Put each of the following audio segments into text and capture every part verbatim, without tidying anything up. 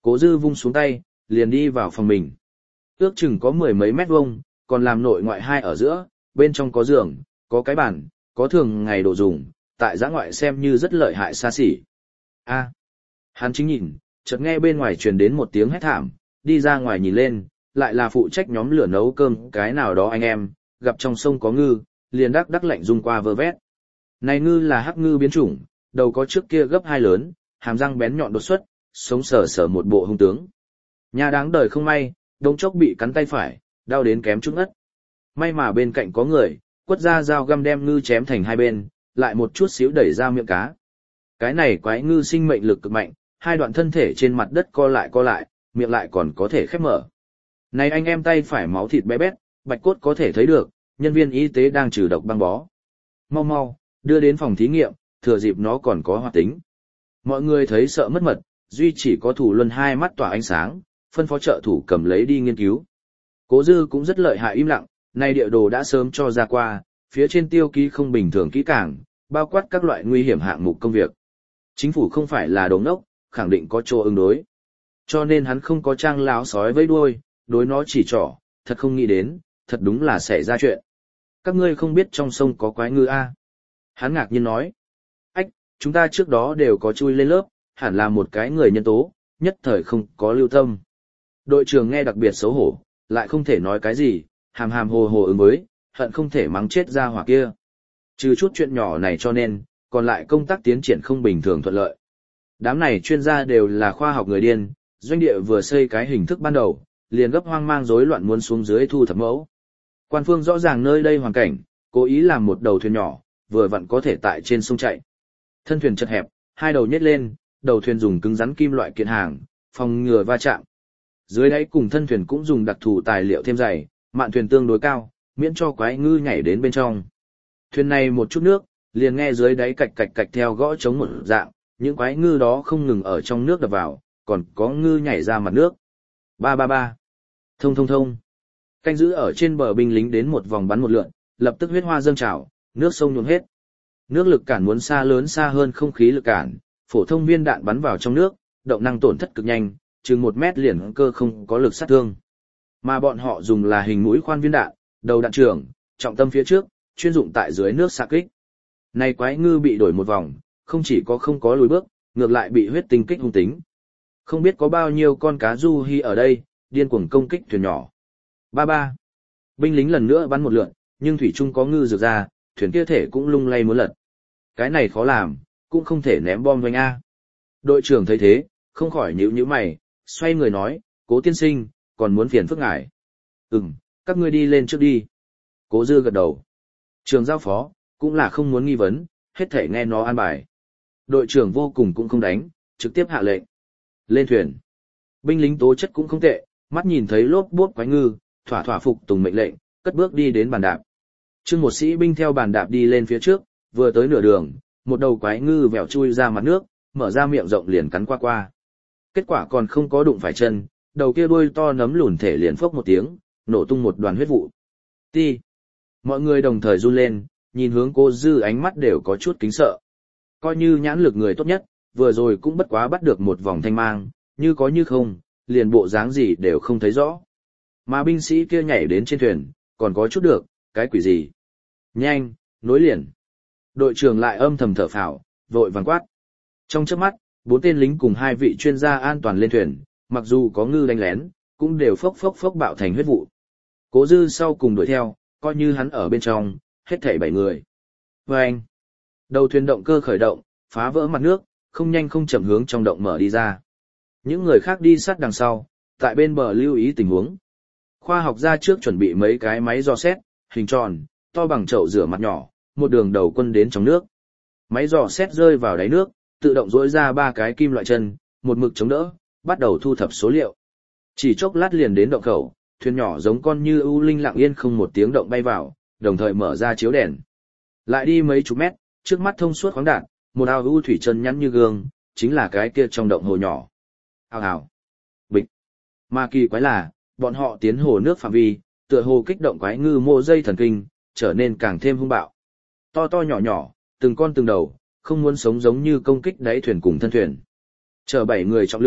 Cố Dư vung xuống tay, liền đi vào phòng mình. Ước chừng có mười mấy mét vuông, còn làm nội ngoại hai ở giữa, bên trong có giường, có cái bàn, có thường ngày đồ dùng, tại giã ngoại xem như rất lợi hại xa xỉ. A, hắn chính nhìn, chợt nghe bên ngoài truyền đến một tiếng hét thảm, đi ra ngoài nhìn lên, lại là phụ trách nhóm lửa nấu cơm cái nào đó anh em, gặp trong sông có ngư, liền đắc đắc lạnh rung qua vơ vét. Này ngư là hắc ngư biến chủng, đầu có trước kia gấp hai lớn, hàm răng bén nhọn đột xuất, sống sờ sờ một bộ hung tướng. Nhà đáng đời không may, đống chốc bị cắn tay phải, đau đến kém chút ngất. May mà bên cạnh có người, quất ra dao găm đem ngư chém thành hai bên, lại một chút xíu đẩy ra miệng cá. Cái này quái ngư sinh mệnh lực cực mạnh, hai đoạn thân thể trên mặt đất co lại co lại, miệng lại còn có thể khép mở. Này anh em tay phải máu thịt bé bét, bạch cốt có thể thấy được, nhân viên y tế đang trừ độc băng bó. Mau mau, đưa đến phòng thí nghiệm, thừa dịp nó còn có hoạt tính. Mọi người thấy sợ mất mật, duy chỉ có Thủ Luân hai mắt tỏa ánh sáng, phân phó trợ thủ cầm lấy đi nghiên cứu. Cố Dư cũng rất lợi hại im lặng, này địa đồ đã sớm cho ra qua, phía trên tiêu ký không bình thường kỹ càng, bao quát các loại nguy hiểm hạng mục công việc. Chính phủ không phải là đồ ngốc, khẳng định có chỗ ứng đối. Cho nên hắn không có trang láo sói với đuôi, đối nó chỉ trỏ, thật không nghĩ đến, thật đúng là xảy ra chuyện. Các ngươi không biết trong sông có quái ngư a? Hắn ngạc nhiên nói. Ách, chúng ta trước đó đều có chui lên lớp, hẳn là một cái người nhân tố, nhất thời không có lưu tâm. Đội trưởng nghe đặc biệt xấu hổ, lại không thể nói cái gì, hàm hàm hồ hồ ứng với, hận không thể mắng chết ra hỏa kia. Trừ chút chuyện nhỏ này cho nên, còn lại công tác tiến triển không bình thường thuận lợi. Đám này chuyên gia đều là khoa học người điên, doanh địa vừa xây cái hình thức ban đầu, liền gấp hoang mang rối loạn muốn xuống dưới thu thập mẫu. Quan phương rõ ràng nơi đây hoàn cảnh, cố ý làm một đầu thuyền nhỏ, vừa vặn có thể tại trên sông chạy. Thân thuyền chật hẹp, hai đầu nhét lên, đầu thuyền dùng cứng rắn kim loại kiện hàng, phòng ngừa va chạm. Dưới đáy cùng thân thuyền cũng dùng đặc thù tài liệu thêm dày, mạn thuyền tương đối cao, miễn cho quái ngư nhảy đến bên trong. Thuyền này một chút nước, liền nghe dưới đáy cạch cạch cạch theo gõ chống một dạng, những quái ngư đó không ngừng ở trong nước đập vào, còn có ngư nhảy ra mặt nước. Ba ba ba. Thông thông thông. Canh giữ ở trên bờ binh lính đến một vòng bắn một lượn, lập tức huyết hoa dâng trào, nước sông nhuộm hết. Nước lực cản muốn xa lớn xa hơn không khí lực cản, phổ thông viên đạn bắn vào trong nước, động năng tổn thất cực nhanh, chừng một mét liền cơ không có lực sát thương. Mà bọn họ dùng là hình mũi khoan viên đạn, đầu đạn trường, trọng tâm phía trước, chuyên dụng tại dưới nước xạ kích. Này quái ngư bị đổi một vòng, không chỉ có không có lùi bước, ngược lại bị huyết tinh kích hung tính. Không biết có bao nhiêu con cá du hi ở đây, điên cuồng công kích thuyền nhỏ. Ba ba. Binh lính lần nữa bắn một lượt, nhưng thủy trung có ngư rực ra, thuyền kia thể cũng lung lay muốn lật. Cái này khó làm, cũng không thể ném bom doanh A. Đội trưởng thấy thế, không khỏi nhíu nhíu mày, xoay người nói, Cố tiên sinh, còn muốn phiền phức ngài. Ừm, các ngươi đi lên trước đi. Cố Dư gật đầu. Trường giao phó, cũng là không muốn nghi vấn, hết thể nghe nó an bài. Đội trưởng vô cùng cũng không đánh, trực tiếp hạ lệnh. Lên thuyền. Binh lính tố chất cũng không tệ, mắt nhìn thấy lốp bốp quái ngư, thỏa thỏa phục tùng mệnh lệnh, cất bước đi đến bàn đạp. Trương một sĩ binh theo bàn đạp đi lên phía trước, vừa tới nửa đường, một đầu quái ngư vèo chui ra mặt nước, mở ra miệng rộng liền cắn qua qua. Kết quả còn không có đụng phải chân, đầu kia đuôi to nấm lùn thể liền phốc một tiếng, nổ tung một đoàn huyết vụ. Ti. Mọi người đồng thời run lên, nhìn hướng Cố Dư ánh mắt đều có chút kính sợ. Coi như nhãn lực người tốt nhất, vừa rồi cũng bất quá bắt được một vòng thanh mang, như có như không, liền bộ dáng gì đều không thấy rõ. Mà binh sĩ kia nhảy đến trên thuyền, còn có chút được, cái quỷ gì. Nhanh, nối liền. Đội trưởng lại âm thầm thở phào, vội vàng quát. Trong chớp mắt, bốn tên lính cùng hai vị chuyên gia an toàn lên thuyền, mặc dù có ngư đánh lén, cũng đều phốc phốc phốc bạo thành huyết vụ. Cố Dư sau cùng đuổi theo, coi như hắn ở bên trong, hết thảy bảy người. Và anh, đầu thuyền động cơ khởi động, phá vỡ mặt nước, không nhanh không chậm hướng trong động mở đi ra. Những người khác đi sát đằng sau, tại bên bờ lưu ý tình huống. Khoa học gia trước chuẩn bị mấy cái máy dò xét, hình tròn, to bằng chậu rửa mặt nhỏ, một đường đầu quân đến trong nước. Máy dò xét rơi vào đáy nước, tự động dỗi ra ba cái kim loại chân, một mực chống đỡ, bắt đầu thu thập số liệu. Chỉ chốc lát liền đến động khẩu, thuyền nhỏ giống con như ưu linh lặng yên không một tiếng động bay vào, đồng thời mở ra chiếu đèn. Lại đi mấy chục mét, trước mắt thông suốt khoáng đạn, một ao ưu thủy chân nhắn như gương, chính là cái kia trong động hồ nhỏ. Hào hào. Bịch. Mà kỳ quái là, bọn họ tiến hồ nước phạm vi, tựa hồ kích động quái ngư mô dây thần kinh, trở nên càng thêm hung bạo. To to nhỏ nhỏ, từng con từng đầu, không muốn sống giống như công kích đáy thuyền cùng thân thuyền. Chở bảy người trọng lượng,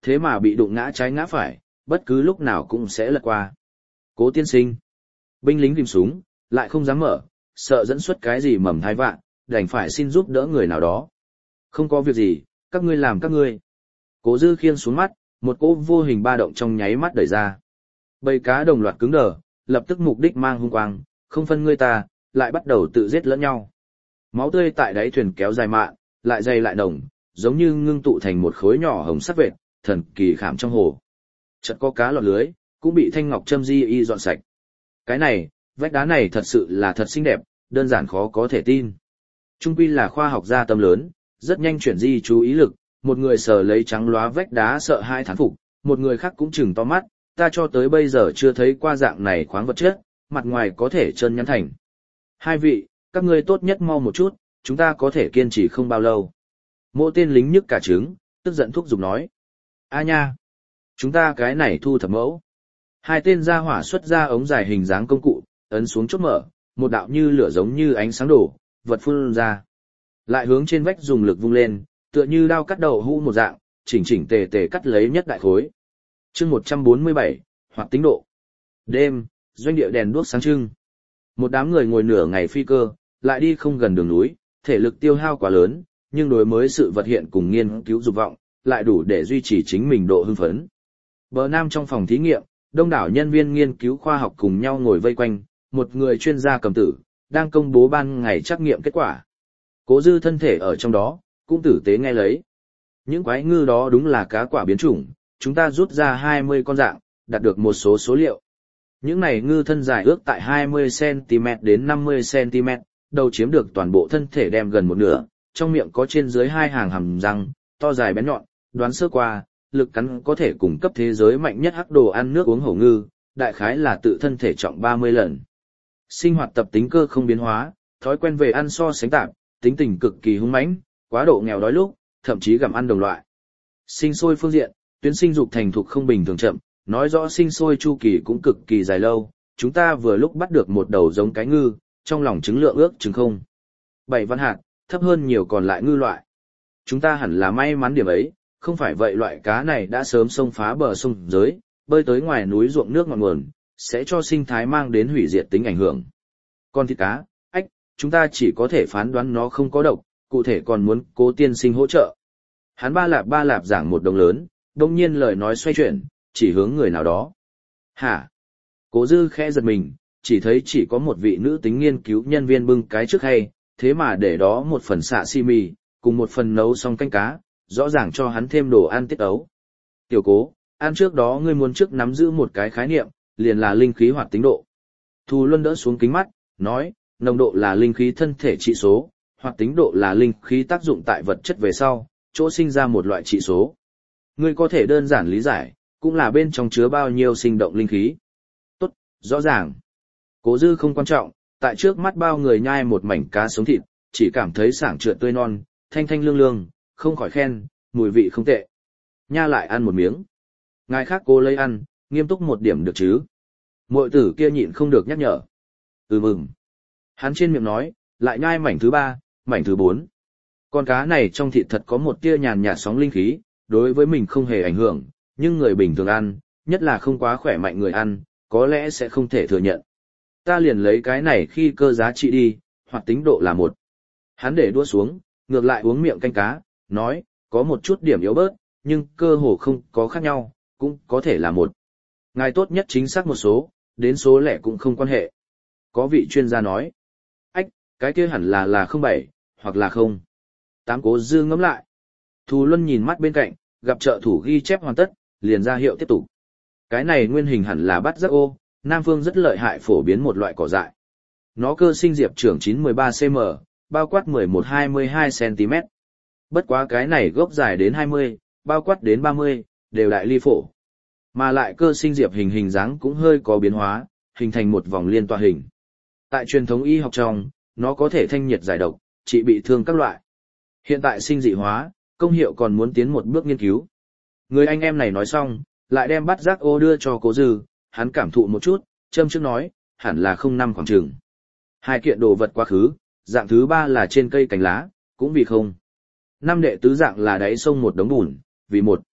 thế mà bị đụng ngã trái ngã phải, bất cứ lúc nào cũng sẽ lật qua. Cố tiên sinh. Binh lính tìm súng, lại không dám mở, sợ dẫn xuất cái gì mầm thai vạn, đành phải xin giúp đỡ người nào đó. Không có việc gì, các ngươi làm các ngươi. Cố Dư khiêng xuống mắt, một cỗ vô hình ba động trong nháy mắt đẩy ra. Bầy cá đồng loạt cứng đờ, lập tức mục đích mang hung quang, không phân ngươi ta, lại bắt đầu tự giết lẫn nhau. Máu tươi tại đáy thuyền kéo dài mạn, lại dày lại nồng, giống như ngưng tụ thành một khối nhỏ hồng sắc vệt, thần kỳ khảm trong hồ. Chợt có cá lọt lưới, cũng bị thanh ngọc châm di y dọn sạch. Cái này, vách đá này thật sự là thật xinh đẹp, đơn giản khó có thể tin. Trung quy là khoa học gia tâm lớn, rất nhanh chuyển di chú ý lực, một người sờ lấy trắng lóa vách đá sợ hai thán phục, một người khác cũng chừng to mắt, ta cho tới bây giờ chưa thấy qua dạng này khoáng vật chất, mặt ngoài có thể trơn nhắn thành. Hai vị, các ngươi tốt nhất mau một chút, chúng ta có thể kiên trì không bao lâu. Mỗi tên lính nhức cả trứng, tức giận thúc giục nói. A nha, chúng ta cái này thu thập mẫu. Hai tên gia hỏa xuất ra ống dài hình dáng công cụ, ấn xuống chốt mở, một đạo như lửa giống như ánh sáng đổ, vật phun ra. Lại hướng trên vách dùng lực vung lên, tựa như đao cắt đầu hũ một dạng, chỉnh chỉnh tề tề cắt lấy nhất đại khối. Chương một trăm bốn mươi bảy, hoặc tính độ. Đêm, doanh địa đèn đuốc sáng trưng. Một đám người ngồi nửa ngày phi cơ, lại đi không gần đường núi, thể lực tiêu hao quá lớn, nhưng đối mới sự vật hiện cùng nghiên cứu dục vọng, lại đủ để duy trì chính mình độ hưng phấn. Bờ Nam trong phòng thí nghiệm, đông đảo nhân viên nghiên cứu khoa học cùng nhau ngồi vây quanh, một người chuyên gia cầm tử, đang công bố ban ngày trắc nghiệm kết quả. Cố Dư thân thể ở trong đó, cũng tử tế nghe lấy. Những quái ngư đó đúng là cá quả biến chủng, chúng ta rút ra hai mươi con dạng, đạt được một số số liệu. Những này ngư thân dài ước tại hai mươi xăng ti mét đến năm mươi xăng ti mét, đầu chiếm được toàn bộ thân thể đem gần một nửa, trong miệng có trên dưới hai hàng hàm răng, to dài bén nhọn, đoán sơ qua, lực cắn có thể cung cấp thế giới mạnh nhất hắc đồ ăn nước uống hổ ngư, đại khái là tự thân thể trọng ba mươi lần. Sinh hoạt tập tính cơ không biến hóa, thói quen về ăn so sánh tạp, tính tình cực kỳ hung mãnh, quá độ nghèo đói lúc, thậm chí gặm ăn đồng loại. Sinh sôi phương diện, tuyến sinh dục thành thục không bình thường chậm, nói rõ sinh sôi chu kỳ cũng cực kỳ dài lâu, chúng ta vừa lúc bắt được một đầu giống cái ngư, trong lòng trứng lượng ước chừng không. Bảy văn hạt, thấp hơn nhiều còn lại ngư loại. Chúng ta hẳn là may mắn điểm ấy, không phải vậy loại cá này đã sớm xông phá bờ sông giới, bơi tới ngoài núi ruộng nước ngọn nguồn, sẽ cho sinh thái mang đến hủy diệt tính ảnh hưởng. Còn thịt cá, ách, chúng ta chỉ có thể phán đoán nó không có độc, cụ thể còn muốn Cố tiên sinh hỗ trợ. Hắn ba lạp ba lạp giảng một đồng lớn, đông nhiên lời nói xoay chuyển, chỉ hướng người nào đó. Hả? Cố Dư khẽ giật mình, chỉ thấy chỉ có một vị nữ tính nghiên cứu nhân viên bưng cái trước hay, thế mà để đó một phần xạ xi mì, cùng một phần nấu xong canh cá, rõ ràng cho hắn thêm đồ ăn tiết ấu. Tiểu Cố, ăn trước đó ngươi muốn trước nắm giữ một cái khái niệm, liền là linh khí hoạt tính độ. Thù Luân đỡ xuống kính mắt, nói, nồng độ là linh khí thân thể trị số, hoạt tính độ là linh khí tác dụng tại vật chất về sau, chỗ sinh ra một loại trị số. Ngươi có thể đơn giản lý giải, cũng là bên trong chứa bao nhiêu sinh động linh khí. Tốt, rõ ràng. Cố Dư không quan trọng, tại trước mắt bao người nhai một mảnh cá sống thịt, chỉ cảm thấy sảng trượt tươi non, thanh thanh lương lương, không khỏi khen, mùi vị không tệ. Nha lại ăn một miếng. Ngài khác cô lấy ăn, nghiêm túc một điểm được chứ. Muội tử kia nhịn không được nhắc nhở. Ừ mừng. Hắn trên miệng nói, lại nhai mảnh thứ ba, mảnh thứ bốn. Con cá này trong thịt thật có một tia nhàn nhạt sóng linh khí, đối với mình không hề ảnh hưởng, nhưng người bình thường ăn, nhất là không quá khỏe mạnh người ăn, có lẽ sẽ không thể thừa nhận. Ta liền lấy cái này khi cơ giá trị đi, hoặc tính độ là một. Hắn để đua xuống, ngược lại uống miệng canh cá, nói, có một chút điểm yếu bớt, nhưng cơ hồ không có khác nhau, cũng có thể là một. Ngài tốt nhất chính xác một số, đến số lẻ cũng không quan hệ. Có vị chuyên gia nói, ách, cái kia hẳn là là không bảy, hoặc là không. Tám. Cố Dư ngẫm lại. Thù Luân nhìn mắt bên cạnh, gặp trợ thủ ghi chép hoàn tất, liền ra hiệu tiếp tục. Cái này nguyên hình hẳn là bắt giác ô, Nam Phương rất lợi hại phổ biến một loại cỏ dại. Nó cơ sinh diệp trưởng chín mười ba xăng-ti-mét, bao quát mười một hai mươi hai xăng-ti-mét. Bất quá cái này gốc dài đến hai mươi, bao quát đến ba mươi, đều đại ly phổ. Mà lại cơ sinh diệp hình hình dáng cũng hơi có biến hóa, hình thành một vòng liên tọa hình. Tại truyền thống y học trong, nó có thể thanh nhiệt giải độc, trị bị thương các loại. Hiện tại sinh dị hóa, công hiệu còn muốn tiến một bước nghiên cứu. Người anh em này nói xong, lại đem bát giác ô đưa cho Cố Dư, hắn cảm thụ một chút, châm trước nói, hẳn là không năm khoảng chừng. Hai kiện đồ vật quá khứ, dạng thứ ba là trên cây cành lá, cũng vì không. Năm đệ tứ dạng là đáy sông một đống bùn, vì một.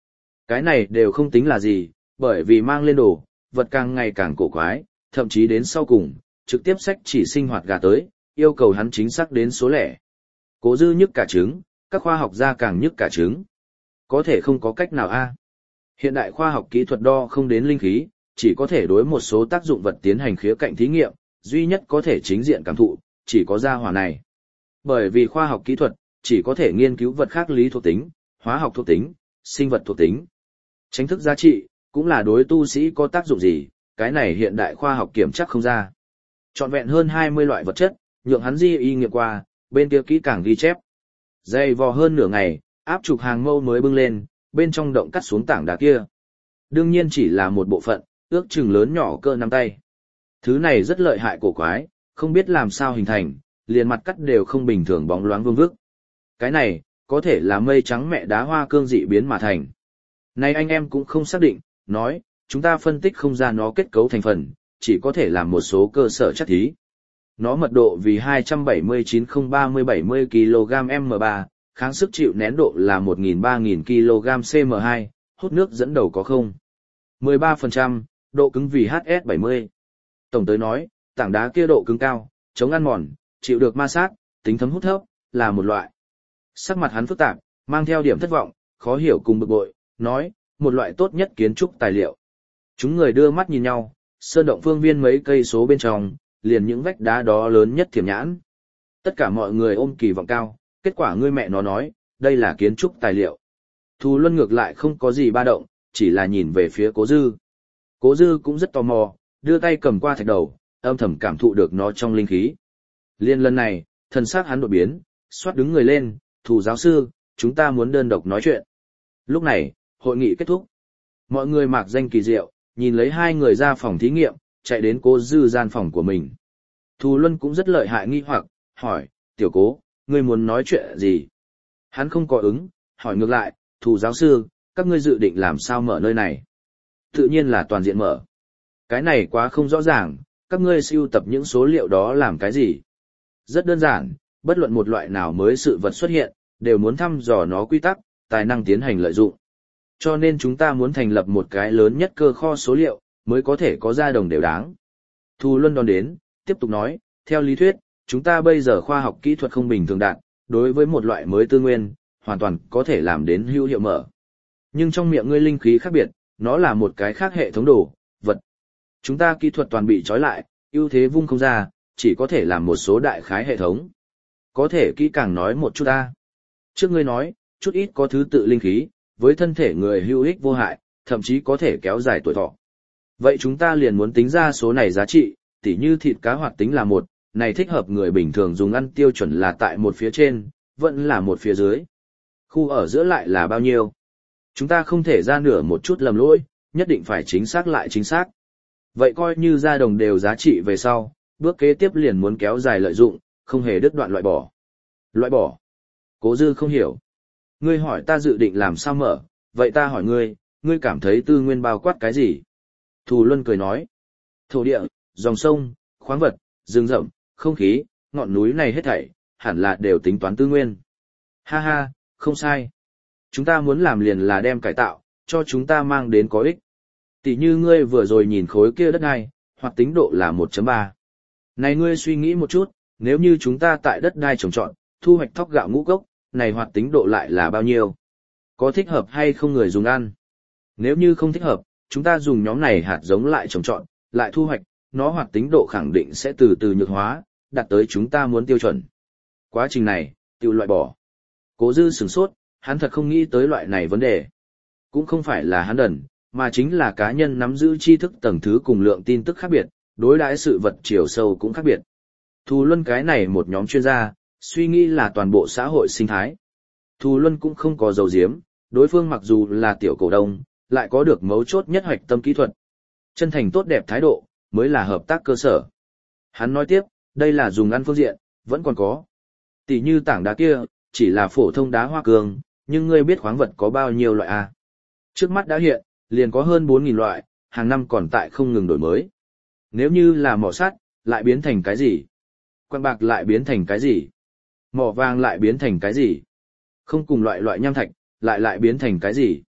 Cái này đều không tính là gì, bởi vì mang lên đồ, vật càng ngày càng cổ quái, thậm chí đến sau cùng, trực tiếp sách chỉ sinh hoạt gà tới, yêu cầu hắn chính xác đến số lẻ. Cố Dư nhức cả trứng, các khoa học gia càng nhức cả trứng. Có thể không có cách nào a. Hiện đại khoa học kỹ thuật đo không đến linh khí, chỉ có thể đối một số tác dụng vật tiến hành khía cạnh thí nghiệm, duy nhất có thể chính diện cảm thụ, chỉ có gia hỏa này. Bởi vì khoa học kỹ thuật, chỉ có thể nghiên cứu vật khác lý thuộc tính, hóa học thuộc tính, sinh vật thuộc tính. Tránh thức giá trị, cũng là đối tu sĩ có tác dụng gì, cái này hiện đại khoa học kiểm chắc không ra. Trọn vẹn hơn hai mươi loại vật chất, nhượng hắn di y nghiệm qua, bên kia kỹ càng ghi chép. Dày vò hơn nửa ngày, áp trục hàng mâu mới bưng lên, bên trong động cắt xuống tảng đá kia. Đương nhiên chỉ là một bộ phận, ước chừng lớn nhỏ cỡ nắm tay. Thứ này rất lợi hại cổ quái, không biết làm sao hình thành, liền mặt cắt đều không bình thường bóng loáng vương vức. Cái này, có thể là mây trắng mẹ đá hoa cương dị biến mà thành. Này anh em cũng không xác định, nói, chúng ta phân tích không ra nó kết cấu thành phần, chỉ có thể làm một số cơ sở chất thí. Nó mật độ vì hai trăm bảy mươi chín nghìn ba trăm bảy mươi ki lô gam em ba, kháng sức chịu nén độ là một nghìn ba nghìn ki lô gam xê em hai, hút nước dẫn đầu có không. mười ba phần trăm, độ cứng vì hát ét bảy mươi. Tổng tới nói, tảng đá kia độ cứng cao, chống ăn mòn, chịu được ma sát, tính thấm hút thấp, là một loại. Sắc mặt hắn phức tạp, mang theo điểm thất vọng, khó hiểu cùng bực bội, nói, một loại tốt nhất kiến trúc tài liệu. Chúng người đưa mắt nhìn nhau, sơn động phương viên mấy cây số bên trong, liền những vách đá đó lớn nhất thiểm nhãn. Tất cả mọi người ôm kỳ vọng cao, kết quả ngươi mẹ nó nói, đây là kiến trúc tài liệu. Thù Luân ngược lại không có gì ba động, chỉ là nhìn về phía Cố Dư. Cố Dư cũng rất tò mò, đưa tay cầm qua thạch đầu, âm thầm cảm thụ được nó trong linh khí. Liên lần này, thần sắc hắn đột biến, xoát đứng người lên, Thù giáo sư, chúng ta muốn đơn độc nói chuyện. Lúc này, hội nghị kết thúc. Mọi người mạc danh kỳ diệu, nhìn lấy hai người ra phòng thí nghiệm, chạy đến Cố Dư gian phòng của mình. Thù Luân cũng rất lợi hại nghi hoặc, hỏi, tiểu Cố, ngươi muốn nói chuyện gì? Hắn không có ứng, hỏi ngược lại, Thù giáo sư, các ngươi dự định làm sao mở nơi này? Tự nhiên là toàn diện mở. Cái này quá không rõ ràng, các ngươi sưu tập những số liệu đó làm cái gì? Rất đơn giản, bất luận một loại nào mới sự vật xuất hiện, đều muốn thăm dò nó quy tắc, tài năng tiến hành lợi dụng. Cho nên chúng ta muốn thành lập một cái lớn nhất cơ kho số liệu, mới có thể có ra đồng đều đáng. Thù Luân đón đến, tiếp tục nói, theo lý thuyết, chúng ta bây giờ khoa học kỹ thuật không bình thường đạt, đối với một loại mới tư nguyên, hoàn toàn có thể làm đến hữu hiệu mở. Nhưng trong miệng ngươi linh khí khác biệt, nó là một cái khác hệ thống đồ, vật. Chúng ta kỹ thuật toàn bị trói lại, ưu thế vung không ra, chỉ có thể làm một số đại khái hệ thống. Có thể kỹ càng nói một chút ta. Trước ngươi nói, chút ít có thứ tự linh khí, với thân thể người hữu ích vô hại, thậm chí có thể kéo dài tuổi thọ. Vậy chúng ta liền muốn tính ra số này giá trị, tỉ như thịt cá hoạt tính là một, này thích hợp người bình thường dùng ăn tiêu chuẩn là tại một phía trên, vẫn là một phía dưới. Khu ở giữa lại là bao nhiêu? Chúng ta không thể ra nửa một chút lầm lỗi, nhất định phải chính xác lại chính xác. Vậy coi như ra đồng đều giá trị về sau, bước kế tiếp liền muốn kéo dài lợi dụng, không hề đứt đoạn loại bỏ. Loại bỏ. Cố Dư không hiểu. Ngươi hỏi ta dự định làm sao mở, vậy ta hỏi ngươi, ngươi cảm thấy tư nguyên bao quát cái gì? Thù Luân cười nói. Thổ địa, dòng sông, khoáng vật, rừng rậm, không khí, ngọn núi này hết thảy, hẳn là đều tính toán tư nguyên. Ha ha, không sai. Chúng ta muốn làm liền là đem cải tạo, cho chúng ta mang đến có ích. Tỷ như ngươi vừa rồi nhìn khối kia đất đai, hoạt tính độ là một chấm ba. Này ngươi suy nghĩ một chút, nếu như chúng ta tại đất đai trồng trọt, thu hoạch thóc gạo ngũ cốc, này hoạt tính độ lại là bao nhiêu? Có thích hợp hay không người dùng ăn? Nếu như không thích hợp, chúng ta dùng nhóm này hạt giống lại trồng trọt, lại thu hoạch, nó hoạt tính độ khẳng định sẽ từ từ nhược hóa, đạt tới chúng ta muốn tiêu chuẩn. Quá trình này, tiêu loại bỏ. Cố Dư sửng sốt, hắn thật không nghĩ tới loại này vấn đề. Cũng không phải là hắn đần, mà chính là cá nhân nắm giữ tri thức tầng thứ cùng lượng tin tức khác biệt, đối đãi sự vật chiều sâu cũng khác biệt. Thù Luân cái này một nhóm chuyên gia, suy nghĩ là toàn bộ xã hội sinh thái. Thù Luân cũng không có dầu diếm, đối phương mặc dù là tiểu cổ đông, lại có được mấu chốt nhất hoạch tâm kỹ thuật. Chân thành tốt đẹp thái độ, mới là hợp tác cơ sở. Hắn nói tiếp, đây là dùng ăn phương diện, vẫn còn có. Tỷ như tảng đá kia, chỉ là phổ thông đá hoa cương, nhưng ngươi biết khoáng vật có bao nhiêu loại à? Trước mắt đã hiện, liền có hơn bốn nghìn loại, hàng năm còn tại không ngừng đổi mới. Nếu như là mỏ sắt, lại biến thành cái gì? Quan bạc lại biến thành cái gì? Mỏ vàng lại biến thành cái gì? Không cùng loại loại nham thạch, lại lại biến thành cái gì?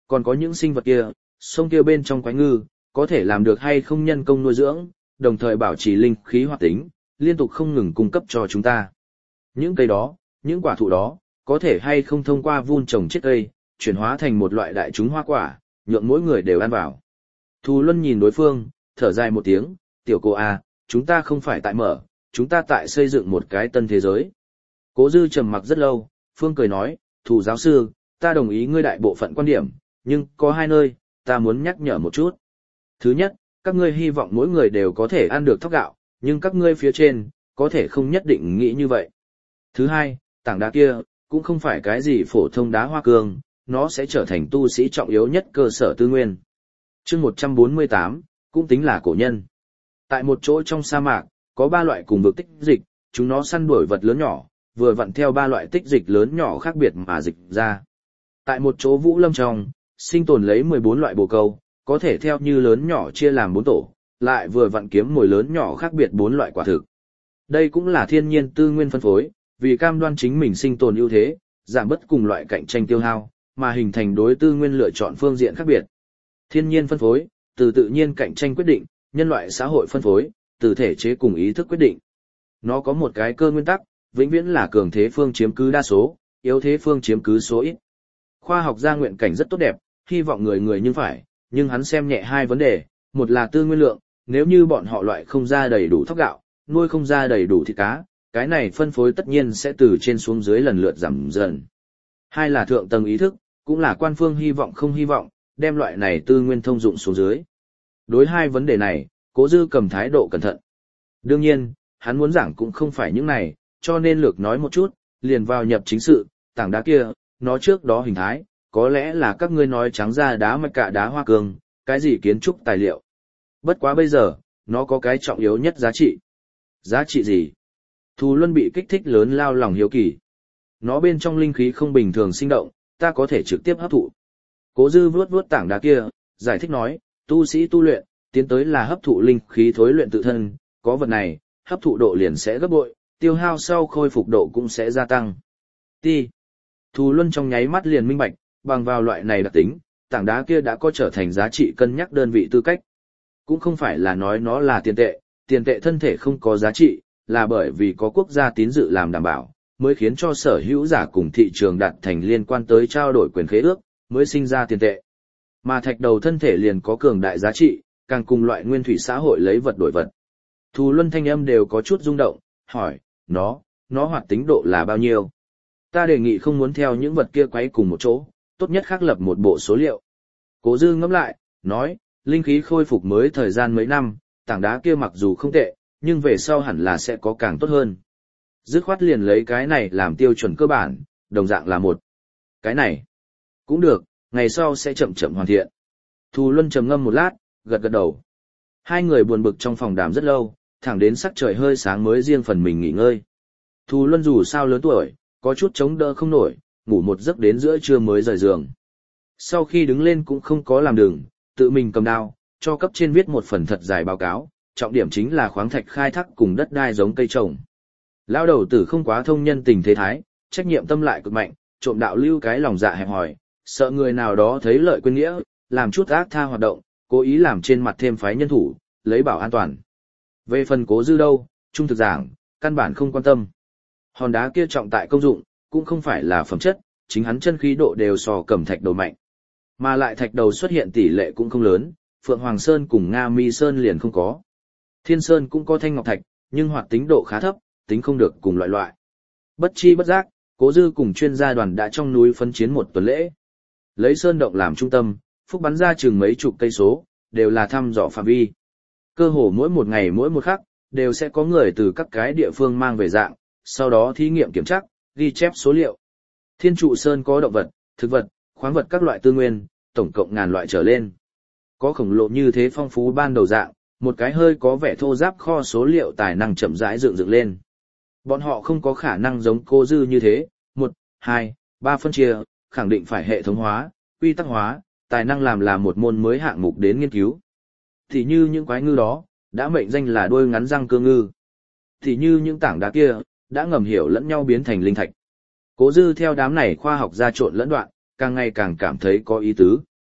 Còn có những sinh vật kia, sông kia bên trong quái ngư, có thể làm được hay không nhân công nuôi dưỡng, đồng thời bảo trì linh khí hoạt tính, liên tục không ngừng cung cấp cho chúng ta. Những cây đó, những quả thụ đó, có thể hay không thông qua vun trồng chiết cây, chuyển hóa thành một loại đại chúng hoa quả, nhượng mỗi người đều ăn vào. Thù Luân nhìn đối phương, thở dài một tiếng, tiểu cô à, chúng ta không phải tại mở, chúng ta tại xây dựng một cái tân thế giới. Cố Dư trầm mặc rất lâu, Phương cười nói, Thù giáo sư, ta đồng ý ngươi đại bộ phận quan điểm, nhưng có hai nơi, ta muốn nhắc nhở một chút. Thứ nhất, các ngươi hy vọng mỗi người đều có thể ăn được thóc gạo, nhưng các ngươi phía trên, có thể không nhất định nghĩ như vậy. Thứ hai, tảng đá kia, cũng không phải cái gì phổ thông đá hoa cương, nó sẽ trở thành tu sĩ trọng yếu nhất cơ sở tư nguyên. Chương một trăm bốn mươi tám, cũng tính là cổ nhân. Tại một chỗ trong sa mạc, có ba loại cùng vực tích dịch, chúng nó săn đuổi vật lớn nhỏ, vừa vặn theo ba loại tích dịch lớn nhỏ khác biệt mà dịch ra. Tại một chỗ vũ lâm trong, sinh tồn lấy mười bốn loại bồ câu, có thể theo như lớn nhỏ chia làm bốn tổ, lại vừa vặn kiếm mồi lớn nhỏ khác biệt bốn loại quả thực. Đây cũng là thiên nhiên tư nguyên phân phối, vì cam đoan chính mình sinh tồn ưu thế, giảm bớt cùng loại cạnh tranh tiêu hao, mà hình thành đối tư nguyên lựa chọn phương diện khác biệt. Thiên nhiên phân phối, từ tự nhiên cạnh tranh quyết định, nhân loại xã hội phân phối, từ thể chế cùng ý thức quyết định. Nó có một cái cơ nguyên tắc, vĩnh viễn là cường thế phương chiếm cứ đa số, yếu thế phương chiếm cứ số ít. Khoa học gia nguyện cảnh rất tốt đẹp, hy vọng người người nhưng phải, nhưng hắn xem nhẹ hai vấn đề, một là tư nguyên lượng, nếu như bọn họ loại không ra đầy đủ thóc gạo, nuôi không ra đầy đủ thịt cá, cái này phân phối tất nhiên sẽ từ trên xuống dưới lần lượt giảm dần. Hai là thượng tầng ý thức, cũng là quan phương hy vọng không hy vọng, đem loại này tư nguyên thông dụng xuống dưới. Đối hai vấn đề này, Cố Dư cầm thái độ cẩn thận. Đương nhiên, hắn muốn giảng cũng không phải những này, cho nên lược nói một chút, liền vào nhập chính sự, tảng đá kia, nó trước đó hình thái, có lẽ là các ngươi nói trắng ra đá mạch cả đá hoa cương, cái gì kiến trúc tài liệu. Bất quá bây giờ, nó có cái trọng yếu nhất giá trị. Giá trị gì? Thù Luân bị kích thích lớn lao lòng hiếu kỳ. Nó bên trong linh khí không bình thường sinh động, ta có thể trực tiếp hấp thụ. Cố Dư vuốt vuốt tảng đá kia, giải thích nói, tu sĩ tu luyện, tiến tới là hấp thụ linh khí thối luyện tự thân, có vật này, hấp thụ độ liền sẽ gấp bội, tiêu hao sau khôi phục độ cũng sẽ gia tăng. Ti. Thù Luân trong nháy mắt liền minh bạch, bằng vào loại này đặc tính, tảng đá kia đã có trở thành giá trị cân nhắc đơn vị tư cách. Cũng không phải là nói nó là tiền tệ, tiền tệ thân thể không có giá trị, là bởi vì có quốc gia tín dự làm đảm bảo, mới khiến cho sở hữu giả cùng thị trường đạt thành liên quan tới trao đổi quyền khế ước, mới sinh ra tiền tệ. Mà thạch đầu thân thể liền có cường đại giá trị, càng cùng loại nguyên thủy xã hội lấy vật đổi vật. Thù Luân thanh âm đều có chút rung động, hỏi, nó, nó hoạt tính độ là bao nhiêu? Ta đề nghị không muốn theo những vật kia quấy cùng một chỗ, tốt nhất khắc lập một bộ số liệu. Cố Dư ngẫm lại, nói, linh khí khôi phục mới thời gian mấy năm, tảng đá kia mặc dù không tệ, nhưng về sau hẳn là sẽ có càng tốt hơn. Dứt khoát liền lấy cái này làm tiêu chuẩn cơ bản, đồng dạng là một. Cái này, cũng được, ngày sau sẽ chậm chậm hoàn thiện. Thù Luân trầm ngâm một lát, gật gật đầu. Hai người buồn bực trong phòng đàm rất lâu, thẳng đến sắc trời hơi sáng mới riêng phần mình nghỉ ngơi. Thù Luân dù sao lớn tuổi, có chút chống đỡ không nổi, ngủ một giấc đến giữa trưa mới rời giường. Sau khi đứng lên cũng không có làm đường, tự mình cầm đao, cho cấp trên viết một phần thật dài báo cáo, trọng điểm chính là khoáng thạch khai thác cùng đất đai giống cây trồng. Lão đầu tử không quá thông nhân tình thế thái, trách nhiệm tâm lại cực mạnh, trộm đạo lưu cái lòng dạ hẹp hòi, sợ người nào đó thấy lợi quên nghĩa, làm chút ác tha hoạt động, cố ý làm trên mặt thêm phái nhân thủ, lấy bảo an toàn. Về phần Cố Dư đâu, trung thực giảng, căn bản không quan tâm. Hòn đá kia trọng tại công dụng, cũng không phải là phẩm chất, chính hắn chân khí độ đều so cẩm thạch đầu mạnh. Mà lại thạch đầu xuất hiện tỷ lệ cũng không lớn, Phượng Hoàng Sơn cùng Nga Mi Sơn liền không có. Thiên Sơn cũng có thanh ngọc thạch, nhưng hoạt tính độ khá thấp, tính không được cùng loại loại. Bất chi bất giác, Cố Dư cùng chuyên gia đoàn đã trong núi phân chiến một tuần lễ. Lấy sơn động làm trung tâm, phúc bắn ra chừng mấy chục cây số, đều là thăm dò phạm vi. Cơ hồ mỗi một ngày mỗi một khắc, đều sẽ có người từ các cái địa phương mang về dạng, sau đó thí nghiệm kiểm tra, ghi chép số liệu. Thiên trụ sơn có động vật, thực vật, khoáng vật các loại tư nguyên, tổng cộng ngàn loại trở lên. Có khổng lồ như thế phong phú ban đầu dạng, một cái hơi có vẻ thô ráp kho số liệu tài năng chậm rãi dựng dựng lên. Bọn họ không có khả năng giống Cố Dư như thế, một, hai, ba phân chia, khẳng định phải hệ thống hóa, quy tắc hóa, tài năng làm là một môn mới hạng mục đến nghiên cứu. Thì như những quái ngư đó, đã mệnh danh là đuôi ngắn răng cương ngư. Thì như những tảng đá kia, đã ngầm hiểu lẫn nhau biến thành linh thạch. Cố Dư theo đám này khoa học ra trộn lẫn đoạn, càng ngày càng cảm thấy có ý tứ.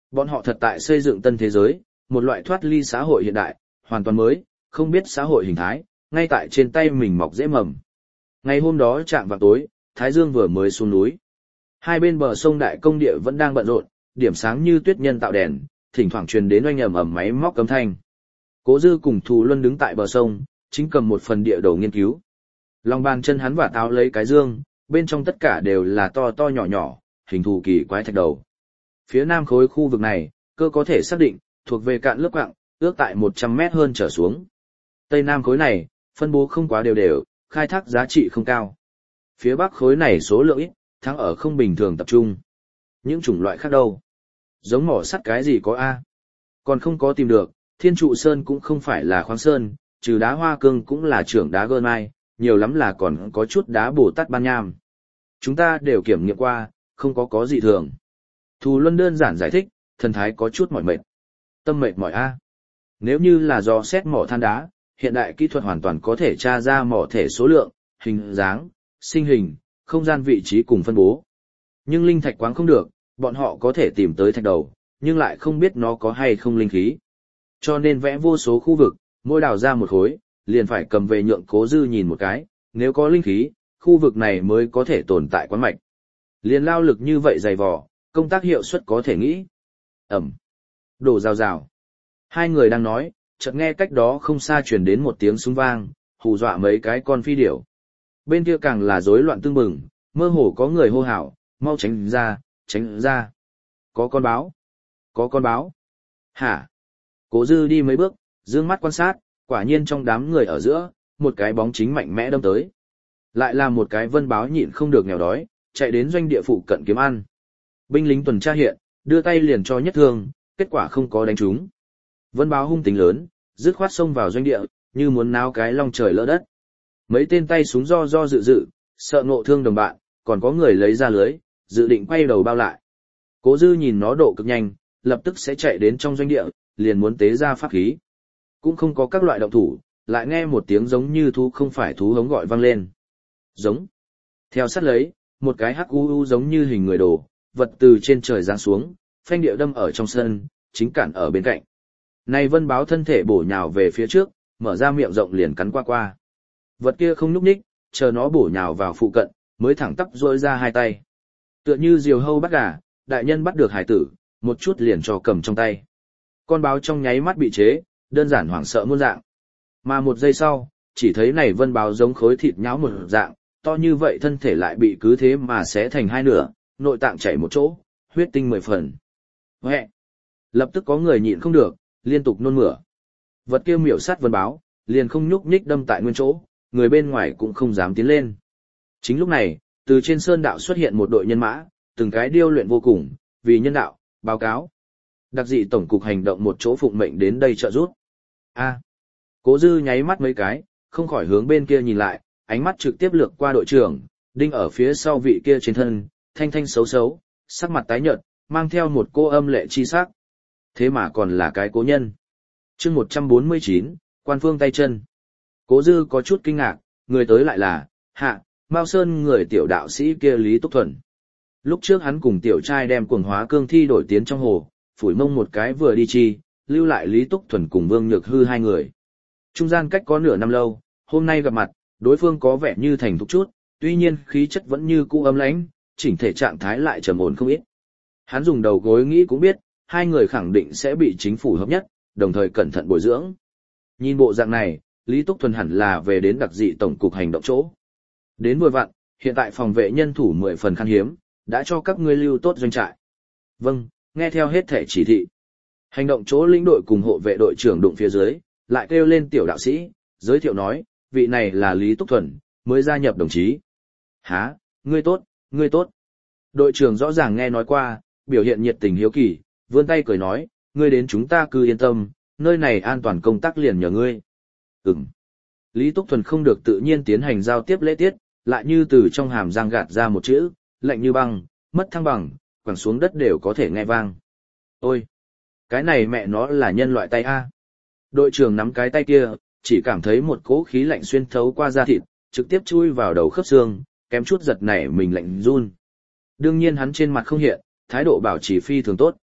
Bọn họ thật tại xây dựng tân thế giới, một loại thoát ly xã hội hiện đại, hoàn toàn mới, không biết xã hội hình thái, ngay tại trên tay mình mọc dễ mầm. Ngày hôm đó chạm vào tối, Thái Dương vừa mới xuống núi. Hai bên bờ sông Đại Công Địa vẫn đang bận rộn, điểm sáng như tuyết nhân tạo đèn, thỉnh thoảng truyền đến oanh ầm ầm máy móc cấm thanh. Cố Dư cùng Thù Luân đứng tại bờ sông, chính cầm một phần địa đồ nghiên cứu. Lòng bàn chân hắn và táo lấy cái dương, bên trong tất cả đều là to to nhỏ nhỏ, hình thù kỳ quái thạch đầu. Phía nam khối khu vực này, cơ có thể xác định, thuộc về cạn lớp quặng, ước tại một trăm mét hơn trở xuống. Tây nam khối này, phân bố không quá đều đều, khai thác giá trị không cao. Phía bắc khối này số lượng ít, thắng ở không bình thường tập trung. Những chủng loại khác đâu? Giống mỏ sắt cái gì có A? Còn không có tìm được, Thiên Trụ Sơn cũng không phải là khoáng sơn, trừ đá hoa cương cũng là trưởng đá gơn mai, nhiều lắm là còn có chút đá Bồ Tát Ban Nham. Chúng ta đều kiểm nghiệm qua, không có có gì thường. Thù Luân đơn giản giải thích, thần thái có chút mỏi mệt. Tâm mệt mỏi A. Nếu như là do xét mỏ than đá, hiện đại kỹ thuật hoàn toàn có thể tra ra mỏ thể số lượng, hình dáng, sinh hình, không gian vị trí cùng phân bố. Nhưng linh thạch quáng không được, bọn họ có thể tìm tới thạch đầu, nhưng lại không biết nó có hay không linh khí. Cho nên vẽ vô số khu vực, mỗi đào ra một khối, liền phải cầm về nhượng Cố Dư nhìn một cái, nếu có linh khí, khu vực này mới có thể tồn tại quán mạch. Liền lao lực như vậy dày vò, công tác hiệu suất có thể nghĩ. Ẩm. Đổ rào rào. Hai người đang nói, chợt nghe cách đó không xa truyền đến một tiếng súng vang, hù dọa mấy cái con phi điểu. Bên kia càng là rối loạn tương bừng, mơ hồ có người hô hào, mau tránh ra, tránh ra. Có con báo. Có con báo. Hả? Cố Dư đi mấy bước, dương mắt quan sát, quả nhiên trong đám người ở giữa, một cái bóng chính mạnh mẽ đâm tới. Lại là một cái vân báo nhịn không được nghèo đói, chạy đến doanh địa phụ cận kiếm ăn. Binh lính tuần tra hiện, đưa tay liền cho nhất thương, kết quả không có đánh trúng. Vân báo hung tính lớn, dứt khoát xông vào doanh địa, như muốn náo cái long trời lỡ đất. Mấy tên tay súng do do dự dự, sợ ngộ thương đồng bạn, còn có người lấy ra lưới, dự định quay đầu bao lại. Cố Dư nhìn nó độ cực nhanh, lập tức sẽ chạy đến trong doanh địa, liền muốn tế ra pháp khí. Cũng không có các loại động thủ, lại nghe một tiếng giống như thú không phải thú hống gọi vang lên. Giống. Theo sát lấy, một cái hắc u u giống như hình người đồ, vật từ trên trời giáng xuống, phanh địa đâm ở trong sân, chính cản ở bên cạnh. Này vân báo thân thể bổ nhào về phía trước, mở ra miệng rộng liền cắn qua qua. Vật kia không nhúc nhích, chờ nó bổ nhào vào phụ cận, mới thẳng tắp duỗi ra hai tay. Tựa như diều hâu bắt gà, đại nhân bắt được hải tử, một chút liền cho cầm trong tay. Con báo trong nháy mắt bị chế, đơn giản hoảng sợ muôn dạng. Mà một giây sau, chỉ thấy này vân báo giống khối thịt nhão một dạng, to như vậy thân thể lại bị cứ thế mà xé thành hai nửa, nội tạng chảy một chỗ, huyết tinh mười phần. Huệ! Lập tức có người nhịn không được, liên tục nôn mửa. Vật kia miểu sát vân báo, liền không nhúc nhích đâm tại nguyên chỗ, người bên ngoài cũng không dám tiến lên. Chính lúc này, từ trên sơn đạo xuất hiện một đội nhân mã, từng cái điêu luyện vô cùng, vì nhân đạo, báo cáo. Đặc dị tổng cục hành động một chỗ phụng mệnh đến đây trợ giúp. A. Cố Dư nháy mắt mấy cái, không khỏi hướng bên kia nhìn lại, ánh mắt trực tiếp lược qua đội trưởng, đinh ở phía sau vị kia trên thân, thanh thanh xấu xấu, sắc mặt tái nhợt, mang theo một cô âm lệ chi sắc. Thế mà còn là cái cố nhân. Chương một trăm bốn mươi chín, quan phương tay chân. Cố Dư có chút kinh ngạc, người tới lại là, hạ, Mao Sơn người tiểu đạo sĩ kia Lý Túc Thuần. Lúc trước hắn cùng tiểu trai đem cuồng hóa cương thi đổi tiến trong hồ, phủi mông một cái vừa đi chi, lưu lại Lý Túc Thuần cùng Vương Nhược Hư hai người. Trung gian cách có nửa năm lâu, hôm nay gặp mặt, đối phương có vẻ như thành thục chút, tuy nhiên khí chất vẫn như cũ ấm lãnh, chỉnh thể trạng thái lại trầm ổn không ít. Hắn dùng đầu gối nghĩ cũng biết, hai người khẳng định sẽ bị chính phủ hợp nhất, đồng thời cẩn thận bồi dưỡng. Nhìn bộ dạng này, Lý Túc Thuần hẳn là về đến đặc dị tổng cục hành động chỗ. Đến vừa vặn, hiện tại phòng vệ nhân thủ mười phần khan hiếm, đã cho các ngươi lưu tốt doanh trại. Vâng, nghe theo hết thể chỉ thị. Hành động chỗ lĩnh đội cùng hộ vệ đội trưởng đụng phía dưới, lại kêu lên tiểu đạo sĩ, giới thiệu nói, vị này là Lý Túc Thuần, mới gia nhập đồng chí. Hả, ngươi tốt, ngươi tốt. Đội trưởng rõ ràng nghe nói qua, biểu hiện nhiệt tình hiếu kỳ, vươn tay cười nói, ngươi đến chúng ta cứ yên tâm, nơi này an toàn công tác liền nhờ ngươi. Ừm. Lý Túc Thuần không được tự nhiên tiến hành giao tiếp lễ tiết, lại như từ trong hàm răng gạt ra một chữ, lạnh như băng, mất thăng bằng, quẳng xuống đất đều có thể nghe vang. Ôi! Cái này mẹ nó là nhân loại tay A. Đội trưởng nắm cái tay kia, chỉ cảm thấy một cỗ khí lạnh xuyên thấu qua da thịt, trực tiếp chui vào đầu khớp xương, kém chút giật nảy mình lạnh run. Đương nhiên hắn trên mặt không hiện, thái độ bảo trì phi thường tốt.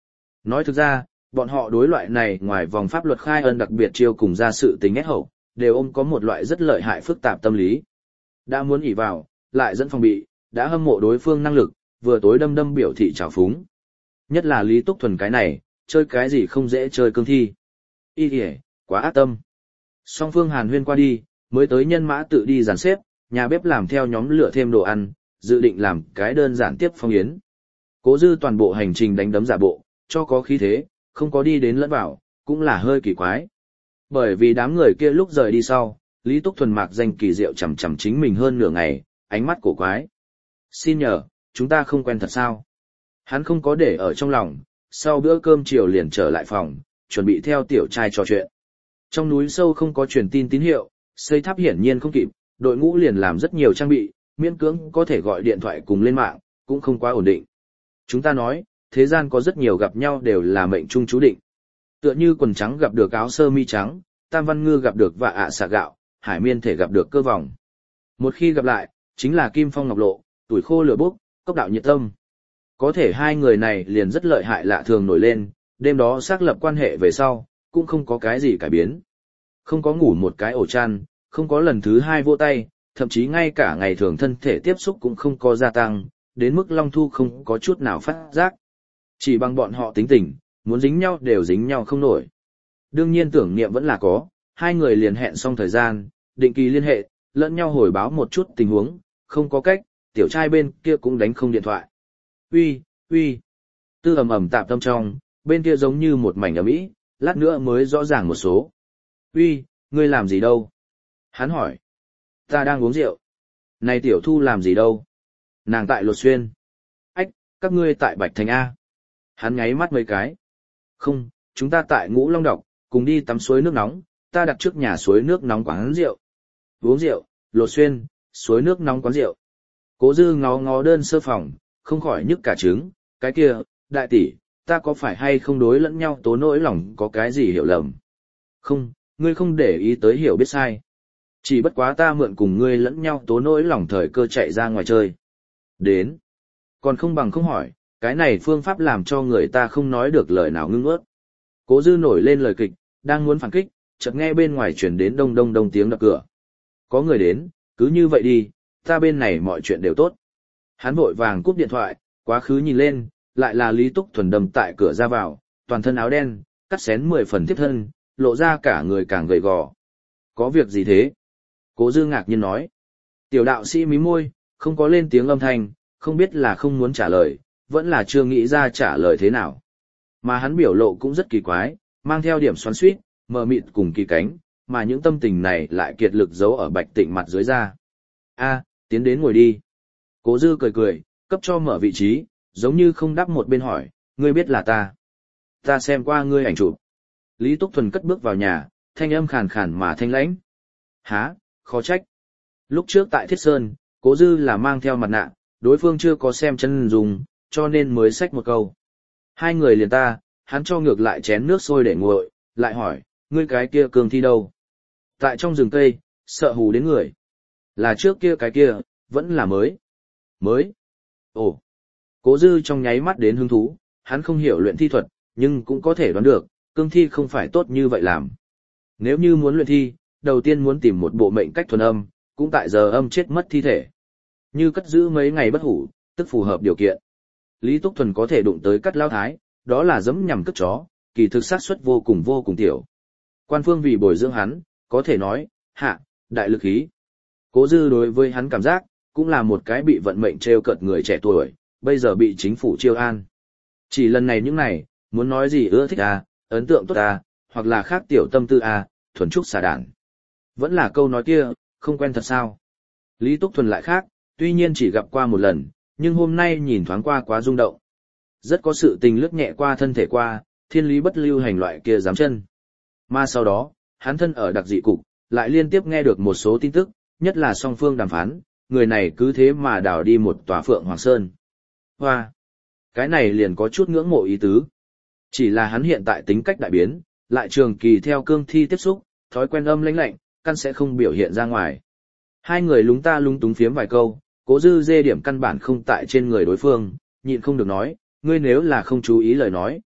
Nói thực ra, bọn họ đối loại này ngoài vòng pháp luật khai ân đặc biệt chiêu cùng ra sự tình ép hậu, đều ôm có một loại rất lợi hại phức tạp tâm lý. Đã muốn ỷ vào, lại dẫn phòng bị, đã hâm mộ đối phương năng lực, vừa tối đâm đâm biểu thị trào phúng. Nhất là Lý Túc Thuần cái này, chơi cái gì không dễ chơi cương thi. Ý kìa, quá ác tâm. Song phương hàn huyên qua đi, mới tới nhân mã tự đi dàn xếp, nhà bếp làm theo nhóm lửa thêm đồ ăn, dự định làm cái đơn giản tiếp phong yến. Cố Dư toàn bộ hành trình đánh đấm giả bộ, cho có khí thế, không có đi đến lẫn vào, cũng là hơi kỳ quái. Bởi vì đám người kia lúc rời đi sau, Lý Túc Thuần mạc danh kỳ diệu chằm chằm chính mình hơn nửa ngày, ánh mắt cổ quái. Xin nhờ, chúng ta không quen thật sao? Hắn không có để ở trong lòng, sau bữa cơm chiều liền trở lại phòng, chuẩn bị theo tiểu trai trò chuyện. Trong núi sâu không có truyền tin tín hiệu, xây tháp hiển nhiên không kịp, đội ngũ liền làm rất nhiều trang bị, miễn cưỡng có thể gọi điện thoại cùng lên mạng, cũng không quá ổn định. Chúng ta nói, thế gian có rất nhiều gặp nhau đều là mệnh trung chú định. Tựa như quần trắng gặp được áo sơ mi trắng, tam văn ngư gặp được vạ ạ xạ gạo, hải miên thể gặp được cơ vòng. Một khi gặp lại, chính là kim phong ngọc lộ, tuổi khô lửa bốc, cốc đạo nhiệt tâm. Có thể hai người này liền rất lợi hại lạ thường nổi lên, đêm đó xác lập quan hệ về sau, cũng không có cái gì cải biến. Không có ngủ một cái ổ chăn, không có lần thứ hai vỗ tay, thậm chí ngay cả ngày thường thân thể tiếp xúc cũng không có gia tăng, đến mức Long Thu không có chút nào phát giác. Chỉ bằng bọn họ tính tình, muốn dính nhau đều dính nhau không nổi. Đương nhiên tưởng niệm vẫn là có, hai người liền hẹn xong thời gian, định kỳ liên hệ, lẫn nhau hồi báo một chút tình huống, không có cách, tiểu trai bên kia cũng đánh không điện thoại. Uy, uy. Tư ầm ầm tạm tâm trong, bên kia giống như một mảnh ầm ĩ, lát nữa mới rõ ràng một số. Uy, ngươi làm gì đâu? Hắn hỏi. Ta đang uống rượu. Này tiểu thu làm gì đâu? Nàng tại Lột Xuyên. Ách, các ngươi tại Bạch Thành A. Hắn nháy mắt mấy cái. Không, chúng ta tại Ngũ Long Đọc, cùng đi tắm suối nước nóng, ta đặt trước nhà suối nước nóng quán rượu. Uống rượu, Lột Xuyên, suối nước nóng quán rượu. Cố Dư ngó ngó đơn sơ phòng, không khỏi nhức cả trứng, cái kia, đại tỷ, ta có phải hay không đối lẫn nhau tố nỗi lòng có cái gì hiểu lầm? Không, ngươi không để ý tới hiểu biết sai. Chỉ bất quá ta mượn cùng ngươi lẫn nhau tố nỗi lòng thời cơ chạy ra ngoài chơi. Đến. Còn không bằng không hỏi, cái này phương pháp làm cho người ta không nói được lời nào ngưng ướt. Cố Dư nổi lên lời kịch, đang muốn phản kích, chợt nghe bên ngoài chuyển đến đông đông đông tiếng đập cửa. Có người đến, cứ như vậy đi, ta bên này mọi chuyện đều tốt. Hắn vội vàng cúp điện thoại, quá khứ nhìn lên, lại là Lý Túc Thuần đâm tại cửa ra vào, toàn thân áo đen, cắt xén mười phần tiếp thân, lộ ra cả người càng gầy gò. Có việc gì thế? Cố Dư ngạc nhiên nói. Tiểu đạo sĩ mí môi, không có lên tiếng âm thanh, không biết là không muốn trả lời, vẫn là chưa nghĩ ra trả lời thế nào. Mà hắn biểu lộ cũng rất kỳ quái, mang theo điểm xoắn xuýt, mờ mịt cùng kỳ cánh, mà những tâm tình này lại kiệt lực giấu ở Bạch Tịnh mặt dưới da. A, tiến đến ngồi đi. Cố Dư cười cười, cấp cho mở vị trí, giống như không đáp một bên hỏi, ngươi biết là ta. Ta xem qua ngươi ảnh chụp. Lý Túc Thuần cất bước vào nhà, thanh âm khàn khàn mà thanh lãnh. Há, khó trách. Lúc trước tại Thiết Sơn, Cố Dư là mang theo mặt nạ, đối phương chưa có xem chân dùng, cho nên mới xách một câu. Hai người liền ta, hắn cho ngược lại chén nước sôi để nguội, lại hỏi, ngươi cái kia cương thi đâu? Tại trong rừng cây, sợ hù đến người. Là trước kia cái kia, vẫn là mới. Mới. Ồ. Cố Dư trong nháy mắt đến hứng thú, hắn không hiểu luyện thi thuật, nhưng cũng có thể đoán được, cương thi không phải tốt như vậy làm. Nếu như muốn luyện thi, đầu tiên muốn tìm một bộ mệnh cách thuần âm, cũng tại giờ âm chết mất thi thể. Như cất giữ mấy ngày bất hủ, tức phù hợp điều kiện. Lý Túc Thuần có thể đụng tới cắt lao thái, đó là giẫm nhằm cất chó, kỳ thực xác suất vô cùng vô cùng tiểu. Quan phương vì bồi dưỡng hắn, có thể nói, hạ, đại lực khí. Cố Dư đối với hắn cảm giác, cũng là một cái bị vận mệnh trêu cợt người trẻ tuổi, bây giờ bị chính phủ chiêu an. Chỉ lần này những này, muốn nói gì ưa thích à, ấn tượng tốt à, hoặc là khác tiểu tâm tư à, thuần trúc xả đản. Vẫn là câu nói kia, không quen thật sao. Lý Túc Thuần lại khác, tuy nhiên chỉ gặp qua một lần, nhưng hôm nay nhìn thoáng qua quá rung động. Rất có sự tình lướt nhẹ qua thân thể qua, thiên lý bất lưu hành loại kia giám chân. Mà sau đó, hắn thân ở đặc dị cục, lại liên tiếp nghe được một số tin tức, nhất là song phương đàm phán, người này cứ thế mà đào đi một tòa Phượng Hoàng Sơn. Hoa! Cái này liền có chút ngưỡng mộ ý tứ. Chỉ là hắn hiện tại tính cách đại biến, lại trường kỳ theo cương thi tiếp xúc, thói quen âm lãnh lạnh, căn sẽ không biểu hiện ra ngoài. Hai người lúng ta lúng túng phiếm vài câu, Cố Dư dê điểm căn bản không tại trên người đối phương, nhịn không được nói, ngươi nếu là không chú ý lời nói,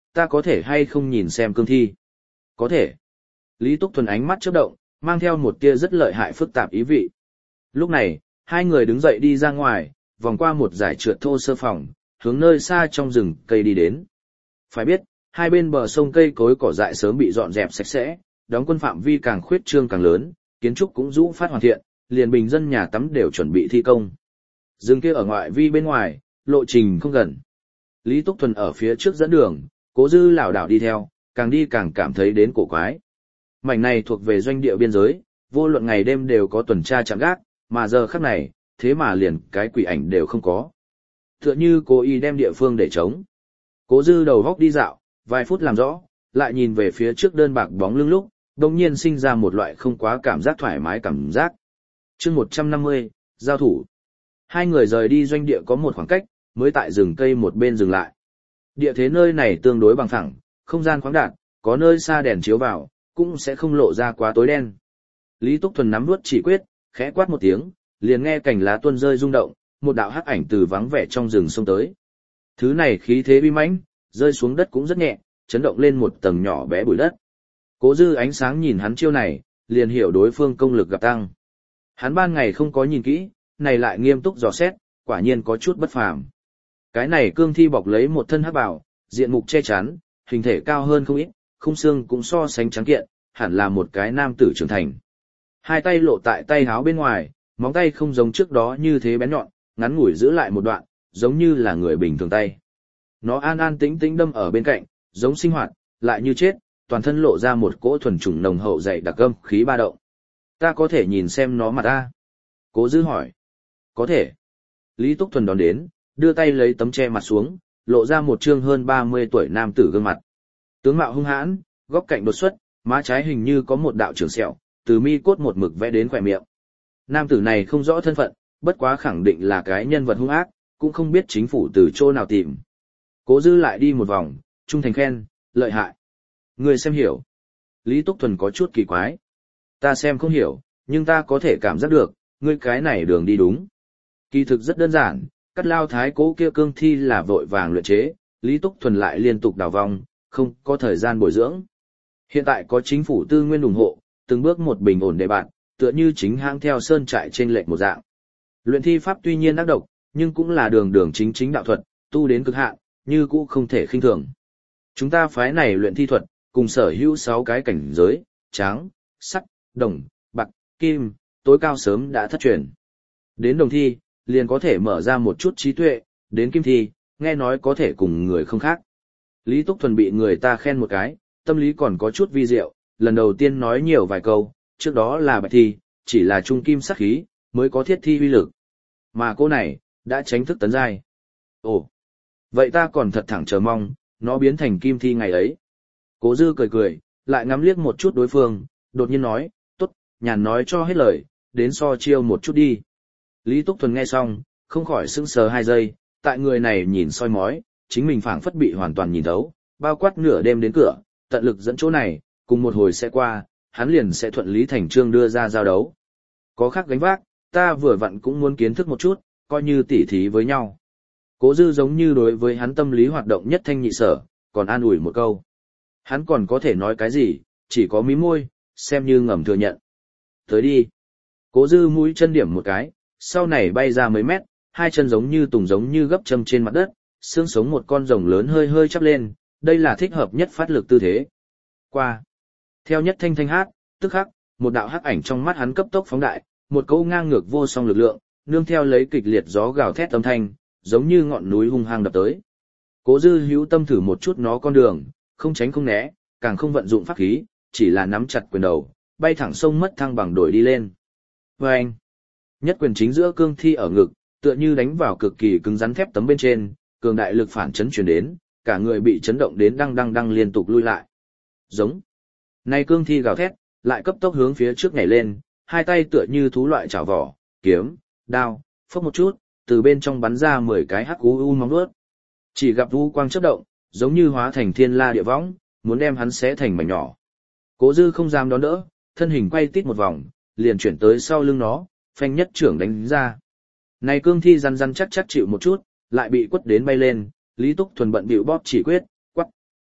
ta có thể hay không nhìn xem cương thi? Có thể. Lý Túc Thuần ánh mắt chớp động, mang theo một tia rất lợi hại phức tạp ý vị. Lúc này, hai người đứng dậy đi ra ngoài, vòng qua một dải trượt thô sơ phòng, hướng nơi xa trong rừng cây đi đến. Phải biết, hai bên bờ sông cây cối cỏ dại sớm bị dọn dẹp sạch sẽ, đóng quân phạm vi càng khuyết trương càng lớn, kiến trúc cũng rũ phát hoàn thiện, liền bình dân nhà tắm đều chuẩn bị thi công. Rừng kia ở ngoại vi bên ngoài, lộ trình không gần. Lý Túc Thuần ở phía trước dẫn đường, Cố Dư lảo đảo đi theo, càng đi càng cảm thấy đến cổ quái. Mảnh này thuộc về doanh địa biên giới, vô luận ngày đêm đều có tuần tra chạm gác, mà giờ khắc này, thế mà liền cái quỷ ảnh đều không có. Tựa như cố ý đem địa phương để trống. Cố Dư đầu góc đi dạo, vài phút làm rõ, lại nhìn về phía trước đơn bạc bóng lưng lúc, đồng nhiên sinh ra một loại không quá cảm giác thoải mái cảm giác. chương một trăm năm mươi, giao thủ. Hai người rời đi doanh địa có một khoảng cách, mới tại rừng cây một bên dừng lại. Địa thế nơi này tương đối bằng phẳng, không gian khoáng đạt, có nơi xa đèn chiếu vào, cũng sẽ không lộ ra quá tối đen. Lý Túc Thuần nắm nuốt chỉ quyết, khẽ quát một tiếng, liền nghe cành lá tuôn rơi rung động, một đạo hắc ảnh từ vắng vẻ trong rừng xông tới. Thứ này khí thế uy mãnh, rơi xuống đất cũng rất nhẹ, chấn động lên một tầng nhỏ bé bụi đất. Cố Dư ánh sáng nhìn hắn chiêu này, liền hiểu đối phương công lực gặp tăng. Hắn ban ngày không có nhìn kỹ, này lại nghiêm túc dò xét, quả nhiên có chút bất phàm. Cái này cương thi bọc lấy một thân hắc bào, diện mục che chắn, hình thể cao hơn không ít, khung xương cũng so sánh trắng kiện, hẳn là một cái nam tử trưởng thành. Hai tay lộ tại tay háo bên ngoài, móng tay không giống trước đó như thế bén nhọn, ngắn ngủi giữ lại một đoạn, giống như là người bình thường tay. Nó an an tĩnh tĩnh đâm ở bên cạnh, giống sinh hoạt, lại như chết, toàn thân lộ ra một cỗ thuần chủng nồng hậu dày đặc âm khí ba động. Ta có thể nhìn xem nó mặt ta? Cố Dư hỏi. Có thể. Lý Túc Thuần đón đến, đưa tay lấy tấm che mặt xuống, lộ ra một trương hơn ba mươi tuổi nam tử gương mặt. Tướng mạo hung hãn, góc cạnh đột xuất, má trái hình như có một đạo trường sẹo, từ mi cốt một mực vẽ đến khỏe miệng. Nam tử này không rõ thân phận, bất quá khẳng định là cái nhân vật hung ác, cũng không biết chính phủ từ chỗ nào tìm. Cố Dư lại đi một vòng, trung thành khen, lợi hại. Người xem hiểu. Lý Túc Thuần có chút kỳ quái. Ta xem không hiểu, nhưng ta có thể cảm giác được, ngươi cái này đường đi đúng. Kỳ thực rất đơn giản, cắt lao thái cố kia cương thi là vội vàng luyện chế, Lý Túc Thuần lại liên tục đào vong, không có thời gian bồi dưỡng. Hiện tại có chính phủ tư nguyên ủng hộ, từng bước một bình ổn đề bạn, tựa như chính hãng theo sơn trại trên lệch một dạng. Luyện thi pháp tuy nhiên ác độc, nhưng cũng là đường đường chính chính đạo thuật, tu đến cực hạn, như cũ không thể khinh thường. Chúng ta phái này luyện thi thuật, cùng sở hữu sáu cái cảnh giới, tráng, sắt, đồng, bạc, kim, tối cao sớm đã thất truyền. Đến đồng thi, liền có thể mở ra một chút trí tuệ, đến kim thi, nghe nói có thể cùng người không khác. Lý Túc Thuần bị người ta khen một cái, tâm lý còn có chút vi diệu, lần đầu tiên nói nhiều vài câu, trước đó là bạch thi, chỉ là trung kim sắc khí, mới có thiết thi uy lực. Mà cô này, đã tránh thức tấn giai. Ồ, vậy ta còn thật thẳng chờ mong, nó biến thành kim thi ngày ấy. Cố Dư cười cười, lại ngắm liếc một chút đối phương, đột nhiên nói, tốt, nhàn nói cho hết lời, đến so chiêu một chút đi. Lý Túc Thuần nghe xong, không khỏi sững sờ hai giây, tại người này nhìn soi mói, chính mình phảng phất bị hoàn toàn nhìn thấu, bao quát nửa đêm đến cửa, tận lực dẫn chỗ này, cùng một hồi sẽ qua, hắn liền sẽ thuận lý thành trương đưa ra giao đấu. Có khác gánh vác, ta vừa vặn cũng muốn kiến thức một chút, coi như tỉ thí với nhau. Cố Dư giống như đối với hắn tâm lý hoạt động nhất thanh nhị sở, còn an ủi một câu. Hắn còn có thể nói cái gì, chỉ có mí môi, xem như ngầm thừa nhận. Tới đi. Cố Dư mũi chân điểm một cái, sau này bay ra mấy mét, hai chân giống như tùng giống như gấp châm trên mặt đất, xương sống một con rồng lớn hơi hơi chắp lên, đây là thích hợp nhất phát lực tư thế. Qua. Theo nhất thanh thanh hát, tức khắc, một đạo hắc ảnh trong mắt hắn cấp tốc phóng đại, một câu ngang ngược vô song lực lượng, nương theo lấy kịch liệt gió gào thét âm thanh, giống như ngọn núi hung hăng đập tới. Cố Dư hữu tâm thử một chút nó con đường, không tránh không né, càng không vận dụng pháp khí, chỉ là nắm chặt quyền đầu, bay thẳng sông mất thăng bằng đổi đi lên. Vâng! Nhất quyền chính giữa cương thi ở ngực, tựa như đánh vào cực kỳ cứng rắn thép tấm bên trên, cường đại lực phản chấn truyền đến, cả người bị chấn động đến đăng đăng đăng liên tục lui lại. Giống. Nay cương thi gào thét, lại cấp tốc hướng phía trước nhảy lên, hai tay tựa như thú loại chảo vỏ, kiếm, đao, phốc một chút, từ bên trong bắn ra mười cái hắc u u móng vuốt. Chỉ gặp u quang chớp động, giống như hóa thành thiên la địa võng, muốn đem hắn xé thành mảnh nhỏ. Cố Dư không dám đón đỡ, thân hình quay tít một vòng, liền chuyển tới sau lưng nó, phanh nhất trưởng đánh ra. Này cương thi răn răn chắc chắc chịu một chút, lại bị quất đến bay lên, Lý Túc Thuần bận bịu bóp chỉ quyết, quắc.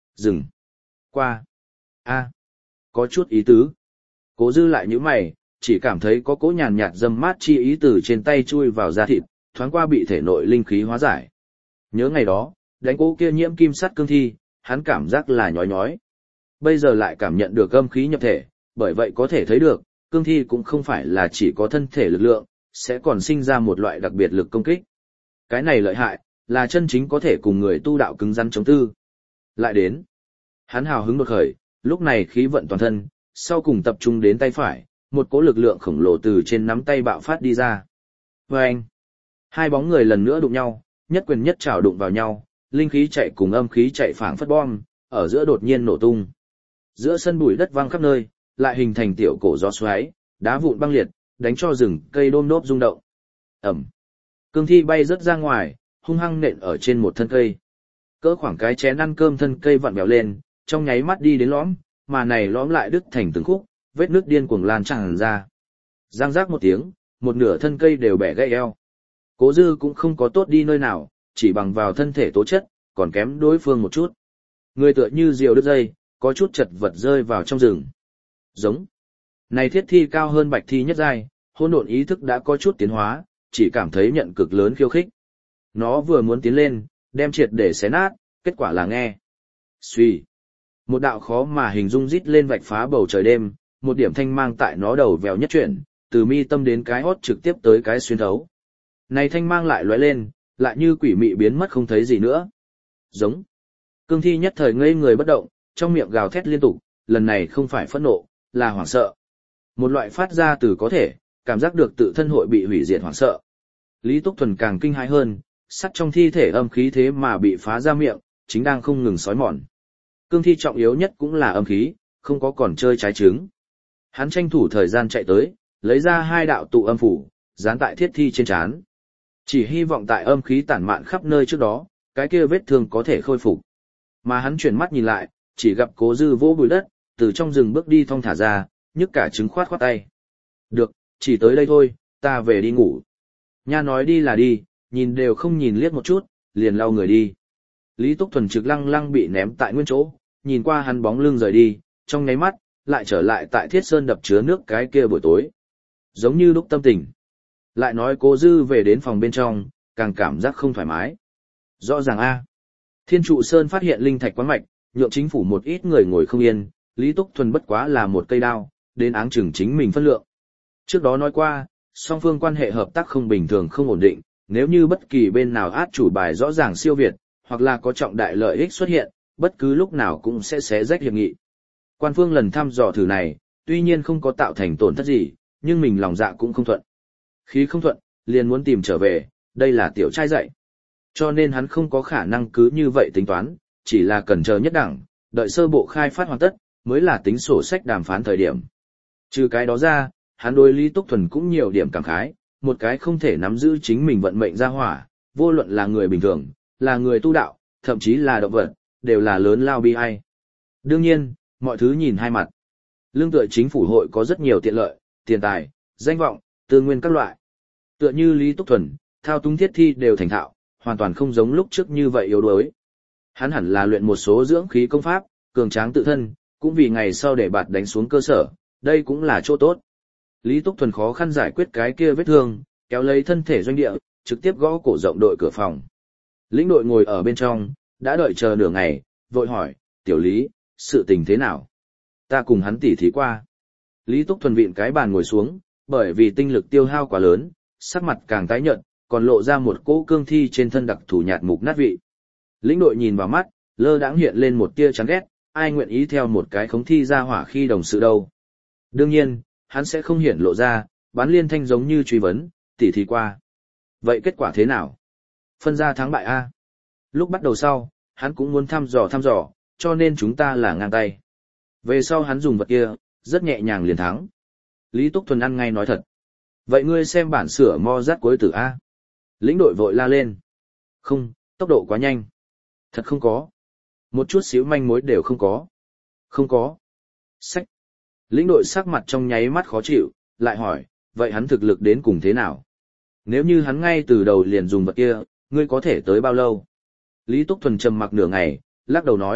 Dừng. Qua. A. Có chút ý tứ. Cố Dư lại nhíu mày, chỉ cảm thấy có cỗ nhàn nhạt dâm mát chi ý từ trên tay chui vào da thịt, thoáng qua bị thể nội linh khí hóa giải. Nhớ ngày đó, đánh cỗ kia nhiễm kim sắt cương thi, hắn cảm giác là nhói nhói. Bây giờ lại cảm nhận được âm khí nhập thể, bởi vậy có thể thấy được, cương thi cũng không phải là chỉ có thân thể lực lượng, sẽ còn sinh ra một loại đặc biệt lực công kích. Cái này lợi hại, là chân chính có thể cùng người tu đạo cứng rắn chống tư. Lại đến, hắn hào hứng đột khởi, lúc này khí vận toàn thân, sau cùng tập trung đến tay phải, một cỗ lực lượng khổng lồ từ trên nắm tay bạo phát đi ra. Vâng! Hai bóng người lần nữa đụng nhau, nhất quyền nhất trảo đụng vào nhau, linh khí chạy cùng âm khí chạy phảng phất bom, ở giữa đột nhiên nổ tung. Giữa sân bụi đất văng khắp nơi, lại hình thành tiểu cổ gió xoáy, đá vụn băng liệt, đánh cho rừng cây đôm đốp rung động. Ẩm. Cương thi bay rớt ra ngoài, hung hăng nện ở trên một thân cây. Cỡ khoảng cái chén ăn cơm thân cây vặn vẹo lên, trong nháy mắt đi đến lõm, mà này lõm lại đứt thành từng khúc, vết nước điên cuồng lan tràn ra. Giang rác một tiếng, một nửa thân cây đều bẻ gãy eo. Cố Dư cũng không có tốt đi nơi nào, chỉ bằng vào thân thể tố chất, còn kém đối phương một chút. Người tựa như diều đứt dây, có chút chật vật rơi vào trong rừng. Giống. Này thiết thi cao hơn bạch thi nhất giai, hỗn độn ý thức đã có chút tiến hóa, chỉ cảm thấy nhận cực lớn khiêu khích. Nó vừa muốn tiến lên, đem triệt để xé nát, kết quả là nghe. Xuy. Một đạo khó mà hình dung rít lên vạch phá bầu trời đêm, một điểm thanh mang tại nó đầu vèo nhất chuyển, từ mi tâm đến cái hót trực tiếp tới cái xuyên thấu. Này thanh mang lại lóe lên, lại như quỷ mị biến mất không thấy gì nữa. Giống. Cương thi nhất thời ngây người bất động, trong miệng gào thét liên tục, lần này không phải phẫn nộ, là hoảng sợ. Một loại phát ra từ có thể, cảm giác được tự thân hội bị hủy diệt hoảng sợ. Lý Túc Thuần càng kinh hãi hơn, sắt trong thi thể âm khí thế mà bị phá ra miệng, chính đang không ngừng sói mòn. Cương thi trọng yếu nhất cũng là âm khí, không có còn chơi trái trứng. Hắn tranh thủ thời gian chạy tới, lấy ra hai đạo tụ âm phủ, dán tại thiết thi trên trán. Chỉ hy vọng tại âm khí tản mạn khắp nơi trước đó, cái kia vết thương có thể khôi phục. Mà hắn chuyển mắt nhìn lại, chỉ gặp Cố Dư vỗ bụi đất, từ trong rừng bước đi thong thả ra, nhức cả trứng khoát khoát tay. Được, chỉ tới đây thôi, ta về đi ngủ. Nha nói đi là đi, nhìn đều không nhìn liếc một chút, liền lau người đi. Lý Túc Thuần trực lăng lăng bị ném tại nguyên chỗ, nhìn qua hắn bóng lưng rời đi, trong nháy mắt, lại trở lại tại Thiết Sơn đập chứa nước cái kia buổi tối. Giống như lúc tâm tình. Lại nói Cố Dư về đến phòng bên trong, càng cảm giác không thoải mái. Rõ ràng a, Thiên Trụ Sơn phát hiện linh thạch quán mạch, nhượng chính phủ một ít người ngồi không yên, Lý Túc Thuần bất quá là một cây đao, đến áng chừng chính mình phân lượng. Trước đó nói qua, song phương quan hệ hợp tác không bình thường không ổn định, nếu như bất kỳ bên nào át chủ bài rõ ràng siêu việt, hoặc là có trọng đại lợi ích xuất hiện, bất cứ lúc nào cũng sẽ xé rách hiệp nghị. Quan phương lần thăm dò thử này, tuy nhiên không có tạo thành tổn thất gì, nhưng mình lòng dạ cũng không thuận. Khí không thuận, liền muốn tìm trở về, đây là tiểu trai dạy. Cho nên hắn không có khả năng cứ như vậy tính toán, chỉ là cần chờ nhất đẳng, đợi sơ bộ khai phát hoàn tất, mới là tính sổ sách đàm phán thời điểm. Trừ cái đó ra, hắn đối Lý Túc Thuần cũng nhiều điểm cảm khái, một cái không thể nắm giữ chính mình vận mệnh ra hỏa, vô luận là người bình thường, là người tu đạo, thậm chí là động vật, đều là lớn lao bi ai. Đương nhiên, mọi thứ nhìn hai mặt. Lương tựa chính phủ hội có rất nhiều tiện lợi, tiền tài, danh vọng, tư nguyên các loại. Tựa như Lý Túc Thuần, thao túng thiết thi đều thành thạo, hoàn toàn không giống lúc trước như vậy yếu đuối. Hắn hẳn là luyện một số dưỡng khí công pháp, cường tráng tự thân, cũng vì ngày sau để bạt đánh xuống cơ sở, đây cũng là chỗ tốt. Lý Túc Thuần khó khăn giải quyết cái kia vết thương, kéo lấy thân thể doanh địa, trực tiếp gõ cổ rộng đội cửa phòng. Lĩnh đội ngồi ở bên trong, đã đợi chờ nửa ngày, vội hỏi, tiểu Lý, sự tình thế nào? Ta cùng hắn tỉ thí qua. Lý Túc Thuần vịn cái bàn ngồi xuống, bởi vì tinh lực tiêu hao quá lớn, sắc mặt càng tái nhợt, còn lộ ra một cỗ cương thi trên thân đặc thủ nhạt mục nát vị. Lĩnh đội nhìn vào mắt, lơ đãng hiện lên một tia chán ghét, ai nguyện ý theo một cái khống thi ra hỏa khi đồng sự đâu. Đương nhiên, hắn sẽ không hiển lộ ra, bán liên thanh giống như truy vấn, tỉ thí qua. Vậy kết quả thế nào? Phân ra thắng bại A. Lúc bắt đầu sau, hắn cũng muốn thăm dò thăm dò, cho nên chúng ta là ngang tay. Về sau hắn dùng vật kia, rất nhẹ nhàng liền thắng. Lý Túc Thuần ăn ngay nói thật. Vậy ngươi xem bản sửa mo rát cuối tử A. Lĩnh đội vội la lên. Không, tốc độ quá nhanh. Thật không có. Một chút xíu manh mối đều không có. Không có. Sách. Lĩnh đội sắc mặt trong nháy mắt khó chịu, lại hỏi, vậy hắn thực lực đến cùng thế nào? Nếu như hắn ngay từ đầu liền dùng vật kia, ngươi có thể tới bao lâu? Lý Túc Thuần trầm mặc nửa ngày, lắc đầu nói,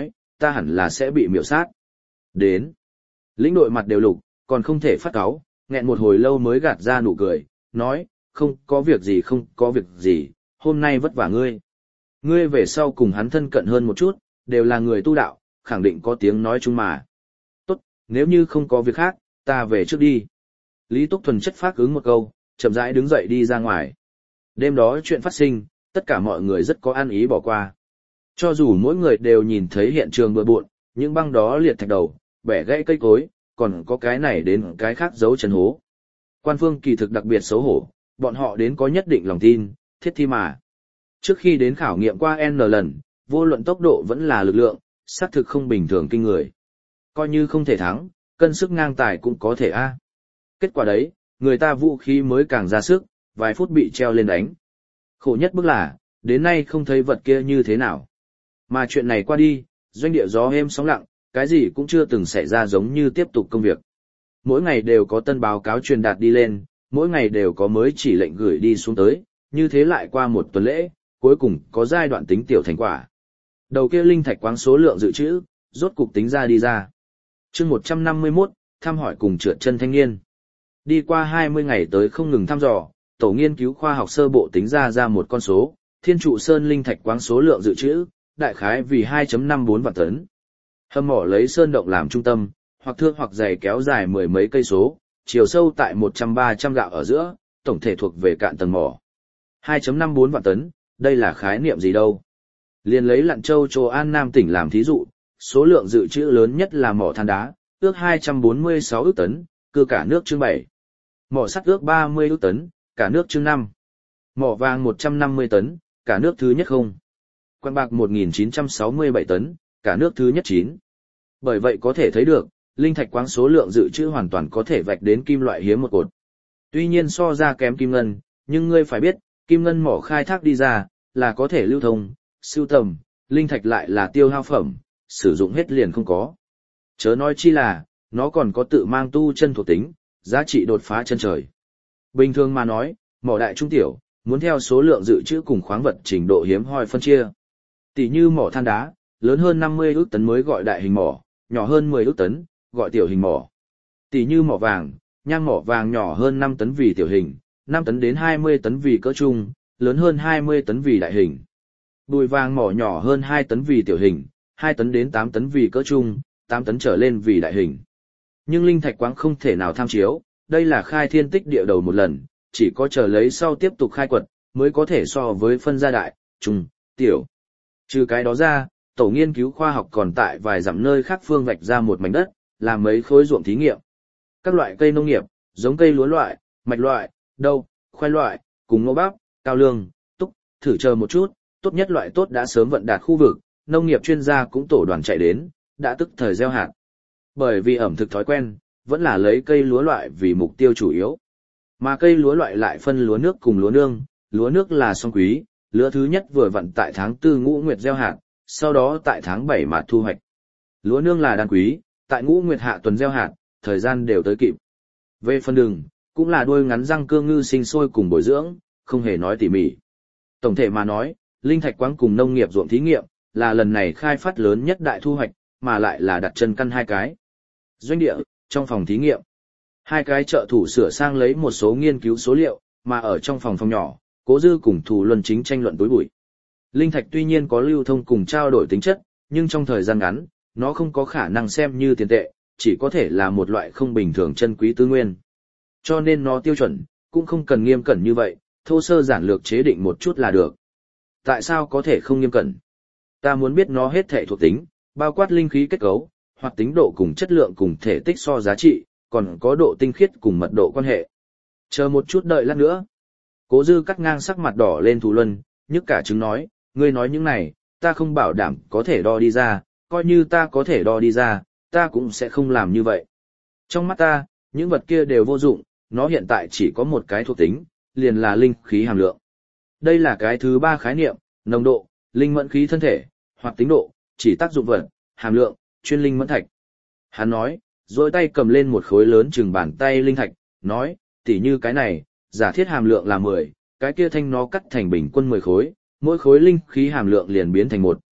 ta hẳn là sẽ bị miểu sát. Đến. Lĩnh đội mặt đều lục, còn không thể phát cáu, nghẹn một hồi lâu mới gạt ra nụ cười, nói, không có việc gì không có việc gì, hôm nay vất vả ngươi. Ngươi về sau cùng hắn thân cận hơn một chút, đều là người tu đạo, khẳng định có tiếng nói chung mà. Tốt, nếu như không có việc khác, ta về trước đi. Lý Túc Thuần chất phát ứng một câu, chậm rãi đứng dậy đi ra ngoài. Đêm đó chuyện phát sinh, tất cả mọi người rất có ăn ý bỏ qua. Cho dù mỗi người đều nhìn thấy hiện trường bừa bộn, những băng đó liệt thạch đầu, bẻ gãy cây cối, còn có cái này đến cái khác giấu chân hố. Quan phương kỳ thực đặc biệt xấu hổ, bọn họ đến có nhất định lòng tin, thiết thi mà. Trước khi đến khảo nghiệm qua N lần, vô luận tốc độ vẫn là lực lượng, xác thực không bình thường kinh người. Coi như không thể thắng, cân sức ngang tài cũng có thể a. Kết quả đấy, người ta vũ khí mới càng ra sức, vài phút bị treo lên đánh. Khổ nhất bức là, đến nay không thấy vật kia như thế nào. Mà chuyện này qua đi, doanh địa gió êm sóng lặng, cái gì cũng chưa từng xảy ra giống như tiếp tục công việc. Mỗi ngày đều có tân báo cáo truyền đạt đi lên, mỗi ngày đều có mới chỉ lệnh gửi đi xuống tới, như thế lại qua một tuần lễ, cuối cùng có giai đoạn tính tiểu thành quả. Đầu kia linh thạch quáng số lượng dự trữ, rốt cục tính ra đi ra. Chương một trăm năm mươi mốt, thăm hỏi cùng trượt chân thanh niên. Đi qua hai mươi ngày tới không ngừng thăm dò, tổ nghiên cứu khoa học sơ bộ tính ra ra một con số, Thiên trụ sơn linh thạch quáng số lượng dự trữ, đại khái vì hai phẩy năm bốn vạn tấn. Hầm mỏ lấy sơn động làm trung tâm, hoặc thưa hoặc dày kéo dài mười mấy cây số, chiều sâu tại một trăm ba trăm gạo ở giữa, tổng thể thuộc về cạn tầng mỏ. hai phẩy năm bốn vạn tấn, đây là khái niệm gì đâu? Liên lấy Lạn Châu Châu An Nam tỉnh làm thí dụ, số lượng dự trữ lớn nhất là mỏ than đá, ước hai trăm bốn mươi sáu ước tấn, cư cả nước chương bảy. Mỏ sắt ước ba mươi ước tấn, cả nước chương năm. Mỏ vàng một trăm năm mươi tấn, cả nước thứ nhất không. Quặng bạc một nghìn chín trăm sáu mươi bảy tấn, cả nước thứ nhất chín. Bởi vậy có thể thấy được, linh thạch quáng số lượng dự trữ hoàn toàn có thể vạch đến kim loại hiếm một cột. Tuy nhiên so ra kém kim ngân, nhưng ngươi phải biết, kim ngân mỏ khai thác đi ra, là có thể lưu thông, sưu tầm, linh thạch lại là tiêu hao phẩm, sử dụng hết liền không có. Chớ nói chi là, nó còn có tự mang tu chân thuộc tính, giá trị đột phá chân trời. Bình thường mà nói, mỏ đại trung tiểu, muốn theo số lượng dự trữ cùng khoáng vật trình độ hiếm hoi phân chia. Tỷ như mỏ than đá, lớn hơn năm mươi ước tấn mới gọi đại hình mỏ, nhỏ hơn mười ước tấn, gọi tiểu hình mỏ. Tỷ như mỏ vàng, nhang mỏ vàng nhỏ hơn năm tấn vì tiểu hình, năm tấn đến hai mươi tấn vì cỡ trung, lớn hơn hai mươi tấn vì đại hình. Bùi vàng mỏ nhỏ hơn hai tấn vì tiểu hình, hai tấn đến tám tấn vì cỡ trung, tám tấn trở lên vì đại hình. Nhưng linh thạch quáng không thể nào tham chiếu, đây là khai thiên tích địa đầu một lần, chỉ có chờ lấy sau tiếp tục khai quật, mới có thể so với phân gia đại, trung, tiểu. Trừ cái đó ra, tổ nghiên cứu khoa học còn tại vài dặm nơi khác phương vạch ra một mảnh đất, làm mấy khối ruộng thí nghiệm. Các loại cây nông nghiệp, giống cây lúa loại, mạch loại, đậu, khoai loại, cùng ngô bắp, cao lương, túc, thử chờ một chút, tốt nhất loại tốt đã sớm vận đạt khu vực, nông nghiệp chuyên gia cũng tổ đoàn chạy đến, đã tức thời gieo hạt. Bởi vì ẩm thực thói quen, vẫn là lấy cây lúa loại vì mục tiêu chủ yếu. Mà cây lúa loại lại phân lúa nước cùng lúa nương, lúa nước là song quý, lứa thứ nhất vừa vặn tại tháng tư ngũ nguyệt gieo hạt, sau đó tại tháng bảy mà thu hoạch. Lúa nương là đan quý, tại ngũ nguyệt hạ tuần gieo hạt, thời gian đều tới kịp. Về phần đường, cũng là đuôi ngắn răng cương ngư sinh sôi cùng bồi dưỡng, không hề nói tỉ mỉ. Tổng thể mà nói, linh thạch quáng cùng nông nghiệp ruộng thí nghiệm, là lần này khai phát lớn nhất đại thu hoạch, mà lại là đặt chân căn hai cái. Doanh địa, trong phòng thí nghiệm, hai cái trợ thủ sửa sang lấy một số nghiên cứu số liệu, mà ở trong phòng phòng nhỏ, Cố Dư cùng Thủ Luân chính tranh luận tối bụi. Linh thạch tuy nhiên có lưu thông cùng trao đổi tính chất, nhưng trong thời gian ngắn, nó không có khả năng xem như tiền tệ, chỉ có thể là một loại không bình thường chân quý tư nguyên. Cho nên nó tiêu chuẩn, cũng không cần nghiêm cẩn như vậy, thô sơ giản lược chế định một chút là được. Tại sao có thể không nghiêm cẩn? Ta muốn biết nó hết thể thuộc tính, bao quát linh khí kết cấu, hoặc tính độ cùng chất lượng cùng thể tích so giá trị, còn có độ tinh khiết cùng mật độ quan hệ. Chờ một chút đợi lát nữa. Cố Dư cắt ngang sắc mặt đỏ lên Thủ Luân, nhức cả trứng nói, ngươi nói những này, ta không bảo đảm có thể đo đi ra, coi như ta có thể đo đi ra, ta cũng sẽ không làm như vậy. Trong mắt ta, những vật kia đều vô dụng, nó hiện tại chỉ có một cái thuộc tính, liền là linh khí hàm lượng. Đây là cái thứ ba khái niệm, nồng độ, linh mẫn khí thân thể, hoặc tính độ, chỉ tác dụng vật, hàm lượng, chuyên linh mẫn thạch. Hắn nói, rồi tay cầm lên một khối lớn chừng bàn tay linh thạch, nói, tỉ như cái này, giả thiết hàm lượng là mười, cái kia thanh nó cắt thành bình quân mười khối, mỗi khối linh khí hàm lượng liền biến thành một,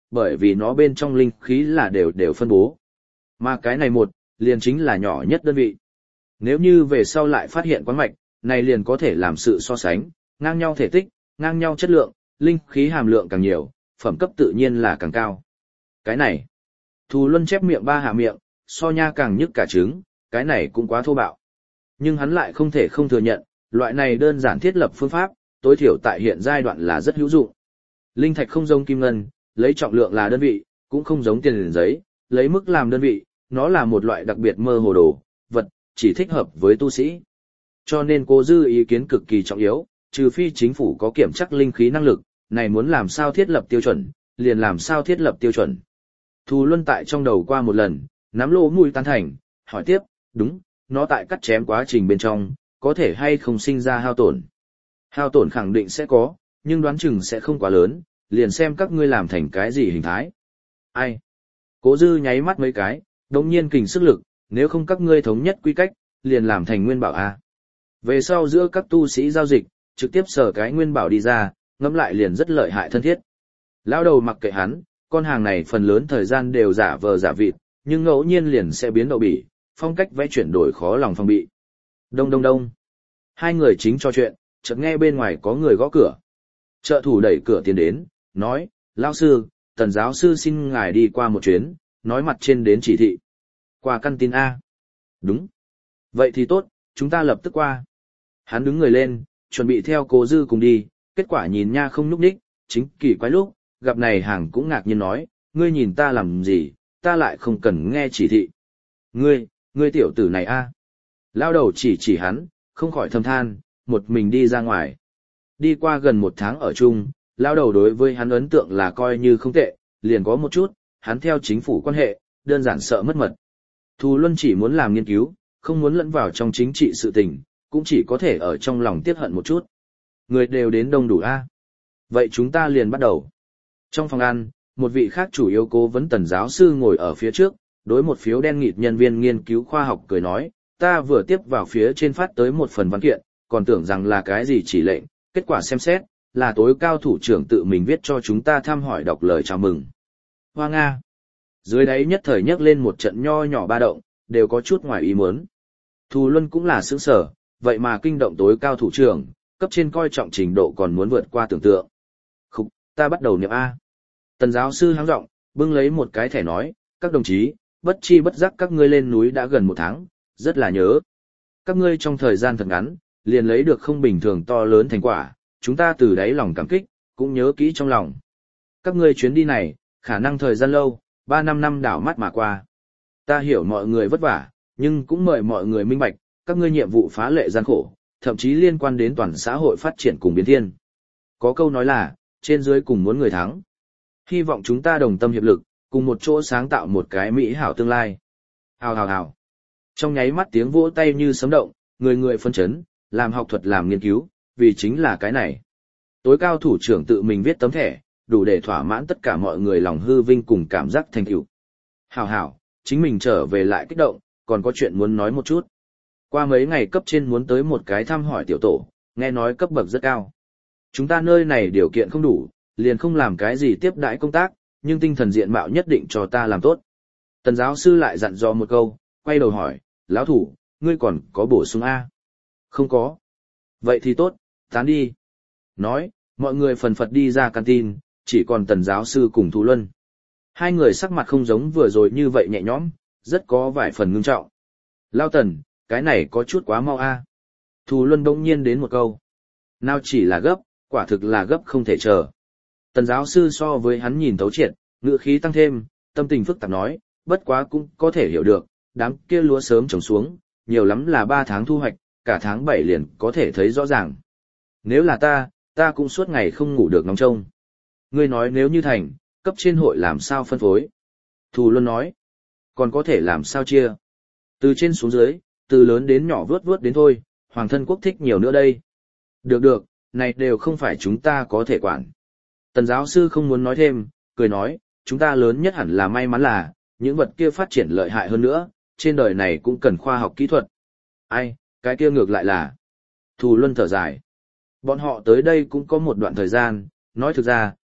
bởi vì nó bên trong linh khí là đều đều phân bố. Mà cái này một, liền chính là nhỏ nhất đơn vị. Nếu như về sau lại phát hiện quán mạch, này liền có thể làm sự so sánh, ngang nhau thể tích, ngang nhau chất lượng, linh khí hàm lượng càng nhiều, phẩm cấp tự nhiên là càng cao. Cái này, Thù Luân chép miệng ba hạ miệng, so nha càng nhức cả trứng, cái này cũng quá thô bạo. Nhưng hắn lại không thể không thừa nhận, loại này đơn giản thiết lập phương pháp, tối thiểu tại hiện giai đoạn là rất hữu dụng. Linh thạch không giống kim ngân, lấy trọng lượng là đơn vị, cũng không giống tiền liền giấy, lấy mức làm đơn vị, nó là một loại đặc biệt mơ hồ đồ, vật, chỉ thích hợp với tu sĩ. Cho nên Cố Dư ý kiến cực kỳ trọng yếu, trừ phi chính phủ có kiểm chắc linh khí năng lực, này muốn làm sao thiết lập tiêu chuẩn, liền làm sao thiết lập tiêu chuẩn. Thù Luân tại trong đầu qua một lần, nắm lỗ mũi tán thành, hỏi tiếp, đúng, nó tại cắt chém quá trình bên trong, có thể hay không sinh ra hao tổn. Hao tổn khẳng định sẽ có, nhưng đoán chừng sẽ không quá lớn, liền xem các ngươi làm thành cái gì hình thái. Ai? Cố Dư nháy mắt mấy cái, đồng nhiên kình sức lực, nếu không các ngươi thống nhất quy cách, liền làm thành nguyên bảo A. Về sau giữa các tu sĩ giao dịch, trực tiếp sở cái nguyên bảo đi ra, ngẫm lại liền rất lợi hại thân thiết. Lão đầu mặc kệ hắn, con hàng này phần lớn thời gian đều giả vờ giả vịt, nhưng ngẫu nhiên liền sẽ biến đậu bỉ, phong cách vẽ chuyển đổi khó lòng phòng bị. Đông đông đông. Hai người chính trò chuyện, chợt nghe bên ngoài có người gõ cửa. Trợ thủ đẩy cửa tiến đến, nói, lão sư, Tần giáo sư xin ngài đi qua một chuyến, nói mặt trên đến chỉ thị. Qua căn tin A. Đúng. Vậy thì tốt, chúng ta lập tức qua. Hắn đứng người lên, chuẩn bị theo Cố Dư cùng đi, kết quả nhìn nha không nhúc nhích, chính kỳ quái lúc, gặp này hàng cũng ngạc nhiên nói, ngươi nhìn ta làm gì, ta lại không cần nghe chỉ thị. Ngươi, ngươi tiểu tử này A. Lao đầu chỉ chỉ hắn, không khỏi thầm than, một mình đi ra ngoài. Đi qua gần một tháng ở chung, lao đầu đối với hắn ấn tượng là coi như không tệ, liền có một chút, hắn theo chính phủ quan hệ, đơn giản sợ mất mật. Thù Luân chỉ muốn làm nghiên cứu, không muốn lẫn vào trong chính trị sự tình, cũng chỉ có thể ở trong lòng tiếc hận một chút. Người đều đến đông đủ a. Vậy chúng ta liền bắt đầu. Trong phòng ăn, một vị khác chủ yếu cố vấn Tần giáo sư ngồi ở phía trước, đối một phiếu đen nghịt nhân viên nghiên cứu khoa học cười nói, ta vừa tiếp vào phía trên phát tới một phần văn kiện, còn tưởng rằng là cái gì chỉ lệnh, kết quả xem xét, là tối cao thủ trưởng tự mình viết cho chúng ta thăm hỏi đọc lời chào mừng. Hoa Nga. Dưới đáy nhất thời nhấc lên một trận nho nhỏ ba động, đều có chút ngoài ý muốn. Thù Luân cũng là sướng sở, vậy mà kinh động tối cao thủ trưởng, cấp trên coi trọng trình độ còn muốn vượt qua tưởng tượng. Khúc, ta bắt đầu niệm A. Tần giáo sư háng giọng, bưng lấy một cái thẻ nói, các đồng chí, bất chi bất giác các ngươi lên núi đã gần một tháng, rất là nhớ. Các ngươi trong thời gian thật ngắn, liền lấy được không bình thường to lớn thành quả, chúng ta từ đáy lòng cảm kích, cũng nhớ kỹ trong lòng. Các ngươi chuyến đi này, khả năng thời gian lâu, ba năm năm đảo mắt mà qua. Ta hiểu mọi người vất vả, nhưng cũng mời mọi người minh bạch, các ngươi nhiệm vụ phá lệ gian khổ, thậm chí liên quan đến toàn xã hội phát triển cùng biến thiên. Có câu nói là, trên dưới cùng muốn người thắng. Hy vọng chúng ta đồng tâm hiệp lực, cùng một chỗ sáng tạo một cái mỹ hảo tương lai. Hào hào hào. Trong nháy mắt tiếng vỗ tay như sấm động, người người phân chấn, làm học thuật làm nghiên cứu, vì chính là cái này. Tối cao thủ trưởng tự mình viết tấm thẻ, đủ để thỏa mãn tất cả mọi người lòng hư vinh cùng cảm giác thành tựu. Hảo hảo, chính mình trở về lại kích động, còn có chuyện muốn nói một chút. Qua mấy ngày cấp trên muốn tới một cái thăm hỏi tiểu tổ, nghe nói cấp bậc rất cao. Chúng ta nơi này điều kiện không đủ, liền không làm cái gì tiếp đãi công tác, nhưng tinh thần diện mạo nhất định cho ta làm tốt. Tần giáo sư lại dặn dò một câu, quay đầu hỏi, lão thủ, ngươi còn có bổ sung A? Không có. Vậy thì tốt, tán đi. Nói, mọi người phần phật đi ra canteen, chỉ còn Tần giáo sư cùng Thù Luân. Hai người sắc mặt không giống vừa rồi như vậy nhẹ nhõm, rất có vài phần ngưng trọng. Lao Tần, cái này có chút quá mau A. Thù Luân bỗng nhiên đến một câu. Nào chỉ là gấp, quả thực là gấp không thể chờ. Tần giáo sư so với hắn nhìn thấu triệt, ngữ khí tăng thêm, tâm tình phức tạp nói, bất quá cũng có thể hiểu được, đám kia lúa sớm trồng xuống, nhiều lắm là ba tháng thu hoạch, cả tháng bảy liền có thể thấy rõ ràng. Nếu là ta, ta cũng suốt ngày không ngủ được ngóng trông. Ngươi nói nếu như thành, cấp trên hội làm sao phân phối? Thù Luân nói, còn có thể làm sao chia? Từ trên xuống dưới, từ lớn đến nhỏ vớt vớt đến thôi, hoàng thân quốc thích nhiều nữa đây. Được được, này đều không phải chúng ta có thể quản. Tần giáo sư không muốn nói thêm, cười nói, chúng ta lớn nhất hẳn là may mắn là, những vật kia phát triển lợi hại hơn nữa, trên đời này cũng cần khoa học kỹ thuật. Ai, cái kia ngược lại là. Thù Luân thở dài. Bọn họ tới đây cũng có một đoạn thời gian, nói thực ra,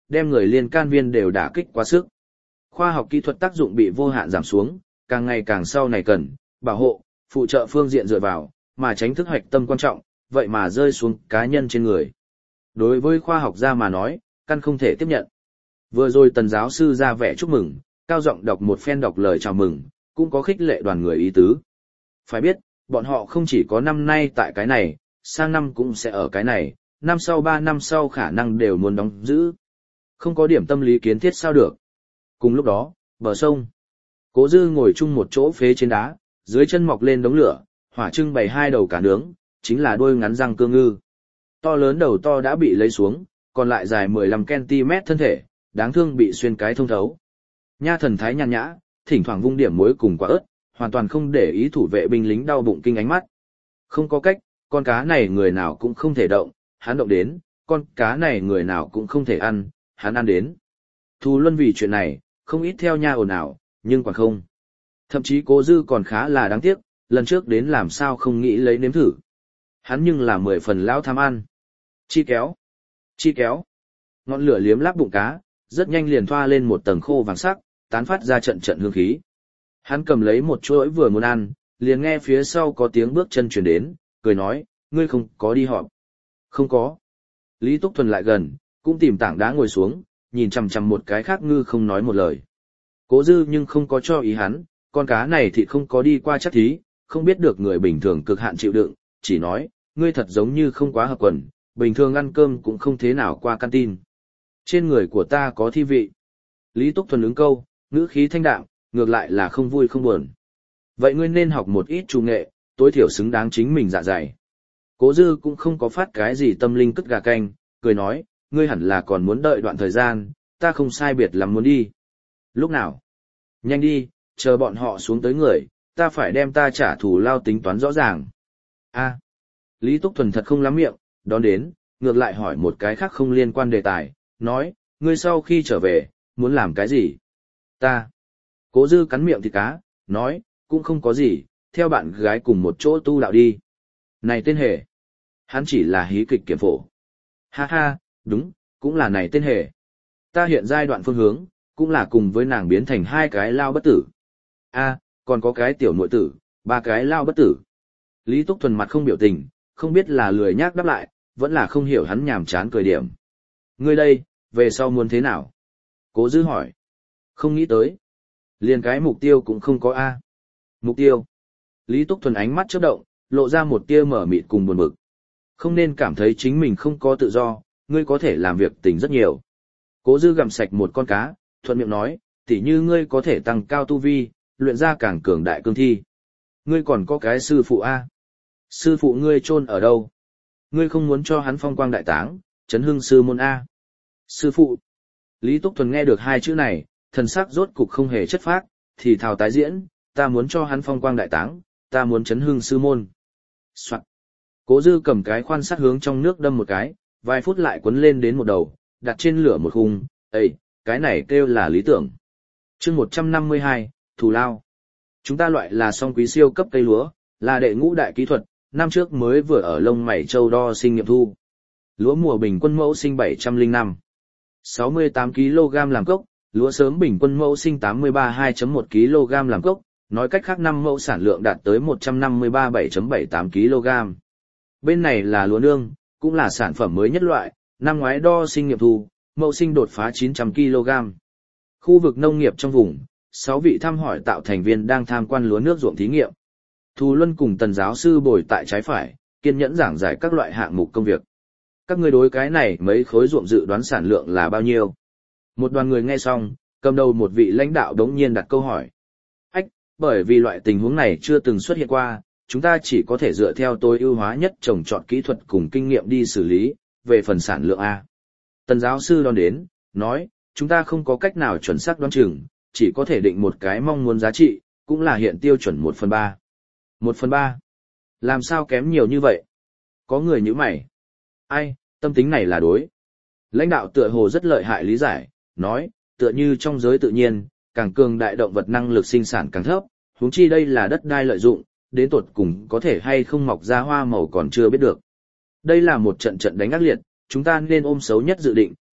đem người liên can viên đều đả kích quá sức. Khoa học kỹ thuật tác dụng bị vô hạn giảm xuống, càng ngày càng sau này cần, bảo hộ, phụ trợ phương diện dựa vào, mà tránh thức hoạch tâm quan trọng, vậy mà rơi xuống cá nhân trên người. Đối với khoa học gia mà nói, căn không thể tiếp nhận. Vừa rồi tần giáo sư ra vẻ chúc mừng, cao giọng đọc một phen đọc lời chào mừng, cũng có khích lệ đoàn người ý tứ. Phải biết, bọn họ không chỉ có năm nay tại cái này, sang năm cũng sẽ ở cái này, năm sau ba năm sau khả năng đều muốn đóng giữ. Không có điểm tâm lý kiến thiết sao được. Cùng lúc đó, bờ sông. Cố Dư ngồi chung một chỗ phế trên đá, dưới chân mọc lên đống lửa, hỏa trưng bày hai đầu cá nướng, chính là đôi ngắn răng cương ngư. To lớn đầu to đã bị lấy xuống, còn lại dài mười lăm ki lô mét thân thể, đáng thương bị xuyên cái thông thấu. Nha thần thái nhàn nhã, thỉnh thoảng vung điểm muối cùng quả ớt, hoàn toàn không để ý thủ vệ binh lính đau bụng kinh ánh mắt. Không có cách, con cá này người nào cũng không thể động, hắn động đến, con cá này người nào cũng không thể ăn, hắn ăn đến. Thù Luân vì chuyện này, không ít theo nha ồn ào, nhưng còn không. Thậm chí Cố Dư còn khá là đáng tiếc, lần trước đến làm sao không nghĩ lấy nếm thử. Hắn nhưng là mười phần lão tham ăn. Chi kéo, chi kéo. Ngọn lửa liếm láp bụng cá, rất nhanh liền thoa lên một tầng khô vàng sắc, tán phát ra trận trận hương khí. Hắn cầm lấy một chuỗi vừa muốn ăn, liền nghe phía sau có tiếng bước chân chuyển đến, cười nói, ngươi không có đi họp. Không có. Lý Túc Thuần lại gần, cũng tìm tảng đá ngồi xuống, nhìn chằm chằm một cái khác ngư không nói một lời. Cố Dư nhưng không có cho ý hắn, con cá này thì không có đi qua chắc thí, không biết được người bình thường cực hạn chịu đựng, chỉ nói, ngươi thật giống như không quá hợp quần, bình thường ăn cơm cũng không thế nào qua canteen. Trên người của ta có thi vị. Lý Túc Thuần ứng câu, ngữ khí thanh đạm, ngược lại là không vui không buồn. Vậy ngươi nên học một ít chủ nghệ, tối thiểu xứng đáng chính mình dạ dày. Cố Dư cũng không có phát cái gì tâm linh cất gà canh, cười nói, ngươi hẳn là còn muốn đợi đoạn thời gian, ta không sai biệt lắm muốn đi. Lúc nào? Nhanh đi, chờ bọn họ xuống tới người, ta phải đem ta trả thù lao tính toán rõ ràng. A. Lý Túc Thuần thật không lắm miệng, đón đến, ngược lại hỏi một cái khác không liên quan đề tài, nói, ngươi sau khi trở về, muốn làm cái gì? Ta. Cố Dư cắn miệng thịt cá, nói, cũng không có gì, theo bạn gái cùng một chỗ tu đạo đi. Này tên hề. Hắn chỉ là hí kịch kiểm phổ. Ha ha, đúng, cũng là này tên hề. Ta hiện giai đoạn phương hướng, cũng là cùng với nàng biến thành hai cái lao bất tử. A, còn có cái tiểu nội tử, ba cái lao bất tử. Lý Túc Thuần mặt không biểu tình, không biết là lười nhác đáp lại, vẫn là không hiểu hắn nhàm chán cười điểm. Ngươi đây, về sau muốn thế nào? Cố Dư hỏi. Không nghĩ tới. Liền cái mục tiêu cũng không có A. Mục tiêu. Lý Túc Thuần ánh mắt chớp động, lộ ra một tia mở mịt cùng buồn bực. Không nên cảm thấy chính mình không có tự do, ngươi có thể làm việc tình rất nhiều. Cố Dư gặm sạch một con cá, thuận miệng nói, tỉ như ngươi có thể tăng cao tu vi, luyện ra càng cường đại cương thi. Ngươi còn có cái sư phụ A. Sư phụ ngươi chôn ở đâu? Ngươi không muốn cho hắn phong quang đại táng, chấn hưng sư môn A. Sư phụ. Lý Túc Thuần nghe được hai chữ này, thần sắc rốt cục không hề chất phác, thì thào tái diễn, ta muốn cho hắn phong quang đại táng, ta muốn chấn hưng sư môn. Soạn. Cố Dư cầm cái khoan sắt hướng trong nước đâm một cái, vài phút lại quấn lên đến một đầu, đặt trên lửa một khung, Ê, cái này kêu là lý tưởng. Chương một trăm năm mươi hai, Thù Lao. Chúng ta loại là song quý siêu cấp cây lúa, là đệ ngũ đại kỹ thuật, năm trước mới vừa ở Lông Mày Châu đo sinh nghiệm thu. Lúa mùa bình quân mẫu sinh bảy trăm lẻ năm, sáu mươi tám ki lô gam làm cốc, lúa sớm bình quân mẫu sinh tám mươi ba hai phẩy một ki lô gam làm cốc, nói cách khác năm mẫu sản lượng đạt tới một trăm năm mươi ba bảy phẩy bảy tám ki lô gam. Bên này là lúa nương, cũng là sản phẩm mới nhất loại, năm ngoái đo sinh nghiệm thu, mẫu sinh đột phá chín trăm ki lô gam. Khu vực nông nghiệp trong vùng, sáu vị thăm hỏi tạo thành viên đang tham quan lúa nước ruộng thí nghiệm. Thù Luân cùng Tần giáo sư bồi tại trái phải, kiên nhẫn giảng giải các loại hạng mục công việc. Các người đối cái này mấy khối ruộng dự đoán sản lượng là bao nhiêu? Một đoàn người nghe xong, cầm đầu một vị lãnh đạo đống nhiên đặt câu hỏi. Ách, bởi vì loại tình huống này chưa từng xuất hiện qua, chúng ta chỉ có thể dựa theo tối ưu hóa nhất trồng trọt kỹ thuật cùng kinh nghiệm đi xử lý, về phần sản lượng A. Tần giáo sư đón đến, nói, chúng ta không có cách nào chuẩn xác đoán chừng, chỉ có thể định một cái mong muốn giá trị, cũng là hiện tiêu chuẩn một phần ba. Một phần ba? Làm sao kém nhiều như vậy? Có người như mày. Ai, tâm tính này là đối. Lãnh đạo tựa hồ rất lợi hại lý giải, nói, tựa như trong giới tự nhiên, càng cường đại động vật năng lực sinh sản càng thấp, huống chi đây là đất đai lợi dụng, đến tột cùng có thể hay không mọc ra hoa màu còn chưa biết được. Đây là một trận trận đánh ác liệt, chúng ta nên ôm xấu nhất dự định,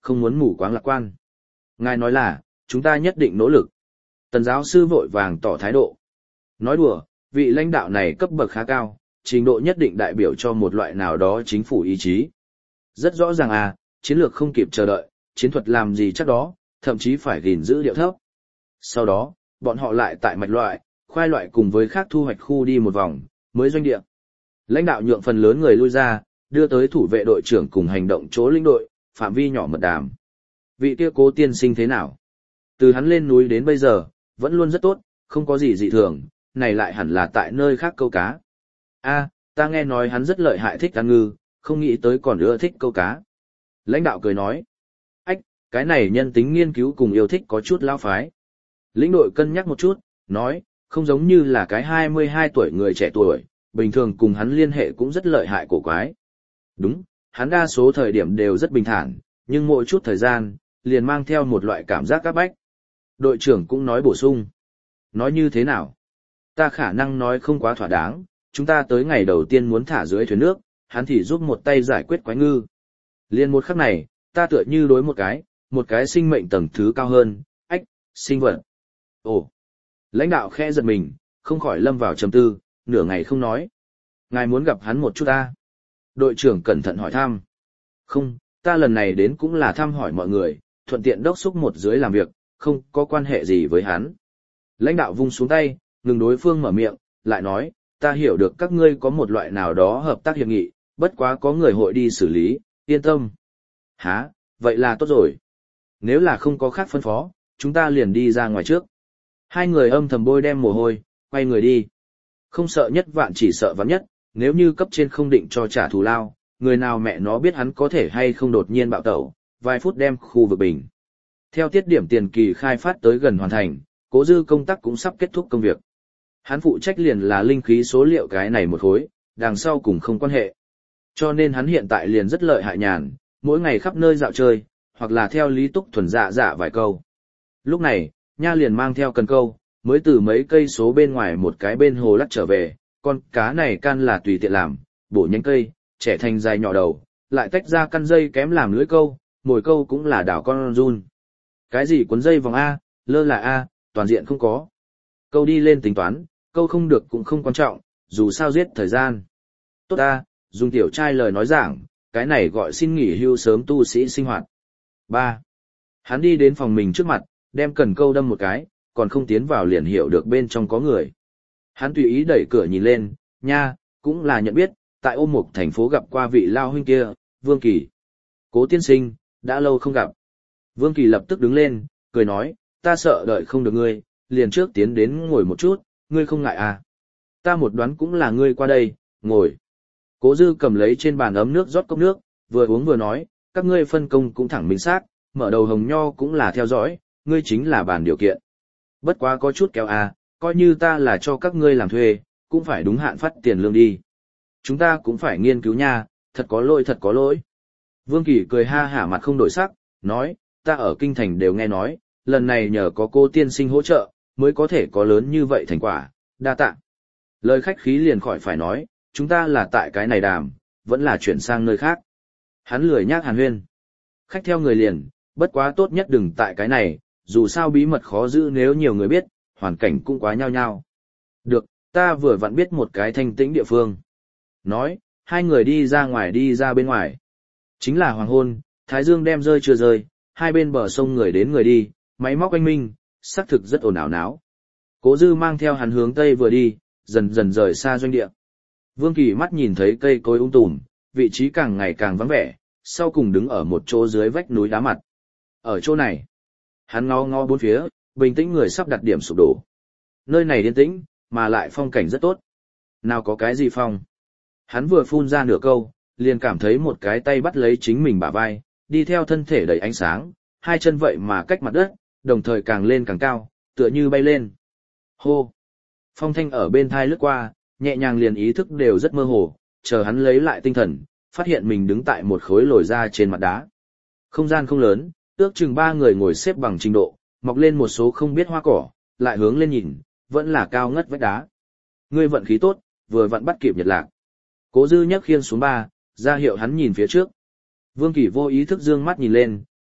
không muốn mù quáng lạc quan. Ngài nói là, chúng ta nhất định nỗ lực. Tần giáo sư vội vàng tỏ thái độ. Nói đùa, vị lãnh đạo này cấp bậc khá cao, trình độ nhất định đại biểu cho một loại nào đó chính phủ ý chí. Rất rõ ràng à, chiến lược không kịp chờ đợi, chiến thuật làm gì chắc đó, thậm chí phải gìn giữ điệu thấp. Sau đó, bọn họ lại tại mạch loại, khoai loại cùng với khác thu hoạch khu đi một vòng, mới doanh địa. Lãnh đạo nhượng phần lớn người lui ra, đưa tới thủ vệ đội trưởng cùng hành động chỗ lĩnh đội, phạm vi nhỏ mật đàm. Vị kia Cố tiên sinh thế nào? Từ hắn lên núi đến bây giờ, vẫn luôn rất tốt, không có gì dị thường, này lại hẳn là tại nơi khác câu cá. A, ta nghe nói hắn rất lợi hại thích ăn ngư, không nghĩ tới còn ưa thích câu cá. Lãnh đạo cười nói, ách, cái này nhân tính nghiên cứu cùng yêu thích có chút lao phái. Lĩnh đội cân nhắc một chút, nói, không giống như là cái hai mươi hai tuổi người trẻ tuổi, bình thường cùng hắn liên hệ cũng rất lợi hại cổ quái. Đúng, hắn đa số thời điểm đều rất bình thản, nhưng mỗi chút thời gian, liền mang theo một loại cảm giác áp bách. Đội trưởng cũng nói bổ sung. Nói như thế nào? Ta khả năng nói không quá thỏa đáng, chúng ta tới ngày đầu tiên muốn thả dưới thuyền nước, hắn thì giúp một tay giải quyết quái ngư. Liên một khắc này, ta tựa như đối một cái, một cái sinh mệnh tầng thứ cao hơn, ách, sinh vật. Ồ, lãnh đạo khẽ giật mình, không khỏi lâm vào trầm tư, nửa ngày không nói. Ngài muốn gặp hắn một chút ta? Đội trưởng cẩn thận hỏi thăm. Không, ta lần này đến cũng là thăm hỏi mọi người, thuận tiện đốc xúc một dưới làm việc, không có quan hệ gì với hắn. Lãnh đạo vung xuống tay, ngừng đối phương mở miệng, lại nói, ta hiểu được các ngươi có một loại nào đó hợp tác hiệp nghị, bất quá có người hội đi xử lý, yên tâm. Hả, vậy là tốt rồi. Nếu là không có khác phân phó, chúng ta liền đi ra ngoài trước. Hai người âm thầm bôi đem mồ hôi, quay người đi. Không sợ nhất vạn chỉ sợ vạn nhất, nếu như cấp trên không định cho trả thù lao, người nào mẹ nó biết hắn có thể hay không đột nhiên bạo tẩu, vài phút đem khu vực bình. Theo tiết điểm tiền kỳ khai phát tới gần hoàn thành, Cố Dư công tác cũng sắp kết thúc công việc. Hắn phụ trách liền là linh khí số liệu cái này một khối, đằng sau cùng không quan hệ. Cho nên hắn hiện tại liền rất lợi hại nhàn, mỗi ngày khắp nơi dạo chơi, hoặc là theo Lý Túc thuần dạ dạ vài câu. Lúc này, Nha liền mang theo cần câu, mới từ mấy cây số bên ngoài một cái bên hồ lắc trở về, con cá này can là tùy tiện làm, bổ nhánh cây, trẻ thành dài nhỏ đầu, lại tách ra căn dây kém làm lưới câu, mồi câu cũng là đảo con run. Cái gì cuốn dây vòng A, lơ là A, toàn diện không có. Câu đi lên tính toán, câu không được cũng không quan trọng, dù sao giết thời gian. Tốt A, dùng tiểu trai lời nói giảng, cái này gọi xin nghỉ hưu sớm tu sĩ sinh hoạt. ba. Hắn đi đến phòng mình trước mặt, đem cần câu đâm một cái, còn không tiến vào liền hiểu được bên trong có người. Hắn tùy ý đẩy cửa nhìn lên, nha, cũng là nhận biết, tại Ô Mục thành phố gặp qua vị lao huynh kia, Vương Kỳ. Cố tiên sinh, đã lâu không gặp. Vương Kỳ lập tức đứng lên, cười nói, ta sợ đợi không được ngươi, liền trước tiến đến ngồi một chút, ngươi không ngại à. Ta một đoán cũng là ngươi qua đây, ngồi. Cố Dư cầm lấy trên bàn ấm nước rót cốc nước, vừa uống vừa nói, các ngươi phân công cũng thẳng minh xác, mở đầu hồng nho cũng là theo dõi, ngươi chính là bàn điều kiện. Bất quá có chút kéo à, coi như ta là cho các ngươi làm thuê, cũng phải đúng hạn phát tiền lương đi. Chúng ta cũng phải nghiên cứu nha, thật có lỗi thật có lỗi. Vương Kỳ cười ha hả mặt không đổi sắc, nói, ta ở kinh thành đều nghe nói, lần này nhờ có cô tiên sinh hỗ trợ, mới có thể có lớn như vậy thành quả, đa tạ. Lời khách khí liền khỏi phải nói, chúng ta là tại cái này đàm, vẫn là chuyển sang nơi khác. Hắn lười nhác hàn huyên. Khách theo người liền, bất quá tốt nhất đừng tại cái này, dù sao bí mật khó giữ nếu nhiều người biết, hoàn cảnh cũng quá nhao nhao. Được, ta vừa vặn biết một cái thanh tĩnh địa phương. Nói, hai người đi ra ngoài đi ra bên ngoài. Chính là hoàng hôn, thái dương đem rơi chưa rơi, hai bên bờ sông người đến người đi, máy móc oanh minh, xác thực rất ồn ào náo. Cố Dư mang theo hắn hướng tây vừa đi, dần dần rời xa doanh địa. Vương Kỳ mắt nhìn thấy cây cối ung tùm, vị trí càng ngày càng vắng vẻ, sau cùng đứng ở một chỗ dưới vách núi đá mặt. Ở chỗ này, hắn ngó ngó bốn phía, bình tĩnh người sắp đặt điểm sụp đổ. Nơi này yên tĩnh, mà lại phong cảnh rất tốt. Nào có cái gì phong? Hắn vừa phun ra nửa câu, liền cảm thấy một cái tay bắt lấy chính mình bả vai, đi theo thân thể đầy ánh sáng, hai chân vậy mà cách mặt đất, đồng thời càng lên càng cao, tựa như bay lên. Hô! Phong thanh ở bên thai lướt qua, nhẹ nhàng liền ý thức đều rất mơ hồ, chờ hắn lấy lại tinh thần, phát hiện mình đứng tại một khối lồi ra trên mặt đá. Không gian không lớn, ước chừng ba người ngồi xếp bằng trình độ, mọc lên một số không biết hoa cỏ, lại hướng lên nhìn, vẫn là cao ngất vách đá. Ngươi vận khí tốt, vừa vặn bắt kịp nhật lạc. Cố Dư nhấc khiên xuống ba, ra hiệu hắn nhìn phía trước. Vương Kỳ vô ý thức dương mắt nhìn lên,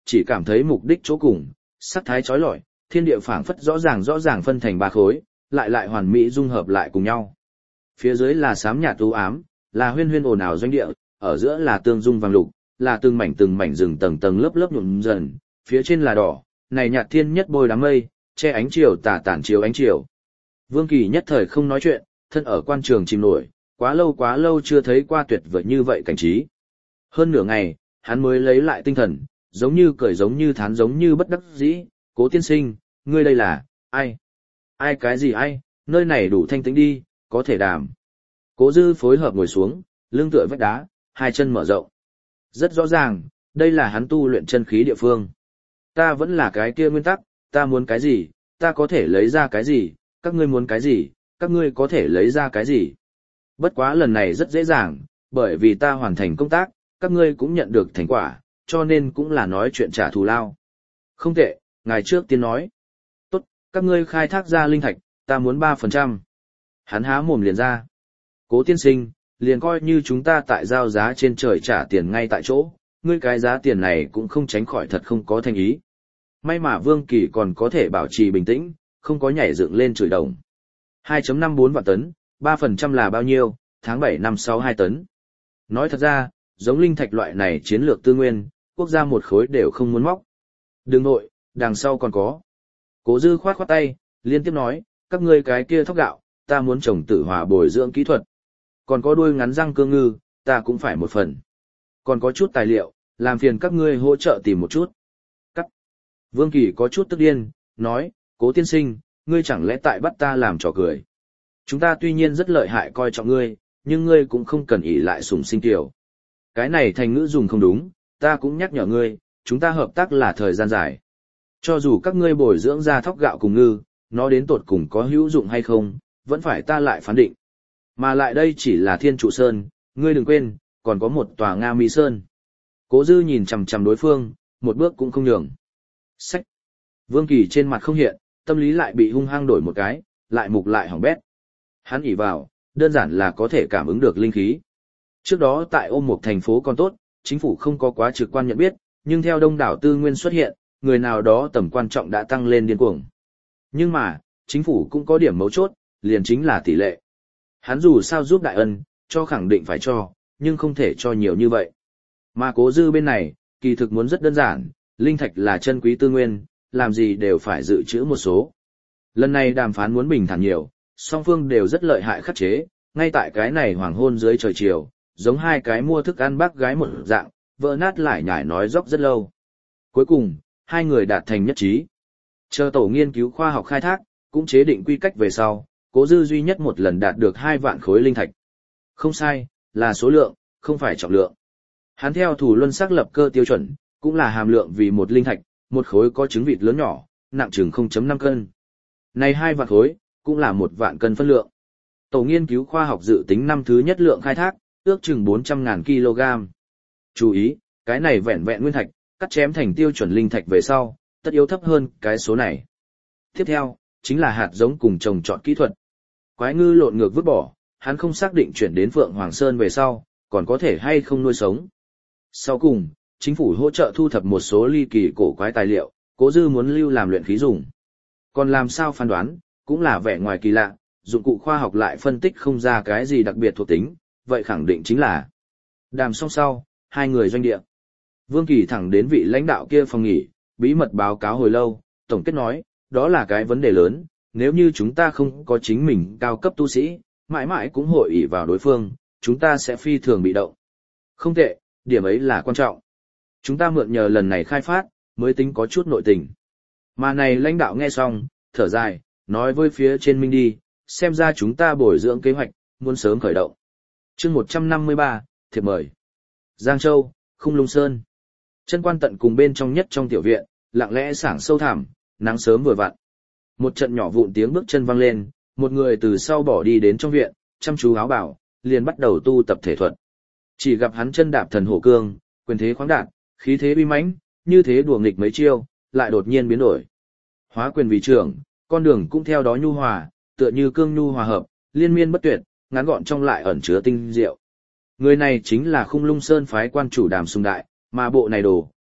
chỉ cảm thấy mục đích chỗ cùng, sắc thái chói lọi, thiên địa phảng phất rõ ràng rõ ràng phân thành ba khối, lại lại hoàn mỹ dung hợp lại cùng nhau. Phía dưới là xám nhạt u ám, là huyên huyên ồn ào doanh địa, ở giữa là tương dung vàng lục, là từng mảnh từng mảnh rừng tầng tầng lớp lớp nhuộm dần, phía trên là đỏ, này nhạt thiên nhất bôi đám mây, che ánh chiều tà tản chiếu ánh chiều. Vương Kỳ nhất thời không nói chuyện, thân ở quan trường chìm nổi, quá lâu quá lâu chưa thấy qua tuyệt vời như vậy cảnh trí. Hơn nửa ngày, hắn mới lấy lại tinh thần, giống như cười giống như thán giống như bất đắc dĩ, Cố tiên sinh, ngươi đây là, ai? Ai cái gì ai, nơi này đủ thanh tĩnh đi, có thể đàm. Cố Dư phối hợp ngồi xuống, lưng tựa vách đá, hai chân mở rộng. Rất rõ ràng, đây là hắn tu luyện chân khí địa phương. Ta vẫn là cái kia nguyên tắc, ta muốn cái gì, ta có thể lấy ra cái gì, các ngươi muốn cái gì, các ngươi có thể lấy ra cái gì. Bất quá lần này rất dễ dàng, bởi vì ta hoàn thành công tác, các ngươi cũng nhận được thành quả, cho nên cũng là nói chuyện trả thù lao. Không tệ, ngài trước tiên nói. Tốt, các ngươi khai thác ra linh thạch, ta muốn ba phần trăm. Hắn há mồm liền ra. Cố tiên sinh, liền coi như chúng ta tại giao giá trên trời trả tiền ngay tại chỗ, ngươi cái giá tiền này cũng không tránh khỏi thật không có thành ý. May mà Vương Kỳ còn có thể bảo trì bình tĩnh, không có nhảy dựng lên chửi đồng. hai phẩy năm bốn vạn tấn, ba phần trăm là bao nhiêu, tháng bảy năm sáu hai tấn. Nói thật ra, giống linh thạch loại này chiến lược tư nguyên, quốc gia một khối đều không muốn móc. Đừng nội, đằng sau còn có. Cố Dư khoát khoát tay, liên tiếp nói, các ngươi cái kia thóc gạo, ta muốn trồng tử hòa bồi dưỡng kỹ thuật. Còn có đuôi ngắn răng cương ngư, ta cũng phải một phần. Còn có chút tài liệu, làm phiền các ngươi hỗ trợ tìm một chút. Cắt. Vương Kỳ có chút tức điên, nói, Cố tiên sinh, ngươi chẳng lẽ tại bắt ta làm trò cười. Chúng ta tuy nhiên rất lợi hại coi trọng ngươi, nhưng ngươi cũng không cần ỷ lại sủng sinh tiểu. Cái này thành ngữ dùng không đúng, ta cũng nhắc nhở ngươi, chúng ta hợp tác là thời gian dài. Cho dù các ngươi bồi dưỡng ra thóc gạo cùng ngư, nó đến tột cùng có hữu dụng hay không, vẫn phải ta lại phán định. Mà lại đây chỉ là Thiên Trụ Sơn, ngươi đừng quên, còn có một tòa Nga Mi Sơn. Cố Dư nhìn chằm chằm đối phương, một bước cũng không nhường. Sách. Vương Kỳ trên mặt không hiện, tâm lý lại bị hung hăng đổi một cái, lại mục lại hỏng bét. Hắn ỷ vào, đơn giản là có thể cảm ứng được linh khí. Trước đó tại Ô Mục thành phố còn tốt, chính phủ không có quá trực quan nhận biết, nhưng theo đông đảo tư nguyên xuất hiện, người nào đó tầm quan trọng đã tăng lên điên cuồng. Nhưng mà, chính phủ cũng có điểm mấu chốt, liền chính là tỷ lệ. Hắn dù sao giúp đại ân, cho khẳng định phải cho, nhưng không thể cho nhiều như vậy. Mà Cố Dư bên này, kỳ thực muốn rất đơn giản, linh thạch là chân quý tư nguyên, làm gì đều phải dự trữ một số. Lần này đàm phán muốn bình thản nhiều, song phương đều rất lợi hại khắc chế, ngay tại cái này hoàng hôn dưới trời chiều, giống hai cái mua thức ăn bác gái một dạng, vỡ nát lại nhải nói dốc rất lâu. Cuối cùng, hai người đạt thành nhất trí. Chờ tổ nghiên cứu khoa học khai thác, cũng chế định quy cách về sau, Cố Dư duy nhất một lần đạt được hai vạn khối linh thạch. Không sai, là số lượng, không phải trọng lượng. Hắn theo thủ luân xác lập cơ tiêu chuẩn, cũng là hàm lượng vì một linh thạch, một khối có trứng vịt lớn nhỏ, nặng chừng không phẩy năm cân. Này hai vạn khối, cũng là một vạn cân phân lượng. Tổ nghiên cứu khoa học dự tính năm thứ nhất lượng khai thác, ước chừng bốn trăm ngàn ki lô gam. Chú ý, cái này vẹn vẹn nguyên thạch, cắt chém thành tiêu chuẩn linh thạch về sau, tất yếu thấp hơn cái số này. Tiếp theo, chính là hạt giống cùng trồng trọt kỹ thuật. Quái ngư lộn ngược vứt bỏ, hắn không xác định chuyển đến Phượng Hoàng Sơn về sau, còn có thể hay không nuôi sống. Sau cùng, chính phủ hỗ trợ thu thập một số ly kỳ cổ quái tài liệu, Cố Dư muốn lưu làm luyện khí dùng. Còn làm sao phán đoán, cũng là vẻ ngoài kỳ lạ, dụng cụ khoa học lại phân tích không ra cái gì đặc biệt thuộc tính, vậy khẳng định chính là. Đàm xong sau, hai người doanh địa. Vương Kỳ thẳng đến vị lãnh đạo kia phòng nghỉ, bí mật báo cáo hồi lâu, tổng kết nói, đó là cái vấn đề lớn, nếu như chúng ta không có chính mình cao cấp tu sĩ, mãi mãi cũng hội ỷ vào đối phương, chúng ta sẽ phi thường bị động. Không tệ, điểm ấy là quan trọng. Chúng ta mượn nhờ lần này khai phát, mới tính có chút nội tình. Mà này lãnh đạo nghe xong, thở dài, nói với phía trên Minh đi, xem ra chúng ta bồi dưỡng kế hoạch, muốn sớm khởi động. chương một trăm năm mươi ba, thiệp mời. Giang Châu, Khung Lung Sơn. Chân quan tận cùng bên trong nhất trong tiểu viện, lặng lẽ sảng sâu thẳm, nắng sớm vừa vặn. Một trận nhỏ vụn tiếng bước chân vang lên, một người từ sau bỏ đi đến trong viện, chăm chú áo bảo, liền bắt đầu tu tập thể thuật. Chỉ gặp hắn chân đạp thần hổ cương, quyền thế khoáng đạt, khí thế uy mãnh, như thế đùa nghịch mấy chiêu, lại đột nhiên biến đổi. Hóa quyền vì trưởng, con đường cũng theo đó nhu hòa, tựa như cương nhu hòa hợp, liên miên bất tuyệt, ngắn gọn trong lại ẩn chứa tinh diệu. Người này chính là Khung Lung Sơn phái quan chủ Đàm Sùng Đại, mà bộ này đồ, vật,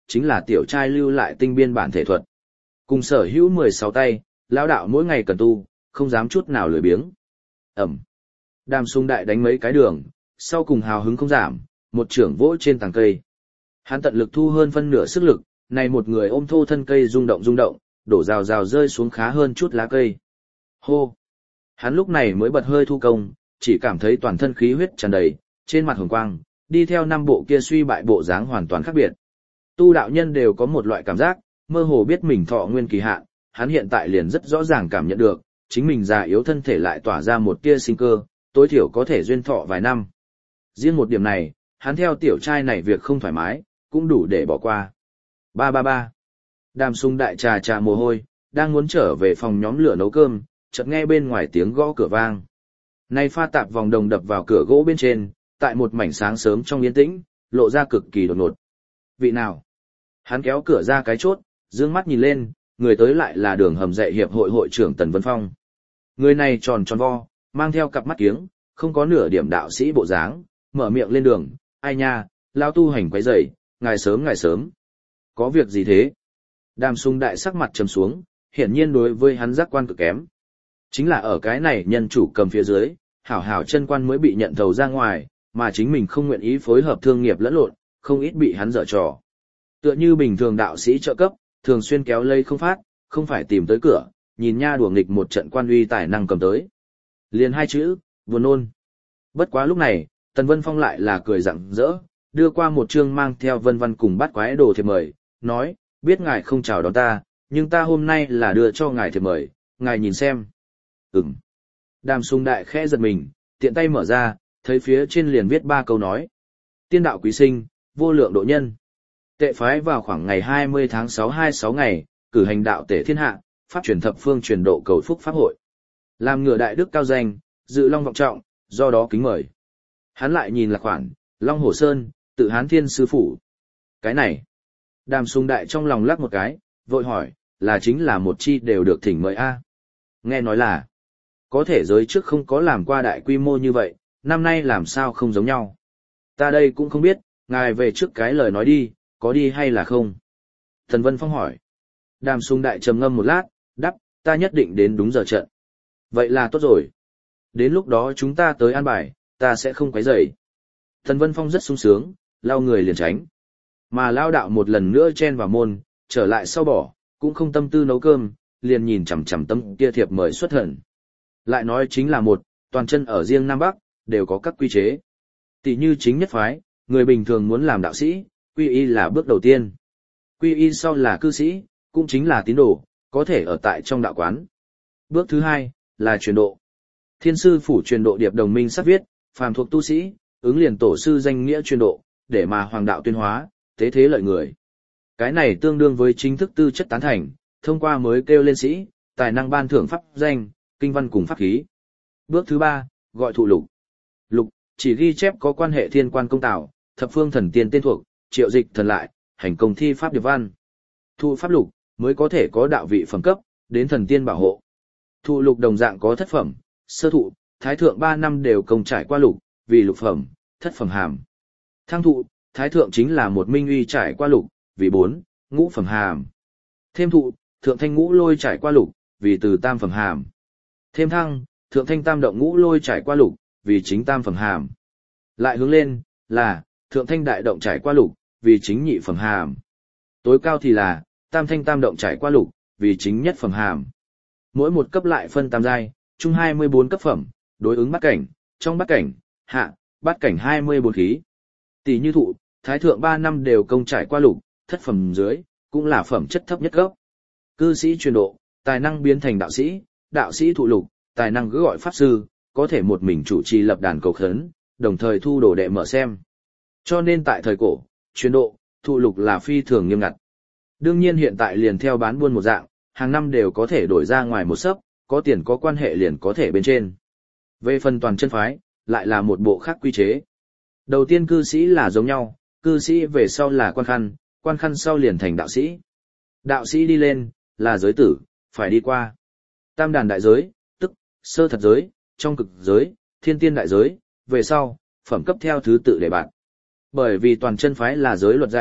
chính là tiểu trai lưu lại tinh biên bản thể thuật. Cùng sở hữu mười sáu tay, lão đạo mỗi ngày cần tu, không dám chút nào lười biếng. Ẩm. Đàm Sung Đại đánh mấy cái đường, sau cùng hào hứng không giảm, một trưởng vỗ trên tàng cây. Hắn tận lực thu hơn phân nửa sức lực, này một người ôm thô thân cây rung động rung động, đổ rào rào rơi xuống khá hơn chút lá cây. Hô. Hắn lúc này mới bật hơi thu công, chỉ cảm thấy toàn thân khí huyết tràn đầy, trên mặt hồng quang, đi theo năm bộ kia suy bại bộ dáng hoàn toàn khác biệt. Tu đạo nhân đều có một loại cảm giác, mơ hồ biết mình thọ nguyên kỳ hạn, hắn hiện tại liền rất rõ ràng cảm nhận được, chính mình già yếu thân thể lại tỏa ra một tia sinh cơ, tối thiểu có thể duyên thọ vài năm. Riêng một điểm này, hắn theo tiểu trai này việc không thoải mái, cũng đủ để bỏ qua. Ba ba ba. Đàm Sung Đại trà trà mồ hôi, đang muốn trở về phòng nhóm lửa nấu cơm, chợt nghe bên ngoài tiếng gõ cửa vang. Nay pha tạp vòng đồng đập vào cửa gỗ bên trên, tại một mảnh sáng sớm trong yên tĩnh, lộ ra cực kỳ đột ngột. Vị nào? Hắn kéo cửa ra cái chốt, dương mắt nhìn lên, người tới lại là Đường Hầm Dạy hiệp hội hội trưởng Tần Vân Phong. Người này tròn tròn vo, mang theo cặp mắt kiếng, không có nửa điểm đạo sĩ bộ dáng, mở miệng lên đường, ai nha, lao tu hành quấy rầy, ngài sớm ngài sớm. Có việc gì thế? Đàm Sung Đại sắc mặt trầm xuống, hiển nhiên đối với hắn giác quan cực kém. Chính là ở cái này nhân chủ cầm phía dưới, hảo hảo chân quan mới bị nhận thầu ra ngoài, mà chính mình không nguyện ý phối hợp thương nghiệp lẫn lộn, không ít bị hắn dở trò. Tựa như bình thường đạo sĩ trợ cấp, thường xuyên kéo lây không phát, không phải tìm tới cửa, nhìn nha đùa nghịch một trận quan uy tài năng cầm tới. Liền hai chữ, buồn nôn. Bất quá lúc này, Tần Vân Phong lại là cười rạng rỡ, đưa qua một chương mang theo vân văn cùng bắt quái đồ thiệp mời, nói, biết ngài không chào đón ta, nhưng ta hôm nay là đưa cho ngài thiệp mời, ngài nhìn xem. Ừm. Đàm Sung Đại khẽ giật mình, tiện tay mở ra, thấy phía trên liền viết ba câu nói. Tiên đạo quý sinh, vô lượng độ nhân. Tệ phái vào khoảng ngày hai mươi tháng sáu hai mươi sáu ngày, cử hành đạo tể thiên hạ, pháp truyền thập phương truyền độ cầu phúc pháp hội. Làm ngựa đại đức cao danh, dự long vọng trọng, do đó kính mời. Hắn lại nhìn là khoản, Long Hồ Sơn, tự Hán Thiên Sư Phủ. Cái này. Đàm Sung Đại trong lòng lắc một cái, vội hỏi, là chính là một chi đều được thỉnh mời a. Nghe nói là, có thể giới trước không có làm qua đại quy mô như vậy, năm nay làm sao không giống nhau. Ta đây cũng không biết, ngài về trước cái lời nói đi, có đi hay là không? Thần Vân Phong hỏi. Đàm Sung Đại trầm ngâm một lát, đáp, ta nhất định đến đúng giờ trận. Vậy là tốt rồi. Đến lúc đó chúng ta tới an bài, ta sẽ không quấy rầy. Thần Vân Phong rất sung sướng, lao người liền tránh. Mà lao đạo một lần nữa chen vào môn, trở lại sau bỏ, cũng không tâm tư nấu cơm, liền nhìn chằm chằm tâm kia thiệp mời xuất thần. Lại nói chính là một, toàn chân ở riêng Nam Bắc, đều có các quy chế. Tỷ như chính nhất phái, người bình thường muốn làm đạo sĩ, quy y là bước đầu tiên. Quy y sau là cư sĩ, cũng chính là tín đồ, có thể ở tại trong đạo quán. Bước thứ hai, là truyền độ. Thiên sư phủ truyền độ điệp đồng minh sắp viết, phàm thuộc tu sĩ, ứng liền tổ sư danh nghĩa truyền độ, để mà hoàng đạo tuyên hóa, tế thế lợi người. Cái này tương đương với chính thức tư chất tán thành, thông qua mới kêu lên sĩ, tài năng ban thưởng pháp danh, kinh văn cùng pháp khí. Bước thứ ba, gọi thụ lục. Lục, chỉ ghi chép có quan hệ thiên quan công tạo, thập phương thần tiên tên thuộc, triệu dịch thần lại, hành công thi pháp điệp văn. Thụ pháp lục, mới có thể có đạo vị phẩm cấp, đến thần tiên bảo hộ. Thụ lục đồng dạng có thất phẩm, sơ thụ, thái thượng ba năm đều công trải qua lục, vì lục phẩm, thất phẩm hàm. Thăng thụ, thái thượng chính là một minh uy trải qua lục, vì bốn, ngũ phẩm hàm. Thêm thụ, thượng thanh ngũ lôi trải qua lục, vì từ tam phẩm hàm. Thêm thăng, thượng thanh tam động ngũ lôi trải qua lục, vì chính tam phẩm hàm. Lại hướng lên, là, thượng thanh đại động trải qua lục, vì chính nhị phẩm hàm. Tối cao thì là, tam thanh tam động trải qua lục, vì chính nhất phẩm hàm. Mỗi một cấp lại phân tam giai, chung hai mươi bốn cấp phẩm, đối ứng bát cảnh, trong bát cảnh, hạ, bát cảnh hai mươi bốn khí. Tỷ như thụ, thái thượng ba năm đều công trải qua lục, thất phẩm dưới, cũng là phẩm chất thấp nhất gốc. Cư sĩ truyền độ, tài năng biến thành đạo sĩ, đạo sĩ thụ lục, tài năng cứ gọi pháp sư, có thể một mình chủ trì lập đàn cầu khấn, đồng thời thu đồ đệ mở xem. Cho nên tại thời cổ, truyền độ, thụ lục là phi thường nghiêm ngặt. Đương nhiên hiện tại liền theo bán buôn một dạng, hàng năm đều có thể đổi ra ngoài một sấp, có tiền có quan hệ liền có thể bên trên. Về phần toàn chân phái, lại là một bộ khác quy chế. Đầu tiên cư sĩ là giống nhau, cư sĩ về sau là quan khăn, quan khăn sau liền thành đạo sĩ. Đạo sĩ đi lên, là giới tử, phải đi qua tam đàn đại giới, tức sơ thật giới, trong cực giới, thiên tiên đại giới, về sau, phẩm cấp theo thứ tự để bạn. Bởi vì toàn chân phái là giới luật dạy,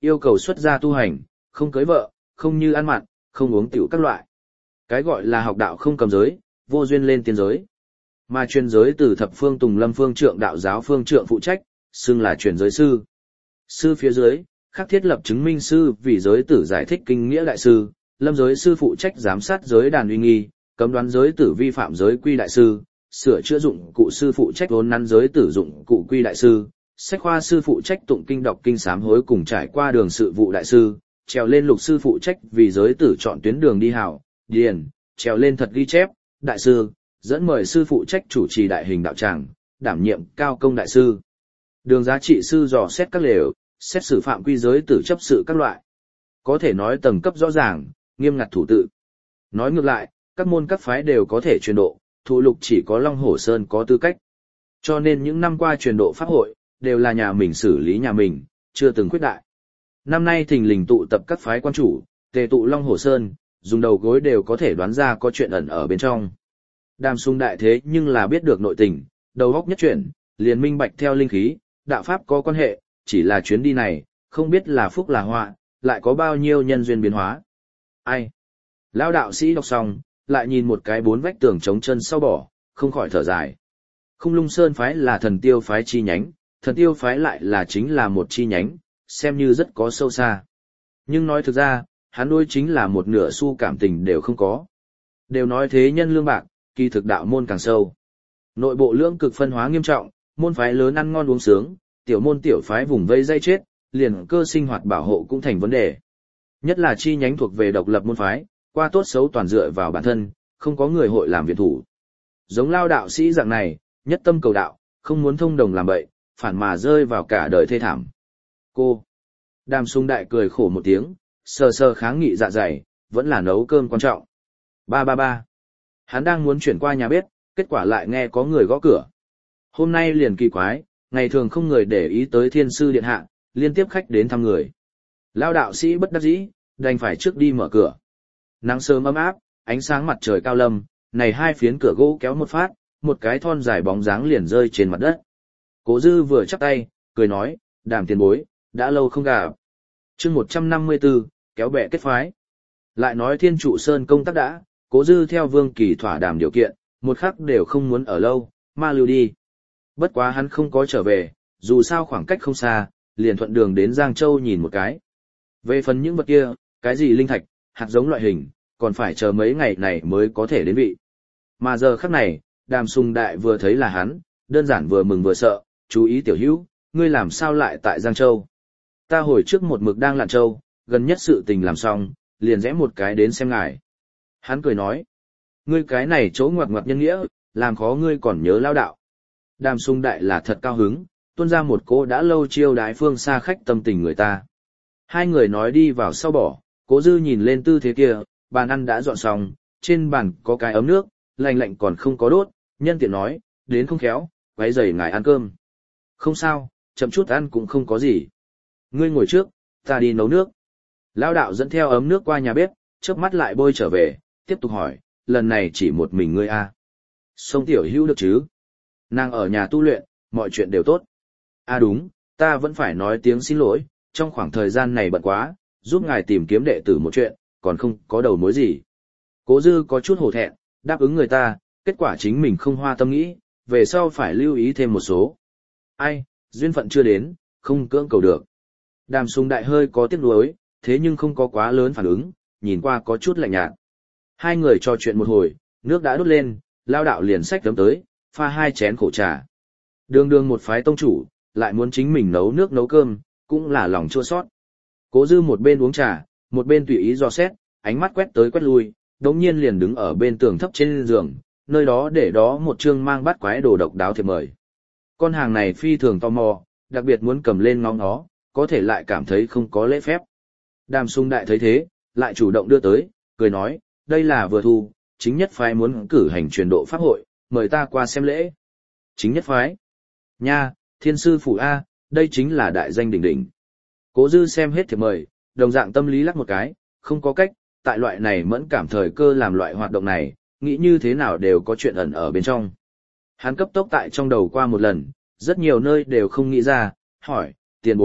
yêu cầu xuất gia tu hành, không cưới vợ, không như ăn mặn, không uống tiểu các loại. Cái gọi là học đạo không cầm giới, vô duyên lên tiên giới. Mà truyền giới từ thập phương Tùng Lâm phương trượng đạo giáo phương trượng phụ trách, xưng là truyền giới sư. Sư phía dưới, khắc thiết lập chứng minh sư vì giới tử giải thích kinh nghĩa đại sư, lâm giới sư phụ trách giám sát giới đàn uy nghi, cấm đoán giới tử vi phạm giới quy đại sư, sửa chữa dụng cụ sư phụ trách vốn nắn giới tử dụng cụ quy đại sư, sách khoa sư phụ trách tụng kinh đọc kinh sám hối cùng trải qua đường sự vụ đại sư, trèo lên lục sư phụ trách vì giới tử chọn tuyến đường đi hảo, điền, trèo lên thật ghi chép, đại sư, dẫn mời sư phụ trách chủ trì đại hình đạo tràng, đảm nhiệm cao công đại sư. Đường giá trị sư dò xét các lều, xét xử phạm quy giới tử chấp sự các loại. Có thể nói tầng cấp rõ ràng, nghiêm ngặt thủ tự. Nói ngược lại, các môn các phái đều có thể truyền độ, thụ lục chỉ có Long Hổ Sơn có tư cách. Cho nên những năm qua truyền độ pháp hội, đều là nhà mình xử lý nhà mình, chưa từng quyết đại. Năm nay thình lình tụ tập các phái quan chủ, tề tụ Long Hổ Sơn, dùng đầu gối đều có thể đoán ra có chuyện ẩn ở bên trong. Đàm Sung đại thế nhưng là biết được nội tình, đầu óc nhất chuyển, liền minh bạch theo linh khí, đạo pháp có quan hệ, chỉ là chuyến đi này, không biết là phúc là họa, lại có bao nhiêu nhân duyên biến hóa. Ai? Lão đạo sĩ đọc xong, lại nhìn một cái bốn vách tường chống chân sau bỏ, không khỏi thở dài. Khung Lung Sơn phái là thần tiêu phái chi nhánh, thần tiêu phái lại là chính là một chi nhánh, xem như rất có sâu xa. Nhưng nói thực ra, hắn đối chính là một nửa xu cảm tình đều không có. Đều nói thế nhân lương bạc, kỳ thực đạo môn càng sâu. Nội bộ lưỡng cực phân hóa nghiêm trọng, môn phái lớn ăn ngon uống sướng, tiểu môn tiểu phái vùng vây dây chết, liền cơ sinh hoạt bảo hộ cũng thành vấn đề. Nhất là chi nhánh thuộc về độc lập môn phái, qua tốt xấu toàn dựa vào bản thân, không có người hội làm viện thủ. Giống Lao đạo sĩ dạng này, nhất tâm cầu đạo, không muốn thông đồng làm bậy, phản mà rơi vào cả đời thê thảm. Cô. Đàm Sung đại cười khổ một tiếng, sờ sờ kháng nghị dạ dày, vẫn là nấu cơm quan trọng. Ba ba ba. Hắn đang muốn chuyển qua nhà bếp, kết quả lại nghe có người gõ cửa. Hôm nay liền kỳ quái, ngày thường không người để ý tới thiên sư điện hạ, liên tiếp khách đến thăm người. Lao đạo sĩ bất đắc dĩ, đành phải trước đi mở cửa. Nắng sớm ấm áp, ánh sáng mặt trời cao lâm, này hai phiến cửa gỗ kéo một phát, một cái thon dài bóng dáng liền rơi trên mặt đất. Cố Dư vừa chắp tay, cười nói, Đàm tiền bối, đã lâu không gặp. Chương một trăm năm mươi tư, kéo bè kết phái. Lại nói Thiên Trụ Sơn công tác đã, Cố Dư theo Vương Kỳ thỏa đàm điều kiện, một khắc đều không muốn ở lâu, ma lưu đi. Bất quá hắn không có trở về, dù sao khoảng cách không xa, liền thuận đường đến Giang Châu nhìn một cái. Về phần những vật kia, cái gì linh thạch, hạt giống loại hình, còn phải chờ mấy ngày này mới có thể đến vị. Mà giờ khắc này, Đàm Sung đại vừa thấy là hắn, đơn giản vừa mừng vừa sợ, chú ý tiểu hữu, ngươi làm sao lại tại Giang Châu? Ta hồi trước một mực đang Lạn Châu, gần nhất sự tình làm xong, liền rẽ một cái đến xem ngài. Hắn cười nói, ngươi cái này chỗ ngoặc ngoặc nhân nghĩa, làm khó ngươi còn nhớ lao đạo. Đàm Sung đại là thật cao hứng, tuôn ra một cô đã lâu chiêu đái phương xa khách tâm tình người ta. Hai người nói đi vào sau bỏ, Cố Dư nhìn lên tư thế kia, bàn ăn đã dọn xong, trên bàn có cái ấm nước, lạnh lạnh còn không có đốt, nhân tiện nói, đến không khéo, quấy rầy ngài ăn cơm. Không sao, chậm chút ăn cũng không có gì. Ngươi ngồi trước, ta đi nấu nước. Lão đạo dẫn theo ấm nước qua nhà bếp, chớp mắt lại bôi trở về, tiếp tục hỏi, lần này chỉ một mình ngươi à? Sông tiểu hữu được chứ? Nàng ở nhà tu luyện, mọi chuyện đều tốt. À đúng, ta vẫn phải nói tiếng xin lỗi, trong khoảng thời gian này bận quá, giúp ngài tìm kiếm đệ tử một chuyện, còn không có đầu mối gì. Cố Dư có chút hổ thẹn, đáp ứng người ta, kết quả chính mình không hoa tâm nghĩ, về sau phải lưu ý thêm một số. Ai, duyên phận chưa đến, không cưỡng cầu được. Đàm Sung đại hơi có tiếc nuối, thế nhưng không có quá lớn phản ứng, nhìn qua có chút lạnh nhạt. Hai người trò chuyện một hồi, nước đã đốt lên, lao đạo liền xách tấm tới, pha hai chén khổ trà. Đường đường một phái tông chủ, lại muốn chính mình nấu nước nấu cơm, cũng là lòng chua xót. Cố Dư một bên uống trà, một bên tùy ý dò xét, ánh mắt quét tới quét lui, đống nhiên liền đứng ở bên tường thấp trên giường, nơi đó để đó một chương mang bát quái đồ độc đáo thiệp mời. Con hàng này phi thường tò mò, đặc biệt muốn cầm lên ngóng nó, có thể lại cảm thấy không có lễ phép. Đàm Sung đại thấy thế, lại chủ động đưa tới, cười nói, đây là vừa thu, chính nhất phái muốn cử hành truyền độ pháp hội, mời ta qua xem lễ. Chính nhất phái? Nha, thiên sư phủ A, đây chính là đại danh đỉnh đỉnh. Cố Dư xem hết thiệp mời, đồng dạng tâm lý lắc một cái, không có cách, tại loại này mẫn cảm thời cơ làm loại hoạt động này, nghĩ như thế nào đều có chuyện ẩn ở bên trong. Hắn cấp tốc tại trong đầu qua một lần, rất nhiều nơi đều không nghĩ ra, hỏi, tiền bối,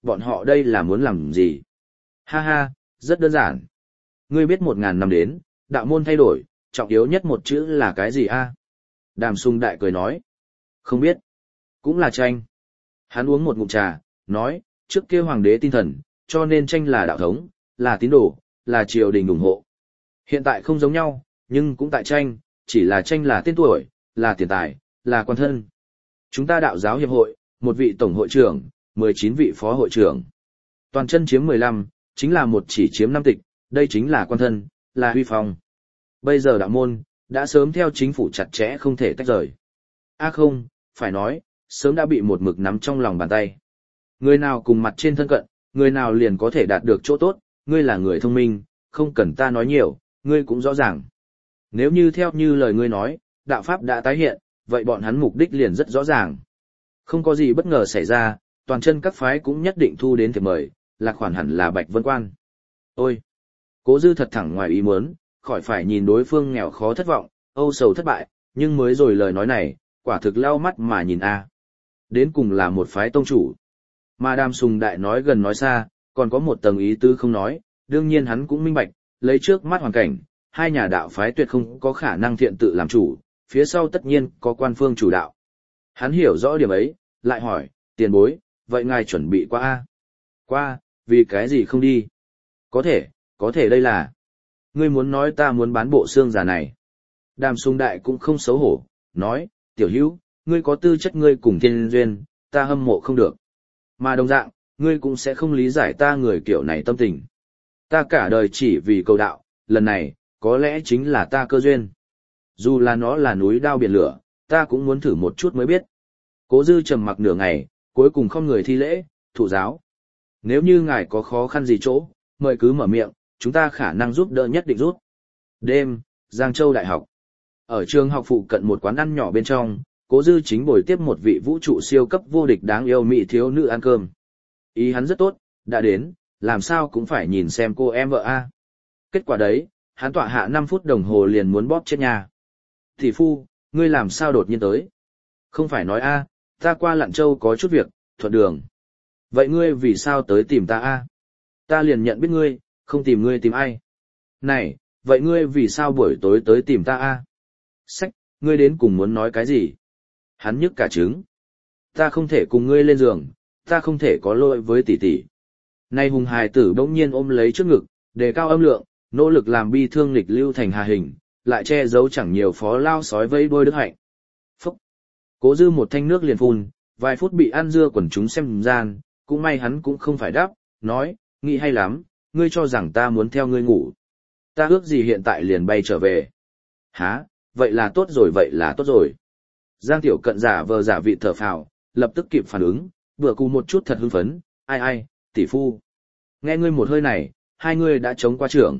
bọn họ đây là muốn làm gì? Ha ha, rất đơn giản. Ngươi biết một ngàn năm đến, đạo môn thay đổi, trọng yếu nhất một chữ là cái gì a? Đàm Sung Đại cười nói. Không biết. Cũng là tranh. Hắn uống một ngụm trà, nói, trước kia hoàng đế tin thần, cho nên tranh là đạo thống, là tín đồ, là triều đình ủng hộ. Hiện tại không giống nhau, nhưng cũng tại tranh, chỉ là tranh là tên tuổi, là tiền tài, là quan thân. Chúng ta đạo giáo hiệp hội, một vị tổng hội trưởng, mười chín vị phó hội trưởng. Toàn chân chiếm mười lăm, chính là một chỉ chiếm năm tịch, đây chính là quan thân, là huy phong. Bây giờ đạo môn, đã sớm theo chính phủ chặt chẽ không thể tách rời. À không, phải nói, sớm đã bị một mực nắm trong lòng bàn tay. Người nào cùng mặt trên thân cận, người nào liền có thể đạt được chỗ tốt, ngươi là người thông minh, không cần ta nói nhiều, ngươi cũng rõ ràng. Nếu như theo như lời ngươi nói, đạo pháp đã tái hiện, vậy bọn hắn mục đích liền rất rõ ràng. Không có gì bất ngờ xảy ra, toàn chân các phái cũng nhất định thu đến thiệp mời, là khoản hẳn là Bạch Vân Quan. Ôi! Cố Dư thật thẳng ngoài ý muốn, khỏi phải nhìn đối phương nghèo khó thất vọng, âu sầu thất bại, nhưng mới rồi lời nói này, quả thực lau mắt mà nhìn a. Đến cùng là một phái tông chủ. Mà Đàm Sùng Đại nói gần nói xa, còn có một tầng ý tứ không nói, đương nhiên hắn cũng minh bạch, lấy trước mắt hoàn cảnh, hai nhà đạo phái tuyệt không có khả năng thiện tự làm chủ, phía sau tất nhiên có quan phương chủ đạo. Hắn hiểu rõ điểm ấy, lại hỏi, tiền bối, vậy ngài chuẩn bị qua a? Qua, vì cái gì không đi? Có thể, có thể đây là. Ngươi muốn nói ta muốn bán bộ xương già này. Đàm Sùng Đại cũng không xấu hổ, nói, tiểu hữu, ngươi có tư chất ngươi cùng thiên duyên, ta hâm mộ không được. Mà đồng dạng, ngươi cũng sẽ không lý giải ta người kiểu này tâm tình. Ta cả đời chỉ vì cầu đạo, lần này, có lẽ chính là ta cơ duyên. Dù là nó là núi đao biển lửa, ta cũng muốn thử một chút mới biết. Cố Dư trầm mặc nửa ngày, cuối cùng không người thi lễ, thụ giáo. Nếu như ngài có khó khăn gì chỗ, mời cứ mở miệng, chúng ta khả năng giúp đỡ nhất định rút. Đêm, Giang Châu Đại học. Ở trường học phụ cận một quán ăn nhỏ bên trong, Cố Dư chính bồi tiếp một vị vũ trụ siêu cấp vô địch đáng yêu mỹ thiếu nữ ăn cơm. Ý hắn rất tốt, đã đến, làm sao cũng phải nhìn xem cô em vợ a. Kết quả đấy, hắn tọa hạ năm phút đồng hồ liền muốn bóp chết nhà. Thị phu, ngươi làm sao đột nhiên tới? Không phải nói a, ta qua Lạn Châu có chút việc, thuận đường. Vậy ngươi vì sao tới tìm ta a? Ta liền nhận biết ngươi, không tìm ngươi tìm ai. Này, vậy ngươi vì sao buổi tối tới tìm ta a? Sách, ngươi đến cùng muốn nói cái gì? Hắn nhức cả trứng. Ta không thể cùng ngươi lên giường, ta không thể có lỗi với tỷ tỷ. Nay hùng hài tử bỗng nhiên ôm lấy trước ngực, đề cao âm lượng, nỗ lực làm bi thương lịch lưu thành hà hình, lại che giấu chẳng nhiều phó lao sói vây đôi đức hạnh. Phúc! Cố Dư một thanh nước liền phun, vài phút bị ăn dưa quần chúng xem gian, cũng may hắn cũng không phải đáp, nói, nghĩ hay lắm, ngươi cho rằng ta muốn theo ngươi ngủ. Ta ước gì hiện tại liền bay trở về. Hả, vậy là tốt rồi vậy là tốt rồi. Giang Tiểu Cận giả vờ giả vị thở phào, lập tức kịp phản ứng, vừa cù một chút thật hưng phấn, ai ai, tỷ phu. Nghe ngươi một hơi này, hai ngươi đã chống qua trưởng.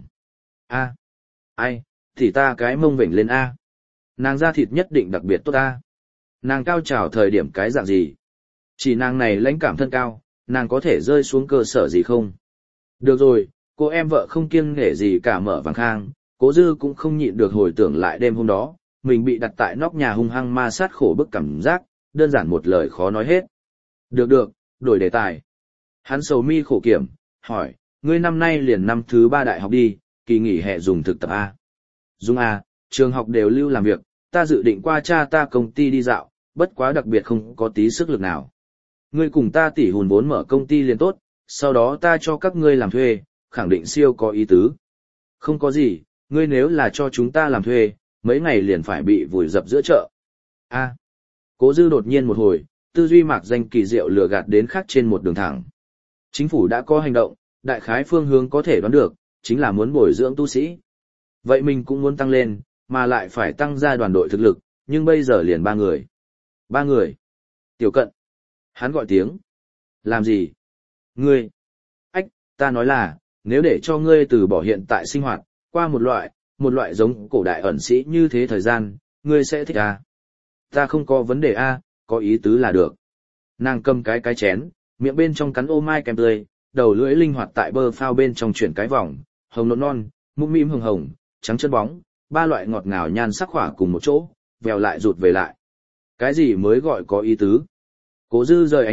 A, ai, thì ta cái mông vểnh lên A. Nàng da thịt nhất định đặc biệt tốt A. Nàng cao trào thời điểm cái dạng gì? Chỉ nàng này lãnh cảm thân cao, nàng có thể rơi xuống cơ sở gì không? Được rồi, cô em vợ không kiêng nể gì cả mở vàng khang, Cố Dư cũng không nhịn được hồi tưởng lại đêm hôm đó, mình bị đặt tại nóc nhà hung hăng ma sát khổ bức cảm giác, đơn giản một lời khó nói hết. Được được, đổi đề tài. Hắn sầu mi khổ kiểm, hỏi, ngươi năm nay liền năm thứ ba đại học đi, kỳ nghỉ hè dùng thực tập A. Dùng A, trường học đều lưu làm việc, ta dự định qua cha ta công ty đi dạo, bất quá đặc biệt không có tí sức lực nào. Ngươi cùng ta tỉ hùn vốn mở công ty liền tốt, sau đó ta cho các ngươi làm thuê, khẳng định siêu có ý tứ. Không có gì, ngươi nếu là cho chúng ta làm thuê, mấy ngày liền phải bị vùi dập giữa chợ. A. Cố Dư đột nhiên một hồi, tư duy mạc danh kỳ diệu lừa gạt đến khác trên một đường thẳng. Chính phủ đã có hành động, đại khái phương hướng có thể đoán được, chính là muốn bồi dưỡng tu sĩ. Vậy mình cũng muốn tăng lên, mà lại phải tăng ra đoàn đội thực lực, nhưng bây giờ liền ba người. Ba người. Tiểu Cận. Hắn gọi tiếng. Làm gì? Ngươi. Ách, ta nói là, nếu để cho ngươi từ bỏ hiện tại sinh hoạt, qua một loại, một loại giống cổ đại ẩn sĩ như thế thời gian, ngươi sẽ thích à? Ta không có vấn đề a, có ý tứ là được. Nàng cầm cái cái chén, miệng bên trong cắn ô mai kem tươi, đầu lưỡi linh hoạt tại bơ phao bên trong chuyển cái vòng, hồng nộn non, mũm mĩm hồng hồng, trắng chân bóng, ba loại ngọt ngào nhan sắc khỏa cùng một chỗ, vèo lại rụt về lại. Cái gì mới gọi có ý tứ? Cố Dư rời ánh mắt,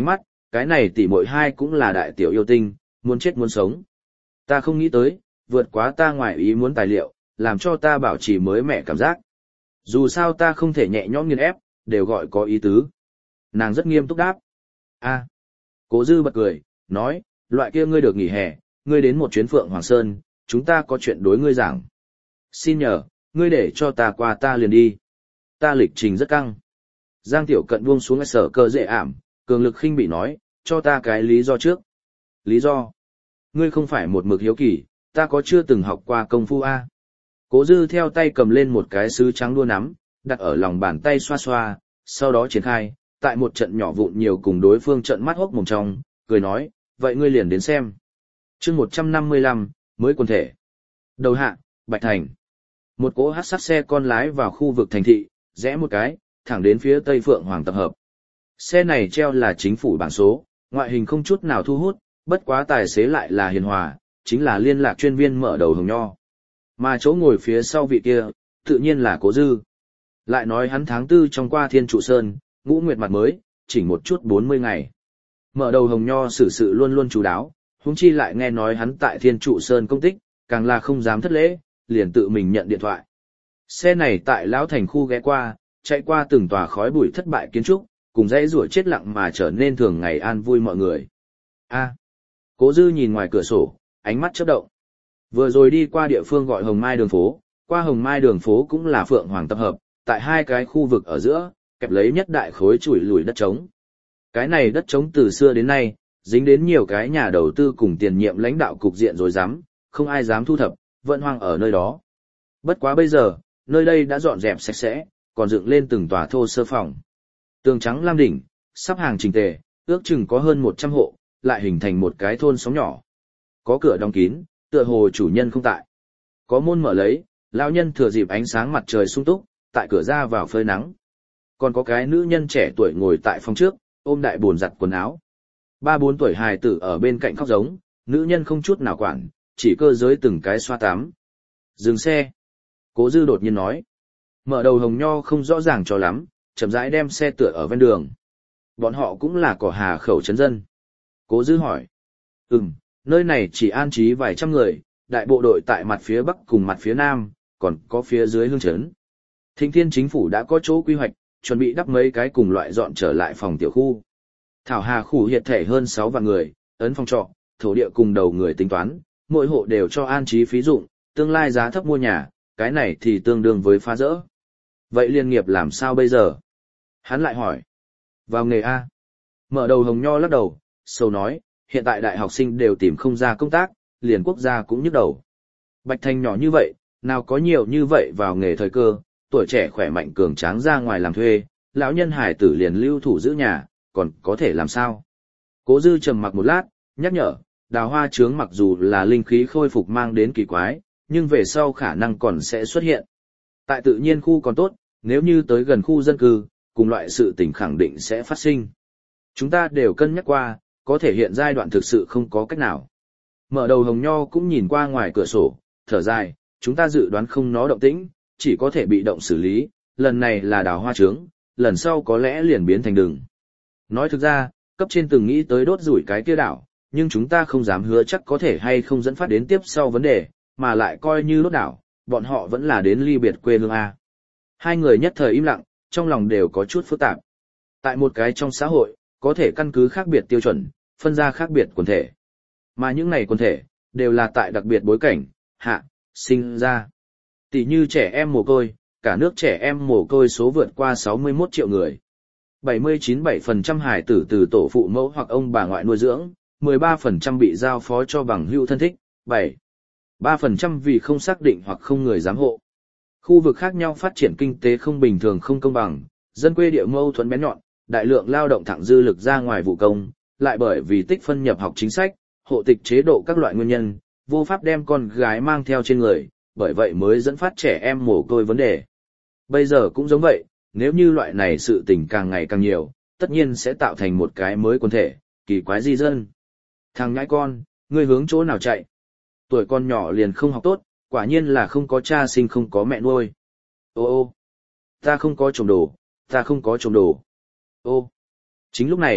cái này tỷ muội hai cũng là đại tiểu yêu tinh, muốn chết muốn sống. Ta không nghĩ tới, vượt quá ta ngoài ý muốn tài liệu, làm cho ta bảo trì mới mẻ cảm giác. Dù sao ta không thể nhẹ nhõm nghiền ép, đều gọi có ý tứ. Nàng rất nghiêm túc đáp. A. Cố Dư bật cười, nói, loại kia ngươi được nghỉ hè, ngươi đến một chuyến Phượng Hoàng Sơn, chúng ta có chuyện đối ngươi giảng. Xin nhờ, ngươi để cho ta qua ta liền đi. Ta lịch trình rất căng. Giang Tiểu Cận buông xuống sở cơ dễ ảm, cường lực khinh bị nói, cho ta cái lý do trước. Lý do? Ngươi không phải một mực hiếu kỳ, ta có chưa từng học qua công phu a? Cố Dư theo tay cầm lên một cái sứ trắng đua nắm, đặt ở lòng bàn tay xoa xoa, sau đó triển khai, tại một trận nhỏ vụn nhiều cùng đối phương trận mắt hốc mồm trong, cười nói, vậy ngươi liền đến xem. Chương một trăm năm mươi lăm, mới quần thể. Đầu hạ, Bạch Thành. Một cỗ hắc sắc xe con lái vào khu vực thành thị, rẽ một cái, thẳng đến phía Tây Phượng Hoàng tập hợp. Xe này treo là chính phủ bảng số, ngoại hình không chút nào thu hút, bất quá tài xế lại là hiền hòa, chính là liên lạc chuyên viên Mở Đầu Hồng Nho. Mà chỗ ngồi phía sau vị kia, tự nhiên là Cố Dư. Lại nói hắn tháng tư trong qua Thiên Trụ Sơn, ngũ nguyệt mặt mới, chỉnh một chút bốn mươi ngày. Mở Đầu Hồng Nho xử sự luôn luôn chú đáo, huống chi lại nghe nói hắn tại Thiên Trụ Sơn công tích, càng là không dám thất lễ, liền tự mình nhận điện thoại. Xe này tại Lão Thành khu ghé qua, chạy qua từng tòa khói bụi thất bại kiến trúc, cùng dãy rủa chết lặng mà trở nên thường ngày an vui mọi người. A. Cố Dư nhìn ngoài cửa sổ, ánh mắt chớp động. Vừa rồi đi qua địa phương gọi Hồng Mai đường phố, qua Hồng Mai đường phố cũng là Phượng Hoàng tập hợp, tại hai cái khu vực ở giữa, kẹp lấy nhất đại khối chủi lùi đất trống. Cái này đất trống từ xưa đến nay, dính đến nhiều cái nhà đầu tư cùng tiền nhiệm lãnh đạo cục diện rồi dám, không ai dám thu thập, vẫn hoang ở nơi đó. Bất quá bây giờ, nơi đây đã dọn dẹp sạch sẽ, còn dựng lên từng tòa thô sơ phòng. Tường trắng lam đỉnh, sắp hàng chỉnh tề, ước chừng có hơn một trăm hộ, lại hình thành một cái thôn xóm nhỏ. Có cửa đóng kín, tựa hồ chủ nhân không tại. Có môn mở lấy, lão nhân thừa dịp ánh sáng mặt trời sung túc, tại cửa ra vào phơi nắng. Còn có cái nữ nhân trẻ tuổi ngồi tại phòng trước, ôm đại bồn giặt quần áo. Ba bốn tuổi hài tử ở bên cạnh khóc giống, nữ nhân không chút nào quản, chỉ cơ giới từng cái xoa tắm. Dừng xe. Cố Dư đột nhiên nói. Mở Đầu Hồng Nho không rõ ràng cho lắm, chậm rãi đem xe tựa ở ven đường. Bọn họ cũng là cỏ hà khẩu trấn dân. Cố Dư hỏi. Ừm, nơi này chỉ an trí vài trăm người, đại bộ đội tại mặt phía bắc cùng mặt phía nam, còn có phía dưới hương trấn. Thịnh Thiên chính phủ đã có chỗ quy hoạch, chuẩn bị đắp mấy cái cùng loại dọn trở lại phòng tiểu khu. Thảo Hà khu hiện thể hơn sáu vạn người, ấn phòng trọ, thổ địa cùng đầu người tính toán, mỗi hộ đều cho an trí phí dụng, tương lai giá thấp mua nhà, cái này thì tương đương với phá rỡ. Vậy liên nghiệp làm sao bây giờ? Hắn lại hỏi. Vào nghề A. Mở Đầu Hồng Nho lắc đầu, sâu nói, hiện tại đại học sinh đều tìm không ra công tác, liền quốc gia cũng nhức đầu. Bạch Thành nhỏ như vậy, nào có nhiều như vậy vào nghề thời cơ, tuổi trẻ khỏe mạnh cường tráng ra ngoài làm thuê, lão nhân hải tử liền lưu thủ giữ nhà, còn có thể làm sao? Cố Dư trầm mặc một lát, nhắc nhở, đào hoa trướng mặc dù là linh khí khôi phục mang đến kỳ quái, nhưng về sau khả năng còn sẽ xuất hiện. Tại tự nhiên khu còn tốt, nếu như tới gần khu dân cư, cùng loại sự tình khẳng định sẽ phát sinh. Chúng ta đều cân nhắc qua, có thể hiện giai đoạn thực sự không có cách nào. Mở Đầu Hồng Nho cũng nhìn qua ngoài cửa sổ, thở dài, chúng ta dự đoán không nó động tĩnh, chỉ có thể bị động xử lý, lần này là đào hoa trướng, lần sau có lẽ liền biến thành đường. Nói thực ra, cấp trên từng nghĩ tới đốt rủi cái kia đảo, nhưng chúng ta không dám hứa chắc có thể hay không dẫn phát đến tiếp sau vấn đề, mà lại coi như đốt đảo, bọn họ vẫn là đến ly biệt quê hương A. Hai người nhất thời im lặng, trong lòng đều có chút phức tạp. Tại một cái trong xã hội, có thể căn cứ khác biệt tiêu chuẩn, phân ra khác biệt quần thể. Mà những này quần thể, đều là tại đặc biệt bối cảnh, hạ, sinh ra. Tỷ như trẻ em mồ côi, cả nước trẻ em mồ côi số vượt qua sáu mươi mốt triệu người. bảy mươi chín phẩy bảy phần trăm hài tử từ tổ phụ mẫu hoặc ông bà ngoại nuôi dưỡng, mười ba phần trăm bị giao phó cho bằng hữu thân thích, bảy ba phần trăm vì không xác định hoặc không người giám hộ. Khu vực khác nhau phát triển kinh tế không bình thường không công bằng, dân quê địa mâu thuẫn bén nhọn, đại lượng lao động thẳng dư lực ra ngoài vụ công, lại bởi vì tích phân nhập học chính sách, hộ tịch chế độ các loại nguyên nhân, vô pháp đem con gái mang theo trên người, bởi vậy mới dẫn phát trẻ em mồ côi vấn đề. Bây giờ cũng giống vậy, nếu như loại này sự tình càng ngày càng nhiều, tất nhiên sẽ tạo thành một cái mới quần thể, kỳ quái di dân. Thằng nhãi con, ngươi hướng chỗ nào chạy? Tuổi con nhỏ liền không học tốt, quả nhiên là không có cha sinh không có mẹ nuôi. Ô ô, ta không có trộm đồ, ta không có trộm đồ. Ô, chính lúc này,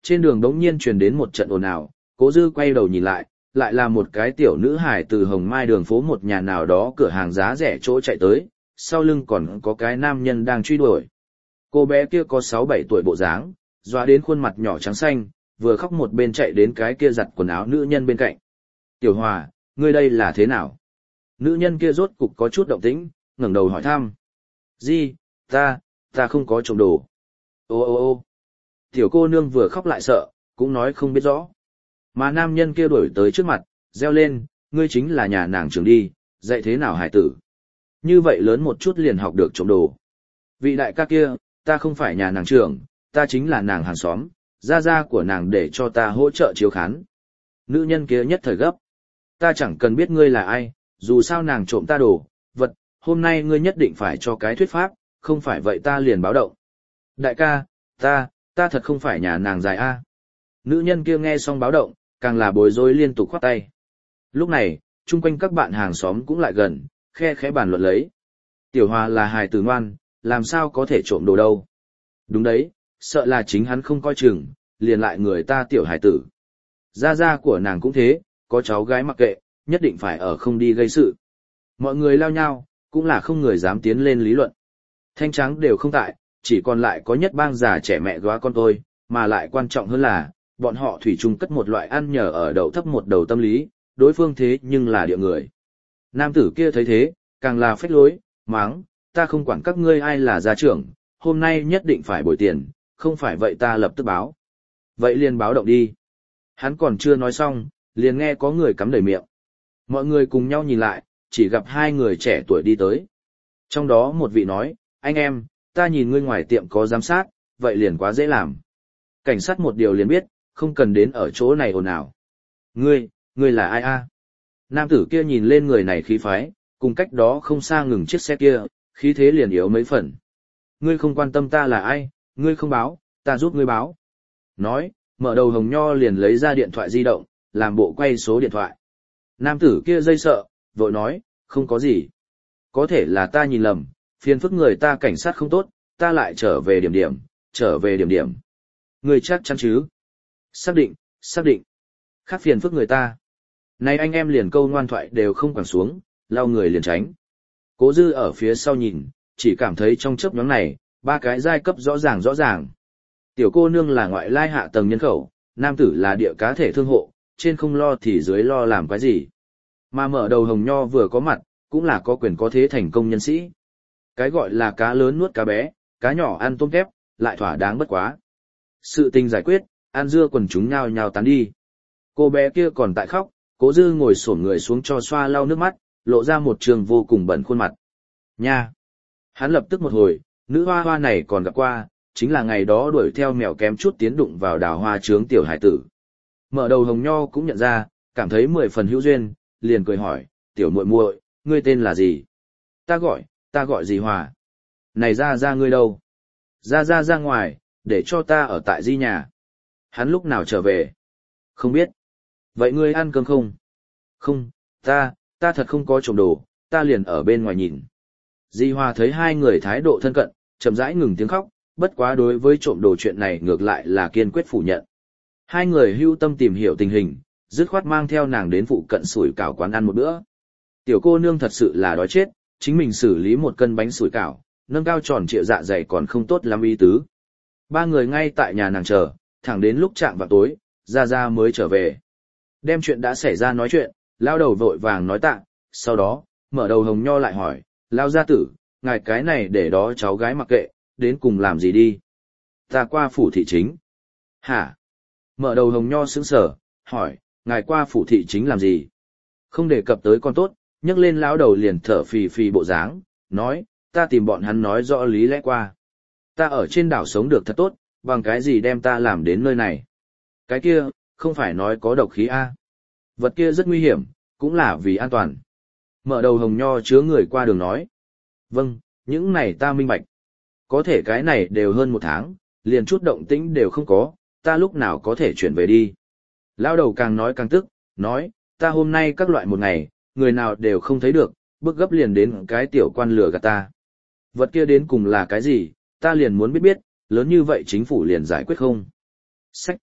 Trên đường đống nhiên truyền đến một trận ồn ào, Cố Dư quay đầu nhìn lại, lại là một cái tiểu nữ hài từ Hồng Mai đường phố một nhà nào đó cửa hàng giá rẻ chỗ chạy tới, sau lưng còn có cái nam nhân đang truy đuổi. Cô bé kia có sáu bảy tuổi bộ dáng, doa đến khuôn mặt nhỏ trắng xanh, vừa khóc một bên chạy đến cái kia giặt quần áo nữ nhân bên cạnh. Tiểu Hòa, ngươi đây là thế nào? Nữ nhân kia rốt cục có chút động tĩnh, ngẩng đầu hỏi thăm. Gì, ta, ta không có trộm đồ. Ô ô ô tiểu cô nương vừa khóc lại sợ, cũng nói không biết rõ. Mà nam nhân kia đuổi tới trước mặt, reo lên, ngươi chính là nhà nàng trưởng đi, dạy thế nào hải tử. Như vậy lớn một chút liền học được trộm đồ. Vị đại ca kia, ta không phải nhà nàng trưởng, ta chính là nàng hàng xóm, gia gia của nàng để cho ta hỗ trợ chiếu khán. Nữ nhân kia nhất thời gấp. Ta chẳng cần biết ngươi là ai, dù sao nàng trộm ta đồ, vật, hôm nay ngươi nhất định phải cho cái thuyết pháp, không phải vậy ta liền báo động. Đại ca, ta, ta thật không phải nhà nàng dài a. Nữ nhân kia nghe xong báo động, càng là bối rối liên tục khoát tay. Lúc này, chung quanh các bạn hàng xóm cũng lại gần, khe khẽ bàn luận lấy. Tiểu Hòa là hài tử ngoan, làm sao có thể trộm đồ đâu. Đúng đấy, sợ là chính hắn không coi chừng, liền lại người ta tiểu hài tử. Gia gia của nàng cũng thế, có cháu gái mặc kệ, nhất định phải ở không đi gây sự. Mọi người lao nhau, cũng là không người dám tiến lên lý luận. Thanh trắng đều không tại, chỉ còn lại có nhất bang già trẻ mẹ góa con tôi, mà lại quan trọng hơn là, bọn họ thủy chung cất một loại ăn nhờ ở đậu thấp một đầu tâm lý, đối phương thế nhưng là địa người. Nam tử kia thấy thế, càng là phách lối, máng, ta không quản các ngươi ai là gia trưởng, hôm nay nhất định phải bồi tiền, không phải vậy ta lập tức báo. Vậy liền báo động đi. Hắn còn chưa nói xong, liền nghe có người cắm đầy miệng. Mọi người cùng nhau nhìn lại, chỉ gặp hai người trẻ tuổi đi tới. Trong đó một vị nói, anh em, ta nhìn ngươi ngoài tiệm có giám sát, vậy liền quá dễ làm. Cảnh sát một điều liền biết, không cần đến ở chỗ này ồn ào. Ngươi, ngươi là ai a? Nam tử kia nhìn lên người này khí phái, cùng cách đó không xa ngừng chiếc xe kia, khí thế liền yếu mấy phần. Ngươi không quan tâm ta là ai, ngươi không báo, ta giúp ngươi báo. Nói, mở đầu Hồng Nho liền lấy ra điện thoại di động, làm bộ quay số điện thoại. Nam tử kia dây sợ, vội nói, không có gì. Có thể là ta nhìn lầm, phiền phức người ta cảnh sát không tốt, ta lại trở về điểm điểm, trở về điểm điểm. Ngươi chắc chắn chứ? Xác định, xác định. Khác phiền phức người ta. Này anh em liền câu ngoan thoại đều không quẳng xuống, lao người liền tránh. Cố Dư ở phía sau nhìn, chỉ cảm thấy trong chớp nhoáng này, ba cái giai cấp rõ ràng rõ ràng. Tiểu cô nương là ngoại lai hạ tầng nhân khẩu, nam tử là địa cá thể thương hộ, trên không lo thì dưới lo làm cái gì. Mà mở đầu Hồng Nho vừa có mặt, cũng là có quyền có thế thành công nhân sĩ. Cái gọi là cá lớn nuốt cá bé, cá nhỏ ăn tôm kép, lại thỏa đáng bất quá. Sự tình giải quyết, ăn dưa quần chúng nhao nhao tán đi. Cô bé kia còn tại khóc, Cố Dư ngồi xổm người xuống cho xoa lau nước mắt, lộ ra một trường vô cùng bẩn khuôn mặt. Nha! Hắn lập tức một hồi, nữ hoa hoa này còn gặp qua, chính là ngày đó đuổi theo mèo kém chút tiến đụng vào đào hoa trướng tiểu hải tử. Mở đầu Hồng Nho cũng nhận ra, cảm thấy mười phần hữu duyên, liền cười hỏi, tiểu muội muội, ngươi tên là gì? Ta gọi, ta gọi gì Hòa? Này ra ra ngươi đâu? Ra ra ra ngoài, để cho ta ở tại di nhà. Hắn lúc nào trở về? Không biết. Vậy ngươi ăn cơm không? Không, ta, ta thật không có trộm đồ, ta liền ở bên ngoài nhìn. Di Hòa thấy hai người thái độ thân cận, chậm rãi ngừng tiếng khóc, bất quá đối với trộm đồ chuyện này ngược lại là kiên quyết phủ nhận. Hai người hưu tâm tìm hiểu tình hình, dứt khoát mang theo nàng đến phụ cận sủi cảo quán ăn một bữa. Tiểu cô nương thật sự là đói chết, chính mình xử lý một cân bánh sủi cảo, nâng cao tròn trịa dạ dày còn không tốt lắm ý tứ. Ba người ngay tại nhà nàng chờ, thẳng đến lúc chạm vào tối, Gia Gia mới trở về. Đem chuyện đã xảy ra nói chuyện, lao đầu vội vàng nói tạ, sau đó, mở đầu Hồng Nho lại hỏi, lao gia tử, ngài cái này để đó cháu gái mặc kệ, đến cùng làm gì đi? Ta qua phủ thị chính. Hả? Mở đầu Hồng Nho sững sờ, hỏi, ngài qua phủ thị chính làm gì? Không đề cập tới con tốt, nhấc lên lão đầu liền thở phì phì bộ dáng, nói, ta tìm bọn hắn nói rõ lý lẽ qua. Ta ở trên đảo sống được thật tốt, bằng cái gì đem ta làm đến nơi này? Cái kia, không phải nói có độc khí A. Vật kia rất nguy hiểm, cũng là vì an toàn. Mở đầu Hồng Nho chứa người qua đường nói. Vâng, những này ta minh bạch. Có thể cái này đều hơn một tháng, liền chút động tĩnh đều không có, ta lúc nào có thể chuyển về đi. Lão đầu càng nói càng tức, nói, ta hôm nay các loại một ngày, người nào đều không thấy được, bước gấp liền đến cái tiểu quan lửa gạt ta. Vật kia đến cùng là cái gì, ta liền muốn biết biết, lớn như vậy chính phủ liền giải quyết không. Sách,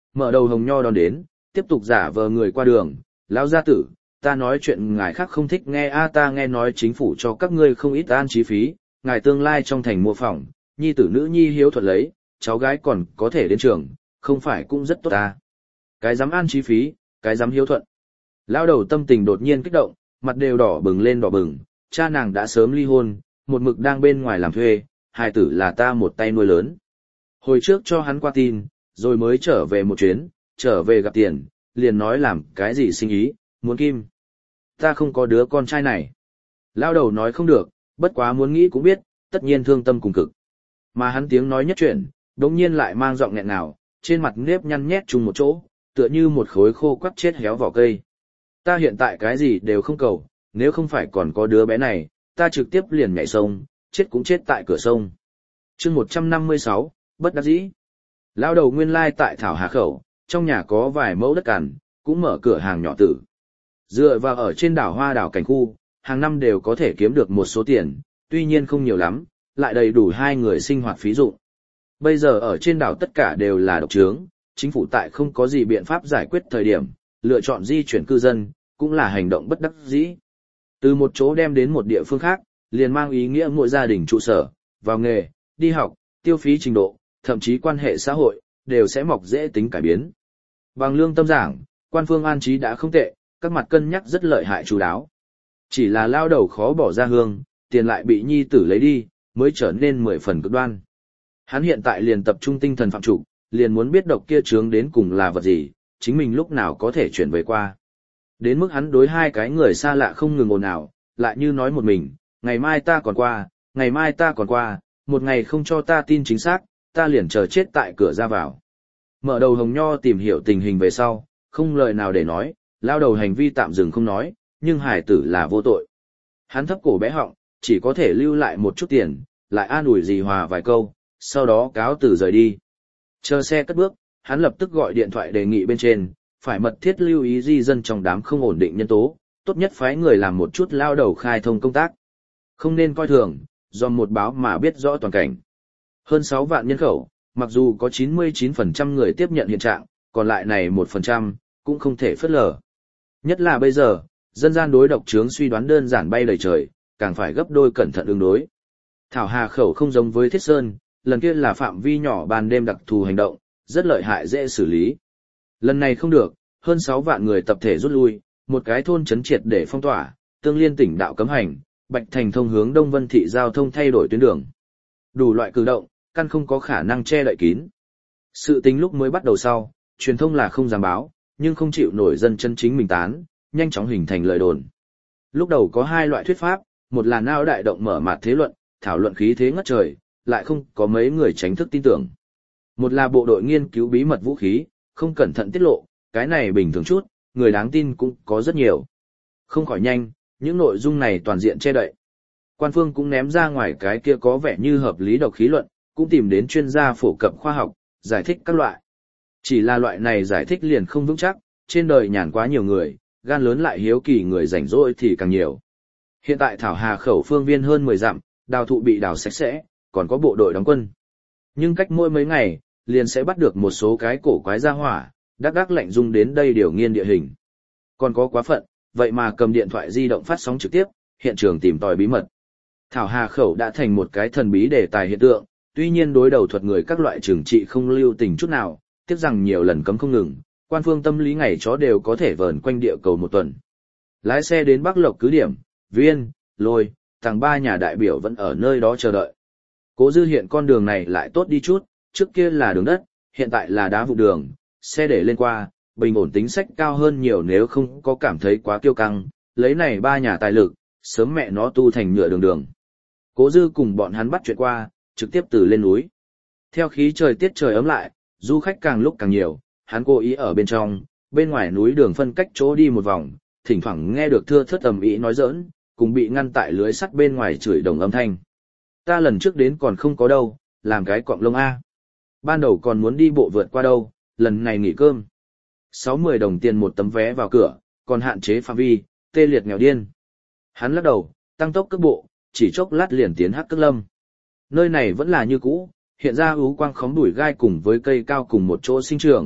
Mở đầu hồng nho đón đến, tiếp tục giả vờ người qua đường, lão gia tử, ta nói chuyện ngài khác không thích nghe a ta nghe nói chính phủ cho các ngươi không ít an trí phí, ngài tương lai trong thành mua phòng, nhi tử nữ nhi hiếu thuận lấy, cháu gái còn có thể đến trường, không phải cũng rất tốt ta. Cái dám an trí phí, cái dám hiếu thuận. Lão đầu tâm tình đột nhiên kích động, mặt đều đỏ bừng lên đỏ bừng, cha nàng đã sớm ly hôn, một mực đang bên ngoài làm thuê, hài tử là ta một tay nuôi lớn. Hồi trước cho hắn qua tin, rồi mới trở về một chuyến, trở về gặp tiền, liền nói làm cái gì sinh ý, muốn kim. Ta không có đứa con trai này. Lao đầu nói không được, bất quá muốn nghĩ cũng biết, tất nhiên thương tâm cùng cực. Mà hắn tiếng nói nhất chuyện, đống nhiên lại mang giọng nghẹn nào, trên mặt nếp nhăn nhét chung một chỗ, tựa như một khối khô quắt chết héo vỏ cây. Ta hiện tại cái gì đều không cầu, nếu không phải còn có đứa bé này, ta trực tiếp liền nhảy sông, chết cũng chết tại cửa sông. chương một trăm năm mươi sáu, bất đắc dĩ. Lao đầu nguyên lai tại Thảo Hà Khẩu, trong nhà có vài mẫu đất cằn, cũng mở cửa hàng nhỏ tử. Dựa vào ở trên đảo Hoa đảo cảnh khu, hàng năm đều có thể kiếm được một số tiền, tuy nhiên không nhiều lắm, lại đầy đủ hai người sinh hoạt phí dụng. Bây giờ ở trên đảo tất cả đều là độc trướng, chính phủ tại không có gì biện pháp giải quyết thời điểm, lựa chọn di chuyển cư dân, cũng là hành động bất đắc dĩ. Từ một chỗ đem đến một địa phương khác, liền mang ý nghĩa mỗi gia đình trụ sở, vào nghề, đi học, tiêu phí trình độ, thậm chí quan hệ xã hội, đều sẽ mọc dễ tính cải biến. Bằng lương tâm giảng, quan phương an trí đã không tệ, các mặt cân nhắc rất lợi hại chú đáo. Chỉ là lao đầu khó bỏ ra hương, tiền lại bị nhi tử lấy đi, mới trở nên mười phần cực đoan. Hắn hiện tại liền tập trung tinh thần phạm trụ, liền muốn biết độc kia trướng đến cùng là vật gì, chính mình lúc nào có thể chuyển về qua. Đến mức hắn đối hai cái người xa lạ không ngừng ồn ào, lại như nói một mình, ngày mai ta còn qua, ngày mai ta còn qua, một ngày không cho ta tin chính xác, ta liền chờ chết tại cửa ra vào. Mở đầu hồng nho tìm hiểu tình hình về sau, không lời nào để nói, lao đầu hành vi tạm dừng không nói, nhưng hải tử là vô tội. Hắn thấp cổ bé họng, chỉ có thể lưu lại một chút tiền, lại an ủi dì Hòa vài câu, sau đó cáo từ rời đi. Chờ xe cất bước, hắn lập tức gọi điện thoại đề nghị bên trên, phải mật thiết lưu ý di dân trong đám không ổn định nhân tố, tốt nhất phái người làm một chút lao đầu khai thông công tác. Không nên coi thường, do một báo mà biết rõ toàn cảnh. Hơn sáu vạn nhân khẩu, mặc dù có chín mươi chín phần trăm người tiếp nhận hiện trạng, còn lại này một phần trăm, cũng không thể phớt lờ. Nhất là bây giờ, dân gian đối độc trướng suy đoán đơn giản bay đầy trời, càng phải gấp đôi cẩn thận ứng đối. Thảo Hà Khẩu không giống với Thiết Sơn, lần kia là phạm vi nhỏ ban đêm đặc thù hành động, rất lợi hại dễ xử lý. Lần này không được, hơn sáu vạn người tập thể rút lui, một cái thôn trấn triệt để phong tỏa, Tương Liên tỉnh đạo cấm hành, Bạch Thành thông hướng Đông Vân thị giao thông thay đổi tuyến đường. Đủ loại cử động, căn không có khả năng che đậy kín. Sự tính lúc mới bắt đầu sau, truyền thông là không dám báo, nhưng không chịu nổi dân chân chính mình tán, nhanh chóng hình thành lời đồn. Lúc đầu có hai loại thuyết pháp, một là nao đại động mở mạt thế luận, thảo luận khí thế ngất trời, lại không có mấy người tránh thức tin tưởng. Một là bộ đội nghiên cứu bí mật vũ khí, không cẩn thận tiết lộ, cái này bình thường chút, người đáng tin cũng có rất nhiều. Không khỏi nhanh, những nội dung này toàn diện che đậy. Quan phương cũng ném ra ngoài cái kia có vẻ như hợp lý độc khí luận, cũng tìm đến chuyên gia phổ cập khoa học, giải thích các loại. Chỉ là loại này giải thích liền không vững chắc, trên đời nhàn quá nhiều người, gan lớn lại hiếu kỳ người rảnh rỗi thì càng nhiều. Hiện tại Thảo Hà Khẩu phương viên hơn mười dặm, đào thụ bị đào sạch sẽ, còn có bộ đội đóng quân. Nhưng cách mỗi mấy ngày, liền sẽ bắt được một số cái cổ quái ra hỏa, đắc đắc lệnh dung đến đây điều nghiên địa hình. Còn có quá phận, vậy mà cầm điện thoại di động phát sóng trực tiếp, hiện trường tìm tòi bí mật. Thảo Hà Khẩu đã thành một cái thần bí đề tài hiện tượng, tuy nhiên đối đầu thuật người các loại trừng trị không lưu tình chút nào, tiếc rằng nhiều lần cấm không ngừng, quan phương tâm lý ngày chó đều có thể vờn quanh địa cầu một tuần. Lái xe đến Bắc Lộc cứ điểm, Viên, Lôi, tàng ba nhà đại biểu vẫn ở nơi đó chờ đợi. Cố Dư hiện con đường này lại tốt đi chút, trước kia là đường đất, hiện tại là đá vụ đường, xe để lên qua, bình ổn tính sách cao hơn nhiều nếu không có cảm thấy quá kiêu căng, lấy này ba nhà tài lực, sớm mẹ nó tu thành nhựa đường đường. Cố Dư cùng bọn hắn bắt chuyện qua, trực tiếp từ lên núi. Theo khí trời tiết trời ấm lại, du khách càng lúc càng nhiều, hắn cố ý ở bên trong, bên ngoài núi đường phân cách chỗ đi một vòng, thỉnh thoảng nghe được thưa thớt ầm ĩ nói giỡn, cùng bị ngăn tại lưới sắt bên ngoài chửi đồng âm thanh. Ta lần trước đến còn không có đâu, làm cái cọng lông A. Ban đầu còn muốn đi bộ vượt qua đâu, lần này nghỉ cơm. sáu mươi đồng tiền một tấm vé vào cửa, còn hạn chế phạm vi, tê liệt nghèo điên. Hắn lắc đầu, tăng tốc cước bộ, chỉ chốc lát liền tiến Hắc Cước Lâm. Nơi này vẫn là như cũ, hiện ra ú quang khóm đuổi gai cùng với cây cao cùng một chỗ sinh trưởng,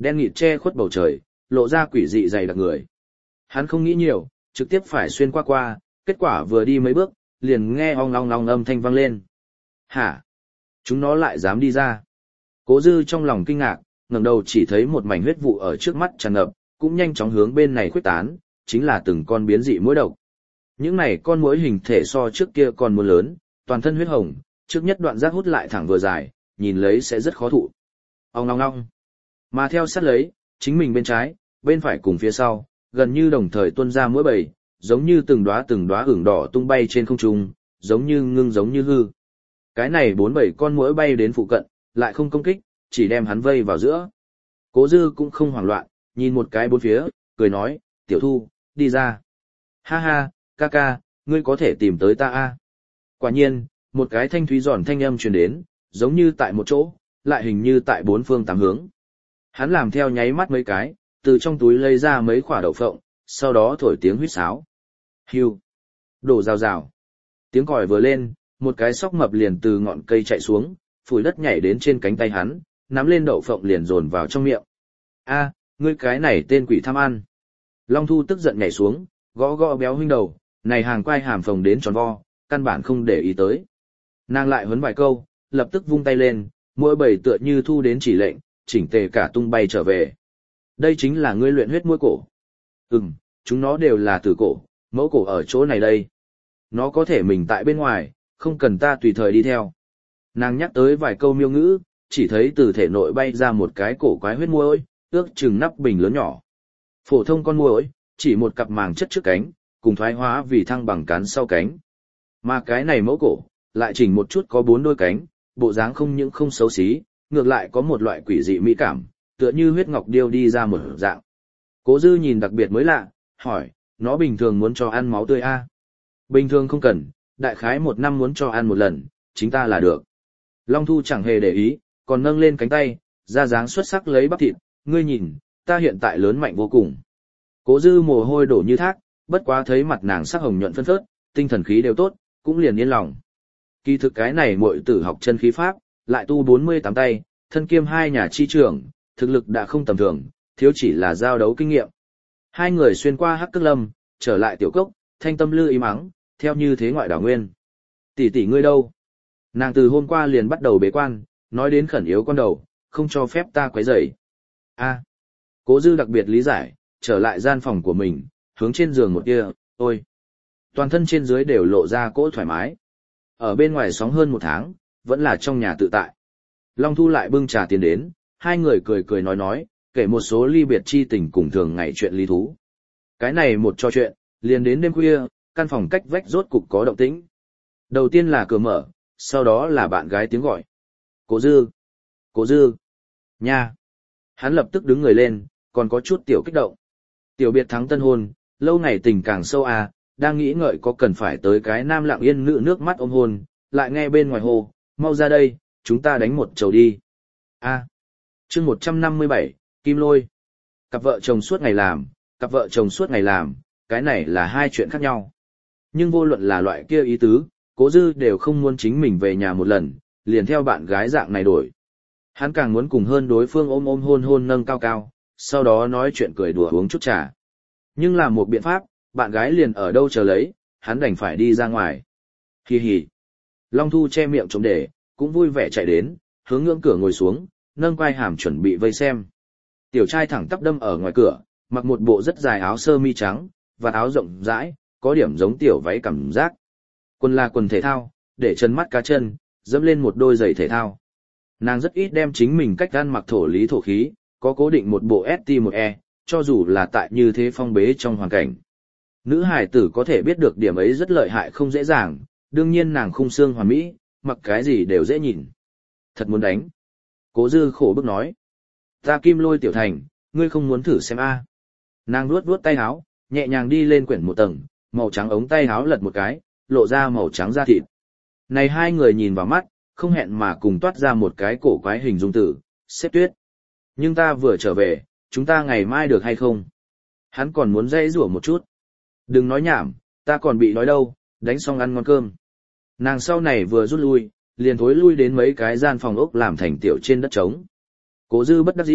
Đen nghịt che khuất bầu trời, lộ ra quỷ dị dày đặc người. Hắn không nghĩ nhiều, trực tiếp phải xuyên qua qua, kết quả vừa đi mấy bước, liền nghe ong long long âm thanh vang lên. Hả? Chúng nó lại dám đi ra. Cố Dư trong lòng kinh ngạc, ngẩng đầu chỉ thấy một mảnh huyết vụ ở trước mắt tràn ngập, cũng nhanh chóng hướng bên này khuếch tán, chính là từng con biến dị muỗi độc. Những này con muỗi hình thể so trước kia còn muốn lớn, toàn thân huyết hồng, trước nhất đoạn giác hút lại thẳng vừa dài, nhìn lấy sẽ rất khó thụ. Ong ong ong. Mà theo sát lấy, chính mình bên trái, bên phải cùng phía sau, gần như đồng thời tuôn ra muỗi bầy, giống như từng đóa từng đóa ửng đỏ tung bay trên không trung, giống như ngưng giống như hư. Cái này bốn bảy con muỗi bay đến phụ cận, lại không công kích, chỉ đem hắn vây vào giữa. Cố Dư cũng không hoảng loạn, nhìn một cái bốn phía, cười nói, tiểu thu, đi ra. Ha ha, ca ca, ngươi có thể tìm tới ta a. Quả nhiên, một cái thanh thúy giòn thanh âm truyền đến, giống như tại một chỗ, lại hình như tại bốn phương tám hướng. Hắn làm theo nháy mắt mấy cái, từ trong túi lấy ra mấy quả đậu phộng, sau đó thổi tiếng huýt sáo. Hưu. Đổ rào rào. Tiếng còi vừa lên, một cái sóc mập liền từ ngọn cây chạy xuống, phủi đất nhảy đến trên cánh tay hắn, nắm lên đậu phộng liền dồn vào trong miệng. A, ngươi cái này tên quỷ tham ăn. Long Thu tức giận nhảy xuống, gõ gõ béo huynh đầu, này hàng quai hàm phồng đến tròn vo, căn bản không để ý tới. Nàng lại huấn vài câu, lập tức vung tay lên, mỗi bầy tựa như thu đến chỉ lệnh, chỉnh tề cả tung bay trở về. Đây chính là ngươi luyện huyết muỗi cổ. Ừm, chúng nó đều là tử cổ, mẫu cổ ở chỗ này đây. Nó có thể mình tại bên ngoài, không cần ta tùy thời đi theo. Nàng nhắc tới vài câu miêu ngữ, chỉ thấy từ thể nội bay ra một cái cổ quái huyết muỗi, ước chừng nắp bình lớn nhỏ. Phổ thông con muỗi, chỉ một cặp màng chất trước cánh, cùng thoái hóa vì thăng bằng cán sau cánh. Mà cái này mẫu cổ, lại chỉnh một chút có bốn đôi cánh, bộ dáng không những không xấu xí, ngược lại có một loại quỷ dị mỹ cảm, tựa như huyết ngọc điêu đi ra một dạng. Cố Dư nhìn đặc biệt mới lạ, hỏi, nó bình thường muốn cho ăn máu tươi a? Bình thường không cần, đại khái một năm muốn cho ăn một lần, chính ta là được. Long Thu chẳng hề để ý, còn nâng lên cánh tay, ra dáng xuất sắc lấy bắp thịt, ngươi nhìn, ta hiện tại lớn mạnh vô cùng. Cố Dư mồ hôi đổ như thác, bất quá thấy mặt nàng sắc hồng nhuận phân phớt, tinh thần khí đều tốt, cũng liền yên lòng. Kỳ thực cái này muội tử học chân khí pháp, lại tu bốn mươi tám tay, thân kiêm hai nhà chi trưởng, thực lực đã không tầm thường, thiếu chỉ là giao đấu kinh nghiệm. Hai người xuyên qua Hắc Cước Lâm, trở lại tiểu cốc, thanh tâm lư im ắng, theo như thế ngoại đảo nguyên. Tỷ tỷ ngươi đâu? Nàng từ hôm qua liền bắt đầu bế quan, nói đến khẩn yếu con đầu, không cho phép ta quấy rầy. A. Cố Dư đặc biệt lý giải, trở lại gian phòng của mình, hướng trên giường một kia, ôi. Toàn thân trên dưới đều lộ ra cỗ thoải mái. Ở bên ngoài sóng hơn một tháng, vẫn là trong nhà tự tại. Long Thu lại bưng trà tiền đến, hai người cười cười nói nói, kể một số ly biệt chi tình cùng thường ngày chuyện lý thú. Cái này một trò chuyện, liền đến đêm khuya, căn phòng cách vách rốt cục có động tĩnh. Đầu tiên là cửa mở, sau đó là bạn gái tiếng gọi. Cố Dư! Cố Dư! Nha! Hắn lập tức đứng người lên, còn có chút tiểu kích động. Tiểu biệt thắng tân hôn, lâu ngày tình càng sâu à, đang nghĩ ngợi có cần phải tới cái nam lặng yên nữ nước mắt ôm hôn, lại nghe bên ngoài hồ, mau ra đây, chúng ta đánh một chầu đi. A. À. Chương một trăm năm mươi bảy, Kim Lôi. Cặp vợ chồng suốt ngày làm, cặp vợ chồng suốt ngày làm, cái này là hai chuyện khác nhau. Nhưng vô luận là loại kia ý tứ, Cố Dư đều không muốn chính mình về nhà một lần, liền theo bạn gái dạng này đổi. Hắn càng muốn cùng hơn đối phương ôm ôm hôn hôn nâng cao cao, sau đó nói chuyện cười đùa uống chút trà. Nhưng là một biện pháp, bạn gái liền ở đâu chờ lấy, hắn đành phải đi ra ngoài. Hi hi. Long Thu che miệng trống để, cũng vui vẻ chạy đến, hướng ngưỡng cửa ngồi xuống, nâng quai hàm chuẩn bị vây xem. Tiểu trai thẳng tắp đâm ở ngoài cửa, mặc một bộ rất dài áo sơ mi trắng, và áo rộng rãi, có điểm giống tiểu váy cảm giác. Quần là quần thể thao, để chân mắt cá chân, dẫm lên một đôi giày thể thao. Nàng rất ít đem chính mình cách ăn mặc thổ lý thổ khí, có cố định một bộ ét tê một e, cho dù là tại như thế phong bế trong hoàn cảnh. Nữ hải tử có thể biết được điểm ấy rất lợi hại không dễ dàng, đương nhiên nàng khung xương hoàn mỹ, mặc cái gì đều dễ nhìn. Thật muốn đánh. Cố Dư khổ bức nói. Ta Kim Lôi tiểu thành, ngươi không muốn thử xem a? Nàng vuốt vuốt tay áo, nhẹ nhàng đi lên quyển một tầng, màu trắng ống tay áo lật một cái, lộ ra màu trắng da thịt. Này hai người nhìn vào mắt, không hẹn mà cùng toát ra một cái cổ quái hình dung tử, xếp tuyết. Nhưng ta vừa trở về, chúng ta ngày mai được hay không? Hắn còn muốn dãy rủa một chút. Đừng nói nhảm, ta còn bị đói đâu, đánh xong ăn ngon cơm. Nàng sau này vừa rút lui, liền thối lui đến mấy cái gian phòng ốc làm thành tiểu trên đất trống. Cố Dư bất đắc dĩ,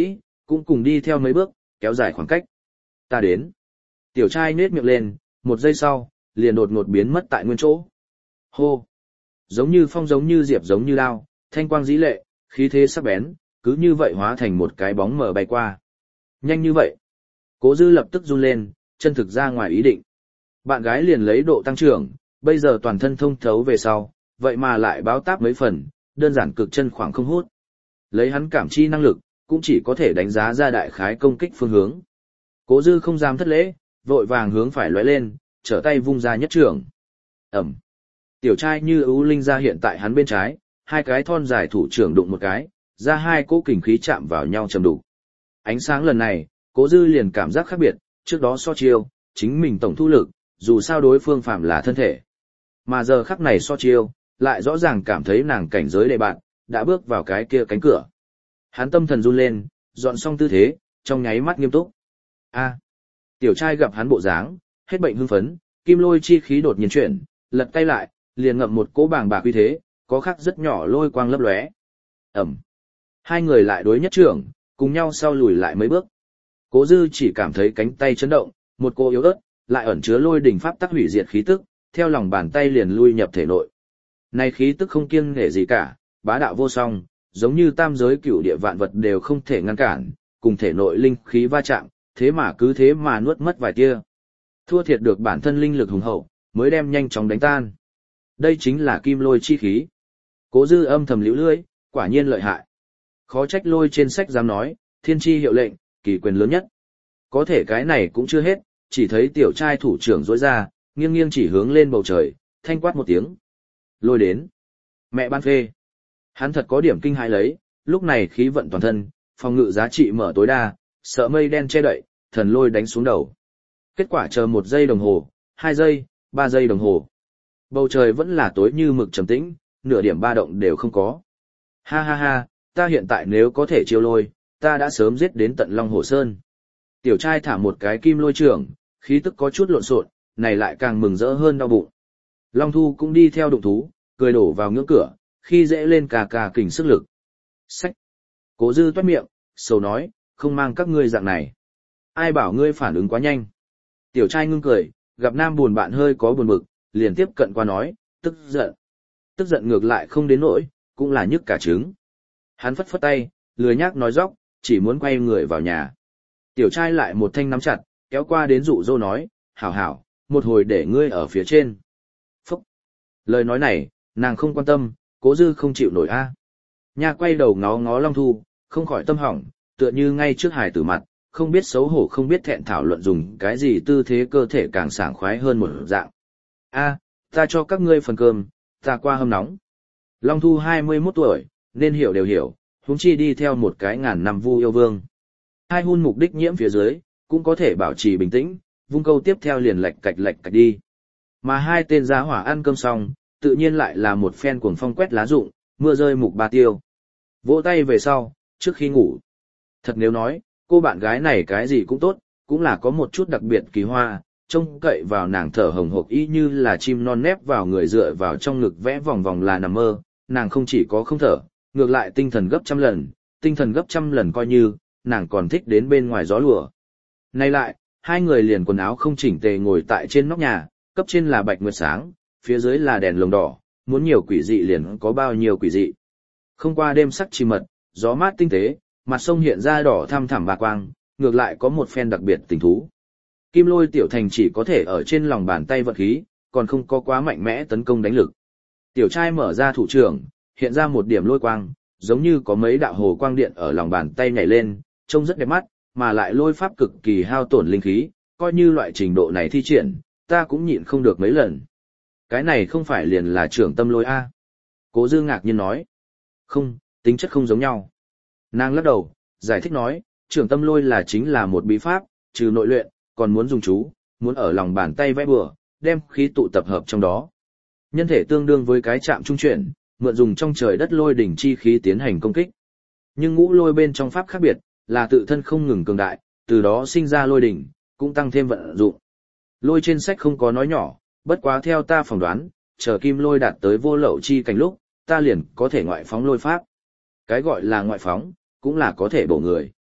cũng cùng đi theo mấy bước, kéo dài khoảng cách. Ta đến. Tiểu trai nết miệng lên, một giây sau, liền đột ngột biến mất tại nguyên chỗ. Hô. Giống như phong giống như diệp giống như lao, thanh quang dĩ lệ, khí thế sắc bén, cứ như vậy hóa thành một cái bóng mờ bay qua. Nhanh như vậy. Cố Dư lập tức run lên, chân thực ra ngoài ý định. Bạn gái liền lấy độ tăng trưởng, bây giờ toàn thân thông thấu về sau, vậy mà lại báo táp mấy phần, đơn giản cực chân khoảng không hút. Lấy hắn cảm chi năng lực, cũng chỉ có thể đánh giá ra đại khái công kích phương hướng. Cố Dư không dám thất lễ, vội vàng hướng phải lóe lên, trở tay vung ra nhất trưởng. Ẩm. Tiểu trai như ưu linh ra hiện tại hắn bên trái, hai cái thon dài thủ trưởng đụng một cái, ra hai cỗ kình khí chạm vào nhau chầm đủ. Ánh sáng lần này, Cố Dư liền cảm giác khác biệt, trước đó so chiêu, chính mình tổng thu lực, dù sao đối phương phạm là thân thể. Mà giờ khắc này so chiêu, lại rõ ràng cảm thấy nàng cảnh giới đệ bạn, đã bước vào cái kia cánh cửa. Hắn tâm thần run lên, dọn xong tư thế, trong nháy mắt nghiêm túc. A. Tiểu trai gặp hắn bộ dáng, hết bệnh hưng phấn, kim lôi chi khí đột nhiên chuyển, lật tay lại, liền ngậm một cỗ bàng bạc uy thế, có khắc rất nhỏ lôi quang lấp lóe. Ẩm. Hai người lại đối nhất trưởng, cùng nhau sau lùi lại mấy bước. Cố Dư chỉ cảm thấy cánh tay chấn động, một cô yếu ớt, lại ẩn chứa lôi đỉnh pháp tắc hủy diệt khí tức, theo lòng bàn tay liền lui nhập thể nội. Này khí tức không kiêng nể gì cả, bá đạo vô song, giống như tam giới cửu địa vạn vật đều không thể ngăn cản, cùng thể nội linh khí va chạm, thế mà cứ thế mà nuốt mất vài tia. Thua thiệt được bản thân linh lực hùng hậu, mới đem nhanh chóng đánh tan. Đây chính là kim lôi chi khí. Cố Dư âm thầm liễu lưỡi, quả nhiên lợi hại. Khó trách lôi trên sách dám nói, thiên chi hiệu lệnh, kỳ quyền lớn nhất. Có thể cái này cũng chưa hết, chỉ thấy tiểu trai thủ trưởng rỗi ra, nghiêng nghiêng chỉ hướng lên bầu trời, thanh quát một tiếng. Lôi đến. Mẹ ban phê. Hắn thật có điểm kinh hãi lấy, lúc này khí vận toàn thân, phòng ngự giá trị mở tối đa, sợ mây đen che đậy, thần lôi đánh xuống đầu. Kết quả chờ một giây đồng hồ, hai giây, ba giây đồng hồ. Bầu trời vẫn là tối như mực trầm tĩnh, nửa điểm ba động đều không có. Ha ha ha, ta hiện tại nếu có thể chiêu lôi, ta đã sớm giết đến tận Long Hồ Sơn. Tiểu trai thả một cái kim lôi trưởng, khí tức có chút lộn xộn, này lại càng mừng rỡ hơn đau bụng. Long Thu cũng đi theo đụng thú, cười đổ vào ngưỡng cửa, khi dễ lên cà cà kình sức lực. Sách. Cố Dư toét miệng, sầu nói, không mang các ngươi dạng này. Ai bảo ngươi phản ứng quá nhanh. Tiểu trai ngưng cười, gặp nam buồn bạn hơi có buồn bực, liền tiếp cận qua nói, tức giận. Tức giận ngược lại không đến nỗi, cũng là nhức cả trứng. Hắn phất phất tay, lười nhác nói dóc, chỉ muốn quay người vào nhà. Tiểu trai lại một thanh nắm chặt, kéo qua đến dụ dỗ nói, hảo hảo, một hồi để ngươi ở phía trên. Phúc! Lời nói này, nàng không quan tâm, Cố Dư không chịu nổi a. Nha quay đầu ngó ngó Long Thu, không khỏi tâm hỏng, tựa như ngay trước hài tử mặt, không biết xấu hổ không biết thẹn thảo luận dùng cái gì tư thế cơ thể càng sảng khoái hơn một dạng. A, ta cho các ngươi phần cơm, ta qua hâm nóng. Long Thu hai mươi mốt tuổi, nên hiểu đều hiểu, huống chi đi theo một cái ngàn năm vu yêu vương. Hai hun mục đích nhiễm phía dưới, cũng có thể bảo trì bình tĩnh, vung câu tiếp theo liền lệch cạch lệch cạch đi. Mà hai tên giá hỏa ăn cơm xong, tự nhiên lại là một phen cuồng phong quét lá rụng, mưa rơi mục ba tiêu. Vỗ tay về sau, trước khi ngủ. Thật nếu nói, cô bạn gái này cái gì cũng tốt, cũng là có một chút đặc biệt kỳ hoa, trông cậy vào nàng thở hồng hộc y như là chim non nép vào người dựa vào trong ngực vẽ vòng vòng là nằm mơ, nàng không chỉ có không thở, ngược lại tinh thần gấp trăm lần, tinh thần gấp trăm lần coi như, nàng còn thích đến bên ngoài gió lùa. Nay lại, hai người liền quần áo không chỉnh tề ngồi tại trên nóc nhà, cấp trên là bạch nguyệt sáng, phía dưới là đèn lồng đỏ, muốn nhiều quỷ dị liền có bao nhiêu quỷ dị. Không qua đêm sắc chi mật, gió mát tinh tế, mặt sông hiện ra đỏ thăm thẳm bạc quang, ngược lại có một phen đặc biệt tình thú. Kim Lôi tiểu thành chỉ có thể ở trên lòng bàn tay vận khí, còn không có quá mạnh mẽ tấn công đánh lực. Tiểu trai mở ra thủ trưởng, hiện ra một điểm lôi quang, giống như có mấy đạo hồ quang điện ở lòng bàn tay nhảy lên, trông rất đẹp mắt, mà lại lôi pháp cực kỳ hao tổn linh khí, coi như loại trình độ này thi triển, ta cũng nhịn không được mấy lần. Cái này không phải liền là trưởng tâm lôi A. Cố Dư ngạc nhiên nói. Không, tính chất không giống nhau. Nàng lắc đầu, giải thích nói, trưởng tâm lôi là chính là một bí pháp, trừ nội luyện, còn muốn dùng chú, muốn ở lòng bàn tay vẽ bừa, đem khí tụ tập hợp trong đó. Nhân thể tương đương với cái chạm trung chuyển, mượn dùng trong trời đất lôi đỉnh chi khí tiến hành công kích. Nhưng ngũ lôi bên trong pháp khác biệt, là tự thân không ngừng cường đại, từ đó sinh ra lôi đỉnh, cũng tăng thêm vận dụng. Lôi trên sách không có nói nhỏ, bất quá theo ta phỏng đoán, chờ kim lôi đạt tới vô lậu chi cảnh lúc, ta liền có thể ngoại phóng lôi pháp. Cái gọi là ngoại phóng, cũng là có thể bổ người.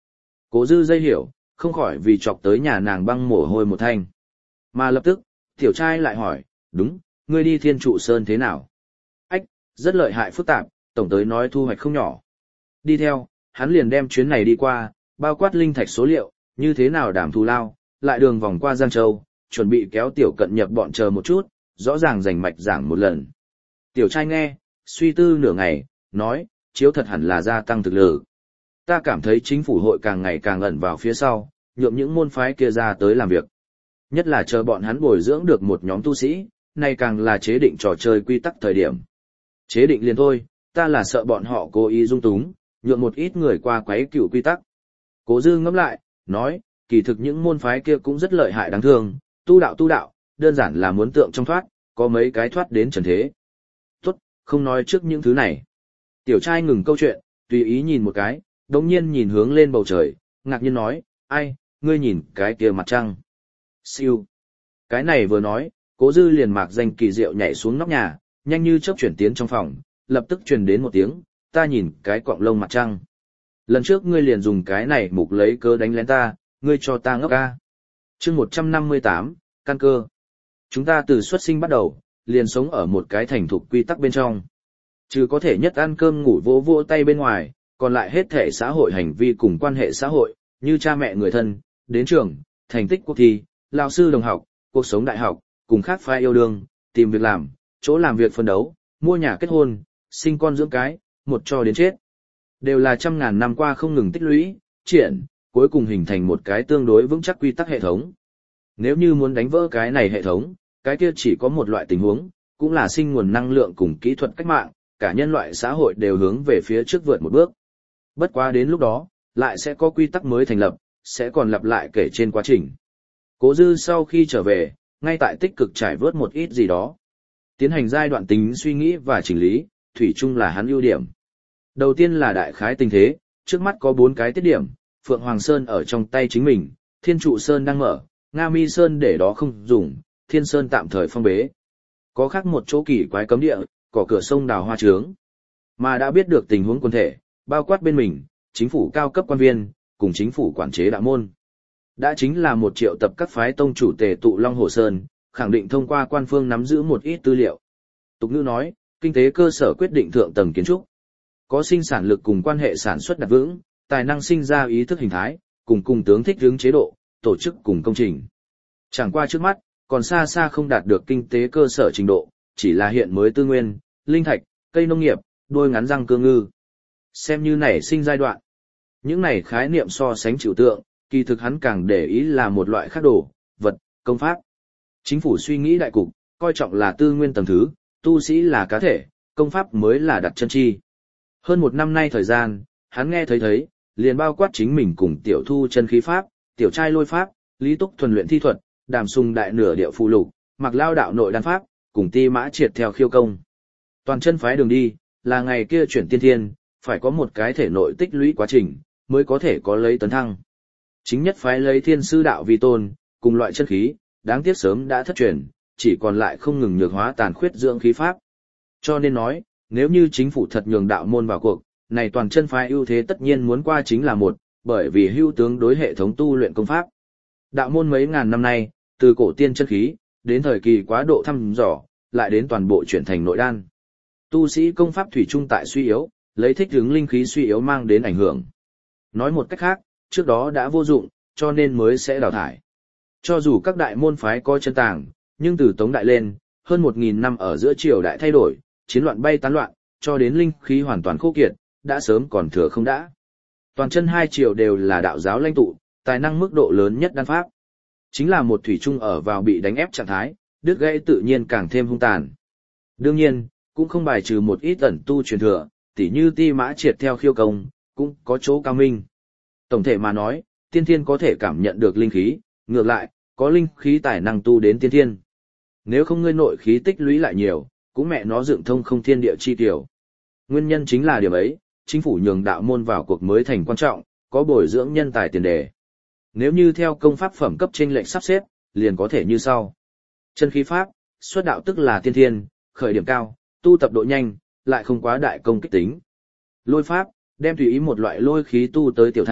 Cố dư dây hiểu, không khỏi vì chọc tới nhà nàng băng mồ hôi một thanh. Mà lập tức, tiểu trai lại hỏi, đúng, ngươi đi Thiên Trụ Sơn thế nào? Ách, rất lợi hại phức tạp, tổng tới nói thu hoạch không nhỏ. Đi theo, hắn liền đem chuyến này đi qua, bao quát linh thạch số liệu, như thế nào đảm thù lao, lại đường vòng qua Giang Châu, chuẩn bị kéo tiểu cận nhập bọn chờ một chút, rõ ràng rành mạch giảng một lần. Tiểu trai nghe, suy tư nửa ngày, nói, chiếu thật hẳn là gia tăng thực lực. Ta cảm thấy chính phủ hội càng ngày càng ẩn vào phía sau, nhượng những môn phái kia ra tới làm việc. Nhất là chờ bọn hắn bồi dưỡng được một nhóm tu sĩ, nay càng là chế định trò chơi quy tắc thời điểm. Chế định liền thôi, ta là sợ bọn họ cố ý dung túng, nhượng một ít người qua quấy cựu quy tắc. Cố dư ngẫm lại, nói, kỳ thực những môn phái kia cũng rất lợi hại đáng thương, tu đạo tu đạo, đơn giản là muốn tượng trong thoát, có mấy cái thoát đến trần thế. Tốt, không nói trước những thứ này. Tiểu trai ngừng câu chuyện, tùy ý nhìn một cái, đồng nhiên nhìn hướng lên bầu trời, ngạc nhiên nói, ai, ngươi nhìn cái kia mặt trăng. Siêu. Cái này vừa nói, cố dư liền mạc danh kỳ diệu nhảy xuống nóc nhà, nhanh như chớp chuyển tiến trong phòng, lập tức truyền đến một tiếng, ta nhìn cái quạng lông mặt trăng. Lần trước ngươi liền dùng cái này mục lấy cớ đánh lén ta, ngươi cho ta ngốc ca. chương một trăm năm mươi tám, căn cơ. Chúng ta từ xuất sinh bắt đầu, liền sống ở một cái thành thục quy tắc bên trong. Chứ có thể nhất ăn cơm ngủ vỗ vỗ tay bên ngoài, còn lại hết thể xã hội hành vi cùng quan hệ xã hội, như cha mẹ người thân, đến trường, thành tích cuộc thi, lao sư đồng học, cuộc sống đại học, cùng khác phái yêu đương, tìm việc làm, chỗ làm việc phân đấu, mua nhà kết hôn, sinh con dưỡng cái, một cho đến chết. Đều là trăm ngàn năm qua không ngừng tích lũy, triển, cuối cùng hình thành một cái tương đối vững chắc quy tắc hệ thống. Nếu như muốn đánh vỡ cái này hệ thống, cái kia chỉ có một loại tình huống, cũng là sinh nguồn năng lượng cùng kỹ thuật cách mạng, cả nhân loại xã hội đều hướng về phía trước vượt một bước. Bất quá đến lúc đó, lại sẽ có quy tắc mới thành lập, sẽ còn lặp lại kể trên quá trình. Cố dư sau khi trở về, ngay tại tích cực trải vớt một ít gì đó. Tiến hành giai đoạn tính suy nghĩ và chỉnh lý, thủy chung là hắn ưu điểm. Đầu tiên là đại khái tình thế, trước mắt có bốn cái tiết điểm, Phượng Hoàng Sơn ở trong tay chính mình, Thiên Trụ Sơn đang mở, Nga Mi Sơn để đó không dùng, Thiên Sơn tạm thời phong bế. Có khác một chỗ kỳ quái cấm địa, cỏ cửa sông đào hoa trướng. Mà đã biết được tình huống quần thể, bao quát bên mình, chính phủ cao cấp quan viên, cùng chính phủ quản chế đạo môn. Đã chính là một triệu tập các phái tông chủ tề tụ Long Hồ Sơn, khẳng định thông qua quan phương nắm giữ một ít tư liệu. Tục ngữ nói, kinh tế cơ sở quyết định thượng tầng kiến trúc. Có sinh sản lực cùng quan hệ sản xuất đặt vững, tài năng sinh ra ý thức hình thái, cùng cùng tướng thích hướng chế độ, tổ chức cùng công trình. Chẳng qua trước mắt, còn xa xa không đạt được kinh tế cơ sở trình độ, chỉ là hiện mới tư nguyên, linh thạch, cây nông nghiệp, đôi ngắn răng cương ngư. Xem như nảy sinh giai đoạn. Những này khái niệm so sánh trừu tượng, kỳ thực hắn càng để ý là một loại khác đồ, vật, công pháp. Chính phủ suy nghĩ đại cục, coi trọng là tư nguyên tầng thứ, tu sĩ là cá thể, công pháp mới là đặt chân chi. Hơn một năm nay thời gian, hắn nghe thấy thấy, liền bao quát chính mình cùng tiểu thu chân khí pháp, tiểu trai lôi pháp, lý túc thuần luyện thi thuật, đàm sung đại nửa điệu phụ lục, mặc lao đạo nội đan pháp, cùng ti mã triệt theo khiêu công. Toàn chân phái đường đi, là ngày kia chuyển tiên thiên, phải có một cái thể nội tích lũy quá trình, mới có thể có lấy tấn thăng. Chính nhất phái lấy thiên sư đạo vi tôn, cùng loại chân khí, đáng tiếc sớm đã thất truyền, chỉ còn lại không ngừng nhược hóa tàn khuyết dưỡng khí pháp. Cho nên nói, nếu như chính phủ thật nhường đạo môn vào cuộc, này toàn chân phái ưu thế tất nhiên muốn qua chính là một, bởi vì hưu tướng đối hệ thống tu luyện công pháp. Đạo môn mấy ngàn năm nay, từ cổ tiên chân khí, đến thời kỳ quá độ thăm dò, lại đến toàn bộ chuyển thành nội đan. Tu sĩ công pháp thủy chung tại suy yếu, lấy thích ứng linh khí suy yếu mang đến ảnh hưởng. Nói một cách khác, trước đó đã vô dụng, cho nên mới sẽ đào thải. Cho dù các đại môn phái có chân tàng, nhưng từ Tống Đại lên, hơn một nghìn năm ở giữa triều đại thay đổi, chiến loạn bay tán loạn, cho đến linh khí hoàn toàn khô kiệt, đã sớm còn thừa không đã. Toàn chân hai triều đều là đạo giáo lãnh tụ, tài năng mức độ lớn nhất đan pháp. Chính là một thủy chung ở vào bị đánh ép trạng thái, đứt gãy tự nhiên càng thêm hung tàn. Đương nhiên, cũng không bài trừ một ít ẩn tu truyền thừa, tỉ như ti mã triệt theo khiêu công, cũng có chỗ cao minh. Tổng thể mà nói, tiên thiên có thể cảm nhận được linh khí, ngược lại, có linh khí tài năng tu đến tiên thiên. Nếu không ngươi nội khí tích lũy lại nhiều, cũng mẹ nó dựng thông không thiên địa chi tiểu. Nguyên nhân chính là điểm ấy, chính phủ nhường đạo môn vào cuộc mới thành quan trọng, có bồi dưỡng nhân tài tiền đề. Nếu như theo công pháp phẩm cấp trên lệnh sắp xếp, liền có thể như sau. Chân khí pháp, xuất đạo tức là tiên thiên, khởi điểm cao, tu tập độ nhanh, lại không quá đại công kích tính. Lôi pháp, đem tùy ý một loại lôi khí tu tới tiểu thành,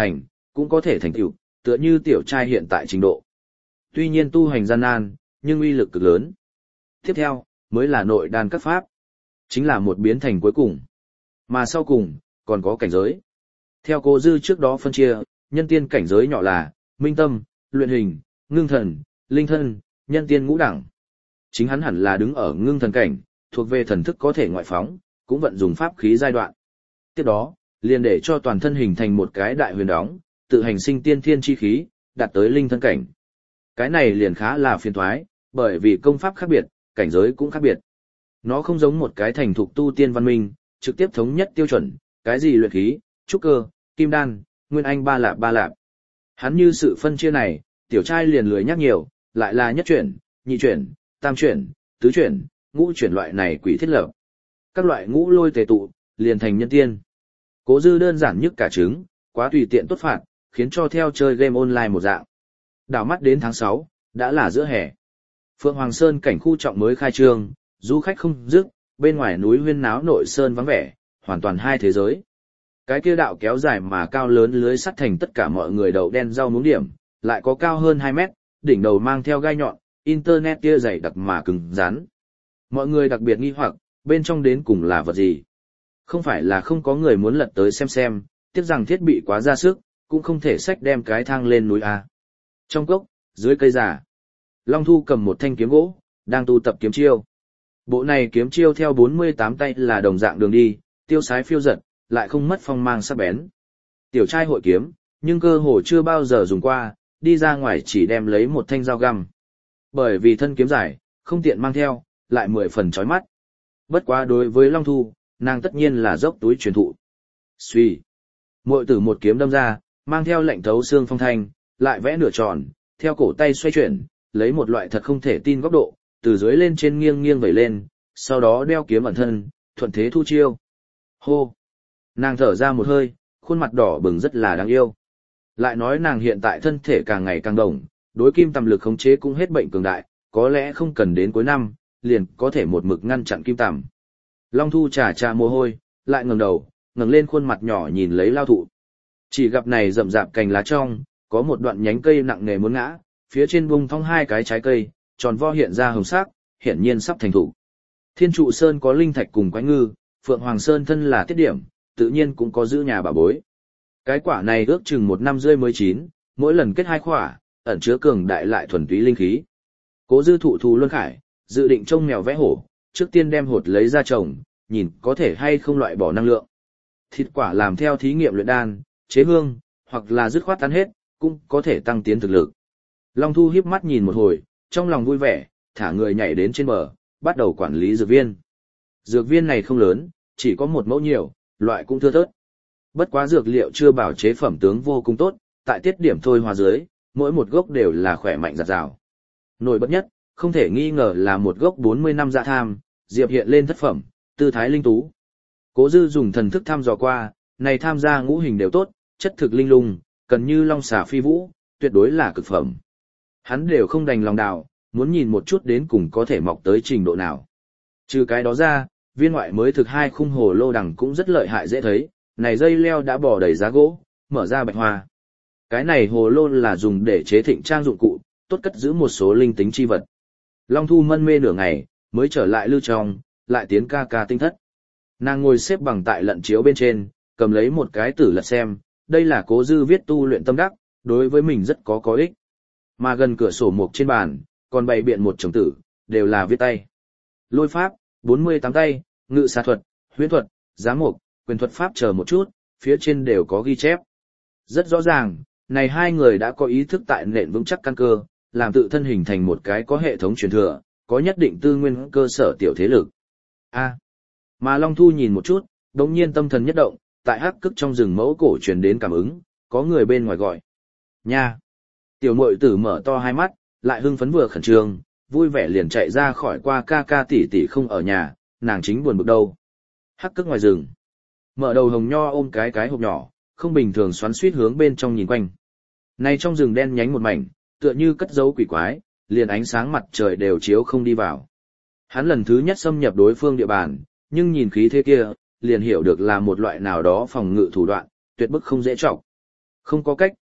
cũng có thể thành tựu, tựa như tiểu trai hiện tại trình độ. Tuy nhiên tu hành gian nan, nhưng uy lực cực lớn. Tiếp theo, mới là nội đan các pháp. Chính là một biến thành cuối cùng. Mà sau cùng, còn có cảnh giới. Theo Cố Dư trước đó phân chia, nhân tiên cảnh giới nhỏ là minh tâm, luyện hình, ngưng thần, linh thân, nhân tiên ngũ đẳng. Chính hắn hẳn là đứng ở ngưng thần cảnh, thuộc về thần thức có thể ngoại phóng, cũng vận dùng pháp khí giai đoạn. Tiếp đó, liền để cho toàn thân hình thành một cái đại huyền đóng, tự hành sinh tiên thiên chi khí, đạt tới linh thân cảnh. Cái này liền khá là phiền toái, bởi vì công pháp khác biệt, cảnh giới cũng khác biệt. Nó không giống một cái thành thục tu tiên văn minh, trực tiếp thống nhất tiêu chuẩn, cái gì luyện khí, trúc cơ, kim đan, nguyên anh ba lạp ba lạp. Hắn như sự phân chia này, tiểu trai liền lười nhắc nhiều, lại là nhất chuyển, nhị chuyển, tam chuyển, tứ chuyển, ngũ chuyển loại này quỷ thiết lập. Các loại ngũ lôi tề tụ, liền thành nhân tiên. Cố Dư đơn giản nhất cả trứng, quá tùy tiện tốt phạt, khiến cho theo chơi game online một dạng. Đảo mắt đến tháng sáu, đã là giữa hè. Phượng Hoàng Sơn cảnh khu trọng mới khai trương, du khách không dứt, bên ngoài núi huyên náo nội sơn vắng vẻ, hoàn toàn hai thế giới. Cái kia đạo kéo dài mà cao lớn lưới sắt thành tất cả mọi người đầu đen rau muống điểm, lại có cao hơn hai mét, đỉnh đầu mang theo gai nhọn, internet kia dày đặc mà cứng rắn. Mọi người đặc biệt nghi hoặc, bên trong đến cùng là vật gì? Không phải là không có người muốn lật tới xem xem, tiếc rằng thiết bị quá ra sức, cũng không thể xách đem cái thang lên núi A. Trong cốc, dưới cây già, Long Thu cầm một thanh kiếm gỗ, đang tu tập kiếm chiêu. Bộ này kiếm chiêu theo bốn mươi tám tay là đồng dạng đường đi, tiêu sái phiêu giật, lại không mất phong mang sắc bén. Tiểu trai hội kiếm, nhưng cơ hồ chưa bao giờ dùng qua, đi ra ngoài chỉ đem lấy một thanh dao găm. Bởi vì thân kiếm dài, không tiện mang theo, lại mười phần chói mắt. Bất quá đối với Long Thu, nàng tất nhiên là dốc túi truyền thụ. Xuy. Muội tử một kiếm đâm ra, mang theo lệnh thấu xương phong thanh, lại vẽ nửa tròn, theo cổ tay xoay chuyển, lấy một loại thật không thể tin góc độ, từ dưới lên trên nghiêng nghiêng vẩy lên, sau đó đeo kiếm ẩn thân, thuận thế thu chiêu. Hô. Nàng thở ra một hơi, khuôn mặt đỏ bừng rất là đáng yêu. Lại nói nàng hiện tại thân thể càng ngày càng đồng, đối kim tầm lực khống chế cũng hết bệnh cường đại, có lẽ không cần đến cuối năm, liền có thể một mực ngăn chặn kim tầm. Long Thu trà trà mồ hôi, lại ngẩng đầu, ngẩng lên khuôn mặt nhỏ nhìn lấy lao thụ. Chỉ gặp này rậm rạp cành lá trong, có một đoạn nhánh cây nặng nề muốn ngã, phía trên bung thong hai cái trái cây, tròn vo hiện ra hồng sắc, hiển nhiên sắp thành thủ. Thiên Trụ Sơn có linh thạch cùng quái ngư, Phượng Hoàng Sơn thân là tiết điểm, tự nhiên cũng có giữ nhà bà bối. Cái quả này ước chừng một năm rơi mới chín, mỗi lần kết hai quả, ẩn chứa cường đại lại thuần túy linh khí. Cố Dư thụ thù luân khải, dự định trông mèo vẽ hổ, trước tiên đem hột lấy ra trồng, nhìn có thể hay không loại bỏ năng lượng. Thịt quả làm theo thí nghiệm luyện đan, chế hương, hoặc là dứt khoát tan hết, cũng có thể tăng tiến thực lực. Long Thu híp mắt nhìn một hồi, trong lòng vui vẻ, thả người nhảy đến trên bờ, bắt đầu quản lý dược viên. Dược viên này không lớn, chỉ có một mẫu nhiều, loại cũng thưa thớt. Bất quá dược liệu chưa bảo chế phẩm tướng vô cùng tốt, tại tiết điểm thôi hòa dưới, mỗi một gốc đều là khỏe mạnh giặt rào. Nổi bật nhất, không thể nghi ngờ là một gốc bốn mươi năm dạ tham, diệp hiện lên thất phẩm, tư thái linh tú. Cố Dư dùng thần thức thăm dò qua, này tham gia ngũ hình đều tốt, chất thực linh lung, cần như long xà phi vũ, tuyệt đối là cực phẩm. Hắn đều không đành lòng đào, muốn nhìn một chút đến cùng có thể mọc tới trình độ nào. Trừ cái đó ra, viên ngoại mới thực hai khung hồ lô đằng cũng rất lợi hại dễ thấy, này dây leo đã bỏ đầy giá gỗ, mở ra bạch hoa. Cái này hồ lô là dùng để chế thịnh trang dụng cụ, tốt cất giữ một số linh tính chi vật. Long Thu mân mê nửa ngày, mới trở lại lưu trong, lại tiến ca ca tinh thất. Nàng ngồi xếp bằng tại lận chiếu bên trên, cầm lấy một cái tử lật xem, đây là Cố Dư viết tu luyện tâm đắc, đối với mình rất có có ích. Mà gần cửa sổ mục trên bàn, còn bày biện một chồng tử, đều là viết tay. Lôi pháp, bốn mươi tám tay, ngự xà thuật, huyễn thuật, giám mục, quyền thuật pháp chờ một chút, phía trên đều có ghi chép. Rất rõ ràng, này hai người đã có ý thức tại nền vững chắc căn cơ, làm tự thân hình thành một cái có hệ thống truyền thừa, có nhất định tư nguyên cơ sở tiểu thế lực. A. Mà Long Thu nhìn một chút, đống nhiên tâm thần nhất động, tại hắc cức trong rừng mẫu cổ truyền đến cảm ứng, có người bên ngoài gọi. Nha! Tiểu muội tử mở to hai mắt, lại hưng phấn vừa khẩn trương, vui vẻ liền chạy ra khỏi qua ca ca tỷ tỷ không ở nhà, nàng chính buồn bực đâu. Hắc cức ngoài rừng. Mở đầu hồng nho ôm cái cái hộp nhỏ, không bình thường xoắn suýt hướng bên trong nhìn quanh. Này trong rừng đen nhánh một mảnh, tựa như cất giấu quỷ quái, liền ánh sáng mặt trời đều chiếu không đi vào. Hắn lần thứ nhất xâm nhập đối phương địa bàn, nhưng nhìn khí thế kia, liền hiểu được là một loại nào đó phòng ngự thủ đoạn, tuyệt bức không dễ trọng. Không có cách,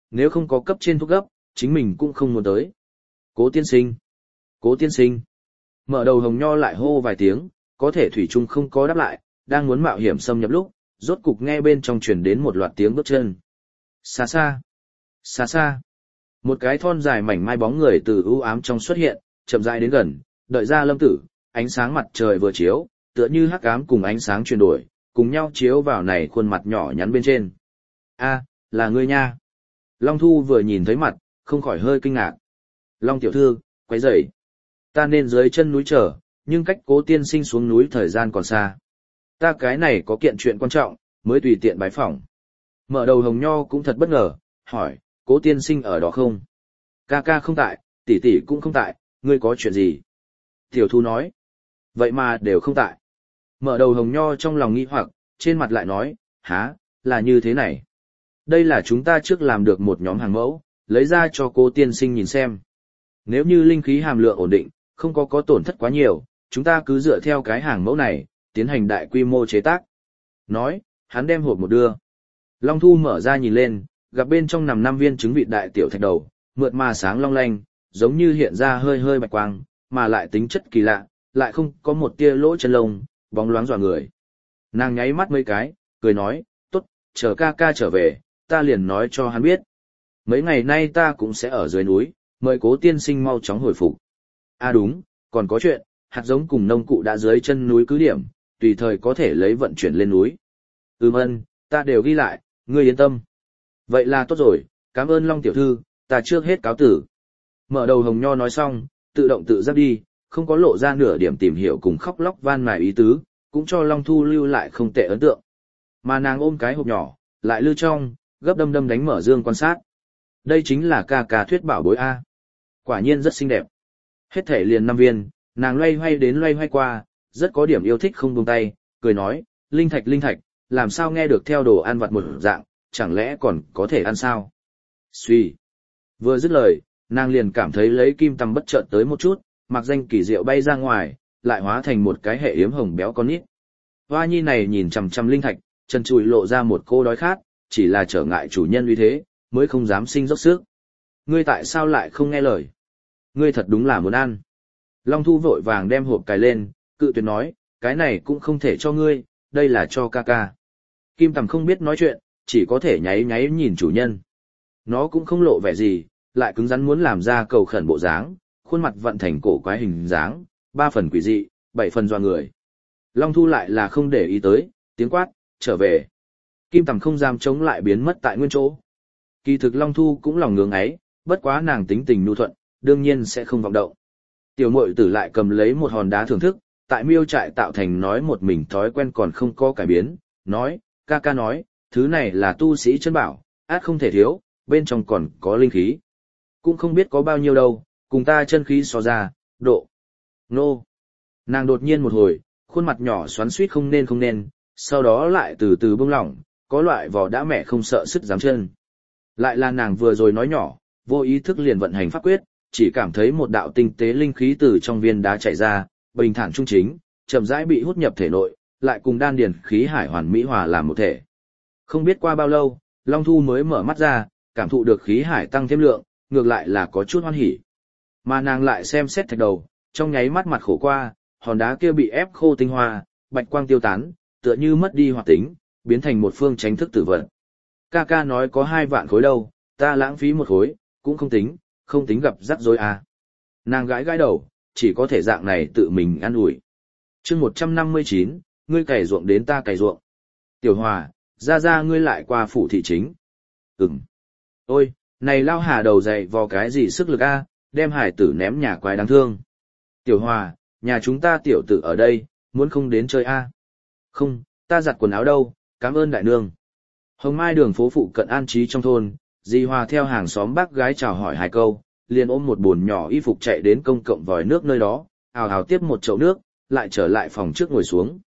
nếu không có cấp trên thuốc gấp, chính mình cũng không muốn tới. Cố tiên sinh, cố tiên sinh. Mở đầu hồng nho lại hô vài tiếng, có thể thủy chung không có đáp lại, đang muốn mạo hiểm xâm nhập lúc, rốt cục nghe bên trong truyền đến một loạt tiếng bước chân. Xa xa, xa xa. Một cái thon dài mảnh mai bóng người từ u ám trong xuất hiện, chậm rãi đến gần, đợi ra Lâm Tử, ánh sáng mặt trời vừa chiếu, tựa như hắc ám cùng ánh sáng chuyển đổi, cùng nhau chiếu vào này khuôn mặt nhỏ nhắn bên trên. A, là ngươi nha. Long Thu vừa nhìn thấy mặt, không khỏi hơi kinh ngạc. Long tiểu thư, quấy rầy. Ta nên dưới chân núi chờ, nhưng cách Cố tiên sinh xuống núi thời gian còn xa. Ta cái này có kiện chuyện quan trọng, mới tùy tiện bái phỏng. Mở đầu hồng nho cũng thật bất ngờ, hỏi, Cố tiên sinh ở đó không? Ca ca không tại, tỷ tỷ cũng không tại, ngươi có chuyện gì? Tiểu Thu nói, vậy mà đều không tại. Mở đầu hồng nho trong lòng nghi hoặc, trên mặt lại nói, há, là như thế này. Đây là chúng ta trước làm được một nhóm hàng mẫu, lấy ra cho Cố tiên sinh nhìn xem. Nếu như linh khí hàm lượng ổn định, không có có tổn thất quá nhiều, chúng ta cứ dựa theo cái hàng mẫu này, tiến hành đại quy mô chế tác. Nói, hắn đem hộp một đưa. Long Thu mở ra nhìn lên, gặp bên trong nằm năm viên trứng vịt đại tiểu thạch đầu, mượt mà sáng long lanh, giống như hiện ra hơi hơi bạch quang, mà lại tính chất kỳ lạ, lại không có một tia lỗ chân lông, bóng loáng dọa người. Nàng nháy mắt mấy cái, cười nói, tốt, chờ ca ca trở về, ta liền nói cho hắn biết. Mấy ngày nay ta cũng sẽ ở dưới núi, mời Cố tiên sinh mau chóng hồi phục. À đúng, còn có chuyện, hạt giống cùng nông cụ đã dưới chân núi cứ điểm, tùy thời có thể lấy vận chuyển lên núi. Ừm ân, ta đều ghi lại, ngươi yên tâm. Vậy là tốt rồi, cảm ơn Long tiểu thư, ta trước hết cáo tử. Mở đầu hồng nho nói xong, tự động tự giác đi, không có lộ ra nửa điểm tìm hiểu cùng khóc lóc van mài ý tứ, cũng cho Long Thu lưu lại không tệ ấn tượng. Mà nàng ôm cái hộp nhỏ, lại lư trong, gấp đâm đâm đánh mở dương quan sát. Đây chính là ca ca thuyết bảo bối A. Quả nhiên rất xinh đẹp. Hết thể liền năm viên, nàng loay hoay đến loay hoay qua, rất có điểm yêu thích không buông tay, cười nói, linh thạch linh thạch, làm sao nghe được theo đồ ăn vặt một dạng, chẳng lẽ còn có thể ăn sao? Suy. Vừa dứt lời, nàng liền cảm thấy lấy kim tăm bất chợt tới một chút, mặc danh kỳ diệu bay ra ngoài, lại hóa thành một cái hệ yếm hồng béo con nít. Hoa nhi này nhìn chằm chằm linh thạch, chân chùi lộ ra một cô đói khát, chỉ là trở ngại chủ nhân uy thế, mới không dám sinh dốc sức. Ngươi tại sao lại không nghe lời? Ngươi thật đúng là muốn ăn. Long Thu vội vàng đem hộp cài lên, cự tuyệt nói, cái này cũng không thể cho ngươi, đây là cho ca ca. Kim Tầm không biết nói chuyện, chỉ có thể nháy nháy nhìn chủ nhân. Nó cũng không lộ vẻ gì, lại cứng rắn muốn làm ra cầu khẩn bộ dáng, khuôn mặt vận thành cổ quái hình dáng, ba phần quỷ dị, bảy phần doa người. Long Thu lại là không để ý tới, tiếng quát, trở về. Kim Tầm không dám chống lại biến mất tại nguyên chỗ. Kỳ thực Long Thu cũng lòng ngưỡng ấy, bất quá nàng tính tình nhu thuận, đương nhiên sẽ không vọng động. Tiểu muội tử lại cầm lấy một hòn đá thưởng thức, tại miêu trại tạo thành nói một mình thói quen còn không có cải biến, nói, ca ca nói, thứ này là tu sĩ chân bảo, át không thể thiếu, bên trong còn có linh khí. Cũng không biết có bao nhiêu đâu, cùng ta chân khí so ra, độ. Nô. Nàng đột nhiên một hồi, khuôn mặt nhỏ xoắn suýt không nên không nên, sau đó lại từ từ bông lỏng, có loại vò đã mẹ không sợ sứt dám chân. Lại là nàng vừa rồi nói nhỏ, vô ý thức liền vận hành pháp quyết, chỉ cảm thấy một đạo tinh tế linh khí từ trong viên đá chảy ra, bình thản trung chính, chậm rãi bị hút nhập thể nội, lại cùng đan điền khí hải hoàn mỹ hòa làm một thể. Không biết qua bao lâu, Long Thu mới mở mắt ra, cảm thụ được khí hải tăng thêm lượng, ngược lại là có chút hoan hỉ. Mà nàng lại xem xét thạch đầu, trong nháy mắt mặt khổ qua, hòn đá kia bị ép khô tinh hoa, bạch quang tiêu tán, tựa như mất đi hoạt tính, biến thành một phương tránh thức tử vận. Ca ca nói có hai vạn khối đâu, ta lãng phí một khối, cũng không tính, không tính gặp rắc rối à. Nàng gãi gãi đầu, chỉ có thể dạng này tự mình ăn ủi. chương một trăm năm mươi chín, ngươi cày ruộng đến ta cày ruộng. Tiểu Hòa, ra ra ngươi lại qua phủ thị chính. Ừm. Ôi, này lao hà đầu dày vò cái gì sức lực a, đem hải tử ném nhà quái đáng thương. Tiểu Hòa, nhà chúng ta tiểu tử ở đây, muốn không đến chơi a? Không, ta giặt quần áo đâu, cảm ơn đại nương. Hồng Mai đường phố phụ cận an trí trong thôn, Di Hòa theo hàng xóm bác gái chào hỏi hai câu, liền ôm một bồn nhỏ y phục chạy đến công cộng vòi nước nơi đó, ào ào tiếp một chậu nước, lại trở lại phòng trước ngồi xuống.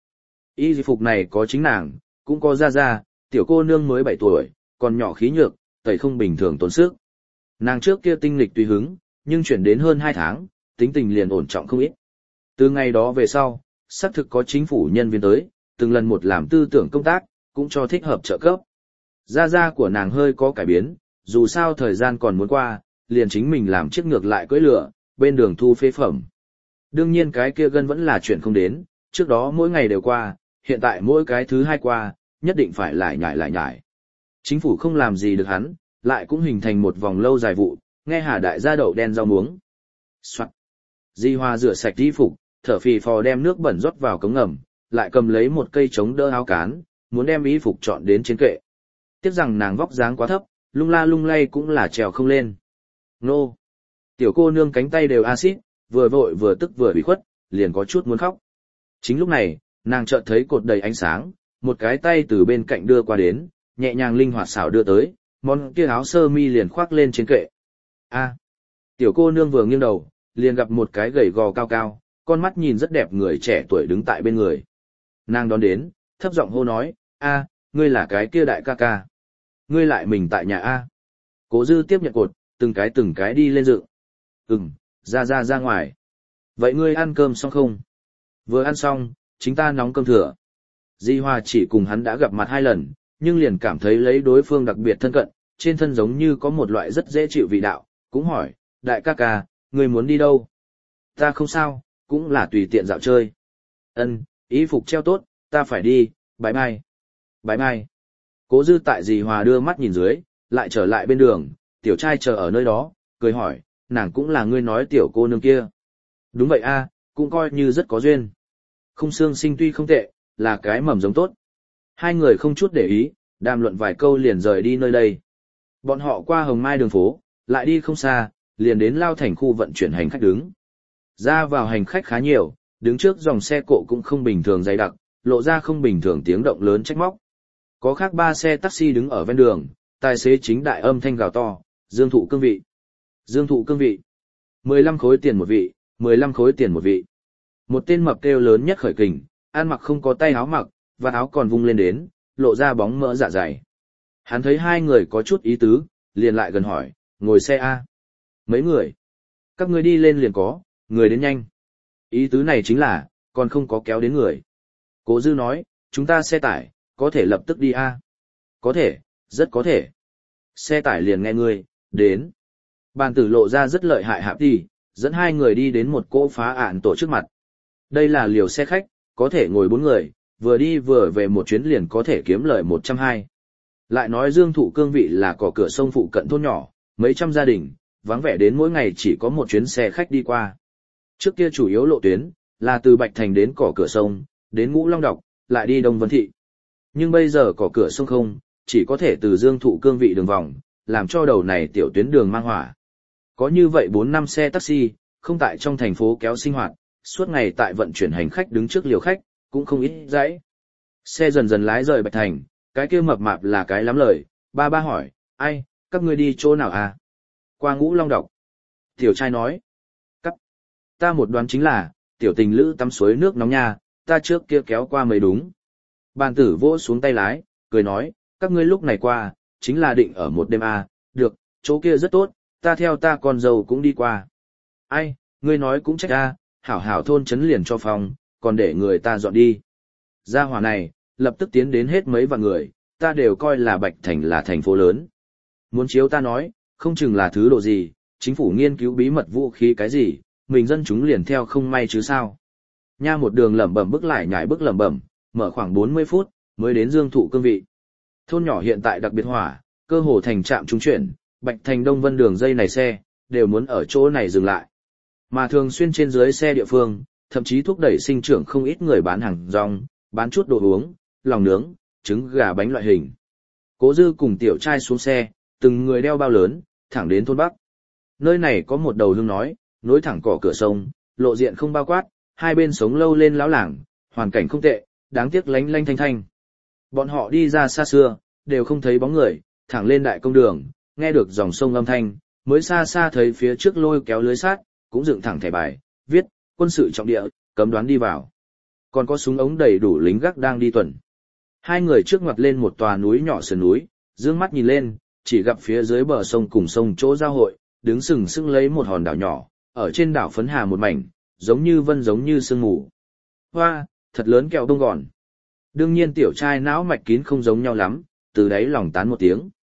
Y phục này có chính nàng, cũng có ra ra, tiểu cô nương mới bảy tuổi, còn nhỏ khí nhược, tẩy không bình thường tốn sức. Nàng trước kia tinh lịch tùy hứng, nhưng chuyển đến hơn hai tháng, tính tình liền ổn trọng không ít. Từ ngày đó về sau, xác thực có chính phủ nhân viên tới, từng lần một làm tư tưởng công tác, cũng cho thích hợp trợ cấp. Gia gia của nàng hơi có cải biến, dù sao thời gian còn muốn qua, liền chính mình làm chiếc ngược lại cưỡi lửa, bên đường thu phế phẩm. Đương nhiên cái kia gân vẫn là chuyện không đến, trước đó mỗi ngày đều qua, hiện tại mỗi cái thứ hai qua, nhất định phải lại nhải lại nhải. Chính phủ không làm gì được hắn, lại cũng hình thành một vòng lâu dài vụ, nghe Hà Đại gia đậu đen rau muống. Soạn. Di Hoa rửa sạch y phục, thở phì phò đem nước bẩn rót vào cống ngầm, lại cầm lấy một cây chống đỡ áo cán, muốn đem y phục chọn đến trên kệ. Tiếc rằng nàng vóc dáng quá thấp, lung la lung lay cũng là trèo không lên. Nô! Tiểu cô nương cánh tay đều axit, vừa vội vừa tức vừa bị khuất, liền có chút muốn khóc. Chính lúc này, nàng chợt thấy cột đầy ánh sáng, một cái tay từ bên cạnh đưa qua đến, nhẹ nhàng linh hoạt xảo đưa tới, món kia áo sơ mi liền khoác lên trên kệ. A! Tiểu cô nương vừa nghiêng đầu, liền gặp một cái gầy gò cao cao, con mắt nhìn rất đẹp người trẻ tuổi đứng tại bên người. Nàng đón đến, thấp giọng hô nói, a, ngươi là cái kia đại ca ca. Ngươi lại mình tại nhà a. Cố Dư tiếp nhận cột, từng cái từng cái đi lên dự. Ừm, ra ra ra ngoài. Vậy ngươi ăn cơm xong không? Vừa ăn xong, chính ta nóng cơm thừa. Di Hoa chỉ cùng hắn đã gặp mặt hai lần, nhưng liền cảm thấy lấy đối phương đặc biệt thân cận, trên thân giống như có một loại rất dễ chịu vị đạo, cũng hỏi, đại ca ca, ngươi muốn đi đâu? Ta không sao, cũng là tùy tiện dạo chơi. Ân, y phục treo tốt, ta phải đi, bye bye. Bye bye. Cố Dư tại Di Hoa đưa mắt nhìn dưới, lại trở lại bên đường, tiểu trai chờ ở nơi đó, cười hỏi, nàng cũng là ngươi nói tiểu cô nương kia. Đúng vậy a, cũng coi như rất có duyên. Khung xương sinh tuy không tệ, là cái mầm giống tốt. Hai người không chút để ý, đàm luận vài câu liền rời đi nơi đây. Bọn họ qua Hồng Mai đường phố, lại đi không xa, liền đến Lao Thành khu vận chuyển hành khách đứng. Ra vào hành khách khá nhiều, đứng trước dòng xe cộ cũng không bình thường dày đặc, lộ ra không bình thường tiếng động lớn trách móc. Có khác ba xe taxi đứng ở ven đường, tài xế chính đại âm thanh gào to, Dương thụ cương vị. Dương thụ cương vị. mười lăm khối tiền một vị, mười lăm khối tiền một vị. Một tên mập kêu lớn nhất khởi kình, ăn mặc không có tay áo mặc, và áo còn vung lên đến, lộ ra bóng mỡ dạ dày. Hắn thấy hai người có chút ý tứ, liền lại gần hỏi, ngồi xe A. Mấy người? Các người đi lên liền có, người đến nhanh. Ý tứ này chính là, còn không có kéo đến người. Cố Dư nói, chúng ta xe tải, có thể lập tức đi A. Có thể, rất có thể. Xe tải liền nghe người, đến. Bàn tử lộ ra rất lợi hại hạp đi, dẫn hai người đi đến một cỗ phá ạn tổ trước mặt. Đây là liều xe khách, có thể ngồi bốn người, vừa đi vừa về một chuyến liền có thể kiếm lời một trăm hai. Lại nói Dương thụ cương vị là cỏ cửa sông phụ cận thôn nhỏ, mấy trăm gia đình, vắng vẻ đến mỗi ngày chỉ có một chuyến xe khách đi qua. Trước kia chủ yếu lộ tuyến, là từ Bạch Thành đến cỏ cửa sông, đến Ngũ Long Đọc, lại đi Đông Vân Thị. Nhưng bây giờ cỏ cửa sông không, chỉ có thể từ Dương thụ cương vị đường vòng, làm cho đầu này tiểu tuyến đường mang hỏa. Có như vậy bốn năm xe taxi, không tại trong thành phố kéo sinh hoạt, suốt ngày tại vận chuyển hành khách đứng trước liều khách, cũng không ít dãy. Xe dần dần lái rời Bạch Thành, cái kia mập mạp là cái lắm lời, ba ba hỏi, ai, các ngươi đi chỗ nào à? Qua Ngũ Long Đọc. Tiểu trai nói, cắt. Ta một đoán chính là, tiểu tình lữ tắm suối nước nóng nha, ta trước kia kéo qua mới đúng. Bàn tử vỗ xuống tay lái, cười nói, các ngươi lúc này qua, chính là định ở một đêm à, được, chỗ kia rất tốt, ta theo ta con dâu cũng đi qua. Ai, ngươi nói cũng trách ta, hảo hảo thôn chấn liền cho phòng, còn để người ta dọn đi. Gia hỏa này, lập tức tiến đến hết mấy vạn người, ta đều coi là Bạch Thành là thành phố lớn. Muốn chiếu ta nói, không chừng là thứ độ gì, chính phủ nghiên cứu bí mật vũ khí cái gì, mình dân chúng liền theo không may chứ sao. Nha một đường lẩm bẩm bước lại nhảy bước lẩm bẩm, mở khoảng bốn mươi phút, mới đến Dương thụ cương vị. Thôn nhỏ hiện tại đặc biệt hỏa, cơ hồ thành trạm trung chuyển, Bạch Thành Đông Vân đường dây này xe, đều muốn ở chỗ này dừng lại. Mà thường xuyên trên dưới xe địa phương, thậm chí thúc đẩy sinh trưởng không ít người bán hàng rong, bán chút đồ uống, lòng nướng, trứng gà bánh loại hình. Cố Dư cùng tiểu trai xuống xe, từng người đeo bao lớn, thẳng đến thôn Bắc. Nơi này có một đầu hương nói, nối thẳng cỏ cửa sông, lộ diện không bao quát, hai bên sống lâu lên lão làng, hoàn cảnh không tệ, đáng tiếc lánh lánh thanh thanh. Bọn họ đi ra xa xưa, đều không thấy bóng người, thẳng lên đại công đường, nghe được dòng sông âm thanh, mới xa xa thấy phía trước lôi kéo lưới sát, cũng dựng thẳng thẻ bài, viết, quân sự trọng địa, cấm đoán đi vào. Còn có súng ống đầy đủ lính gác đang đi tuần. Hai người trước ngoặt lên một tòa núi nhỏ sườn núi, dương mắt nhìn lên, chỉ gặp phía dưới bờ sông cùng sông chỗ giao hội, đứng sừng sững lấy một hòn đảo nhỏ, ở trên đảo phấn hà một mảnh, giống như vân giống như sương mù. Hoa, thật lớn kẹo đông gòn. Đương nhiên tiểu trai não mạch kín không giống nhau lắm, từ đấy lòng tán một tiếng.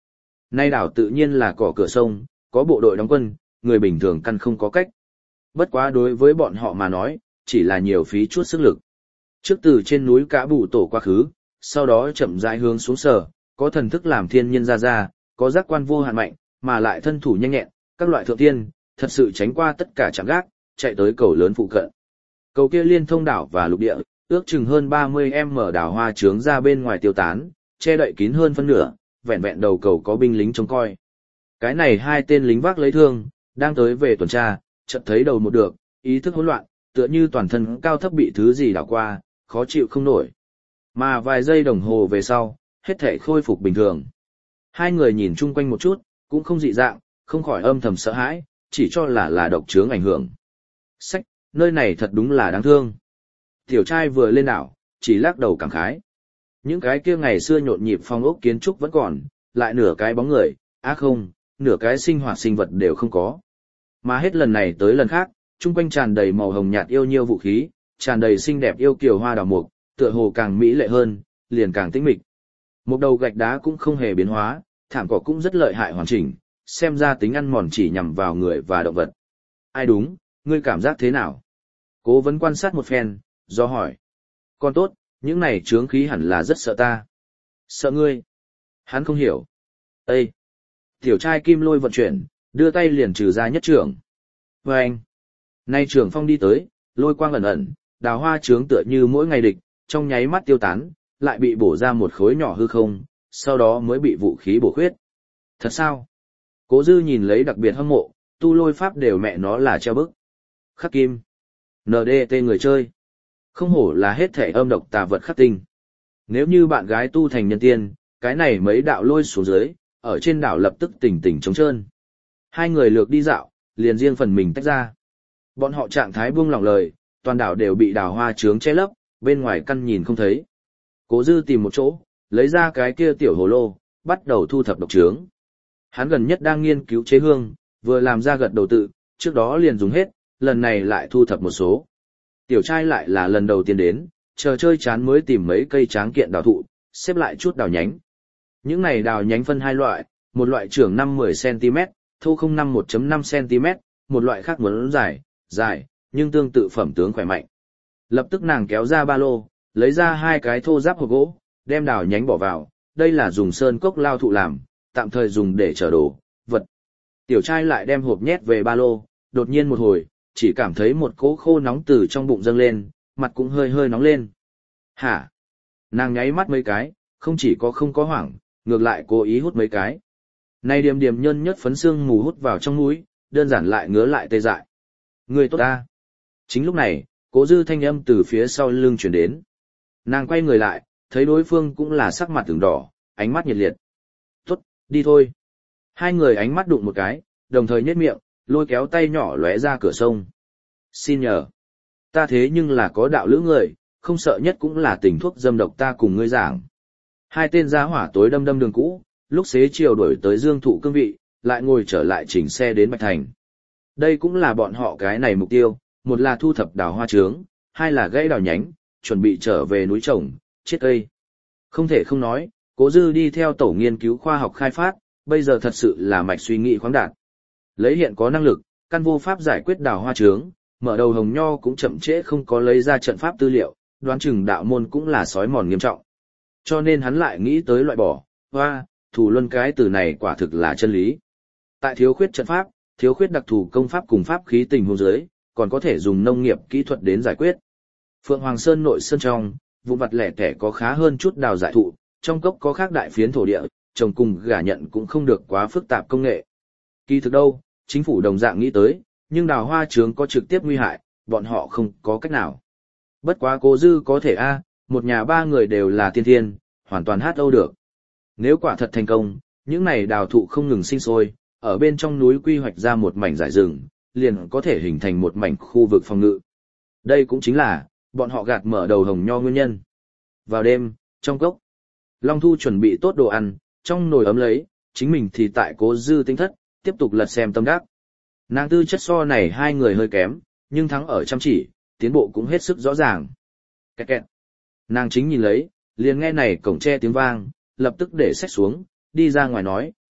Nay đảo tự nhiên là cỏ cửa sông, có bộ đội đóng quân, người bình thường căn không có cách. Bất quá đối với bọn họ mà nói, chỉ là nhiều phí chút sức lực. Trước từ trên núi Cả Bụ Tổ quá khứ, sau đó chậm rãi hướng xuống sở, có thần thức làm thiên nhân ra ra, có giác quan vô hạn mạnh, mà lại thân thủ nhanh nhẹn, các loại thượng tiên, thật sự tránh qua tất cả trạm gác, chạy tới cầu lớn phụ cận. Cầu kia liên thông đảo và lục địa, ước chừng hơn ba mươi m đảo hoa trướng ra bên ngoài tiêu tán, che đậy kín hơn phân nửa, vẹn vẹn đầu cầu có binh lính trông coi. Cái này hai tên lính vác lấy thương, đang tới về tuần tra, chợt thấy đầu một được, ý thức hỗn loạn, tựa như toàn thân cao thấp bị thứ gì đảo qua, khó chịu không nổi. Mà vài giây đồng hồ về sau, hết thể khôi phục bình thường. Hai người nhìn chung quanh một chút, cũng không dị dạng, không khỏi âm thầm sợ hãi, chỉ cho là là độc chướng ảnh hưởng. Sách, nơi này thật đúng là đáng thương. Tiểu trai vừa lên đảo, chỉ lắc đầu cảm khái. Những cái kia ngày xưa nhộn nhịp phong ốc kiến trúc vẫn còn, lại nửa cái bóng người, á không, nửa cái sinh hoạt sinh vật đều không có. Mà hết lần này tới lần khác, chung quanh tràn đầy màu hồng nhạt yêu nhiêu vũ khí, tràn đầy xinh đẹp yêu kiều hoa đào mục, tựa hồ càng mỹ lệ hơn, liền càng tĩnh mịch. Một đầu gạch đá cũng không hề biến hóa, thảm cỏ cũng rất lợi hại hoàn chỉnh, xem ra tính ăn mòn chỉ nhằm vào người và động vật. Ai đúng, ngươi cảm giác thế nào? Cố vấn quan sát một phen, do hỏi. Con tốt, những này chướng khí hẳn là rất sợ ta. Sợ ngươi? Hắn không hiểu. Ê! Tiểu trai kim lôi vận chuyển, đưa tay liền trừ ra nhất trưởng. Và anh! Nay trưởng phong đi tới, lôi quang ẩn ẩn, đào hoa trướng tựa như mỗi ngày địch, trong nháy mắt tiêu tán, lại bị bổ ra một khối nhỏ hư không, sau đó mới bị vũ khí bổ khuyết. Thật sao? Cố dư nhìn lấy đặc biệt hâm mộ, tu lôi pháp đều mẹ nó là treo bức. Khắc kim. en đê tê người chơi. Không hổ là hết thể âm độc tà vật khắc tinh. Nếu như bạn gái tu thành nhân tiên, cái này mấy đạo lôi xuống dưới, ở trên đảo lập tức tỉnh tỉnh trống trơn. Hai người lược đi dạo, liền riêng phần mình tách ra. Bọn họ trạng thái buông lỏng lời, toàn đảo đều bị đào hoa trướng che lấp, bên ngoài căn nhìn không thấy. Cố dư tìm một chỗ, lấy ra cái kia tiểu hồ lô, bắt đầu thu thập độc trướng. Hắn gần nhất đang nghiên cứu chế hương, vừa làm ra gật đầu tự, trước đó liền dùng hết, lần này lại thu thập một số. Tiểu trai lại là lần đầu tiên đến, chờ chơi chán mới tìm mấy cây tráng kiện đào thụ, xếp lại chút đào nhánh. Những này đào nhánh phân hai loại, một loại trưởng năm mười xăng-ti-mét, thô không năm một phẩy năm xăng-ti-mét, một loại khác muốn dài, dài, nhưng tương tự phẩm tướng khỏe mạnh. Lập tức nàng kéo ra ba lô, lấy ra hai cái thô giáp hộp gỗ, đem đào nhánh bỏ vào, đây là dùng sơn cốc lao thụ làm, tạm thời dùng để chở đồ, vật. Tiểu trai lại đem hộp nhét về ba lô, đột nhiên một hồi, chỉ cảm thấy một cỗ khô nóng từ trong bụng dâng lên, mặt cũng hơi hơi nóng lên. Hả? Nàng nháy mắt mấy cái, không chỉ có không có hoảng, ngược lại cố ý hút mấy cái. Này điểm điểm nhân nhất phấn xương mù hút vào trong mũi, đơn giản lại ngứa lại tê dại. Người tốt ta. Chính lúc này, Cố dư thanh âm từ phía sau lưng chuyển đến. Nàng quay người lại, thấy đối phương cũng là sắc mặt ửng đỏ, ánh mắt nhiệt liệt. Tốt, đi thôi. Hai người ánh mắt đụng một cái, đồng thời nhếch miệng, lôi kéo tay nhỏ lóe ra cửa sông. Xin nhờ. Ta thế nhưng là có đạo lữ người, không sợ nhất cũng là tình thuốc dâm độc ta cùng ngươi giảng. Hai tên giá hỏa tối đâm đâm đường cũ, lúc xế chiều đuổi tới Dương Thụ cương vị, lại ngồi trở lại chỉnh xe đến Bạch Thành. Đây cũng là bọn họ cái này mục tiêu, một là thu thập đào hoa trướng, hai là gãy đào nhánh, chuẩn bị trở về núi trồng, chiết cây. Không thể không nói, Cố Dư đi theo tổ nghiên cứu khoa học khai phát, bây giờ thật sự là mạch suy nghĩ khoáng đạt. Lấy hiện có năng lực, căn vô pháp giải quyết đào hoa trướng, mở đầu Hồng Nho cũng chậm trễ không có lấy ra trận pháp tư liệu, đoán chừng đạo môn cũng là sói mòn nghiêm trọng. Cho nên hắn lại nghĩ tới loại bỏ, hoa, thủ luân cái từ này quả thực là chân lý. Tại thiếu khuyết trận pháp, thiếu khuyết đặc thù công pháp cùng pháp khí tình huống dưới, còn có thể dùng nông nghiệp kỹ thuật đến giải quyết. Phượng Hoàng Sơn nội sơn trong, vụ vặt lẻ tẻ có khá hơn chút đào giải thụ, trong cốc có khác đại phiến thổ địa, trồng cùng gả nhận cũng không được quá phức tạp công nghệ. Kỳ thực đâu, chính phủ đồng dạng nghĩ tới, nhưng đào hoa trướng có trực tiếp nguy hại, bọn họ không có cách nào. Bất quá Cố Dư có thể a, một nhà ba người đều là tiên thiên, hoàn toàn hát âu được. Nếu quả thật thành công, những này đào thụ không ngừng sinh sôi, ở bên trong núi quy hoạch ra một mảnh dải rừng, liền có thể hình thành một mảnh khu vực phòng ngự. Đây cũng chính là, bọn họ gạt mở đầu Hồng Nho nguyên nhân. Vào đêm, trong cốc, Long Thu chuẩn bị tốt đồ ăn, trong nồi ấm lấy, chính mình thì tại Cố Dư tinh thất, tiếp tục lật xem tâm đắc. Nàng tư chất so này hai người hơi kém, nhưng thắng ở chăm chỉ, tiến bộ cũng hết sức rõ ràng. Kẹt kẹt. Nàng chính nhìn lấy, liền nghe này cổng tre tiếng vang, lập tức để sách xuống, đi ra ngoài nói,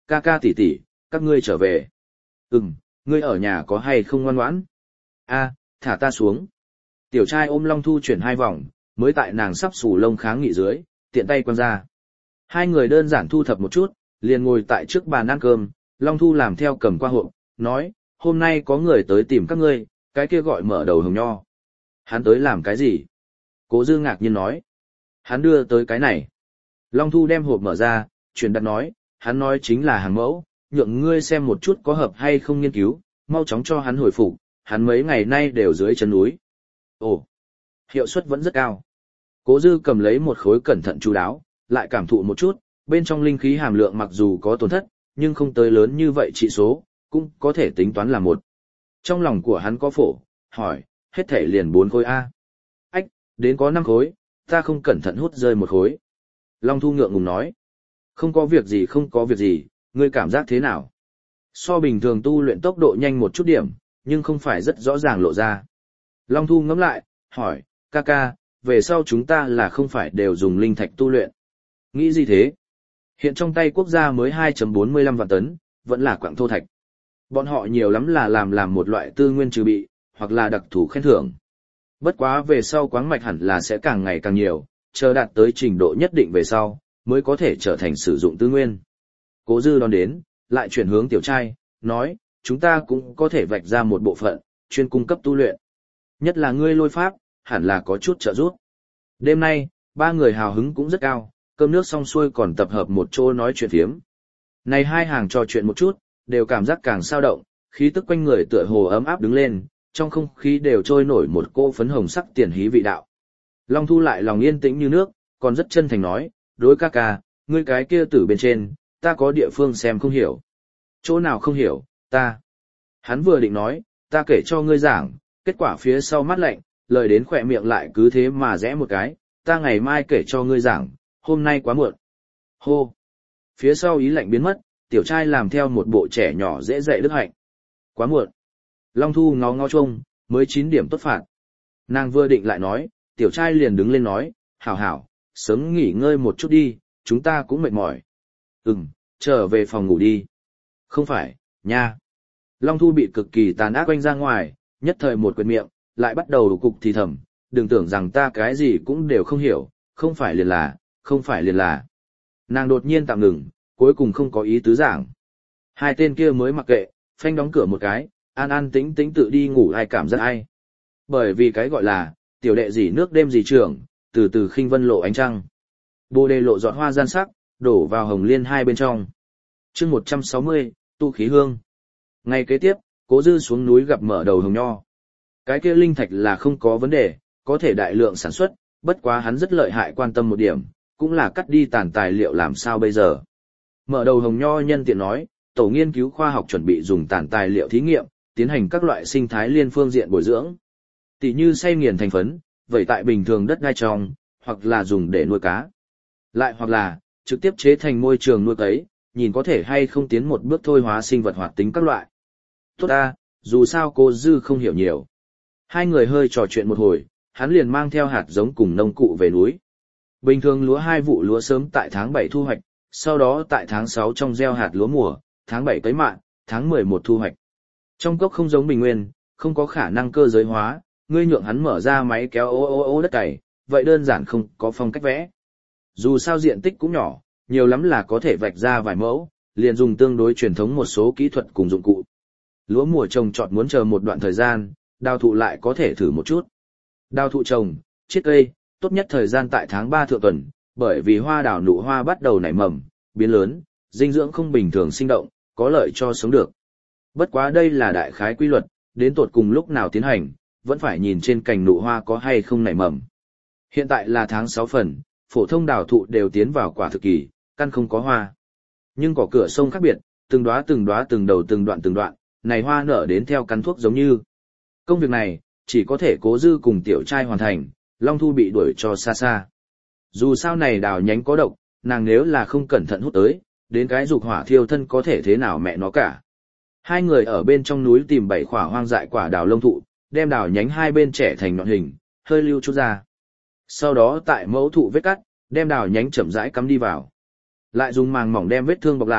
ca ca tỷ tỷ, các ngươi trở về. Ừm, ngươi ở nhà có hay không ngoan ngoãn? A, thả ta xuống. Tiểu trai ôm Long Thu chuyển hai vòng, mới tại nàng sắp xù lông kháng nghị dưới, tiện tay quăng ra. Hai người đơn giản thu thập một chút, liền ngồi tại trước bàn ăn cơm, Long Thu làm theo cầm qua hộp, nói, hôm nay có người tới tìm các ngươi, cái kia gọi mở đầu hồng nho. Hắn tới làm cái gì? Cố Dư ngạc nhiên nói. Hắn đưa tới cái này. Long Thu đem hộp mở ra, chuyển đặt nói, hắn nói chính là hàng mẫu, nhượng ngươi xem một chút có hợp hay không nghiên cứu, mau chóng cho hắn hồi phục, hắn mấy ngày nay đều dưới chân núi. Ồ, hiệu suất vẫn rất cao. Cố Dư cầm lấy một khối cẩn thận chú đáo, lại cảm thụ một chút, bên trong linh khí hàm lượng mặc dù có tổn thất, nhưng không tới lớn như vậy trị số, cũng có thể tính toán là một. Trong lòng của hắn có phổ, hỏi, hết thể liền bốn khối A. Ách, đến có năm khối, ta không cẩn thận hút rơi một khối. Long Thu ngượng ngùng nói, không có việc gì không có việc gì, ngươi cảm giác thế nào? So bình thường tu luyện tốc độ nhanh một chút điểm, nhưng không phải rất rõ ràng lộ ra. Long Thu ngẫm lại, hỏi, ca ca, về sau chúng ta là không phải đều dùng linh thạch tu luyện. Nghĩ gì thế? Hiện trong tay quốc gia mới hai phẩy bốn mươi lăm vạn tấn, vẫn là quặng thô thạch. Bọn họ nhiều lắm là làm làm một loại tư nguyên trừ bị, hoặc là đặc thù khen thưởng. Bất quá về sau quáng mạch hẳn là sẽ càng ngày càng nhiều, chờ đạt tới trình độ nhất định về sau, mới có thể trở thành sử dụng tư nguyên. Cố Dư đón đến, lại chuyển hướng tiểu trai, nói, chúng ta cũng có thể vạch ra một bộ phận, chuyên cung cấp tu luyện. Nhất là ngươi lôi pháp, hẳn là có chút trợ giúp. Đêm nay, ba người hào hứng cũng rất cao, cơm nước xong xuôi còn tập hợp một chỗ nói chuyện phiếm. Này hai hàng trò chuyện một chút, đều cảm giác càng sao động, khí tức quanh người tựa hồ ấm áp đứng lên, trong không khí đều trôi nổi một cô phấn hồng sắc tiền hí vị đạo. Long Thu lại lòng yên tĩnh như nước, còn rất chân thành nói, đối ca ca, ngươi cái kia tử bên trên, ta có địa phương xem không hiểu. Chỗ nào không hiểu, ta. Hắn vừa định nói, ta kể cho ngươi giảng, kết quả phía sau mắt lạnh, lời đến khỏe miệng lại cứ thế mà rẽ một cái, ta ngày mai kể cho ngươi giảng, hôm nay quá muộn. Hô. Phía sau ý lạnh biến mất, tiểu trai làm theo một bộ trẻ nhỏ dễ dạy đức hạnh. Quá muộn. Long Thu ngó ngó chung, mới chín điểm tốt phạt. Nàng vừa định lại nói, tiểu trai liền đứng lên nói, hảo hảo, sớm nghỉ ngơi một chút đi, chúng ta cũng mệt mỏi. Ừm, trở về phòng ngủ đi. Không phải, nha. Long Thu bị cực kỳ tàn ác quanh ra ngoài, nhất thời một quyệt miệng, lại bắt đầu cục thì thầm, đừng tưởng rằng ta cái gì cũng đều không hiểu, không phải liền là, không phải liền là. Nàng đột nhiên tạm ngừng, cuối cùng không có ý tứ giảng. Hai tên kia mới mặc kệ, phanh đóng cửa một cái, an an tĩnh tĩnh tự đi ngủ ai cảm giác ai. Bởi vì cái gọi là, tiểu đệ dì nước đêm dì trưởng, từ từ khinh vân lộ ánh trăng. Bồ đề lộ dọn hoa gian sắc, đổ vào hồng liên hai bên trong. chương một trăm sáu mươi, tu khí hương. Ngày kế tiếp, Cố Dư xuống núi gặp mở đầu hồng nho. Cái kia linh thạch là không có vấn đề, có thể đại lượng sản xuất, bất quá hắn rất lợi hại quan tâm một điểm, cũng là cắt đi tàn tài liệu làm sao bây giờ. Mở đầu hồng nho nhân tiện nói, tổ nghiên cứu khoa học chuẩn bị dùng tàn tài liệu thí nghiệm, tiến hành các loại sinh thái liên phương diện bồi dưỡng. Tỷ như xay nghiền thành phấn, vậy tại bình thường đất đai trong, hoặc là dùng để nuôi cá. Lại hoặc là, trực tiếp chế thành môi trường nuôi cấy, nhìn có thể hay không tiến một bước thôi hóa sinh vật hoạt tính các loại. Tốt ta, dù sao cô Dư không hiểu nhiều. Hai người hơi trò chuyện một hồi, hắn liền mang theo hạt giống cùng nông cụ về núi. Bình thường lúa hai vụ lúa sớm tại tháng bảy thu hoạch, sau đó tại tháng sáu trong gieo hạt lúa mùa, tháng bảy cấy mạ, tháng mười một thu hoạch. Trong cốc không giống bình nguyên, không có khả năng cơ giới hóa, ngươi nhượng hắn mở ra máy kéo ô ô ô đất cày, vậy đơn giản không có phong cách vẽ. Dù sao diện tích cũng nhỏ, nhiều lắm là có thể vạch ra vài mẫu, liền dùng tương đối truyền thống một số kỹ thuật cùng dụng cụ. Lúa mùa trồng trọt muốn chờ một đoạn thời gian, đào thụ lại có thể thử một chút. Đào thụ trồng, chiết cây, tốt nhất thời gian tại tháng ba thượng tuần, bởi vì hoa đào nụ hoa bắt đầu nảy mầm, biến lớn, dinh dưỡng không bình thường sinh động, có lợi cho sống được. Bất quá đây là đại khái quy luật, đến tột cùng lúc nào tiến hành, vẫn phải nhìn trên cành nụ hoa có hay không nảy mầm. Hiện tại là tháng sáu phần, phổ thông đào thụ đều tiến vào quả thực kỳ, căn không có hoa. Nhưng cỏ cửa sông khác biệt, từng đóa từng đóa từng đầu từng đoạn từng đoạn, này hoa nở đến theo cắn thuốc giống như. Công việc này, chỉ có thể Cố Dư cùng tiểu trai hoàn thành, Long Thu bị đuổi cho xa xa. Dù sao này đào nhánh có độc, nàng nếu là không cẩn thận hút tới, đến cái dục hỏa thiêu thân có thể thế nào mẹ nó cả. Hai người ở bên trong núi tìm bảy khỏa hoang dại quả đào lông thụ, đem đào nhánh hai bên trẻ thành nhọn hình, hơi lưu chút ra. Sau đó tại mẫu thụ vết cắt, đem đào nhánh chậm rãi cắm đi vào. Lại dùng màng mỏng đem vết thương bọc lại,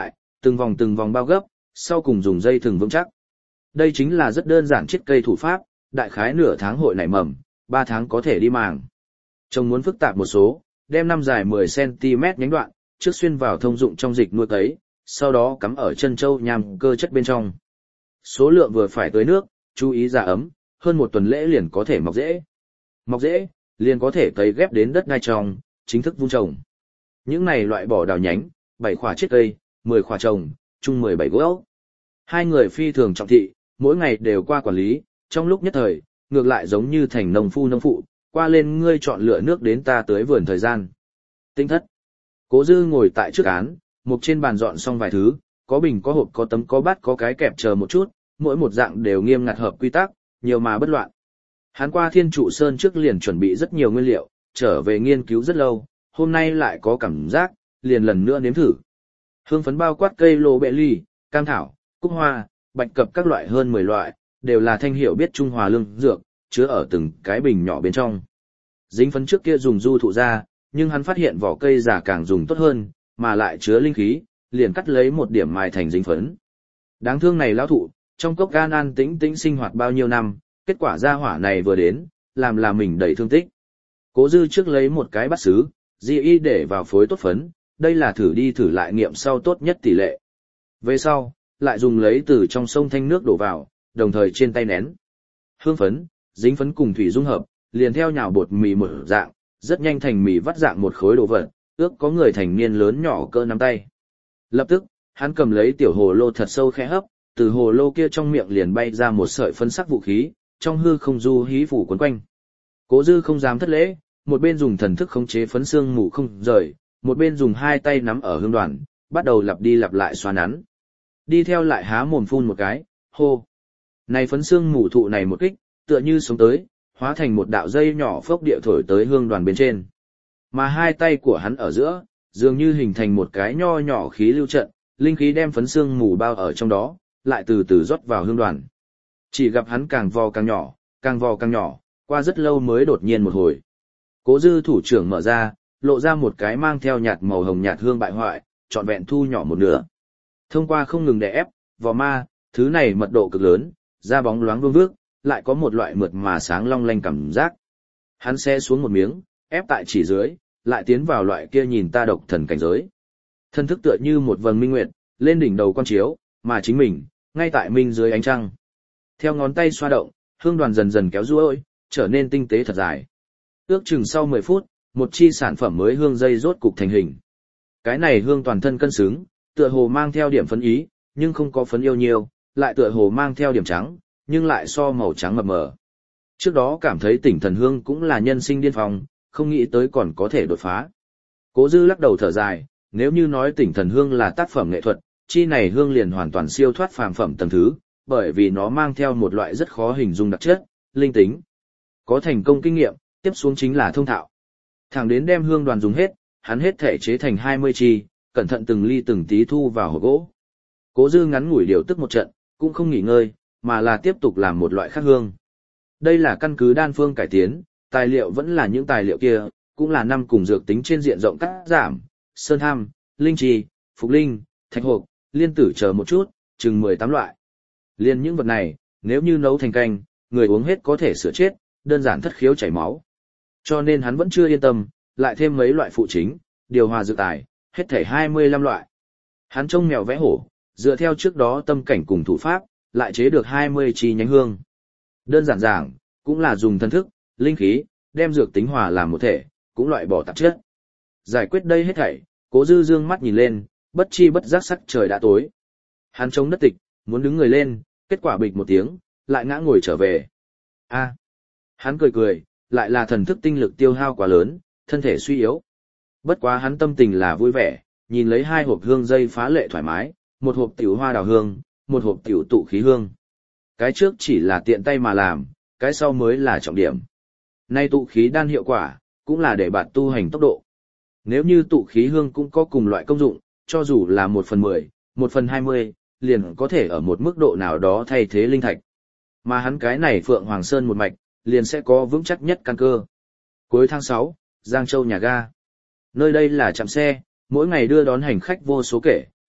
từng vòng từng vòng bao gấp, sau cùng dùng dây thừng vững chắc. Đây chính là rất đơn giản chiết cây thủ pháp, đại khái nửa tháng hội nảy mầm, ba tháng có thể đi màng. Trồng muốn phức tạp một số, đem năm dài mười xăng-ti-mét nhánh đoạn, trước xuyên vào thông dụng trong dịch nuôi cấy, sau đó cắm ở chân châu nhằm cơ chất bên trong. Số lượng vừa phải tưới nước, chú ý ra ấm, hơn một tuần lễ liền có thể mọc rễ. Mọc rễ, liền có thể cấy ghép đến đất đai trong, chính thức vun trồng. Những này loại bỏ đào nhánh, bảy khỏa chiết cây, mười khỏa trồng, chung mười bảy gốc. Hai người phi thường trọng thị, mỗi ngày đều qua quản lý, trong lúc nhất thời, ngược lại giống như thành nông phu nông phụ, qua lên ngươi chọn lựa nước đến ta tới vườn thời gian. Tinh thất. Cố Dư ngồi tại trước án, một trên bàn dọn xong vài thứ, có bình có hộp có tấm có bát có cái kẹp chờ một chút, mỗi một dạng đều nghiêm ngặt hợp quy tắc, nhiều mà bất loạn. Hắn qua Thiên Trụ Sơn trước liền chuẩn bị rất nhiều nguyên liệu, trở về nghiên cứu rất lâu, hôm nay lại có cảm giác, liền lần nữa nếm thử. Hương phấn bao quát cây lô bệ ly, cam thảo, cúc hoa, bạch cập các loại hơn mười loại, đều là thanh hiệu biết Trung Hòa lương dược, chứa ở từng cái bình nhỏ bên trong. Dính phấn trước kia dùng du thụ ra, nhưng hắn phát hiện vỏ cây giả càng dùng tốt hơn, mà lại chứa linh khí, liền cắt lấy một điểm mài thành dính phấn. Đáng thương này lão thụ, trong cốc gan an tĩnh tĩnh sinh hoạt bao nhiêu năm, kết quả ra hỏa này vừa đến, làm là mình đầy thương tích. Cố Dư trước lấy một cái bát sứ, di y để vào phối tốt phấn, đây là thử đi thử lại nghiệm sau tốt nhất tỷ lệ. Về sau, lại dùng lấy từ trong sông thanh nước đổ vào, đồng thời trên tay nén. Hương phấn, dính phấn cùng thủy dung hợp, liền theo nhào bột mì một dạng, rất nhanh thành mì vắt dạng một khối đồ vật, ước có người thành niên lớn nhỏ cỡ nắm tay. Lập tức, hắn cầm lấy tiểu hồ lô thật sâu khẽ hấp, từ hồ lô kia trong miệng liền bay ra một sợi phấn sắc vũ khí, trong hư không du hí phủ quấn quanh. Cố Dư không dám thất lễ, một bên dùng thần thức khống chế phấn xương mù không rời, một bên dùng hai tay nắm ở hương đoàn, bắt đầu lặp đi lặp lại xoa nắn. Đi theo lại há mồm phun một cái, hô. Này phấn xương mù thụ này một kích, tựa như sống tới, hóa thành một đạo dây nhỏ phốc địa thổi tới hương đoàn bên trên. Mà hai tay của hắn ở giữa, dường như hình thành một cái nho nhỏ khí lưu trận, linh khí đem phấn xương mù bao ở trong đó, lại từ từ rót vào hương đoàn. Chỉ gặp hắn càng vò càng nhỏ, càng vò càng nhỏ, qua rất lâu mới đột nhiên một hồi. Cố Dư thủ trưởng mở ra, lộ ra một cái mang theo nhạt màu hồng nhạt hương bại hoại, trọn vẹn thu nhỏ một nửa. Thông qua không ngừng đè ép, vò ma, thứ này mật độ cực lớn, da bóng loáng vương vước, lại có một loại mượt mà sáng long lanh cảm giác. Hắn xe xuống một miếng, ép tại chỉ dưới, lại tiến vào loại kia nhìn ta độc thần cảnh giới. Thân thức tựa như một vầng minh nguyệt, lên đỉnh đầu con chiếu, mà chính mình, ngay tại minh dưới ánh trăng. Theo ngón tay xoa động, hương đoàn dần dần kéo ruôi, trở nên tinh tế thật dài. Ước chừng sau mười phút, một chi sản phẩm mới hương dây rốt cục thành hình. Cái này hương toàn thân cân xứng, tựa hồ mang theo điểm phấn ý, nhưng không có phấn yêu nhiều, lại tựa hồ mang theo điểm trắng, nhưng lại so màu trắng mập mờ. Trước đó cảm thấy tỉnh thần hương cũng là nhân sinh điên phong, không nghĩ tới còn có thể đột phá. Cố Dư lắc đầu thở dài, nếu như nói tỉnh thần hương là tác phẩm nghệ thuật, chi này hương liền hoàn toàn siêu thoát phàm phẩm tầng thứ, bởi vì nó mang theo một loại rất khó hình dung đặc chất, linh tính. Có thành công kinh nghiệm, tiếp xuống chính là thông thạo. Thẳng đến đem hương đoàn dùng hết, hắn hết thể chế thành hai mươi chi, cẩn thận từng ly từng tí thu vào hộp gỗ. Cố Dư ngắn ngủi điều tức một trận, cũng không nghỉ ngơi, mà là tiếp tục làm một loại khác hương. Đây là căn cứ đan phương cải tiến, tài liệu vẫn là những tài liệu kia, cũng là năm cùng dược tính trên diện rộng cắt giảm, sơn tham, linh trì, phục linh, thạch hộp, liên tử chờ một chút, chừng mười tám loại. Liên những vật này, nếu như nấu thành canh, người uống hết có thể sửa chết, đơn giản thất khiếu chảy máu. Cho nên hắn vẫn chưa yên tâm, lại thêm mấy loại phụ chính, điều hòa dược tài, hết thảy hai mươi lăm loại. Hắn trông mèo vẽ hổ, dựa theo trước đó tâm cảnh cùng thủ pháp, lại chế được hai mươi chi nhánh hương. Đơn giản giảng, cũng là dùng thân thức, linh khí, đem dược tính hòa làm một thể, cũng loại bỏ tạp chất. Giải quyết đây hết thảy, Cố Dư dương mắt nhìn lên, bất chi bất giác sắc trời đã tối. Hắn chống đất tịch, muốn đứng người lên, kết quả bịch một tiếng, lại ngã ngồi trở về. A. Hắn cười cười, lại là thần thức tinh lực tiêu hao quá lớn, thân thể suy yếu. Bất quá hắn tâm tình là vui vẻ, nhìn lấy hai hộp hương dây phá lệ thoải mái, một hộp tiểu hoa đào hương, một hộp tiểu tụ khí hương. Cái trước chỉ là tiện tay mà làm, cái sau mới là trọng điểm. Nay tụ khí đan hiệu quả, cũng là để bạn tu hành tốc độ. Nếu như tụ khí hương cũng có cùng loại công dụng, cho dù là một phần mười, một phần hai mươi, liền có thể ở một mức độ nào đó thay thế linh thạch. Mà hắn cái này Phượng Hoàng Sơn một mạch, liền sẽ có vững chắc nhất căn cơ. Cuối tháng sáu, Giang Châu nhà ga. Nơi đây là trạm xe, mỗi ngày đưa đón hành khách vô số kể,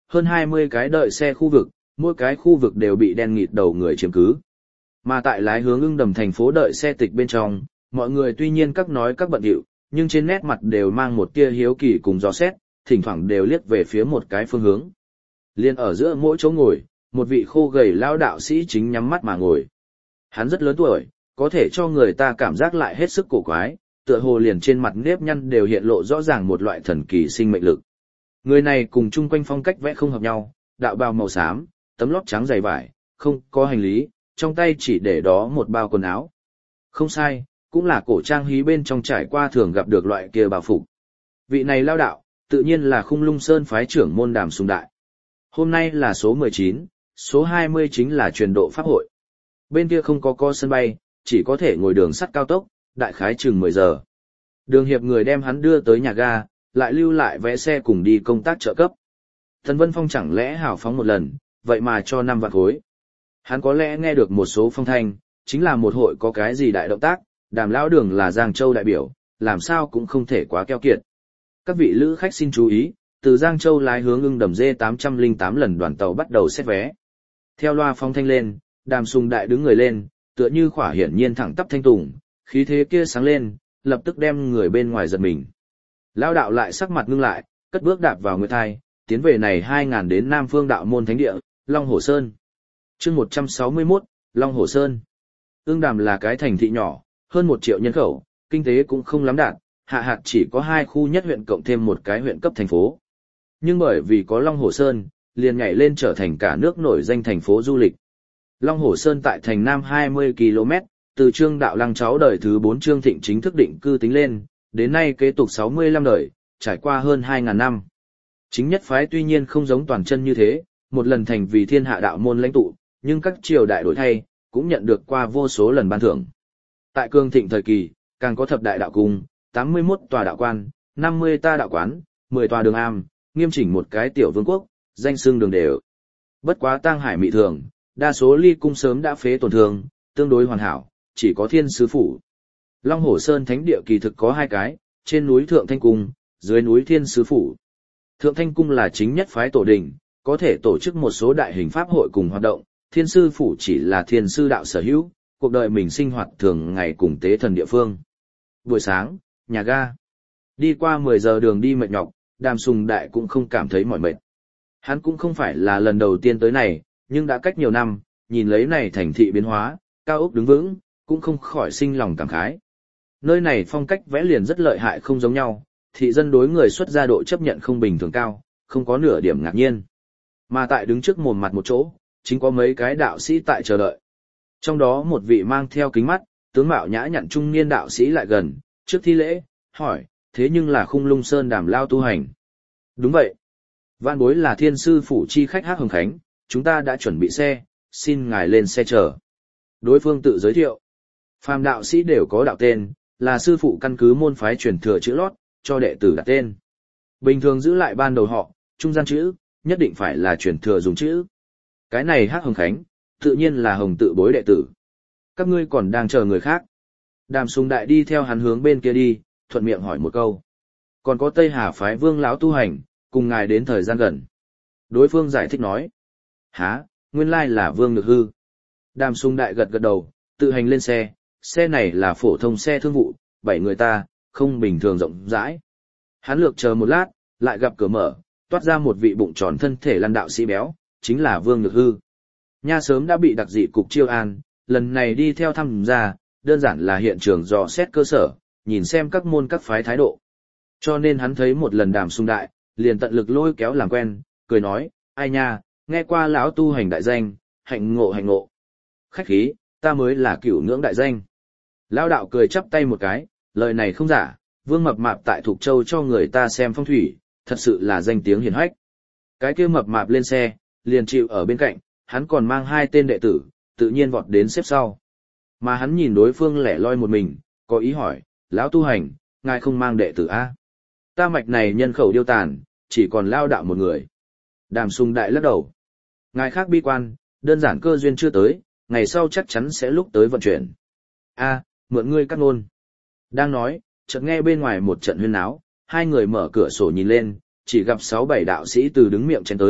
hơn hai mươi cái đợi xe khu vực, mỗi cái khu vực đều bị đen nghịt đầu người chiếm cứ. Mà tại lái hướng ưng đầm thành phố đợi xe tịch bên trong, mọi người tuy nhiên các nói các bận điệu, nhưng trên nét mặt đều mang một tia hiếu kỳ cùng dò xét, thỉnh thoảng đều liếc về phía một cái phương hướng. Liên ở giữa mỗi chỗ ngồi, một vị khô gầy lão đạo sĩ chính nhắm mắt mà ngồi. Hắn rất lớn tuổi, có thể cho người ta cảm giác lại hết sức cổ quái, tựa hồ liền trên mặt nếp nhăn đều hiện lộ rõ ràng một loại thần kỳ sinh mệnh lực. Người này cùng chung quanh phong cách vẽ không hợp nhau, đạo bào màu xám, tấm lót trắng dày vải, không có hành lý, trong tay chỉ để đó một bao quần áo. Không sai, cũng là cổ trang hí bên trong trải qua thường gặp được loại kia bào phục. Vị này lao đạo, tự nhiên là Khung Lung Sơn phái trưởng môn Đàm Sùng Đại. Hôm nay là số mười chín, số hai mươi chính là truyền độ pháp hội. Bên kia không có co sân bay, chỉ có thể ngồi đường sắt cao tốc, đại khái chừng mười giờ. Đường hiệp người đem hắn đưa tới nhà ga, lại lưu lại vé xe cùng đi công tác trợ cấp. Thần Vân Phong chẳng lẽ hào phóng một lần, vậy mà cho năm vạn khối. Hắn có lẽ nghe được một số phong thanh, chính là một hội có cái gì đại động tác, Đàm lão đường là Giang Châu đại biểu, làm sao cũng không thể quá keo kiệt. Các vị lữ khách xin chú ý, từ Giang Châu lái hướng ưng đầm dê tám trăm lẻ tám lần đoàn tàu bắt đầu xét vé. Theo loa phong thanh lên, Đàm Sùng Đại đứng người lên, tựa như khỏa hiển nhiên thẳng tắp thanh tùng, khí thế kia sáng lên, lập tức đem người bên ngoài giật mình. Lão đạo lại sắc mặt ngưng lại, cất bước đạp vào nguyệt thai, tiến về này hai ngàn đến Nam Phương đạo môn thánh địa, Long Hồ Sơn. Chương một trăm sáu mươi mốt, Long Hồ Sơn. Ưng Đàm là cái thành thị nhỏ, hơn một triệu nhân khẩu, kinh tế cũng không lắm đạt, hạ hạt chỉ có hai khu nhất huyện cộng thêm một cái huyện cấp thành phố. Nhưng bởi vì có Long Hồ Sơn, liền nhảy lên trở thành cả nước nổi danh thành phố du lịch. Long Hồ Sơn tại thành Nam hai mươi ki lô mét, từ Trương Đạo Lăng cháu đời thứ bốn Trương Thịnh chính thức định cư tính lên, đến nay kế tục sáu mươi lăm đời, trải qua hơn hai ngàn năm. Chính nhất phái tuy nhiên không giống toàn chân như thế, một lần thành vì thiên hạ đạo môn lãnh tụ, nhưng các triều đại đổi thay, cũng nhận được qua vô số lần ban thưởng. Tại Cương Thịnh thời kỳ, càng có thập đại đạo cung, tám mươi mốt tòa đạo quan, năm mươi ta đạo quán, mười tòa đường am, nghiêm chỉnh một cái tiểu vương quốc, danh xưng đường đều. Bất quá tang hải mị thường, đa số ly cung sớm đã phế tổn thương, tương đối hoàn hảo, chỉ có thiên sứ phủ. Long Hồ Sơn thánh địa kỳ thực có hai cái, trên núi Thượng Thanh Cung, dưới núi Thiên Sứ Phủ. Thượng Thanh Cung là chính nhất phái tổ đình, có thể tổ chức một số đại hình pháp hội cùng hoạt động, Thiên Sư Phủ chỉ là thiên sư đạo sở hữu, cuộc đời mình sinh hoạt thường ngày cùng tế thần địa phương. Buổi sáng, nhà ga. Đi qua mười giờ đường đi mệt nhọc, Đàm Sùng Đại cũng không cảm thấy mỏi mệt. Hắn cũng không phải là lần đầu tiên tới này, nhưng đã cách nhiều năm, nhìn lấy này thành thị biến hóa, cao ốc đứng vững, cũng không khỏi sinh lòng cảm khái. Nơi này phong cách vẽ liền rất lợi hại không giống nhau, thị dân đối người xuất gia độ chấp nhận không bình thường cao, không có nửa điểm ngạc nhiên. Mà tại đứng trước mồm mặt một chỗ, chính có mấy cái đạo sĩ tại chờ đợi. Trong đó một vị mang theo kính mắt, tướng mạo nhã nhặn trung niên đạo sĩ lại gần, trước thi lễ, hỏi, thế nhưng là Khung Lung Sơn Đàm lao tu hành. Đúng vậy. Vạn bối là thiên sư phủ chi khách Hắc Hồng Khánh, chúng ta đã chuẩn bị xe, xin ngài lên xe chờ. Đối phương tự giới thiệu. Phàm đạo sĩ đều có đạo tên, là sư phụ căn cứ môn phái truyền thừa chữ lót, cho đệ tử đặt tên. Bình thường giữ lại ban đầu họ, trung gian chữ, nhất định phải là truyền thừa dùng chữ. Cái này Hắc Hồng Khánh, tự nhiên là Hồng tự bối đệ tử. Các ngươi còn đang chờ người khác. Đàm Sùng Đại đi theo hắn hướng bên kia đi, thuận miệng hỏi một câu. Còn có Tây Hà phái Vương lão tu hành, cùng ngài đến thời gian gần. Đối phương giải thích nói. Hả, nguyên lai là Vương Nhược Hư. Đàm Sùng Đại gật gật đầu, tự hành lên xe, xe này là phổ thông xe thương vụ, bảy người ta, không bình thường rộng rãi. Hắn lược chờ một lát, lại gặp cửa mở, toát ra một vị bụng tròn thân thể lăn đạo sĩ béo, chính là Vương Nhược Hư. Nha sớm đã bị đặc dị cục chiêu an, lần này đi theo thăm ra, đơn giản là hiện trường dò xét cơ sở, nhìn xem các môn các phái thái độ. Cho nên hắn thấy một lần Đàm Sùng Đại, liền tận lực lôi kéo làm quen, cười nói, ai nha, nghe qua lão tu hành đại danh, hạnh ngộ hạnh ngộ. Khách khí, ta mới là cửu ngưỡng đại danh. Lão đạo cười chắp tay một cái, lời này không giả, Vương Mập Mạp tại Thục Châu cho người ta xem phong thủy, thật sự là danh tiếng hiển hách. Cái kia Mập Mạp lên xe, liền chịu ở bên cạnh, hắn còn mang hai tên đệ tử, tự nhiên vọt đến xếp sau. Mà hắn nhìn đối phương lẻ loi một mình, có ý hỏi, lão tu hành, ngài không mang đệ tử a? Ta mạch này nhân khẩu điêu tàn, chỉ còn lao đạo một người. Đàm Sùng Đại lắc đầu. Ngài khác bi quan, đơn giản cơ duyên chưa tới, ngày sau chắc chắn sẽ lúc tới vận chuyển. A, mượn ngươi cắt ngôn. Đang nói, chợt nghe bên ngoài một trận huyên náo, hai người mở cửa sổ nhìn lên, chỉ gặp sáu bảy đạo sĩ từ đứng miệng chen tới,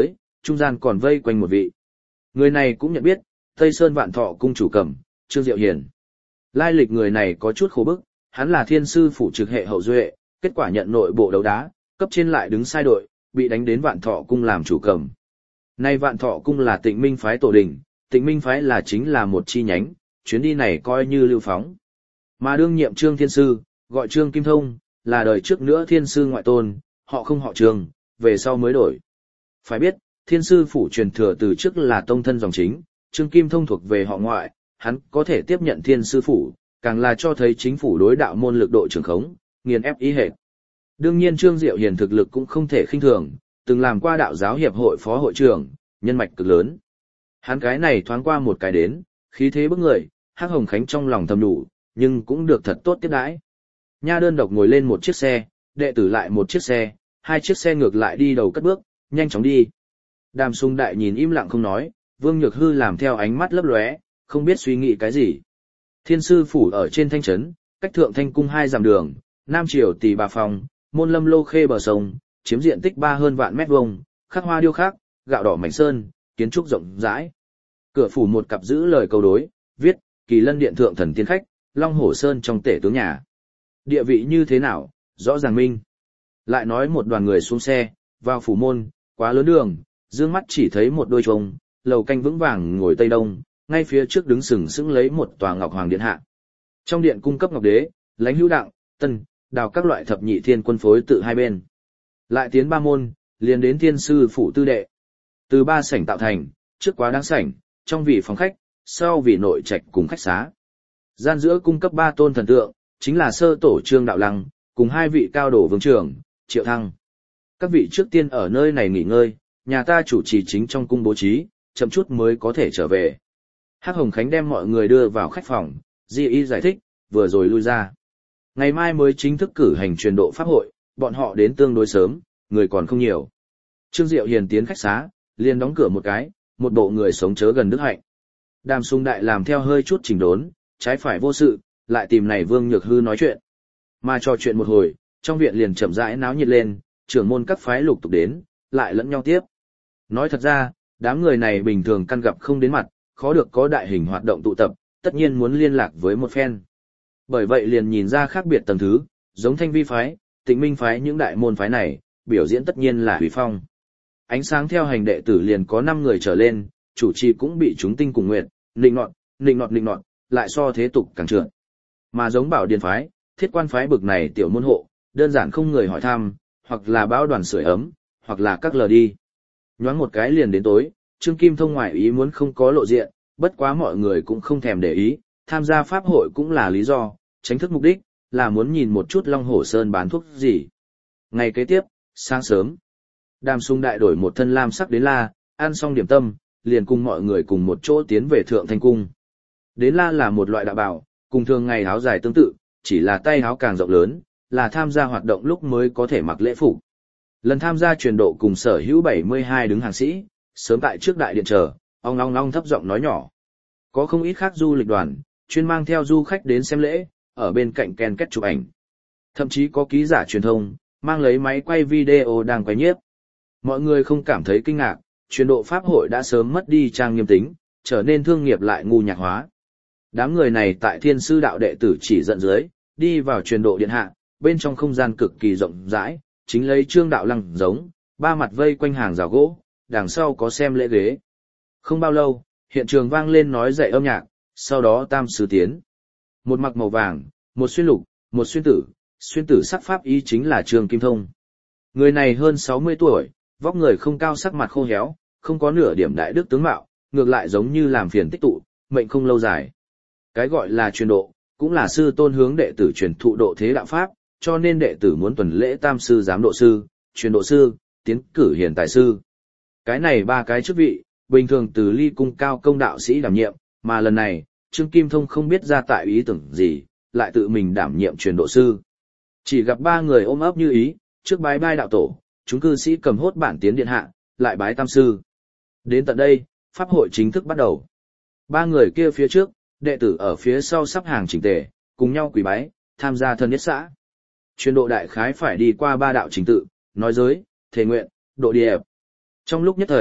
trung gian còn vây quanh một vị. Người này cũng nhận biết, Tây Sơn Vạn Thọ cung chủ Cầm, Trương Diệu Hiền. Lai lịch người này có chút khổ bức, hắn là thiên sư phủ trực hệ hậu duệ, kết quả nhận nội bộ đấu đá, cấp trên lại đứng sai đội, bị đánh đến Vạn Thọ cung làm chủ Cầm. Nay Vạn Thọ cung là Tịnh Minh phái tổ đình, Tịnh Minh phái là chính là một chi nhánh, chuyến đi này coi như lưu phóng. Mà đương nhiệm Trương Thiên Sư, gọi Trương Kim Thông, là đời trước nữa Thiên Sư ngoại tôn, họ không họ Trương, về sau mới đổi. Phải biết, Thiên Sư phủ truyền thừa từ trước là tông thân dòng chính, Trương Kim Thông thuộc về họ ngoại, hắn có thể tiếp nhận Thiên Sư phủ, càng là cho thấy chính phủ đối đạo môn lực độ trường khống, nghiền ép ý hệt. Đương nhiên Trương Diệu Hiền thực lực cũng không thể khinh thường, từng làm qua đạo giáo hiệp hội phó hội trưởng, nhân mạch cực lớn. Hắn cái này thoáng qua một cái đến, khí thế bức người, Hắc Hồng Khánh trong lòng thầm đủ, nhưng cũng được thật tốt tiếp đãi. Nha đơn độc ngồi lên một chiếc xe, đệ tử lại một chiếc xe, hai chiếc xe ngược lại đi đầu cất bước, nhanh chóng đi. Đàm Sung Đại nhìn im lặng không nói, Vương Nhược Hư làm theo ánh mắt lấp lóe, không biết suy nghĩ cái gì. Thiên sư phủ ở trên thanh trấn, cách thượng thanh cung hai dặm đường, nam triều tỷ bà phòng, môn lâm lô khê bờ sông, chiếm diện tích ba hơn vạn mét vuông, khắc hoa điêu khắc, gạo đỏ mảnh sơn, kiến trúc rộng rãi. Cửa phủ một cặp giữ lời câu đối, viết, Kỳ Lân điện thượng thần tiên khách, Long Hổ Sơn trong tể tướng nhà. Địa vị như thế nào, rõ ràng minh. Lại nói một đoàn người xuống xe, vào phủ môn, quá lớn đường, dương mắt chỉ thấy một đôi trông, lầu canh vững vàng ngồi tây đông, ngay phía trước đứng sừng sững lấy một tòa ngọc hoàng điện hạ. Trong điện cung cấp ngọc đế, lãnh hữu đặng, tân, đào các loại thập nhị thiên quân phối tự hai bên. Lại tiến ba môn, liền đến thiên sư phủ tư đệ. Từ ba sảnh tạo thành, trước quá đáng sảnh, trong vị phòng khách, sau vị nội trạch cùng khách xá. Gian giữa cung cấp ba tôn thần tượng, chính là sơ tổ Trương Đạo Lăng, cùng hai vị cao đổ vương trưởng, Triệu Thăng. Các vị trước tiên ở nơi này nghỉ ngơi, nhà ta chủ trì chính trong cung bố trí, chậm chút mới có thể trở về. Hắc Hồng Khánh đem mọi người đưa vào khách phòng, Di Y giải thích, vừa rồi lui ra. Ngày mai mới chính thức cử hành truyền độ pháp hội, bọn họ đến tương đối sớm, người còn không nhiều. Trương Diệu Hiền tiến khách xá, liền đóng cửa một cái, một bộ người sống chớ gần đức hạnh. Đàm Sung Đại làm theo hơi chút chỉnh đốn, trái phải vô sự, lại tìm này Vương Nhược Hư nói chuyện. Mà trò chuyện một hồi, trong viện liền chậm rãi náo nhiệt lên, trưởng môn các phái lục tục đến, lại lẫn nhau tiếp. Nói thật ra, đám người này bình thường căn gặp không đến mặt, khó được có đại hình hoạt động tụ tập, tất nhiên muốn liên lạc với một phen. Bởi vậy liền nhìn ra khác biệt tầng thứ, giống Thanh Vi phái, Tịnh Minh phái những đại môn phái này, biểu diễn tất nhiên là hủy phong. Ánh sáng theo hành đệ tử liền có năm người trở lên, chủ trì cũng bị chúng tinh cùng nguyệt, nịnh nọt, nịnh nọt nịnh nọt, lại so thế tục càng trượt. Mà giống Bảo Điền phái, Thiết Quan phái bực này tiểu môn hộ, đơn giản không người hỏi thăm, hoặc là báo đoàn sưởi ấm, hoặc là các lờ đi. Nhoáng một cái liền đến tối, Trương Kim Thông ngoại ý muốn không có lộ diện, bất quá mọi người cũng không thèm để ý, tham gia pháp hội cũng là lý do, tránh thức mục đích, là muốn nhìn một chút Long Hổ Sơn bán thuốc gì. Ngày kế tiếp, sáng sớm, Đàm Sung Đại đổi một thân lam sắc đến la, ăn xong điểm tâm, liền cùng mọi người cùng một chỗ tiến về Thượng Thanh Cung. Đến la là một loại đạo bào, cùng thường ngày áo dài tương tự, chỉ là tay áo càng rộng lớn, là tham gia hoạt động lúc mới có thể mặc lễ phục. Lần tham gia truyền độ cùng sở hữu bảy mươi hai đứng hàng sĩ, sớm tại trước đại điện chờ, ong ong ong thấp giọng nói nhỏ. Có không ít khác du lịch đoàn, chuyên mang theo du khách đến xem lễ, ở bên cạnh ken kết chụp ảnh. Thậm chí có ký giả truyền thông, mang lấy máy quay video đang quay nhiếp. Mọi người không cảm thấy kinh ngạc, truyền độ pháp hội đã sớm mất đi trang nghiêm tính, trở nên thương nghiệp lại ngu nhạc hóa. Đám người này tại Thiên Sư đạo đệ tử chỉ dẫn dưới, đi vào truyền độ điện hạ, bên trong không gian cực kỳ rộng rãi, chính lấy Trương Đạo Lăng giống, ba mặt vây quanh hàng rào gỗ, đằng sau có xem lễ ghế. Không bao lâu, hiện trường vang lên nói dạy âm nhạc, sau đó tam sư tiến. Một mặc màu vàng, một xuyên lục, một xuyên tử, xuyên tử sắc pháp y chính là Trương Kim Thông. Người này hơn sáu mươi tuổi, vóc người không cao, sắc mặt khô héo, không có nửa điểm đại đức tướng mạo, ngược lại giống như làm phiền tích tụ, mệnh không lâu dài. Cái gọi là truyền độ, cũng là sư tôn hướng đệ tử truyền thụ độ thế đạo pháp, cho nên đệ tử muốn tuần lễ tam sư giám độ sư, truyền độ sư, tiến cử hiền tài sư. Cái này ba cái chức vị, bình thường từ ly cung cao công đạo sĩ đảm nhiệm, mà lần này, Trương Kim Thông không biết ra tại ý tưởng gì, lại tự mình đảm nhiệm truyền độ sư. Chỉ gặp ba người ôm ấp như ý, trước bái bai đạo tổ, chúng cư sĩ cầm hốt bản tiến điện hạ, lại bái tam sư. Đến tận đây, pháp hội chính thức bắt đầu. Ba người kia phía trước, đệ tử ở phía sau sắp hàng chỉnh tề, cùng nhau quỳ bái, tham gia thân nhất xã. Truyền độ đại khái phải đi qua ba đạo trình tự, nói giới, thề nguyện, độ điệp. Trong lúc nhất thời,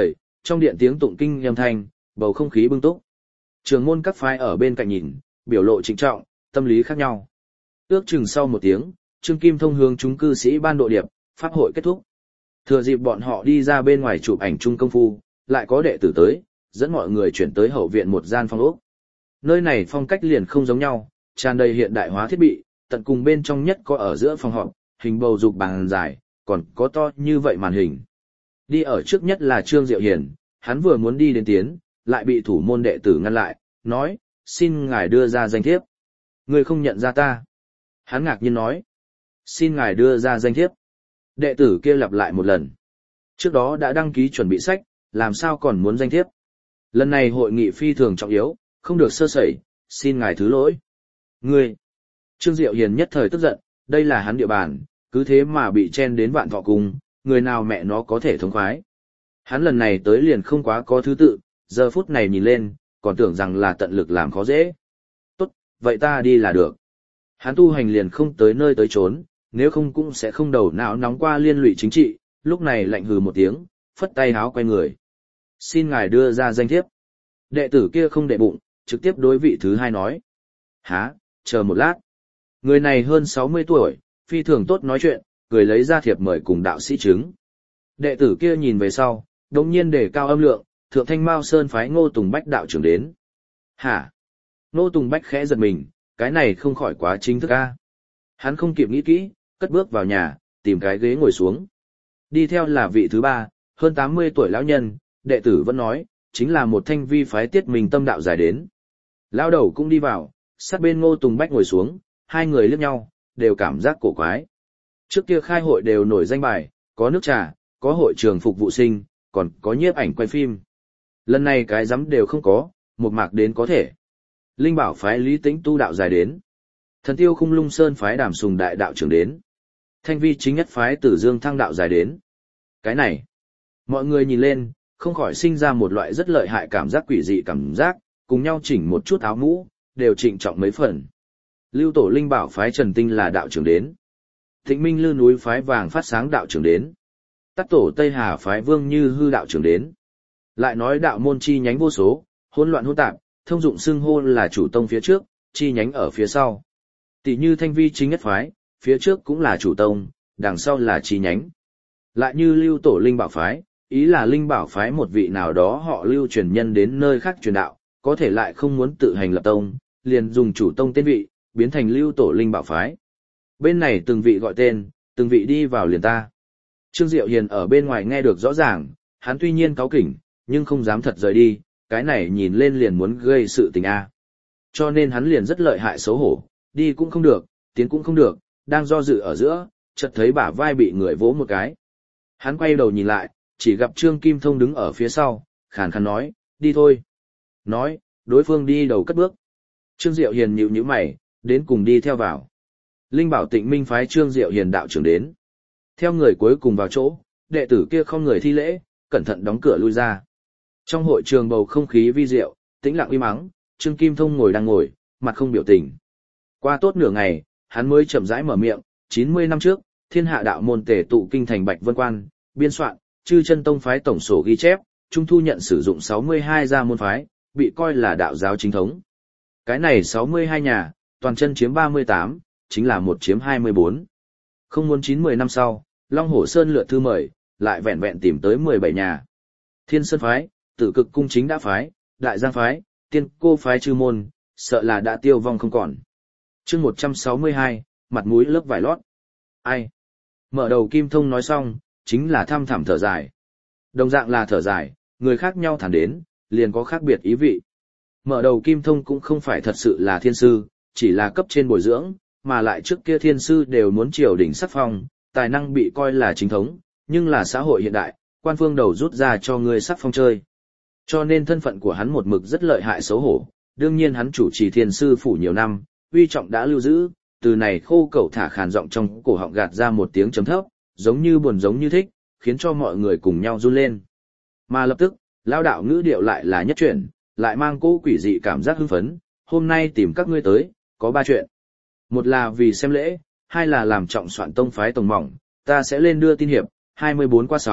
trong điện tiếng tụng kinh âm thanh, bầu không khí bưng túc. Trường môn các phái ở bên cạnh nhìn, biểu lộ trịnh trọng, tâm lý khác nhau. Ước chừng sau một tiếng, Trương Kim Thông hướng chúng cư sĩ ban độ điệp, pháp hội kết thúc. Thừa dịp bọn họ đi ra bên ngoài chụp ảnh chung công phu, lại có đệ tử tới, dẫn mọi người chuyển tới hậu viện một gian phòng ốc. Nơi này phong cách liền không giống nhau, tràn đầy hiện đại hóa thiết bị, tận cùng bên trong nhất có ở giữa phòng họp, hình bầu dục bàn dài, còn có to như vậy màn hình. Đi ở trước nhất là Trương Diệu Hiền, hắn vừa muốn đi đến tiến, lại bị thủ môn đệ tử ngăn lại, nói, xin ngài đưa ra danh thiếp. Người không nhận ra ta. Hắn ngạc nhiên nói, xin ngài đưa ra danh thiếp. Đệ tử kia lặp lại một lần. Trước đó đã đăng ký chuẩn bị sách, làm sao còn muốn danh thiếp. Lần này hội nghị phi thường trọng yếu, không được sơ sẩy, xin ngài thứ lỗi. Ngươi! Trương Diệu Hiền nhất thời tức giận, đây là hắn địa bàn, cứ thế mà bị chen đến Vạn Thọ Cung, người nào mẹ nó có thể thống khoái. Hắn lần này tới liền không quá có thứ tự, giờ phút này nhìn lên, còn tưởng rằng là tận lực làm khó dễ. Tốt, vậy ta đi là được. Hắn tu hành liền không tới nơi tới trốn, nếu không cũng sẽ không đầu não nóng qua liên lụy chính trị, lúc này lạnh hừ một tiếng, phất tay háo quay người. Xin ngài đưa ra danh thiếp. Đệ tử kia không đệ bụng, trực tiếp đối vị thứ hai nói. Hả, chờ một lát. Người này hơn sáu mươi tuổi, phi thường tốt nói chuyện, cười lấy ra thiệp mời cùng đạo sĩ chứng. Đệ tử kia nhìn về sau, đồng nhiên đề cao âm lượng, thượng thanh Mao Sơn phái Ngô Tùng Bách đạo trưởng đến. Hả? Ngô Tùng Bách khẽ giật mình, cái này không khỏi quá chính thức a. Hắn không kịp nghĩ kỹ, cất bước vào nhà, tìm cái ghế ngồi xuống. Đi theo là vị thứ ba, hơn tám mươi tuổi lão nhân, đệ tử vẫn nói, chính là một thanh vi phái Tiết Minh Tâm đạo giải đến. Lão đầu cũng đi vào, sát bên Ngô Tùng Bách ngồi xuống, hai người liếc nhau, đều cảm giác cổ quái. Trước kia khai hội đều nổi danh bài, có nước trà, có hội trường phục vụ sinh, còn có nhiếp ảnh quay phim. Lần này cái rắm đều không có, một mạc đến có thể. Linh Bảo phái Lý Tĩnh tu đạo giải đến. Thần Tiêu Khung Lung Sơn phái Đàm Sùng đại đạo trưởng đến. Thanh Vi chính nhất phái Tử Dương Thăng đạo giải đến. Cái này, mọi người nhìn lên, không khỏi sinh ra một loại rất lợi hại cảm giác quỷ dị cảm giác, cùng nhau chỉnh một chút áo mũ, đều trịnh trọng mấy phần. Lưu Tổ Linh Bảo phái Trần Tinh là đạo trưởng đến. Thịnh Minh Lư núi phái Vàng Phát Sáng đạo trưởng đến. Tát Tổ Tây Hà phái Vương Như Hư đạo trưởng đến. Lại nói đạo môn chi nhánh vô số, hỗn loạn hỗn tạp, thông dụng xưng hô là chủ tông phía trước, chi nhánh ở phía sau. Tỷ như Thanh Vi chính nhất phái, phía trước cũng là chủ tông, đằng sau là chi nhánh. Lại như Lưu Tổ Linh Bảo phái, ý là Linh Bảo phái một vị nào đó họ lưu truyền nhân đến nơi khác truyền đạo, có thể lại không muốn tự hành lập tông, liền dùng chủ tông tên vị, biến thành Lưu Tổ Linh Bảo phái. Bên này từng vị gọi tên, từng vị đi vào liền ta. Trương Diệu Hiền ở bên ngoài nghe được rõ ràng, hắn tuy nhiên cáu kỉnh, nhưng không dám thật rời đi, cái này nhìn lên liền muốn gây sự tình a. Cho nên hắn liền rất lợi hại xấu hổ, đi cũng không được, tiến cũng không được, đang do dự ở giữa, chợt thấy bả vai bị người vỗ một cái. Hắn quay đầu nhìn lại, chỉ gặp Trương Kim Thông đứng ở phía sau, khàn khàn nói, đi thôi. Nói, đối phương đi đầu cất bước. Trương Diệu Hiền nhíu nhíu mày, đến cùng đi theo vào. Linh Bảo Tịnh Minh phái Trương Diệu Hiền đạo trưởng đến. Theo người cuối cùng vào chỗ, đệ tử kia không người thi lễ, cẩn thận đóng cửa lui ra. Trong hội trường bầu không khí vi diệu, tĩnh lặng im mắng, Trương Kim Thông ngồi đang ngồi, mặt không biểu tình. Qua tốt nửa ngày, hắn mới chậm rãi mở miệng, chín mươi năm trước, Thiên Hạ đạo môn tề tụ kinh thành Bạch Vân Quan, biên soạn, Chư Chân Tông phái tổng sổ ghi chép, trung thu nhận sử dụng sáu mươi hai gia môn phái, bị coi là đạo giáo chính thống. Cái này sáu mươi hai nhà, toàn chân chiếm ba mươi tám, chính là một chiếm hai mươi bốn. Không muốn chín mươi năm sau, Long Hổ Sơn lượt thư mời, lại vẹn vẹn tìm tới mười bảy nhà. Thiên Sơn phái, Tử Cực cung chính đã phái, Đại Giang phái, Tiên Cô phái chư môn, sợ là đã tiêu vong không còn. Chương một trăm sáu mươi hai, mặt mũi lớp vải lót. Ai? Mở đầu Kim Thông nói xong, chính là thăm thẳm thở dài. Đồng dạng là thở dài, người khác nhau thẳng đến, liền có khác biệt ý vị. Mở đầu Kim Thông cũng không phải thật sự là thiên sư, chỉ là cấp trên bồi dưỡng, mà lại trước kia thiên sư đều muốn triều đỉnh sắc phong, tài năng bị coi là chính thống, nhưng là xã hội hiện đại, quan phương đầu rút ra cho người sắc phong chơi. Cho nên thân phận của hắn một mực rất lợi hại xấu hổ, đương nhiên hắn chủ trì thiên sư phủ nhiều năm, uy trọng đã lưu giữ, từ này khô cẩu thả khàn giọng trong cổ họng gạt ra một tiếng chấm thấp, giống như buồn giống như thích, khiến cho mọi người cùng nhau run lên. Mà lập tức, lao đạo ngữ điệu lại là nhất chuyện, lại mang cỗ quỷ dị cảm giác hưng phấn, hôm nay tìm các ngươi tới, có ba chuyện. Một là vì xem lễ, hai là làm trọng soạn tông phái tổng mỏng, ta sẽ lên đưa tin hiệp, hai mươi bốn qua sáu,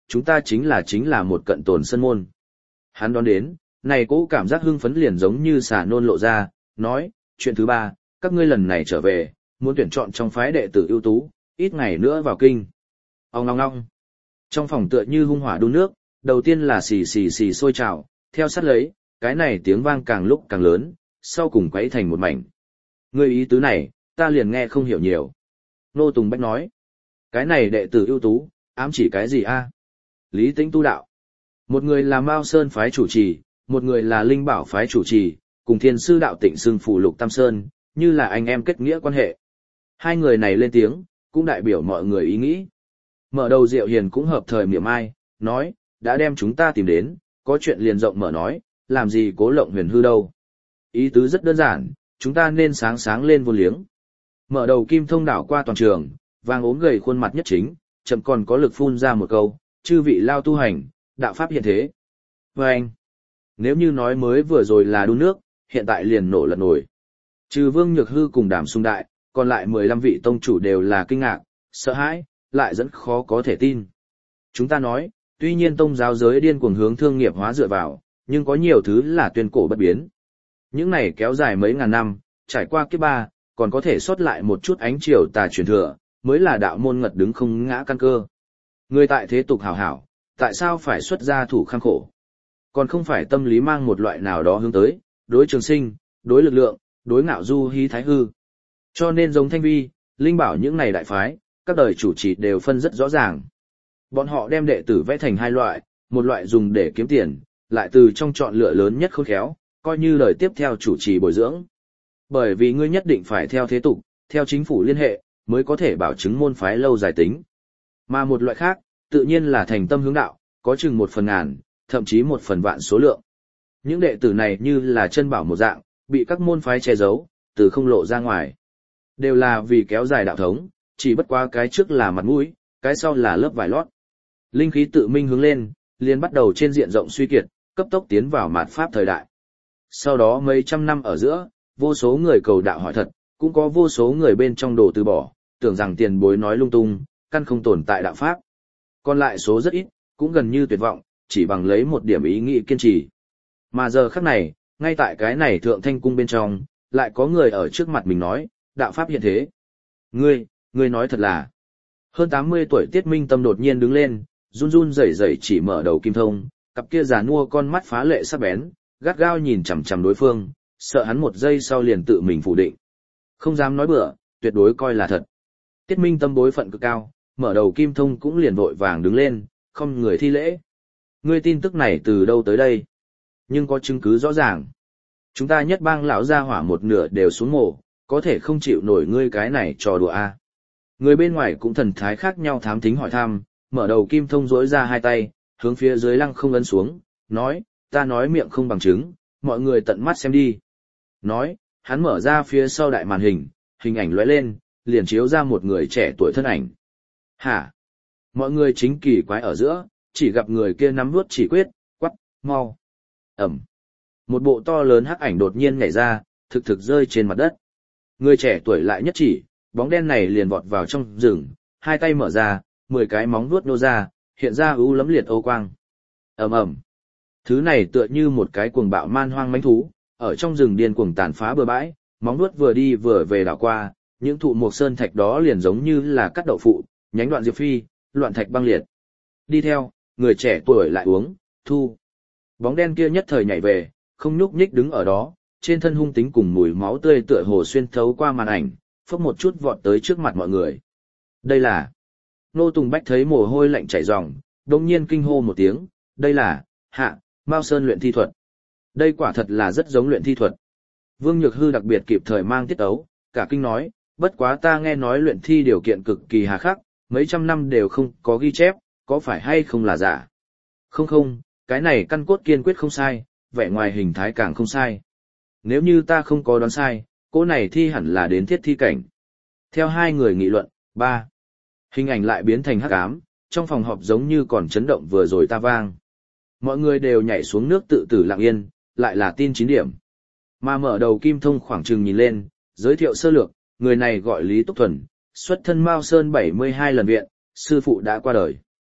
chúng ta chính là chính là một cận tồn sân môn. Hắn đoán đến, này cố cảm giác hưng phấn liền giống như xà nôn lộ ra, nói, chuyện thứ ba, các ngươi lần này trở về, muốn tuyển chọn trong phái đệ tử ưu tú, ít ngày nữa vào kinh. Ông ngong ngong. Trong phòng tựa như hung hỏa đun nước, đầu tiên là xì xì xì sôi trào, theo sát lấy, cái này tiếng vang càng lúc càng lớn, sau cùng quấy thành một mảnh. Ngươi ý tứ này, ta liền nghe không hiểu nhiều. Nô Tùng Bách nói, cái này đệ tử ưu tú, ám chỉ cái gì a? Lý Tĩnh tu đạo. Một người là Mao Sơn phái chủ trì, một người là Linh Bảo phái chủ trì, cùng Thiên sư đạo Tịnh xưng phủ Lục Tam Sơn, như là anh em kết nghĩa quan hệ. Hai người này lên tiếng, cũng đại biểu mọi người ý nghĩ. Mở đầu Diệu Hiền cũng hợp thời miệng ai, nói, đã đem chúng ta tìm đến, có chuyện liền rộng mở nói, làm gì cố lộng huyền hư đâu. Ý tứ rất đơn giản, chúng ta nên sáng sáng lên vô liếng. Mở đầu Kim Thông đảo qua toàn trường, vàng ốm gầy khuôn mặt nhất chính, chậm còn có lực phun ra một câu, chư vị lao tu hành, đạo pháp hiện thế. Và anh, nếu như nói mới vừa rồi là đun nước, hiện tại liền nổ lật nổi. Trừ Vương Nhược Hư cùng Đàm Xung Đại, còn lại mười lăm vị tông chủ đều là kinh ngạc, sợ hãi, lại rất khó có thể tin. Chúng ta nói, tuy nhiên tông giáo giới điên cuồng hướng thương nghiệp hóa dựa vào, nhưng có nhiều thứ là tuyên cổ bất biến. Những này kéo dài mấy ngàn năm, trải qua kiếp ba, còn có thể sót lại một chút ánh chiều tà truyền thừa, mới là đạo môn ngật đứng không ngã căn cơ. Người tại thế tục hảo hảo, tại sao phải xuất ra thủ kham khổ? Còn không phải tâm lý mang một loại nào đó hướng tới, đối trường sinh, đối lực lượng, đối ngạo du hí thái hư. Cho nên giống Thanh Vi, Linh Bảo những này đại phái, các đời chủ trì đều phân rất rõ ràng. Bọn họ đem đệ tử vẽ thành hai loại, một loại dùng để kiếm tiền, lại từ trong chọn lựa lớn nhất khôn khéo, coi như lời tiếp theo chủ trì bồi dưỡng. Bởi vì ngươi nhất định phải theo thế tục, theo chính phủ liên hệ, mới có thể bảo chứng môn phái lâu dài tính. Mà một loại khác, tự nhiên là thành tâm hướng đạo, có chừng một phần ngàn, thậm chí một phần vạn số lượng. Những đệ tử này như là chân bảo một dạng, bị các môn phái che giấu, từ không lộ ra ngoài. Đều là vì kéo dài đạo thống, chỉ bất quá cái trước là mặt mũi, cái sau là lớp vải lót. Linh khí tự minh hướng lên, liền bắt đầu trên diện rộng suy kiệt, cấp tốc tiến vào mạt pháp thời đại. Sau đó mấy trăm năm ở giữa, vô số người cầu đạo hỏi thật, cũng có vô số người bên trong đồ từ bỏ, tưởng rằng tiền bối nói lung tung, căn không tồn tại đạo pháp. Còn lại số rất ít, cũng gần như tuyệt vọng, chỉ bằng lấy một điểm ý nghĩ kiên trì. Mà giờ khắc này, ngay tại cái này thượng thanh cung bên trong, lại có người ở trước mặt mình nói, đạo pháp hiện thế. Ngươi, ngươi nói thật là. Hơn tám mươi tuổi Tiết Minh Tâm đột nhiên đứng lên, run run rẩy rẩy chỉ mở đầu Kim Thông, cặp kia già nua con mắt phá lệ sắc bén, gắt gao nhìn chằm chằm đối phương, sợ hắn một giây sau liền tự mình phủ định. Không dám nói bừa, tuyệt đối coi là thật. Tiết Minh Tâm bối phận cực cao, mở đầu Kim Thông cũng liền vội vàng đứng lên, không người thi lễ. Ngươi tin tức này từ đâu tới đây? Nhưng có chứng cứ rõ ràng. Chúng ta nhất bang lão gia hỏa một nửa đều xuống mồ, có thể không chịu nổi ngươi cái này trò đùa a. Người bên ngoài cũng thần thái khác nhau thám thính hỏi thăm, mở đầu Kim Thông rỗi ra hai tay, hướng phía dưới lăng không ấn xuống, nói, ta nói miệng không bằng chứng, mọi người tận mắt xem đi. Nói, hắn mở ra phía sau đại màn hình, hình ảnh lóe lên, liền chiếu ra một người trẻ tuổi thân ảnh. Hả? Mọi người chính kỳ quái ở giữa, chỉ gặp người kia nắm nuốt chỉ quyết, quắc, mau. Ẩm. Một bộ to lớn hắc ảnh đột nhiên nhảy ra, thực thực rơi trên mặt đất. Người trẻ tuổi lại nhất chỉ, bóng đen này liền vọt vào trong rừng, hai tay mở ra, mười cái móng vuốt nô ra, hiện ra ưu lấm liệt ô quang. Ầm ầm. Thứ này tựa như một cái cuồng bạo man hoang mãnh thú, ở trong rừng điên cuồng tàn phá bừa bãi, móng vuốt vừa đi vừa về đảo qua, những thụ mộc sơn thạch đó liền giống như là cắt đậu phụ, nhánh đoạn diệp phi, loạn thạch băng liệt. Đi theo, người trẻ tuổi lại uống, thu. Bóng đen kia nhất thời nhảy về, không nhúc nhích đứng ở đó, trên thân hung tính cùng mùi máu tươi tựa hồ xuyên thấu qua màn ảnh, phốc một chút vọt tới trước mặt mọi người. Đây là... Nô Tùng Bách thấy mồ hôi lạnh chảy ròng, đồng nhiên kinh hô một tiếng, đây là, hạ, Mao Sơn luyện thi thuật. Đây quả thật là rất giống luyện thi thuật. Vương Nhược Hư đặc biệt kịp thời mang tiết ấu, cả kinh nói, bất quá ta nghe nói luyện thi điều kiện cực kỳ hà khắc, mấy trăm năm đều không có ghi chép, có phải hay không là giả? Không không, cái này căn cốt kiên quyết không sai, vẻ ngoài hình thái càng không sai. Nếu như ta không có đoán sai, cô này thi hẳn là đến thiết thi cảnh. Theo hai người nghị luận, ba. Hình ảnh lại biến thành hắc ám, trong phòng họp giống như còn chấn động vừa rồi ta vang. Mọi người đều nhảy xuống nước tự tử lặng yên, lại là tin chín điểm. Mà mở đầu Kim Thông khoảng chừng nhìn lên, giới thiệu sơ lược, người này gọi Lý Túc Thuần, xuất thân Mao Sơn bảy mươi hai lần viện, sư phụ đã qua đời.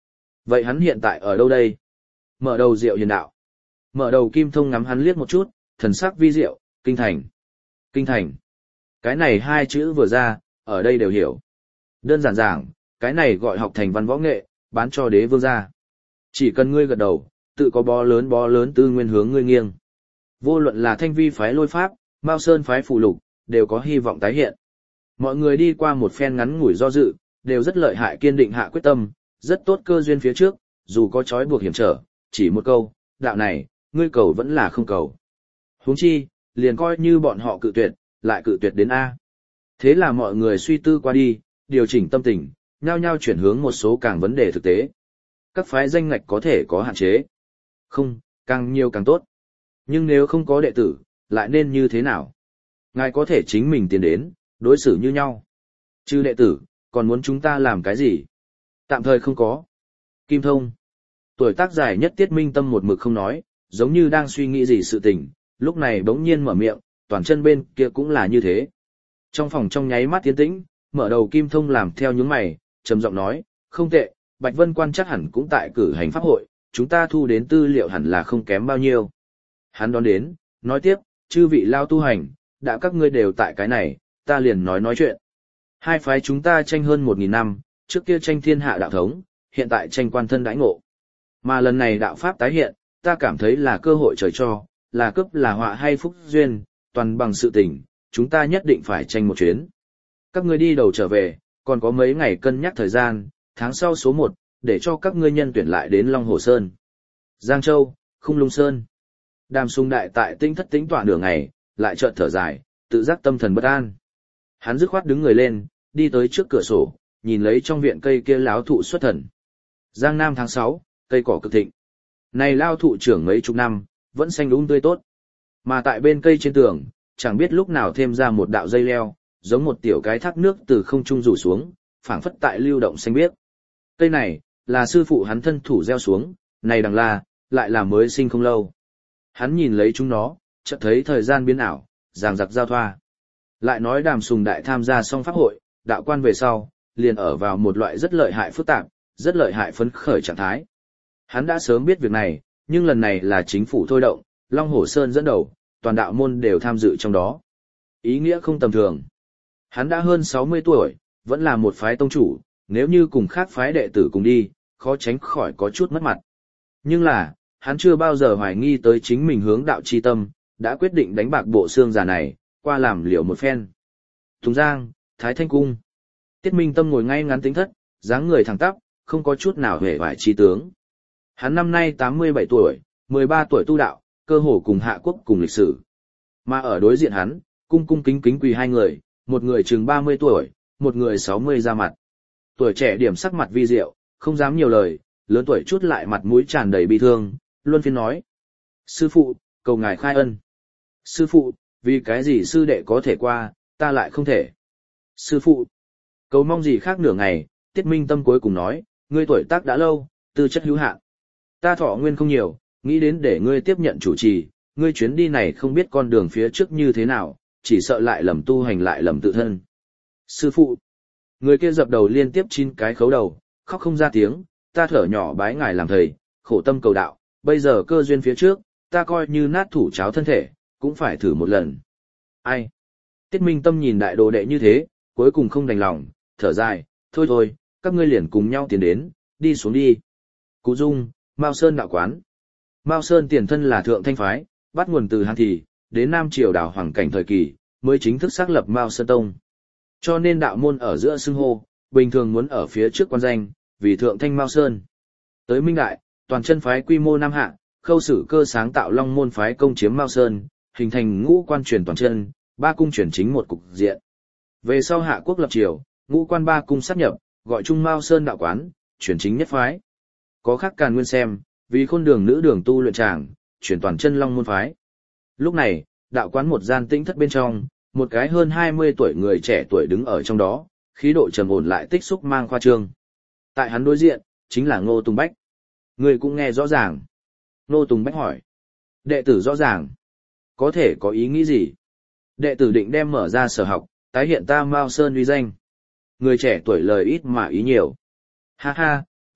Vậy hắn hiện tại ở đâu đây? Mở đầu Diệu Hiền đạo. Mở đầu Kim Thông ngắm hắn liếc một chút, thần sắc vi diệu, kinh thành. Kinh thành. Cái này hai chữ vừa ra, ở đây đều hiểu. Đơn giản giảng, cái này gọi học thành văn võ nghệ, bán cho đế vương gia. Chỉ cần ngươi gật đầu, tự có bó lớn bó lớn tư nguyên hướng ngươi nghiêng. Vô luận là Thanh Vi phái Lôi Pháp, Mao Sơn phái Phù Lục, đều có hy vọng tái hiện. Mọi người đi qua một phen ngắn ngủi do dự, đều rất lợi hại kiên định hạ quyết tâm, rất tốt cơ duyên phía trước, dù có trói buộc hiểm trở, chỉ một câu, đạo này, ngươi cầu vẫn là không cầu. Huống chi, liền coi như bọn họ cự tuyệt, lại cự tuyệt đến A. Thế là mọi người suy tư qua đi, điều chỉnh tâm tình, nhao nhao chuyển hướng một số càng vấn đề thực tế. Các phái danh ngạch có thể có hạn chế. Không, càng nhiều càng tốt. Nhưng nếu không có đệ tử, lại nên như thế nào? Ngài có thể chính mình tiến đến, đối xử như nhau. Chứ đệ tử, còn muốn chúng ta làm cái gì? Tạm thời không có. Kim Thông. Tuổi tác dài nhất Tiết Minh Tâm một mực không nói, giống như đang suy nghĩ gì sự tình, lúc này bỗng nhiên mở miệng, toàn chân bên kia cũng là như thế. Trong phòng trong nháy mắt tiến tĩnh, mở đầu Kim Thông làm theo những mày, trầm giọng nói, không tệ, Bạch Vân Quan chắc hẳn cũng tại cử hành pháp hội, chúng ta thu đến tư liệu hẳn là không kém bao nhiêu. Hắn đón đến, nói tiếp, chư vị lao tu hành, đã các ngươi đều tại cái này, ta liền nói nói chuyện. Hai phái chúng ta tranh hơn một nghìn năm, trước kia tranh thiên hạ đạo thống, hiện tại tranh quan thân đãi ngộ. Mà lần này đạo pháp tái hiện, ta cảm thấy là cơ hội trời cho, là cấp là họa hay phúc duyên, toàn bằng sự tình, chúng ta nhất định phải tranh một chuyến. Các ngươi đi đầu trở về, còn có mấy ngày cân nhắc thời gian, tháng sau số một, để cho các ngươi nhân tuyển lại đến Long Hồ Sơn, Giang Châu, Khung Lung Sơn. Đàm Sùng Đại tại tinh thất tính tọa nửa ngày, lại chợt thở dài, tự giác tâm thần bất an. Hắn dứt khoát đứng người lên, đi tới trước cửa sổ, nhìn lấy trong viện cây kia láo thụ xuất thần. Giang Nam tháng sáu, cây cỏ cực thịnh. Này lao thụ trưởng mấy chục năm, vẫn xanh đúng tươi tốt. Mà tại bên cây trên tường, chẳng biết lúc nào thêm ra một đạo dây leo, giống một tiểu cái thác nước từ không trung rủ xuống, phảng phất tại lưu động xanh biếc. Cây này, là sư phụ hắn thân thủ gieo xuống, này đằng là, lại là mới sinh không lâu. Hắn nhìn lấy chúng nó, chợt thấy thời gian biến ảo, ràng giặc giao thoa. Lại nói Đàm Sùng Đại tham gia xong pháp hội, đạo quan về sau, liền ở vào một loại rất lợi hại phức tạp, rất lợi hại phấn khởi trạng thái. Hắn đã sớm biết việc này, nhưng lần này là chính phủ thôi động, Long Hồ Sơn dẫn đầu, toàn đạo môn đều tham dự trong đó. Ý nghĩa không tầm thường. Hắn đã hơn sáu mươi tuổi, vẫn là một phái tông chủ, nếu như cùng khác phái đệ tử cùng đi, khó tránh khỏi có chút mất mặt. Nhưng là, hắn chưa bao giờ hoài nghi tới chính mình hướng đạo chi tâm, đã quyết định đánh bạc bộ xương già này, qua làm liệu một phen. Tùng Giang, Thái Thanh Cung. Tiết Minh Tâm ngồi ngay ngắn tính thất, dáng người thẳng tắp, không có chút nào hề vải chi tướng. Hắn năm nay tám mươi bảy tuổi, mười ba tuổi tu đạo, cơ hồ cùng Hạ Quốc cùng lịch sử. Mà ở đối diện hắn, cung cung kính kính quỳ hai người, một người chừng ba mươi tuổi, một người sáu mươi ra mặt. Tuổi trẻ điểm sắc mặt vi diệu, không dám nhiều lời, lớn tuổi chút lại mặt mũi tràn đầy bi thương, luân phiên nói. Sư phụ, cầu ngài khai ân. Sư phụ, vì cái gì sư đệ có thể qua, ta lại không thể. Sư phụ, cầu mong gì khác nửa ngày, Tiết Minh Tâm cuối cùng nói, ngươi tuổi tác đã lâu, tư chất hữu hạn. Ta thọ nguyên không nhiều, nghĩ đến để ngươi tiếp nhận chủ trì, ngươi chuyến đi này không biết con đường phía trước như thế nào, chỉ sợ lại lầm tu hành lại lầm tự thân. Sư phụ, người kia dập đầu liên tiếp chín cái khấu đầu, khóc không ra tiếng, ta thở nhỏ bái ngài làm thầy, khổ tâm cầu đạo, bây giờ cơ duyên phía trước, ta coi như nát thủ cháo thân thể, cũng phải thử một lần. Ai? Tiết Minh Tâm nhìn đại đồ đệ như thế, cuối cùng không đành lòng, thở dài, thôi thôi, các ngươi liền cùng nhau tiến đến, đi xuống đi. Cú Dung, Mao Sơn đạo quán. Mao Sơn tiền thân là thượng thanh phái, bắt nguồn từ Hán Thì, đến Nam Triều đảo Hoàng Cảnh thời kỳ, mới chính thức xác lập Mao Sơn Tông. Cho nên đạo môn ở giữa xưng hô, bình thường muốn ở phía trước quan danh, vì thượng thanh Mao Sơn. Tới Minh Đại, toàn chân phái quy mô Nam Hạ, Khâu Sử Cơ sáng tạo Long môn phái công chiếm Mao Sơn, hình thành ngũ quan truyền toàn chân, ba cung chuyển chính một cục diện. Về sau Hạ Quốc lập triều, ngũ quan ba cung sát nhập, gọi chung Mao Sơn đạo quán, chuyển chính nhất phái. Có khác Càn Nguyên xem, vì khôn đường nữ đường tu luyện tràng, chuyển toàn chân Long môn phái. Lúc này, đạo quán một gian tĩnh thất bên trong, một cái hơn hai mươi tuổi người trẻ tuổi đứng ở trong đó, khí độ trầm ổn lại tích xúc mang khoa trương. Tại hắn đối diện, chính là Ngô Tùng Bách. Người cũng nghe rõ ràng. Ngô Tùng Bách hỏi. Đệ tử rõ ràng. Có thể có ý nghĩ gì? Đệ tử định đem mở ra sở học, tái hiện ta Mao Sơn uy danh. Người trẻ tuổi lời ít mà ý nhiều. Ha ha, tốt,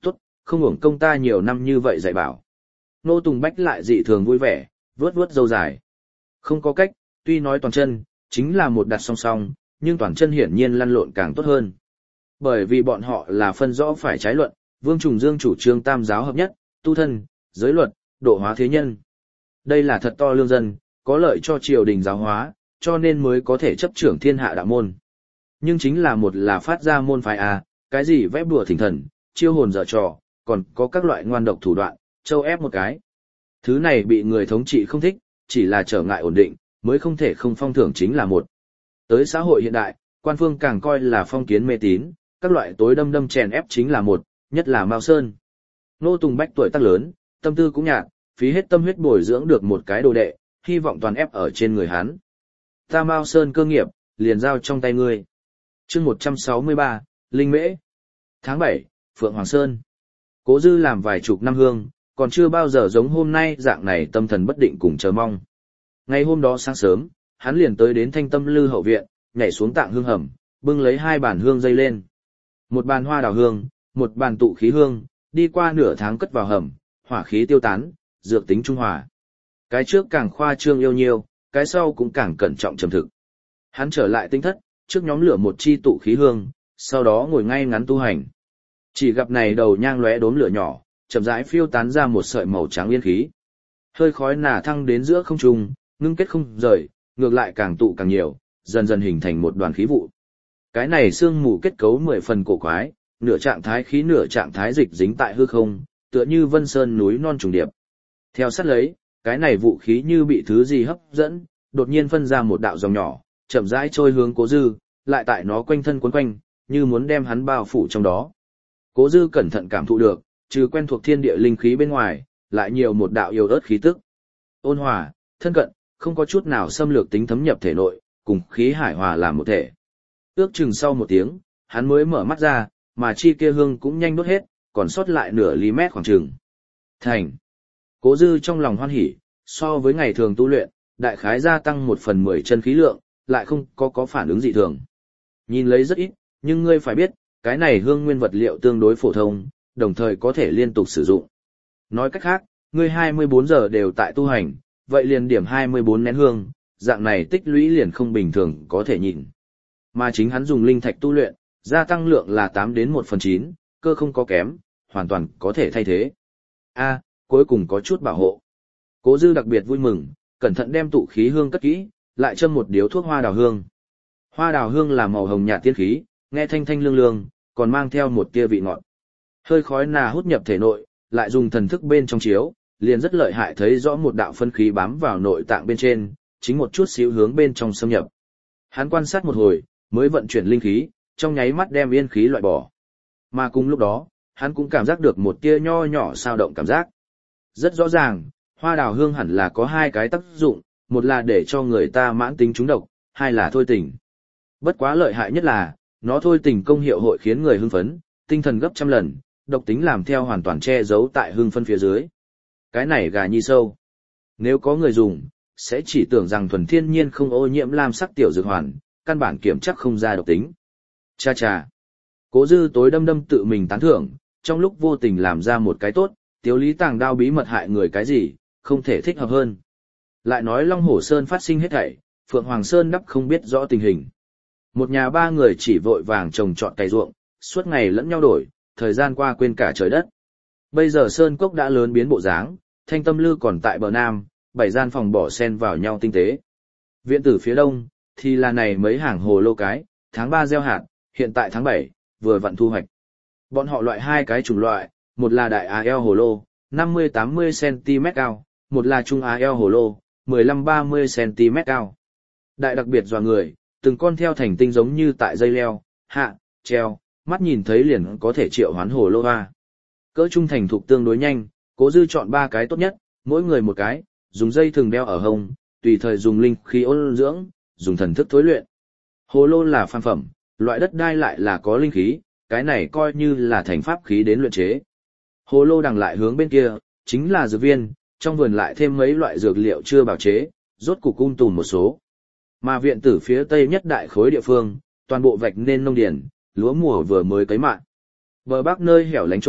không hưởng công ta nhiều năm như vậy dạy bảo. Nô Tùng Bách lại dị thường vui vẻ, vướt vướt râu dài. Không có cách, tuy nói toàn chân, chính là một đặt song song, nhưng toàn chân hiển nhiên lăn lộn càng tốt hơn. Bởi vì bọn họ là phân rõ phải trái luận, Vương Trùng Dương chủ trương tam giáo hợp nhất, tu thân, giới luật, độ hóa thế nhân. Đây là thật to lương dân, có lợi cho triều đình giáo hóa, cho nên mới có thể chấp trưởng thiên hạ đạo môn. Nhưng chính là một là phát ra môn phái A, cái gì vép đùa thỉnh thần, chiêu hồn dở trò, còn có các loại ngoan độc thủ đoạn, châu ép một cái. Thứ này bị người thống trị không thích, chỉ là trở ngại ổn định, mới không thể không phong thưởng chính là một. Tới xã hội hiện đại, quan phương càng coi là phong kiến mê tín, các loại tối đâm đâm chèn ép chính là một, nhất là Mao Sơn. Nô Tùng Bách tuổi tác lớn, tâm tư cũng nhạt, phí hết tâm huyết bồi dưỡng được một cái đồ đệ, hy vọng toàn ép ở trên người hắn. Ta Mao Sơn cơ nghiệp, liền giao trong tay ngươi. Chương một trăm sáu mươi ba, Linh Mễ. Tháng bảy, Phượng Hoàng Sơn. Cố Dư làm vài chục năm hương, còn chưa bao giờ giống hôm nay dạng này tâm thần bất định cùng chờ mong. Ngày hôm đó sáng sớm, hắn liền tới đến Thanh Tâm Lư hậu viện, nhảy xuống tạng hương hầm, bưng lấy hai bàn hương dây lên. Một bàn hoa đào hương, một bàn tụ khí hương, đi qua nửa tháng cất vào hầm, hỏa khí tiêu tán, dược tính trung hòa. Cái trước càng khoa trương yêu nhiêu, cái sau cũng càng cẩn trọng trầm thực. Hắn trở lại tinh thất, trước nhóm lửa một chi tụ khí hương, sau đó ngồi ngay ngắn tu hành. Chỉ gặp này đầu nhang lóe đốm lửa nhỏ, chậm rãi phiêu tán ra một sợi màu trắng yên khí. Hơi khói nả thăng đến giữa không trung, ngưng kết không rời, ngược lại càng tụ càng nhiều, dần dần hình thành một đoàn khí vụ. Cái này sương mù kết cấu mười phần cổ quái, nửa trạng thái khí nửa trạng thái dịch dính tại hư không, tựa như vân sơn núi non trùng điệp. Theo sát lấy, cái này vũ khí như bị thứ gì hấp dẫn, đột nhiên phân ra một đạo dòng nhỏ, chậm rãi trôi hướng Cố Dư, lại tại nó quanh thân quấn quanh, như muốn đem hắn bao phủ trong đó. Cố Dư cẩn thận cảm thụ được, trừ quen thuộc thiên địa linh khí bên ngoài, lại nhiều một đạo yếu ớt khí tức. Ôn hòa, thân cận, không có chút nào xâm lược tính thấm nhập thể nội, cùng khí hải hòa làm một thể. Ước chừng sau một tiếng, hắn mới mở mắt ra, mà chi kia hương cũng nhanh đốt hết, còn sót lại nửa ly mét khoảng chừng. Thành. Cố Dư trong lòng hoan hỉ, so với ngày thường tu luyện, đại khái gia tăng một phần mười chân khí lượng, lại không có có phản ứng dị thường. Nhìn lấy rất ít, nhưng ngươi phải biết, cái này hương nguyên vật liệu tương đối phổ thông, đồng thời có thể liên tục sử dụng. Nói cách khác, ngươi hai mươi bốn giờ đều tại tu hành, vậy liền điểm hai mươi bốn nén hương, dạng này tích lũy liền không bình thường có thể nhìn. Mà chính hắn dùng linh thạch tu luyện, gia tăng lượng là tám đến một phần chín, cơ không có kém, hoàn toàn có thể thay thế. A, cuối cùng có chút bảo hộ. Cố Dư đặc biệt vui mừng, cẩn thận đem tụ khí hương cất kỹ, lại châm một điếu thuốc hoa đào hương. Hoa đào hương là màu hồng nhạt tiên khí, nghe thanh thanh lương lương, còn mang theo một tia vị ngọt. Hơi khói nà hút nhập thể nội, lại dùng thần thức bên trong chiếu, liền rất lợi hại thấy rõ một đạo phân khí bám vào nội tạng bên trên, chính một chút xíu hướng bên trong xâm nhập. Hắn quan sát một hồi, mới vận chuyển linh khí, trong nháy mắt đem yên khí loại bỏ. Mà cùng lúc đó, hắn cũng cảm giác được một tia nho nhỏ sao động cảm giác. Rất rõ ràng, hoa đào hương hẳn là có hai cái tác dụng, một là để cho người ta mãn tính trúng độc, hai là thôi tỉnh. Bất quá lợi hại nhất là, nó thôi tỉnh công hiệu hội khiến người hưng phấn, tinh thần gấp trăm lần, độc tính làm theo hoàn toàn che giấu tại hưng phân phía dưới. Cái này gà nhi sâu. Nếu có người dùng, sẽ chỉ tưởng rằng thuần thiên nhiên không ô nhiễm lam sắc tiểu dược hoàn, căn bản kiểm chắc không ra độc tính. Cha cha. Cố Dư tối đâm đâm tự mình tán thưởng, trong lúc vô tình làm ra một cái tốt, Tiếu Lý tàng đao bí mật hại người cái gì, không thể thích hợp hơn. Lại nói Long Hổ Sơn phát sinh hết thảy, Phượng Hoàng Sơn đắp không biết rõ tình hình. Một nhà ba người chỉ vội vàng trồng trọt cày ruộng, suốt ngày lẫn nhau đổi, thời gian qua quên cả trời đất. Bây giờ Sơn Cốc đã lớn biến bộ dáng, Thanh Tâm Lư còn tại bờ nam, bảy gian phòng bỏ xen vào nhau tinh tế. Viện tử phía đông, thì là này mấy hàng hồ lô cái, tháng ba gieo hạt, hiện tại tháng bảy, vừa vặn thu hoạch. Bọn họ loại hai cái chủng loại, một là đại a eo hồ lô, năm mươi tám mươi xăng-ti-mét cao, một là trung a eo hồ lô, mười lăm ba mươi xăng-ti-mét cao. Đại đặc biệt dọa người, từng con theo thành tinh giống như tại dây leo, hạ, treo, mắt nhìn thấy liền có thể triệu hoán hồ lô hoa. Cỡ trung thành thục tương đối nhanh, Cố Dư chọn ba cái tốt nhất, mỗi người một cái, dùng dây thừng đeo ở hông, tùy thời dùng linh khí ôn dưỡng, dùng thần thức thối luyện. Hồ lô là phàm phẩm, loại đất đai lại là có linh khí, cái này coi như là thành pháp khí đến luyện chế. Hồ lô đằng lại hướng bên kia, chính là dược viên, trong vườn lại thêm mấy loại dược liệu chưa bào chế, rốt cục cung tùm một số. Mà viện tử phía tây nhất đại khối địa phương, toàn bộ vạch nên nông điển, lúa mùa vừa mới cấy mạ. Bờ bắc nơi hẻo lánh chỗ,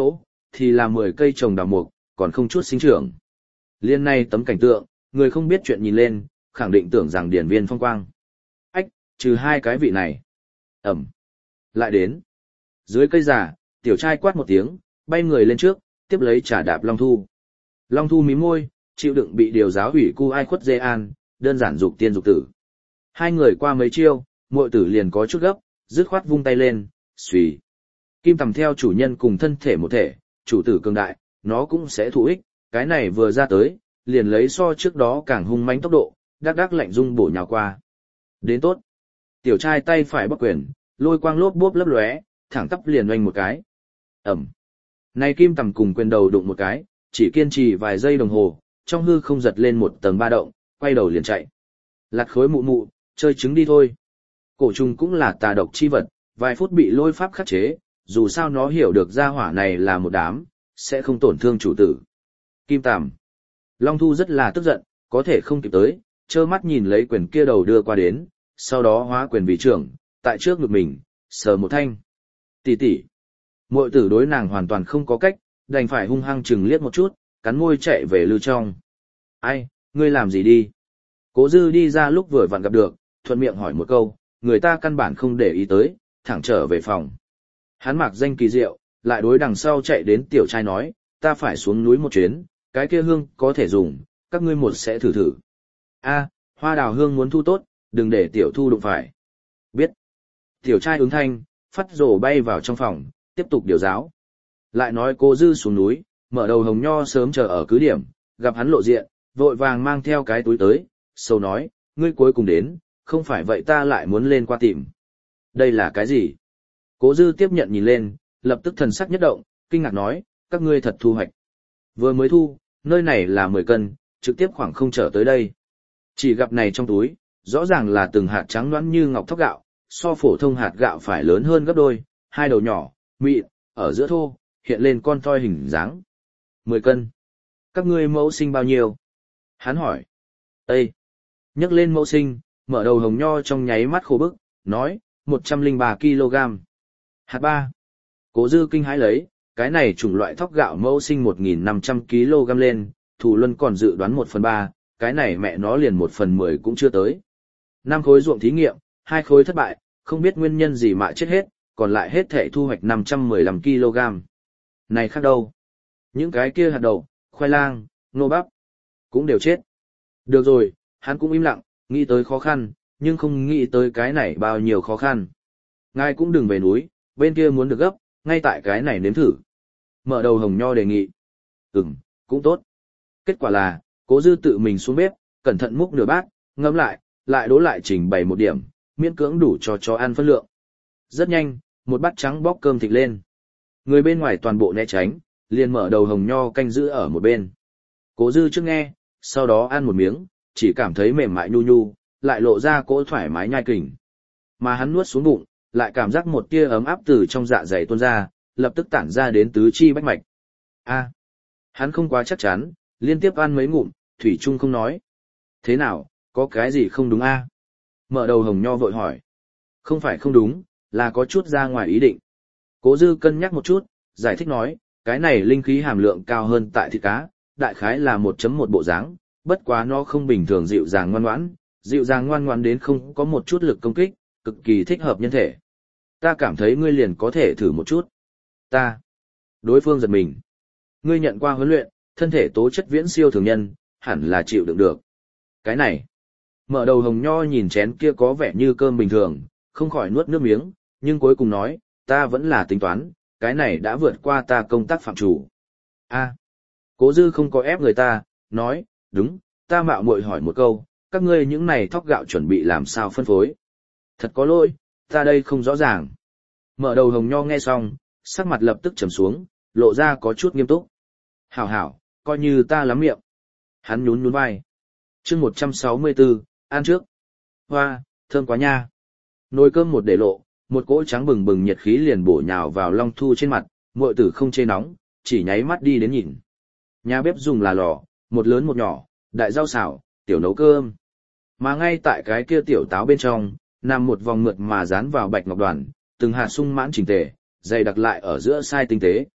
thì là mười cây trồng đào mục, còn không chút sinh trưởng. Liên này tấm cảnh tượng, người không biết chuyện nhìn lên, khẳng định tưởng rằng điển viên phong quang. Ách, trừ hai cái vị này. Ẩm. Lại đến. Dưới cây giả, tiểu trai quát một tiếng, bay người lên trước, tiếp lấy trả đạp Long Thu. Long Thu mím môi, chịu đựng bị điều giáo ủy cu ai khuất dê an, đơn giản dục tiên dục tử. Hai người qua mấy chiêu, muội tử liền có chút gấp, dứt khoát vung tay lên, xùy. Kim tầm theo chủ nhân cùng thân thể một thể, chủ tử cường đại, nó cũng sẽ thụ ích, cái này vừa ra tới, liền lấy so trước đó càng hung mãnh tốc độ, đắc đắc lạnh rung bổ nhào qua. Đến tốt. Tiểu trai tay phải bắc quyền, lôi quang lốp bốp lấp lóe, thẳng tắp liền oanh một cái. Ẩm. Này kim tầm cùng quyền đầu đụng một cái, chỉ kiên trì vài giây đồng hồ, trong hư không giật lên một tầng ba động, quay đầu liền chạy. Lạt khối mụ mụ, chơi trứng đi thôi. Cổ trùng cũng là tà độc chi vật, vài phút bị lôi pháp khắc chế, dù sao nó hiểu được gia hỏa này là một đám, sẽ không tổn thương chủ tử. Kim tằm. Long Thu rất là tức giận, có thể không kịp tới, trơ mắt nhìn lấy quyền kia đầu đưa qua đến, sau đó hóa quyền vị trưởng, tại trước ngực mình, sờ một thanh. Tỷ tỷ. Muội tử đối nàng hoàn toàn không có cách, đành phải hung hăng chừng liếc một chút, cắn môi chạy về lư trong. Ai, ngươi làm gì đi? Cố Dư đi ra lúc vừa vặn gặp được, thuận miệng hỏi một câu, người ta căn bản không để ý tới, thẳng trở về phòng. Hắn mặc danh kỳ diệu, lại đối đằng sau chạy đến tiểu trai nói, ta phải xuống núi một chuyến, cái kia hương có thể dùng, các ngươi một sẽ thử thử. A, hoa đào hương muốn thu tốt, đừng để tiểu thu đụng phải. Biết. Tiểu trai ứng thanh, phát rổ bay vào trong phòng, tiếp tục điều giáo. Lại nói cô Dư xuống núi, mở đầu hồng nho sớm chờ ở cứ điểm, gặp hắn lộ diện, vội vàng mang theo cái túi tới, sâu nói, ngươi cuối cùng đến, không phải vậy ta lại muốn lên qua tìm. Đây là cái gì? Cố Dư tiếp nhận nhìn lên, lập tức thần sắc nhất động, kinh ngạc nói, các ngươi thật thu hoạch. Vừa mới thu, nơi này là mười cân, trực tiếp khoảng không trở tới đây. Chỉ gặp này trong túi, rõ ràng là từng hạt trắng nõn như ngọc thóc gạo, so phổ thông hạt gạo phải lớn hơn gấp đôi, hai đầu nhỏ, mịn, ở giữa thô, hiện lên con toi hình dáng. Mười cân. Các ngươi mẫu sinh bao nhiêu? Hắn hỏi. Ê! Nhấc lên mẫu sinh, mở đầu hồng nho trong nháy mắt khô bức, nói, một trăm lẻ ba ki lô gam. Hạt ba. Cố Dư kinh hãi lấy, cái này chủng loại thóc gạo mẫu sinh một nghìn năm trăm ki lô gam lên, Thủ Luân còn dự đoán một phần ba, cái này mẹ nó liền một phần mười cũng chưa tới. Năm khối ruộng thí nghiệm, hai khối thất bại, không biết nguyên nhân gì mà chết hết, còn lại hết thể thu hoạch năm trăm mười lăm ki lô gam. Này khác đâu? Những cái kia hạt đậu, khoai lang, nô bắp, cũng đều chết. Được rồi, hắn cũng im lặng, nghĩ tới khó khăn, nhưng không nghĩ tới cái này bao nhiêu khó khăn. Ngài cũng đừng về núi, bên kia muốn được gấp, ngay tại cái này nếm thử. Mở đầu hồng nho đề nghị. Ừm, cũng tốt. Kết quả là, Cố Dư tự mình xuống bếp, cẩn thận múc nửa bát, ngâm lại, lại đố lại trình bày một điểm, miễn cưỡng đủ cho chó ăn phân lượng. Rất nhanh, một bát trắng bóc cơm thịt lên. Người bên ngoài toàn bộ né tránh, liền mở đầu hồng nho canh giữ ở một bên. Cố Dư trước nghe, sau đó ăn một miếng, chỉ cảm thấy mềm mại nhu nhu, lại lộ ra cỗ thoải mái nhai kình. Mà hắn nuốt xuống bụng, lại cảm giác một tia ấm áp từ trong dạ dày tuôn ra, lập tức tản ra đến tứ chi bách mạch. A, hắn không quá chắc chắn, liên tiếp ăn mấy ngụm, thủy chung không nói. Thế nào, có cái gì không đúng a? Mở đầu hồng nho vội hỏi. Không phải không đúng, là có chút ra ngoài ý định. Cố Dư cân nhắc một chút, giải thích nói, cái này linh khí hàm lượng cao hơn tại thịt cá, đại khái là một chấm một bộ dáng, bất quá nó không bình thường dịu dàng ngoan ngoãn, dịu dàng ngoan ngoãn đến không có một chút lực công kích, cực kỳ thích hợp nhân thể. Ta cảm thấy ngươi liền có thể thử một chút. Ta. Đối phương giật mình. Ngươi nhận qua huấn luyện, thân thể tố chất viễn siêu thường nhân, hẳn là chịu đựng được. Cái này. Mở đầu hồng nho nhìn chén kia có vẻ như cơm bình thường, không khỏi nuốt nước miếng, nhưng cuối cùng nói, ta vẫn là tính toán, cái này đã vượt qua ta công tác phạm chủ. A. Cố Dư không có ép người ta, nói, đúng, ta mạo muội hỏi một câu, các ngươi những này thóc gạo chuẩn bị làm sao phân phối. Thật có lỗi, ta đây không rõ ràng. Mở đầu hồng nho nghe xong, sắc mặt lập tức trầm xuống, lộ ra có chút nghiêm túc. Hảo hảo, coi như ta lắm miệng. Hắn nhún nhún vai. Chương một trăm sáu mươi tư, ăn trước. Hoa, thơm quá nha. Nồi cơm một để lộ, một cỗ trắng bừng bừng nhiệt khí liền bổ nhào vào Long Thu trên mặt, muội tử không chê nóng, chỉ nháy mắt đi đến nhìn. Nhà bếp dùng là lò, một lớn một nhỏ, đại rau xào, tiểu nấu cơm. Mà ngay tại cái kia tiểu táo bên trong, nằm một vòng mượt mà dán vào bạch ngọc đoàn, từng hạt sung mãn chỉnh tề, dày đặc lại ở giữa sai tinh tế.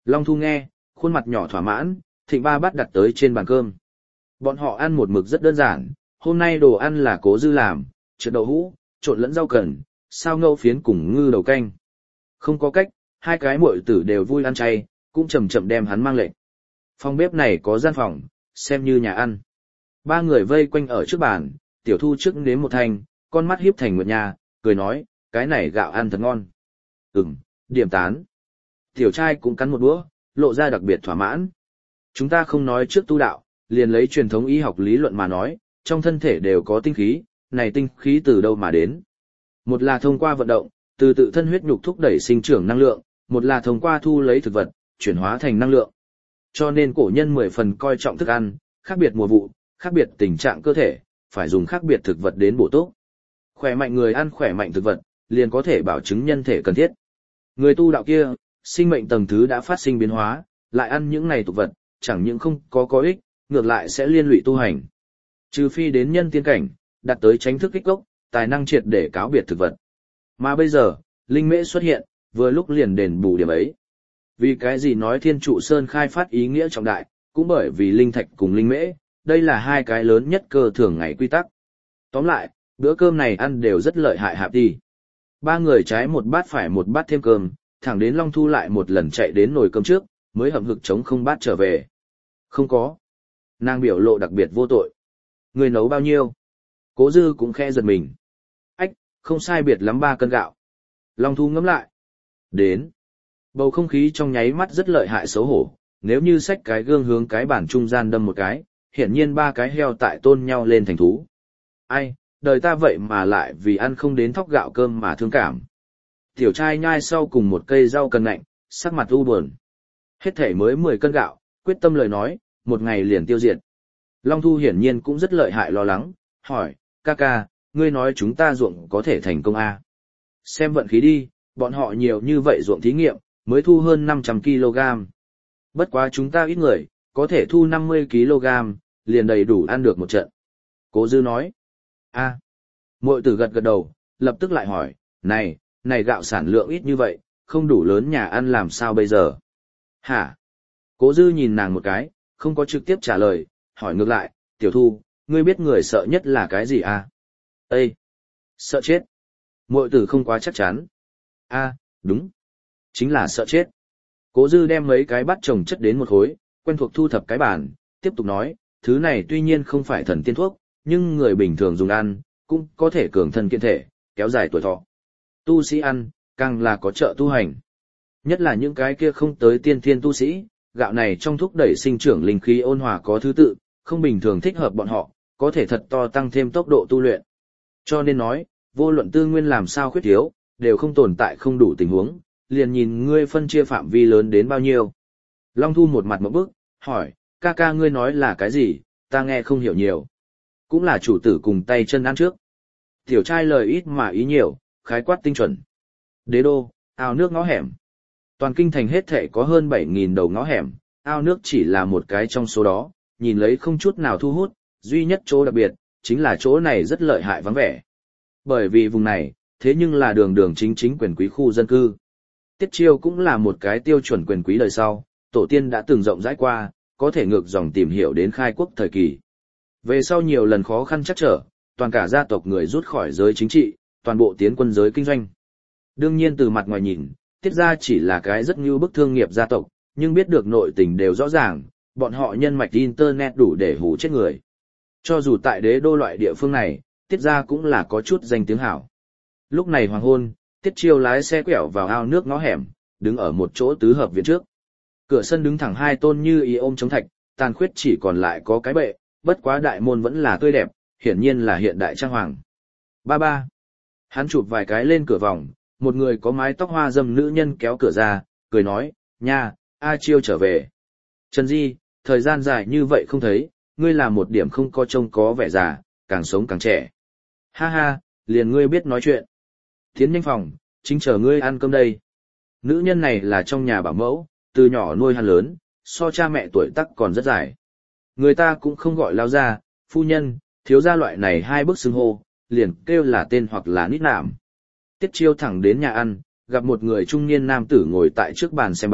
Long Thu nghe, khuôn mặt nhỏ thỏa mãn, thịnh ba bát đặt tới trên bàn cơm. Bọn họ ăn một mực rất đơn giản, hôm nay đồ ăn là Cố Dư làm, trượt đậu hũ, trộn lẫn rau cần, sao ngâu phiến cùng ngư đầu canh. Không có cách, hai cái muội tử đều vui ăn chay, cũng chậm chậm đem hắn mang lệnh. Phòng bếp này có gian phòng, xem như nhà ăn. Ba người vây quanh ở trước bàn, Tiểu Thu trước nếm một thanh, con mắt hiếp thành nguyệt nha, cười nói, cái này gạo ăn thật ngon. Ừm, điểm tán. Tiểu trai cũng cắn một đũa, lộ ra đặc biệt thỏa mãn. Chúng ta không nói trước tu đạo, liền lấy truyền thống y học lý luận mà nói, trong thân thể đều có tinh khí, này tinh khí từ đâu mà đến. Một là thông qua vận động, từ tự thân huyết nhục thúc đẩy sinh trưởng năng lượng, một là thông qua thu lấy thực vật, chuyển hóa thành năng lượng. Cho nên cổ nhân mười phần coi trọng thức ăn, khác biệt mùa vụ, khác biệt tình trạng cơ thể, phải dùng khác biệt thực vật đến bổ túc. Khỏe mạnh người ăn khỏe mạnh thực vật, liền có thể bảo chứng nhân thể cần thiết. Người tu đạo kia, sinh mệnh tầng thứ đã phát sinh biến hóa, lại ăn những này tục vật, chẳng những không có có ích, ngược lại sẽ liên lụy tu hành. Trừ phi đến nhân tiên cảnh, đạt tới tránh thức kích gốc, tài năng triệt để cáo biệt thực vật. Mà bây giờ, linh mễ xuất hiện, vừa lúc liền đền bù điểm ấy. Vì cái gì nói Thiên Trụ Sơn khai phát ý nghĩa trọng đại, cũng bởi vì linh thạch cùng linh mễ, đây là hai cái lớn nhất cơ thường ngày quy tắc. Tóm lại, bữa cơm này ăn đều rất lợi hại hạp đi. Ba người trái một bát phải một bát thêm cơm, thẳng đến Long Thu lại một lần chạy đến nồi cơm trước, mới hậm hực chống không bát trở về. Không có. Nàng biểu lộ đặc biệt vô tội. Người nấu bao nhiêu? Cố Dư cũng khe giật mình. Ách, không sai biệt lắm ba cân gạo. Long Thu ngẫm lại. Đến. Bầu không khí trong nháy mắt rất lợi hại xấu hổ, nếu như xách cái gương hướng cái bàn trung gian đâm một cái, hiển nhiên ba cái heo tại tôn nhau lên thành thú. Ai, đời ta vậy mà lại vì ăn không đến thóc gạo cơm mà thương cảm. Tiểu trai nhai sau cùng một cây rau cần nạnh, sắc mặt u buồn. Hết thể mới mười cân gạo, quyết tâm lời nói, một ngày liền tiêu diệt. Long Thu hiển nhiên cũng rất lợi hại lo lắng, hỏi, ca ca, ngươi nói chúng ta ruộng có thể thành công à? Xem vận khí đi, bọn họ nhiều như vậy ruộng thí nghiệm, mới thu hơn năm trăm ki lô gam. Bất quá chúng ta ít người, có thể thu năm mươi ki lô gam, liền đầy đủ ăn được một trận. Cố Dư nói, a, à. Muội tử gật gật đầu, lập tức lại hỏi, này, này gạo sản lượng ít như vậy, không đủ lớn nhà ăn làm sao bây giờ? Hả? Cố Dư nhìn nàng một cái, không có trực tiếp trả lời, hỏi ngược lại, Tiểu Thu, ngươi biết người sợ nhất là cái gì à? Ê! Sợ chết. Muội tử không quá chắc chắn. A, đúng. Chính là sợ chết. Cố Dư đem mấy cái bát chồng chất đến một khối, quen thuộc thu thập cái bàn, tiếp tục nói, thứ này tuy nhiên không phải thần tiên thuốc, nhưng người bình thường dùng ăn, cũng có thể cường thân kiện thể, kéo dài tuổi thọ. Tu sĩ ăn, càng là có trợ tu hành. Nhất là những cái kia không tới tiên thiên tu sĩ, gạo này trong thúc đẩy sinh trưởng linh khí ôn hòa có thứ tự, không bình thường thích hợp bọn họ, có thể thật to tăng thêm tốc độ tu luyện. Cho nên nói, vô luận tư nguyên làm sao khuyết thiếu, đều không tồn tại không đủ tình huống, liền nhìn ngươi phân chia phạm vi lớn đến bao nhiêu. Long Thu một mặt một bức, hỏi, ca ca ngươi nói là cái gì, ta nghe không hiểu nhiều. Cũng là chủ tử cùng tay chân ăn trước. Tiểu trai lời ít mà ý nhiều, khái quát tinh chuẩn. Đế đô, ao nước ngõ hẻm. Toàn kinh thành hết thể có hơn bảy nghìn đầu ngõ hẻm, ao nước chỉ là một cái trong số đó, nhìn lấy không chút nào thu hút, duy nhất chỗ đặc biệt, chính là chỗ này rất lợi hại vắng vẻ. Bởi vì vùng này, thế nhưng là đường đường chính chính quyền quý khu dân cư. Tiết Chiêu cũng là một cái tiêu chuẩn quyền quý đời sau, tổ tiên đã từng rộng rãi qua, có thể ngược dòng tìm hiểu đến khai quốc thời kỳ. Về sau nhiều lần khó khăn chắc trở, toàn cả gia tộc người rút khỏi giới chính trị, toàn bộ tiến quân giới kinh doanh. Đương nhiên từ mặt ngoài nhìn, Tiết gia chỉ là cái rất như bức thương nghiệp gia tộc, nhưng biết được nội tình đều rõ ràng, bọn họ nhân mạch internet đủ để hù chết người. Cho dù tại đế đô loại địa phương này, Tiết gia cũng là có chút danh tiếng hảo. Lúc này hoàng hôn, Tiết Chiêu lái xe quẹo vào ao nước ngõ hẻm, đứng ở một chỗ tứ hợp viện trước. Cửa sân đứng thẳng hai tôn như ý ôm chống thạch, tàn khuyết chỉ còn lại có cái bệ, bất quá đại môn vẫn là tươi đẹp, hiển nhiên là hiện đại trang hoàng. Ba ba. Hắn chụp vài cái lên cửa vòng, một người có mái tóc hoa dâm nữ nhân kéo cửa ra, cười nói, nha, A Chiêu trở về. Trần Di, thời gian dài như vậy không thấy, ngươi là một điểm không có trông có vẻ già, càng sống càng trẻ. Ha ha, liền ngươi biết nói chuyện. Tiến nhanh phòng, chính chờ ngươi ăn cơm đây. Nữ nhân này là trong nhà bảo mẫu, từ nhỏ nuôi hắn lớn, so cha mẹ tuổi tác còn rất dài. Người ta cũng không gọi lao ra, phu nhân, thiếu gia loại này hai bước xưng hô, liền kêu là tên hoặc là nít nạm. Tiết Chiêu thẳng đến nhà ăn, gặp một người trung niên nam tử ngồi tại trước bàn xem báo,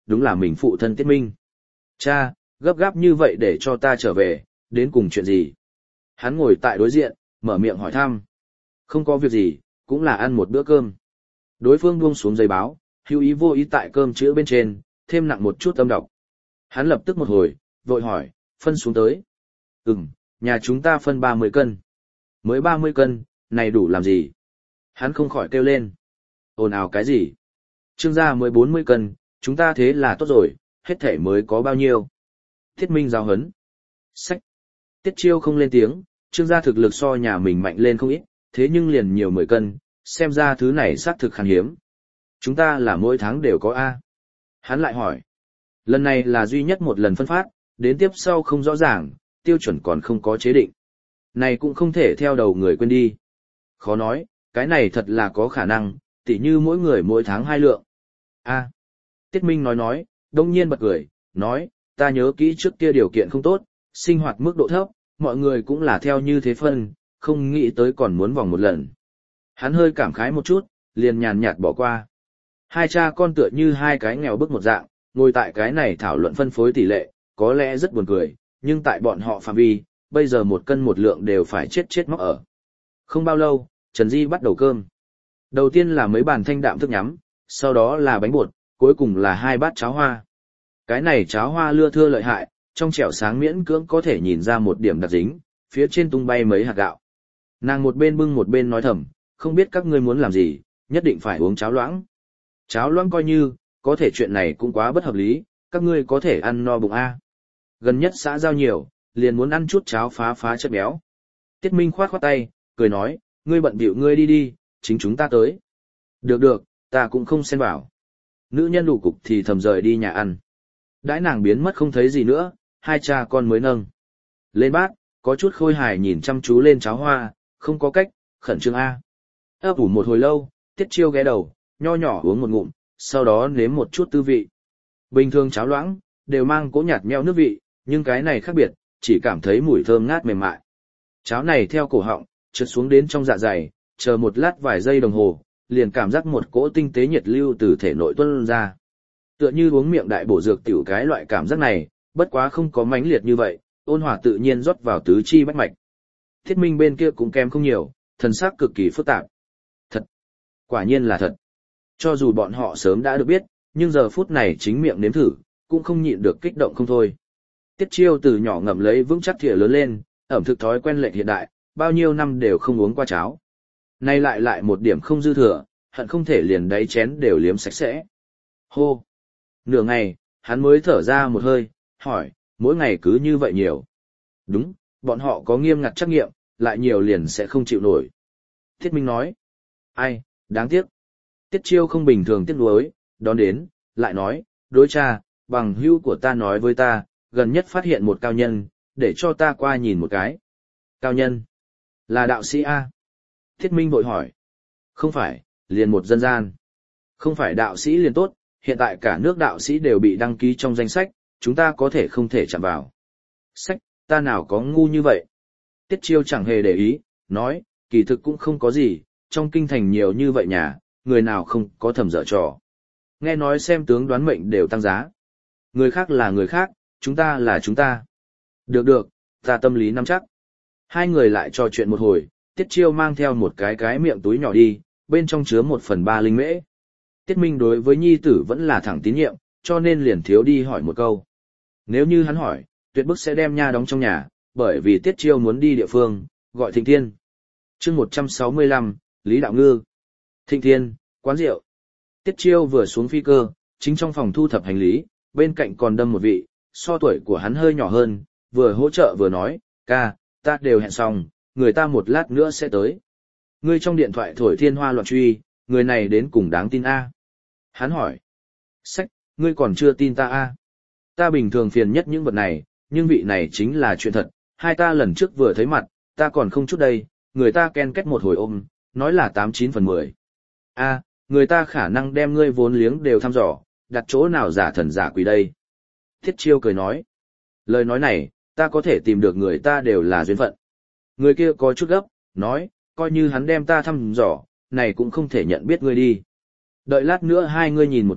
đúng là mình phụ thân Tiết Minh. Cha, gấp gáp như vậy để cho ta trở về, đến cùng chuyện gì? Hắn ngồi tại đối diện, mở miệng hỏi thăm. Không có việc gì, cũng là ăn một bữa cơm. Đối phương buông xuống giấy báo, hữu ý vô ý tại cơm chữ bên trên, thêm nặng một chút âm đọc. Hắn lập tức một hồi, vội hỏi, phân xuống tới. Ừm, nhà chúng ta phân ba mươi cân. Mới ba mươi cân, này đủ làm gì? Hắn không khỏi kêu lên. Ồn ào cái gì? Trương gia mới bốn mươi cân, chúng ta thế là tốt rồi, hết thể mới có bao nhiêu? Thiết Minh giáo hấn. Sách. Tiết Chiêu không lên tiếng, Trương gia thực lực so nhà mình mạnh lên không ít, thế nhưng liền nhiều mười cân, xem ra thứ này xác thực khan hiếm. Chúng ta là mỗi tháng đều có A. Hắn lại hỏi. Lần này là duy nhất một lần phân phát, đến tiếp sau không rõ ràng, tiêu chuẩn còn không có chế định. Này cũng không thể theo đầu người quên đi. Khó nói, cái này thật là có khả năng, tỉ như mỗi người mỗi tháng hai lượng. A. Tiết Minh nói nói, đông nhiên bật cười, nói, ta nhớ kỹ trước kia điều kiện không tốt, sinh hoạt mức độ thấp, mọi người cũng là theo như thế phân, không nghĩ tới còn muốn vòng một lần. Hắn hơi cảm khái một chút, liền nhàn nhạt bỏ qua. Hai cha con tựa như hai cái nghèo bức một dạng, ngồi tại cái này thảo luận phân phối tỷ lệ, có lẽ rất buồn cười, nhưng tại bọn họ phạm vi, bây giờ một cân một lượng đều phải chết chết móc ở. Không bao lâu, Trần Di bắt đầu cơm. Đầu tiên là mấy bàn thanh đạm thức nhắm, sau đó là bánh bột, cuối cùng là hai bát cháo hoa. Cái này cháo hoa lưa thưa lợi hại, trong trẻo sáng miễn cưỡng có thể nhìn ra một điểm đặc dính, phía trên tung bay mấy hạt gạo. Nàng một bên bưng một bên nói thầm, không biết các ngươi muốn làm gì, nhất định phải uống cháo loãng. Cháo loãng coi như, có thể chuyện này cũng quá bất hợp lý, các ngươi có thể ăn no bụng A. Gần nhất xã giao nhiều, liền muốn ăn chút cháo phá phá chất béo. Tiết Minh khoát khoát tay, cười nói, ngươi bận bịu ngươi đi đi, chính chúng ta tới. Được được, ta cũng không xen vào. Nữ nhân đủ cục thì thầm rời đi nhà ăn. Đãi nàng biến mất không thấy gì nữa, hai cha con mới nâng lên bát, có chút khôi hài nhìn chăm chú lên cháo hoa, không có cách, khẩn trương A. Ấp ủ một hồi lâu, Tiết Chiêu ghé đầu, nho nhỏ uống một ngụm, sau đó nếm một chút tư vị. Bình thường cháo loãng, đều mang cỗ nhạt nhẽo nước vị, nhưng cái này khác biệt, chỉ cảm thấy mùi thơm ngát mềm mại. Cháo này theo cổ họng, trượt xuống đến trong dạ dày, chờ một lát vài giây đồng hồ, liền cảm giác một cỗ tinh tế nhiệt lưu từ thể nội tuôn ra. Tựa như uống miệng đại bổ dược tiểu cái loại cảm giác này, bất quá không có mãnh liệt như vậy, ôn hòa tự nhiên rót vào tứ chi bách mạch. Thiết Minh bên kia cũng kém không nhiều, thần sắc cực kỳ phức tạp. Thật, quả nhiên là thật. Cho dù bọn họ sớm đã được biết, nhưng giờ phút này chính miệng nếm thử, cũng không nhịn được kích động không thôi. Tiết Chiêu từ nhỏ ngậm lấy vững chắc thìa lớn lên, ẩm thực thói quen lệch hiện đại, bao nhiêu năm đều không uống qua cháo. Nay lại lại một điểm không dư thừa, hận không thể liền đáy chén đều liếm sạch sẽ. Hô! Nửa ngày, hắn mới thở ra một hơi, hỏi, mỗi ngày cứ như vậy nhiều. Đúng, bọn họ có nghiêm ngặt trắc nghiệm, lại nhiều liền sẽ không chịu nổi. Thiết Minh nói, ai, đáng tiếc. Tiết Chiêu không bình thường tiếc nuối, đón đến, lại nói, đối cha, bằng hữu của ta nói với ta, gần nhất phát hiện một cao nhân, để cho ta qua nhìn một cái. Cao nhân? Là đạo sĩ A. Thiết Minh vội hỏi. Không phải, liền một dân gian. Không phải đạo sĩ liền tốt, hiện tại cả nước đạo sĩ đều bị đăng ký trong danh sách, chúng ta có thể không thể chạm vào. Sách, ta nào có ngu như vậy? Tiết Chiêu chẳng hề để ý, nói, kỳ thực cũng không có gì, trong kinh thành nhiều như vậy nhà, người nào không có thầm dở trò. Nghe nói xem tướng đoán mệnh đều tăng giá. Người khác là người khác, chúng ta là chúng ta. Được được, ta tâm lý nắm chắc. Hai người lại trò chuyện một hồi, Tiết Chiêu mang theo một cái cái miệng túi nhỏ đi, bên trong chứa một phần ba linh mễ. Tiết Minh đối với nhi tử vẫn là thẳng tín nhiệm, cho nên liền thiếu đi hỏi một câu. Nếu như hắn hỏi, tuyệt bức sẽ đem nha đóng trong nhà, bởi vì Tiết Chiêu muốn đi địa phương, gọi Thịnh Thiên. chương một trăm sáu mươi lăm, Lý Đạo Ngư. Thịnh Thiên, quán rượu. Tiết Chiêu vừa xuống phi cơ, chính trong phòng thu thập hành lý, bên cạnh còn đâm một vị, so tuổi của hắn hơi nhỏ hơn, vừa hỗ trợ vừa nói, ca, ta đều hẹn xong, người ta một lát nữa sẽ tới. Ngươi trong điện thoại thổi thiên hoa loạn truy, người này đến cùng đáng tin A. Hắn hỏi, sách, ngươi còn chưa tin ta A. Ta bình thường phiền nhất những vật này, nhưng vị này chính là chuyện thật, hai ta lần trước vừa thấy mặt, ta còn không chút đây, người ta ken kết một hồi ôm, nói là tám chín phần mười. A, người ta khả năng đem ngươi vốn liếng đều thăm dò, đặt chỗ nào giả thần giả quỷ đây. Thiết Chiêu cười nói, lời nói này, ta có thể tìm được người ta đều là duyên phận. Người kia có chút gấp, nói, coi như hắn đem ta thăm dò, này cũng không thể nhận biết ngươi đi. Đợi lát nữa hai ngươi nhìn một chút,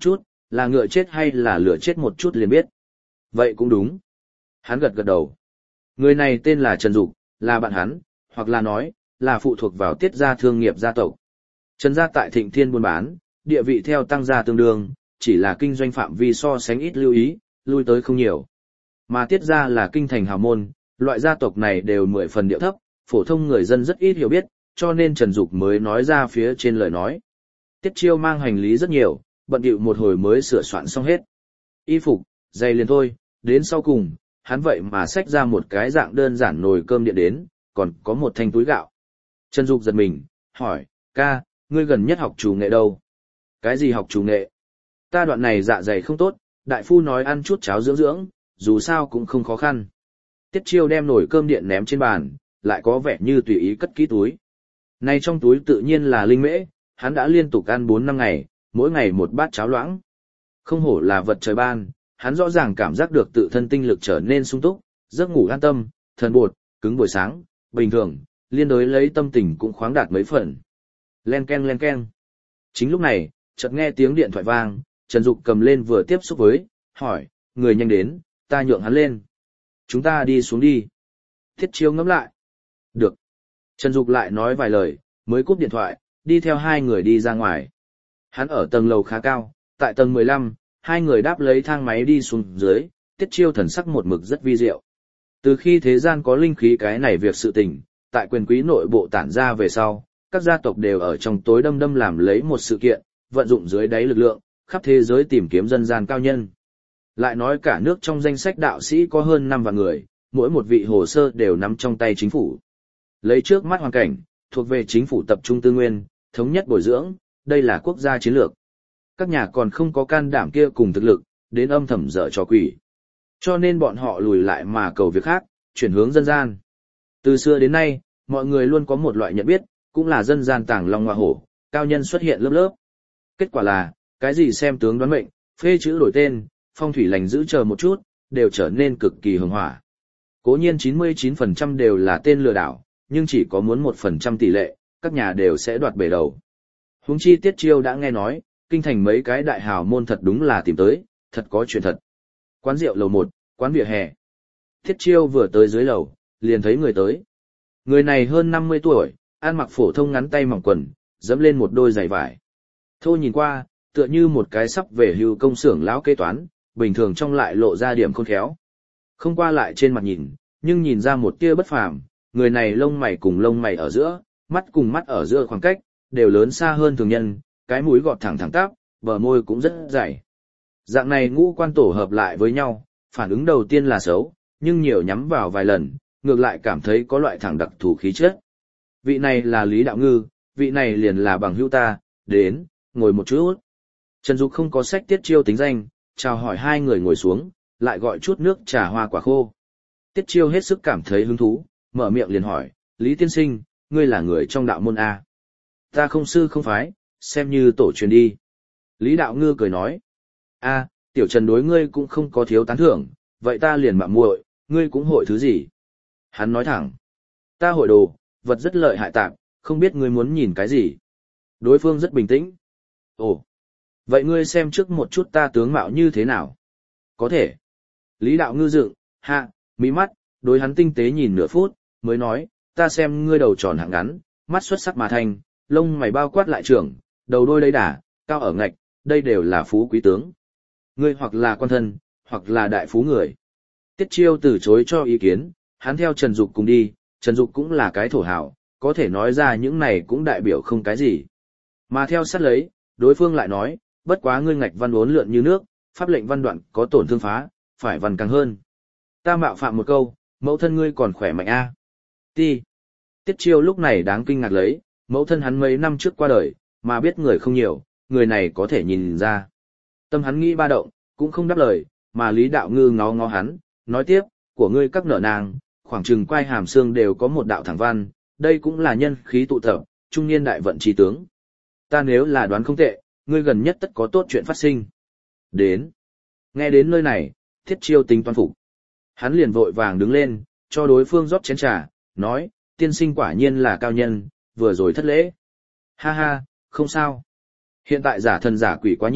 là ngựa chết hay là lửa chết một chút liền biết. Vậy cũng đúng. Hắn gật gật đầu. Người này tên là Trần Dục, là bạn hắn, hoặc là nói, là phụ thuộc vào Tiết gia thương nghiệp gia tộc. Trần gia tại Thịnh Thiên buôn bán, địa vị theo Tăng gia tương đương, chỉ là kinh doanh phạm vi so sánh ít lưu ý, lui tới không nhiều. Mà Tiết gia là kinh thành hào môn, loại gia tộc này đều mười phần điệu thấp, phổ thông người dân rất ít hiểu biết, cho nên Trần Dục mới nói ra phía trên lời nói. Tiết Chiêu mang hành lý rất nhiều, bận điệu một hồi mới sửa soạn xong hết. Y phục, giày liền thôi, đến sau cùng, hắn vậy mà xách ra một cái dạng đơn giản nồi cơm điện đến, còn có một thanh túi gạo. Trần Dục giật mình, hỏi, ca, ngươi gần nhất học chủ nghệ đâu? Cái gì học chủ nghệ? Ta đoạn này dạ dày không tốt, đại phu nói ăn chút cháo dưỡng dưỡng, dù sao cũng không khó khăn. Tiết Chiêu đem nồi cơm điện ném trên bàn, lại có vẻ như tùy ý cất kỹ túi. Nay trong túi tự nhiên là linh mễ, hắn đã liên tục ăn bốn năm ngày, mỗi ngày một bát cháo loãng. Không hổ là vật trời ban, hắn rõ ràng cảm giác được tự thân tinh lực trở nên sung túc, giấc ngủ an tâm, thần bột, cứng buổi sáng, bình thường, liên đối lấy tâm tình cũng khoáng đạt mấy phần. Len ken len ken. Chính lúc này, chợt nghe tiếng điện thoại vang, Trần Dục cầm lên vừa tiếp xúc với, hỏi, người nhanh đến, ta nhượng hắn lên. Chúng ta đi xuống đi. Thiết Chiêu ngẫm lại. Được. Trần Dục lại nói vài lời, mới cúp điện thoại, đi theo hai người đi ra ngoài. Hắn ở tầng lầu khá cao, tại tầng mười lăm, hai người đáp lấy thang máy đi xuống dưới, Tiết Chiêu thần sắc một mực rất vi diệu. Từ khi thế gian có linh khí cái này việc sự tình, tại quyền quý nội bộ tản ra về sau, các gia tộc đều ở trong tối đâm đâm làm lấy một sự kiện, vận dụng dưới đáy lực lượng, khắp thế giới tìm kiếm dân gian cao nhân. Lại nói cả nước trong danh sách đạo sĩ có hơn năm vạn người, mỗi một vị hồ sơ đều nắm trong tay chính phủ. Lấy trước mắt hoàn cảnh, thuộc về chính phủ tập trung tư nguyên, thống nhất bồi dưỡng, đây là quốc gia chiến lược. Các nhà còn không có can đảm kia cùng thực lực, đến âm thầm dở trò quỷ. Cho nên bọn họ lùi lại mà cầu việc khác, chuyển hướng dân gian. Từ xưa đến nay, mọi người luôn có một loại nhận biết, cũng là dân gian tàng long hoa hổ, cao nhân xuất hiện lớp lớp. Kết quả là, cái gì xem tướng đoán mệnh, phê chữ đổi tên, phong thủy lành giữ chờ một chút, đều trở nên cực kỳ hưng hỏa. Cố nhiên chín mươi chín phần trăm đều là tên lừa đảo, nhưng chỉ có muốn một phần trăm tỷ lệ, các nhà đều sẽ đoạt bể đầu. Huống chi Tiết Chiêu đã nghe nói, kinh thành mấy cái đại hào môn thật đúng là tìm tới, thật có chuyện thật. Quán rượu lầu một, quán vỉa hè. Tiết Chiêu vừa tới dưới lầu, liền thấy người tới. Người này hơn năm mươi tuổi, ăn mặc phổ thông ngắn tay mỏng quần, dẫm lên một đôi giày vải. Thô nhìn qua, tựa như một cái sắp về hưu công xưởng lão kế toán, bình thường trong lại lộ ra điểm khôn khéo. Không qua lại trên mặt nhìn, nhưng nhìn ra một tia bất phàm, người này lông mày cùng lông mày ở giữa, mắt cùng mắt ở giữa khoảng cách, đều lớn xa hơn thường nhân, cái mũi gọt thẳng thẳng tắp, bờ môi cũng rất dày. Dạng này ngũ quan tổ hợp lại với nhau, phản ứng đầu tiên là xấu, nhưng nhiều nhắm vào vài lần, ngược lại cảm thấy có loại thẳng đặc thù khí chất. Vị này là Lý Đạo Ngư, vị này liền là bằng hữu ta, đến, ngồi một chút. Trần Dục không có sách Tiết Chiêu tính danh, chào hỏi hai người ngồi xuống, lại gọi chút nước trà hoa quả khô. Tiết Chiêu hết sức cảm thấy hứng thú, mở miệng liền hỏi, Lý tiên sinh, ngươi là người trong đạo môn A. Ta không sư không phái, xem như tổ truyền đi. Lý Đạo Ngư cười nói, A, tiểu Trần đối ngươi cũng không có thiếu tán thưởng, vậy ta liền mạo muội, ngươi cũng hội thứ gì? Hắn nói thẳng, ta hội đồ, vật rất lợi hại tạp, không biết ngươi muốn nhìn cái gì. Đối phương rất bình tĩnh. Ồ, vậy ngươi xem trước một chút ta tướng mạo như thế nào? Có thể. Lý Đạo Ngư dựng, hạ, mí mắt, đối hắn tinh tế nhìn nửa phút, mới nói, ta xem ngươi đầu tròn hạng ngắn, mắt xuất sắc mà thành, lông mày bao quát lại trưởng, đầu đôi lấy đà, cao ở ngạch, đây đều là phú quý tướng. Ngươi hoặc là quan thân, hoặc là đại phú người. Tiết Chiêu từ chối cho ý kiến, hắn theo Trần Dục cùng đi, Trần Dục cũng là cái thổ hào, có thể nói ra những này cũng đại biểu không cái gì. Mà theo sát lấy, đối phương lại nói, bất quá ngươi ngạch văn uốn lượn như nước, pháp lệnh văn đoạn có tổn thương phá, phải văn càng hơn. Ta mạo phạm một câu, mẫu thân ngươi còn khỏe mạnh a? À? Ti. Tiết Chiêu lúc này đáng kinh ngạc lấy, mẫu thân hắn mấy năm trước qua đời, mà biết người không nhiều, người này có thể nhìn ra. Tâm hắn nghĩ ba động, cũng không đáp lời, mà Lý Đạo Ngư ngó ngó hắn, nói tiếp, của ngươi các nợ nàng, khoảng chừng quai hàm xương đều có một đạo thẳng văn, đây cũng là nhân khí tụ tập, trung niên đại vận trí tướng. Ta nếu là đoán không tệ, ngươi gần nhất tất có tốt chuyện phát sinh. Đến. Nghe đến nơi này, Thiết Chiêu tính toán phục. Hắn liền vội vàng đứng lên, cho đối phương rót chén trà, nói, tiên sinh quả nhiên là cao nhân, vừa rồi thất lễ. Ha ha, không sao. Hiện tại giả thần giả quỷ quá nhiều,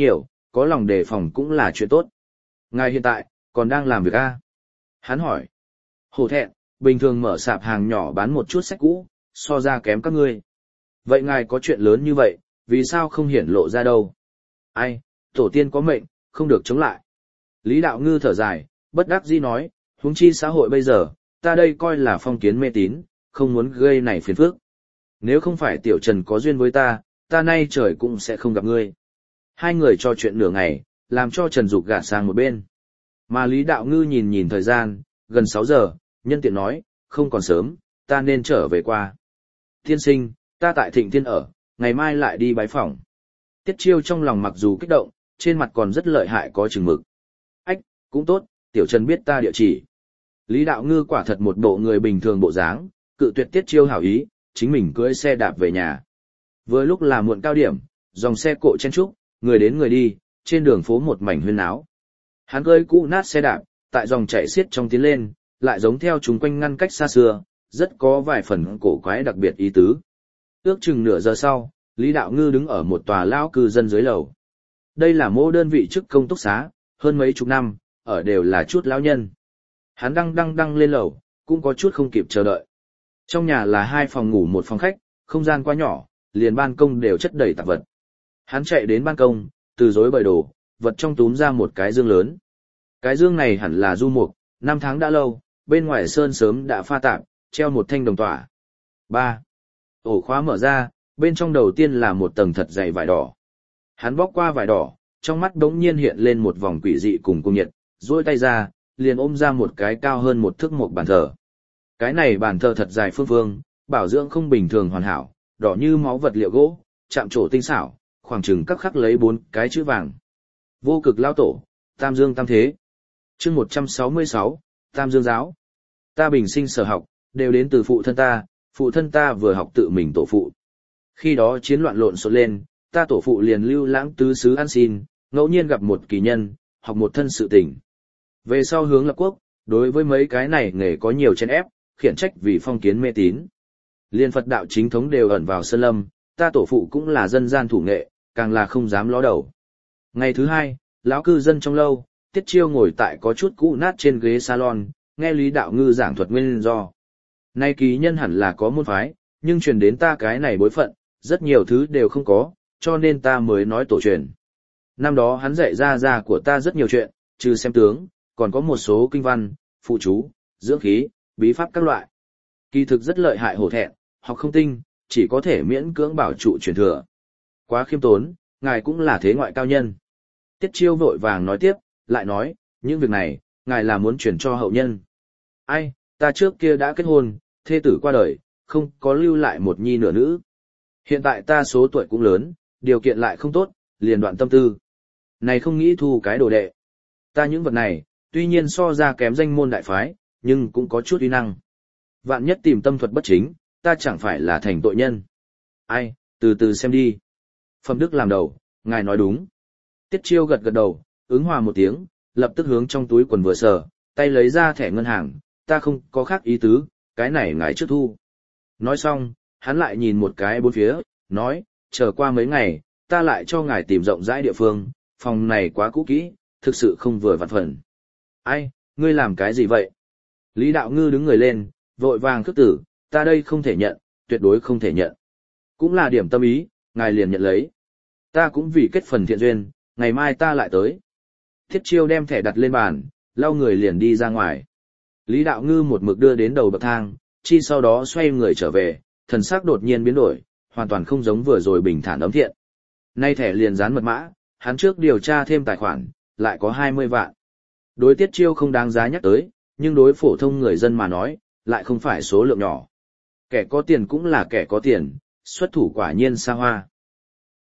có lòng đề phòng cũng là chuyện tốt. Ngài hiện tại, còn đang làm việc à? Hắn hỏi. Hổ thẹn, bình thường mở sạp hàng nhỏ bán một chút sách cũ, so ra kém các ngươi. Vậy ngài có chuyện lớn như vậy, vì sao không hiển lộ ra đâu? Ai, tổ tiên có mệnh, không được chống lại. Lý Đạo Ngư thở dài, bất đắc dĩ nói, huống chi xã hội bây giờ, ta đây coi là phong kiến mê tín, không muốn gây này phiền phức. Nếu không phải Tiểu Trần có duyên với ta, ta nay trời cũng sẽ không gặp ngươi. Hai người trò chuyện nửa ngày, làm cho Trần Dục gạt sang một bên. Mà Lý Đạo Ngư nhìn nhìn thời gian, gần sáu giờ, nhân tiện nói, không còn sớm, ta nên trở về qua. Tiên sinh, ta tại Thịnh Thiên ở, ngày mai lại đi bái phỏng. Tiết Chiêu trong lòng mặc dù kích động, trên mặt còn rất lợi hại có chừng mực. Ách, cũng tốt, Tiểu Trần biết ta địa chỉ. Lý Đạo Ngư quả thật một bộ người bình thường bộ dáng, cự tuyệt Tiết Chiêu hảo ý, chính mình cưỡi xe đạp về nhà. Vừa lúc là muộn cao điểm, dòng xe cộ chen chúc, người đến người đi, trên đường phố một mảnh huyên náo. Hắn cưỡi cũ nát xe đạp, tại dòng chảy xiết trong tiến lên, lại giống theo chúng quanh ngăn cách xa xưa, rất có vài phần cổ quái đặc biệt ý tứ. Ước chừng nửa giờ sau, Lý Đạo Ngư đứng ở một tòa lão cư dân dưới lầu. Đây là mô đơn vị chức công túc xá, hơn mấy chục năm, ở đều là chút lão nhân. Hắn đăng đăng đăng lên lầu, cũng có chút không kịp chờ đợi. Trong nhà là hai phòng ngủ một phòng khách, không gian quá nhỏ, liền ban công đều chất đầy tạp vật. Hắn chạy đến ban công, từ rối bời đồ, vật trong túm ra một cái dương lớn. Cái dương này hẳn là du mục, năm tháng đã lâu, bên ngoài sơn sớm đã pha tạp, treo một thanh đồng tỏa. ba. Ổ khóa mở ra, bên trong đầu tiên là một tầng thật dày vải đỏ. Hắn bóc qua vải đỏ, trong mắt đống nhiên hiện lên một vòng quỷ dị cùng cung nhiệt, duỗi tay ra, liền ôm ra một cái cao hơn một thước một bàn thờ. Cái này bàn thờ thật dài phương phương, bảo dưỡng không bình thường hoàn hảo, đỏ như máu vật liệu gỗ, chạm trổ tinh xảo, khoảng chừng các khắc lấy bốn cái chữ vàng. Vô cực lao tổ, Tam Dương Tam Thế. Chương một trăm sáu mươi sáu, Tam Dương giáo. Ta bình sinh sở học, đều đến từ phụ thân ta, phụ thân ta vừa học tự mình tổ phụ. Khi đó chiến loạn lộn xộn lên, ta tổ phụ liền lưu lãng tứ xứ ăn xin, ngẫu nhiên gặp một kỳ nhân, học một thân sự tình. Về sau hướng lập quốc, đối với mấy cái này nghề có nhiều chen ép, khiển trách vì phong kiến mê tín. Liên Phật đạo chính thống đều ẩn vào sơn lâm, ta tổ phụ cũng là dân gian thủ nghệ, càng là không dám ló đầu. Ngày thứ hai, lão cư dân trong lâu, Tiết Chiêu ngồi tại có chút cũ nát trên ghế salon, nghe Lý Đạo Ngư giảng thuật nguyên do. Nay kỳ nhân hẳn là có môn phái, nhưng truyền đến ta cái này bối phận, rất nhiều thứ đều không có, cho nên ta mới nói tổ truyền. Năm đó hắn dạy ra ra của ta rất nhiều chuyện, trừ xem tướng, còn có một số kinh văn, phụ chú, dưỡng khí, bí pháp các loại. Kỳ thực rất lợi hại hổ thẹn, học không tinh, chỉ có thể miễn cưỡng bảo trụ truyền thừa. Quá khiêm tốn, ngài cũng là thế ngoại cao nhân. Tiết Chiêu vội vàng nói tiếp, lại nói, những việc này, ngài là muốn truyền cho hậu nhân. Ai, ta trước kia đã kết hôn, thê tử qua đời, không có lưu lại một nhi nửa nữ. Hiện tại ta số tuổi cũng lớn, điều kiện lại không tốt, liền đoạn tâm tư. Này không nghĩ thu cái đồ đệ. Ta những vật này, tuy nhiên so ra kém danh môn đại phái, nhưng cũng có chút uy năng. Vạn nhất tìm tâm thuật bất chính, ta chẳng phải là thành tội nhân. Ai, từ từ xem đi. Phẩm đức làm đầu, ngài nói đúng. Tiết Chiêu gật gật đầu, ứng hòa một tiếng, lập tức hướng trong túi quần vừa sờ, tay lấy ra thẻ ngân hàng, ta không có khác ý tứ, cái này ngài trước thu. Nói xong, hắn lại nhìn một cái bốn phía, nói, chờ qua mấy ngày, ta lại cho ngài tìm rộng rãi địa phương, phòng này quá cũ kỹ, thực sự không vừa vặn phần. Ai, ngươi làm cái gì vậy? Lý Đạo Ngư đứng người lên, vội vàng khước tử, ta đây không thể nhận, tuyệt đối không thể nhận. Cũng là điểm tâm ý, ngài liền nhận lấy. Ta cũng vì kết phần thiện duyên, ngày mai ta lại tới. Thiết Chiêu đem thẻ đặt lên bàn, lau người liền đi ra ngoài. Lý Đạo Ngư một mực đưa đến đầu bậc thang, chi sau đó xoay người trở về, thần sắc đột nhiên biến đổi, hoàn toàn không giống vừa rồi bình thản ấm thiện. Nay thẻ liền dán mật mã, hắn trước điều tra thêm tài khoản, lại có hai mươi vạn. Đối Tiết Chiêu không đáng giá nhắc tới, nhưng đối phổ thông người dân mà nói, lại không phải số lượng nhỏ. Kẻ có tiền cũng là kẻ có tiền, xuất thủ quả nhiên xa hoa.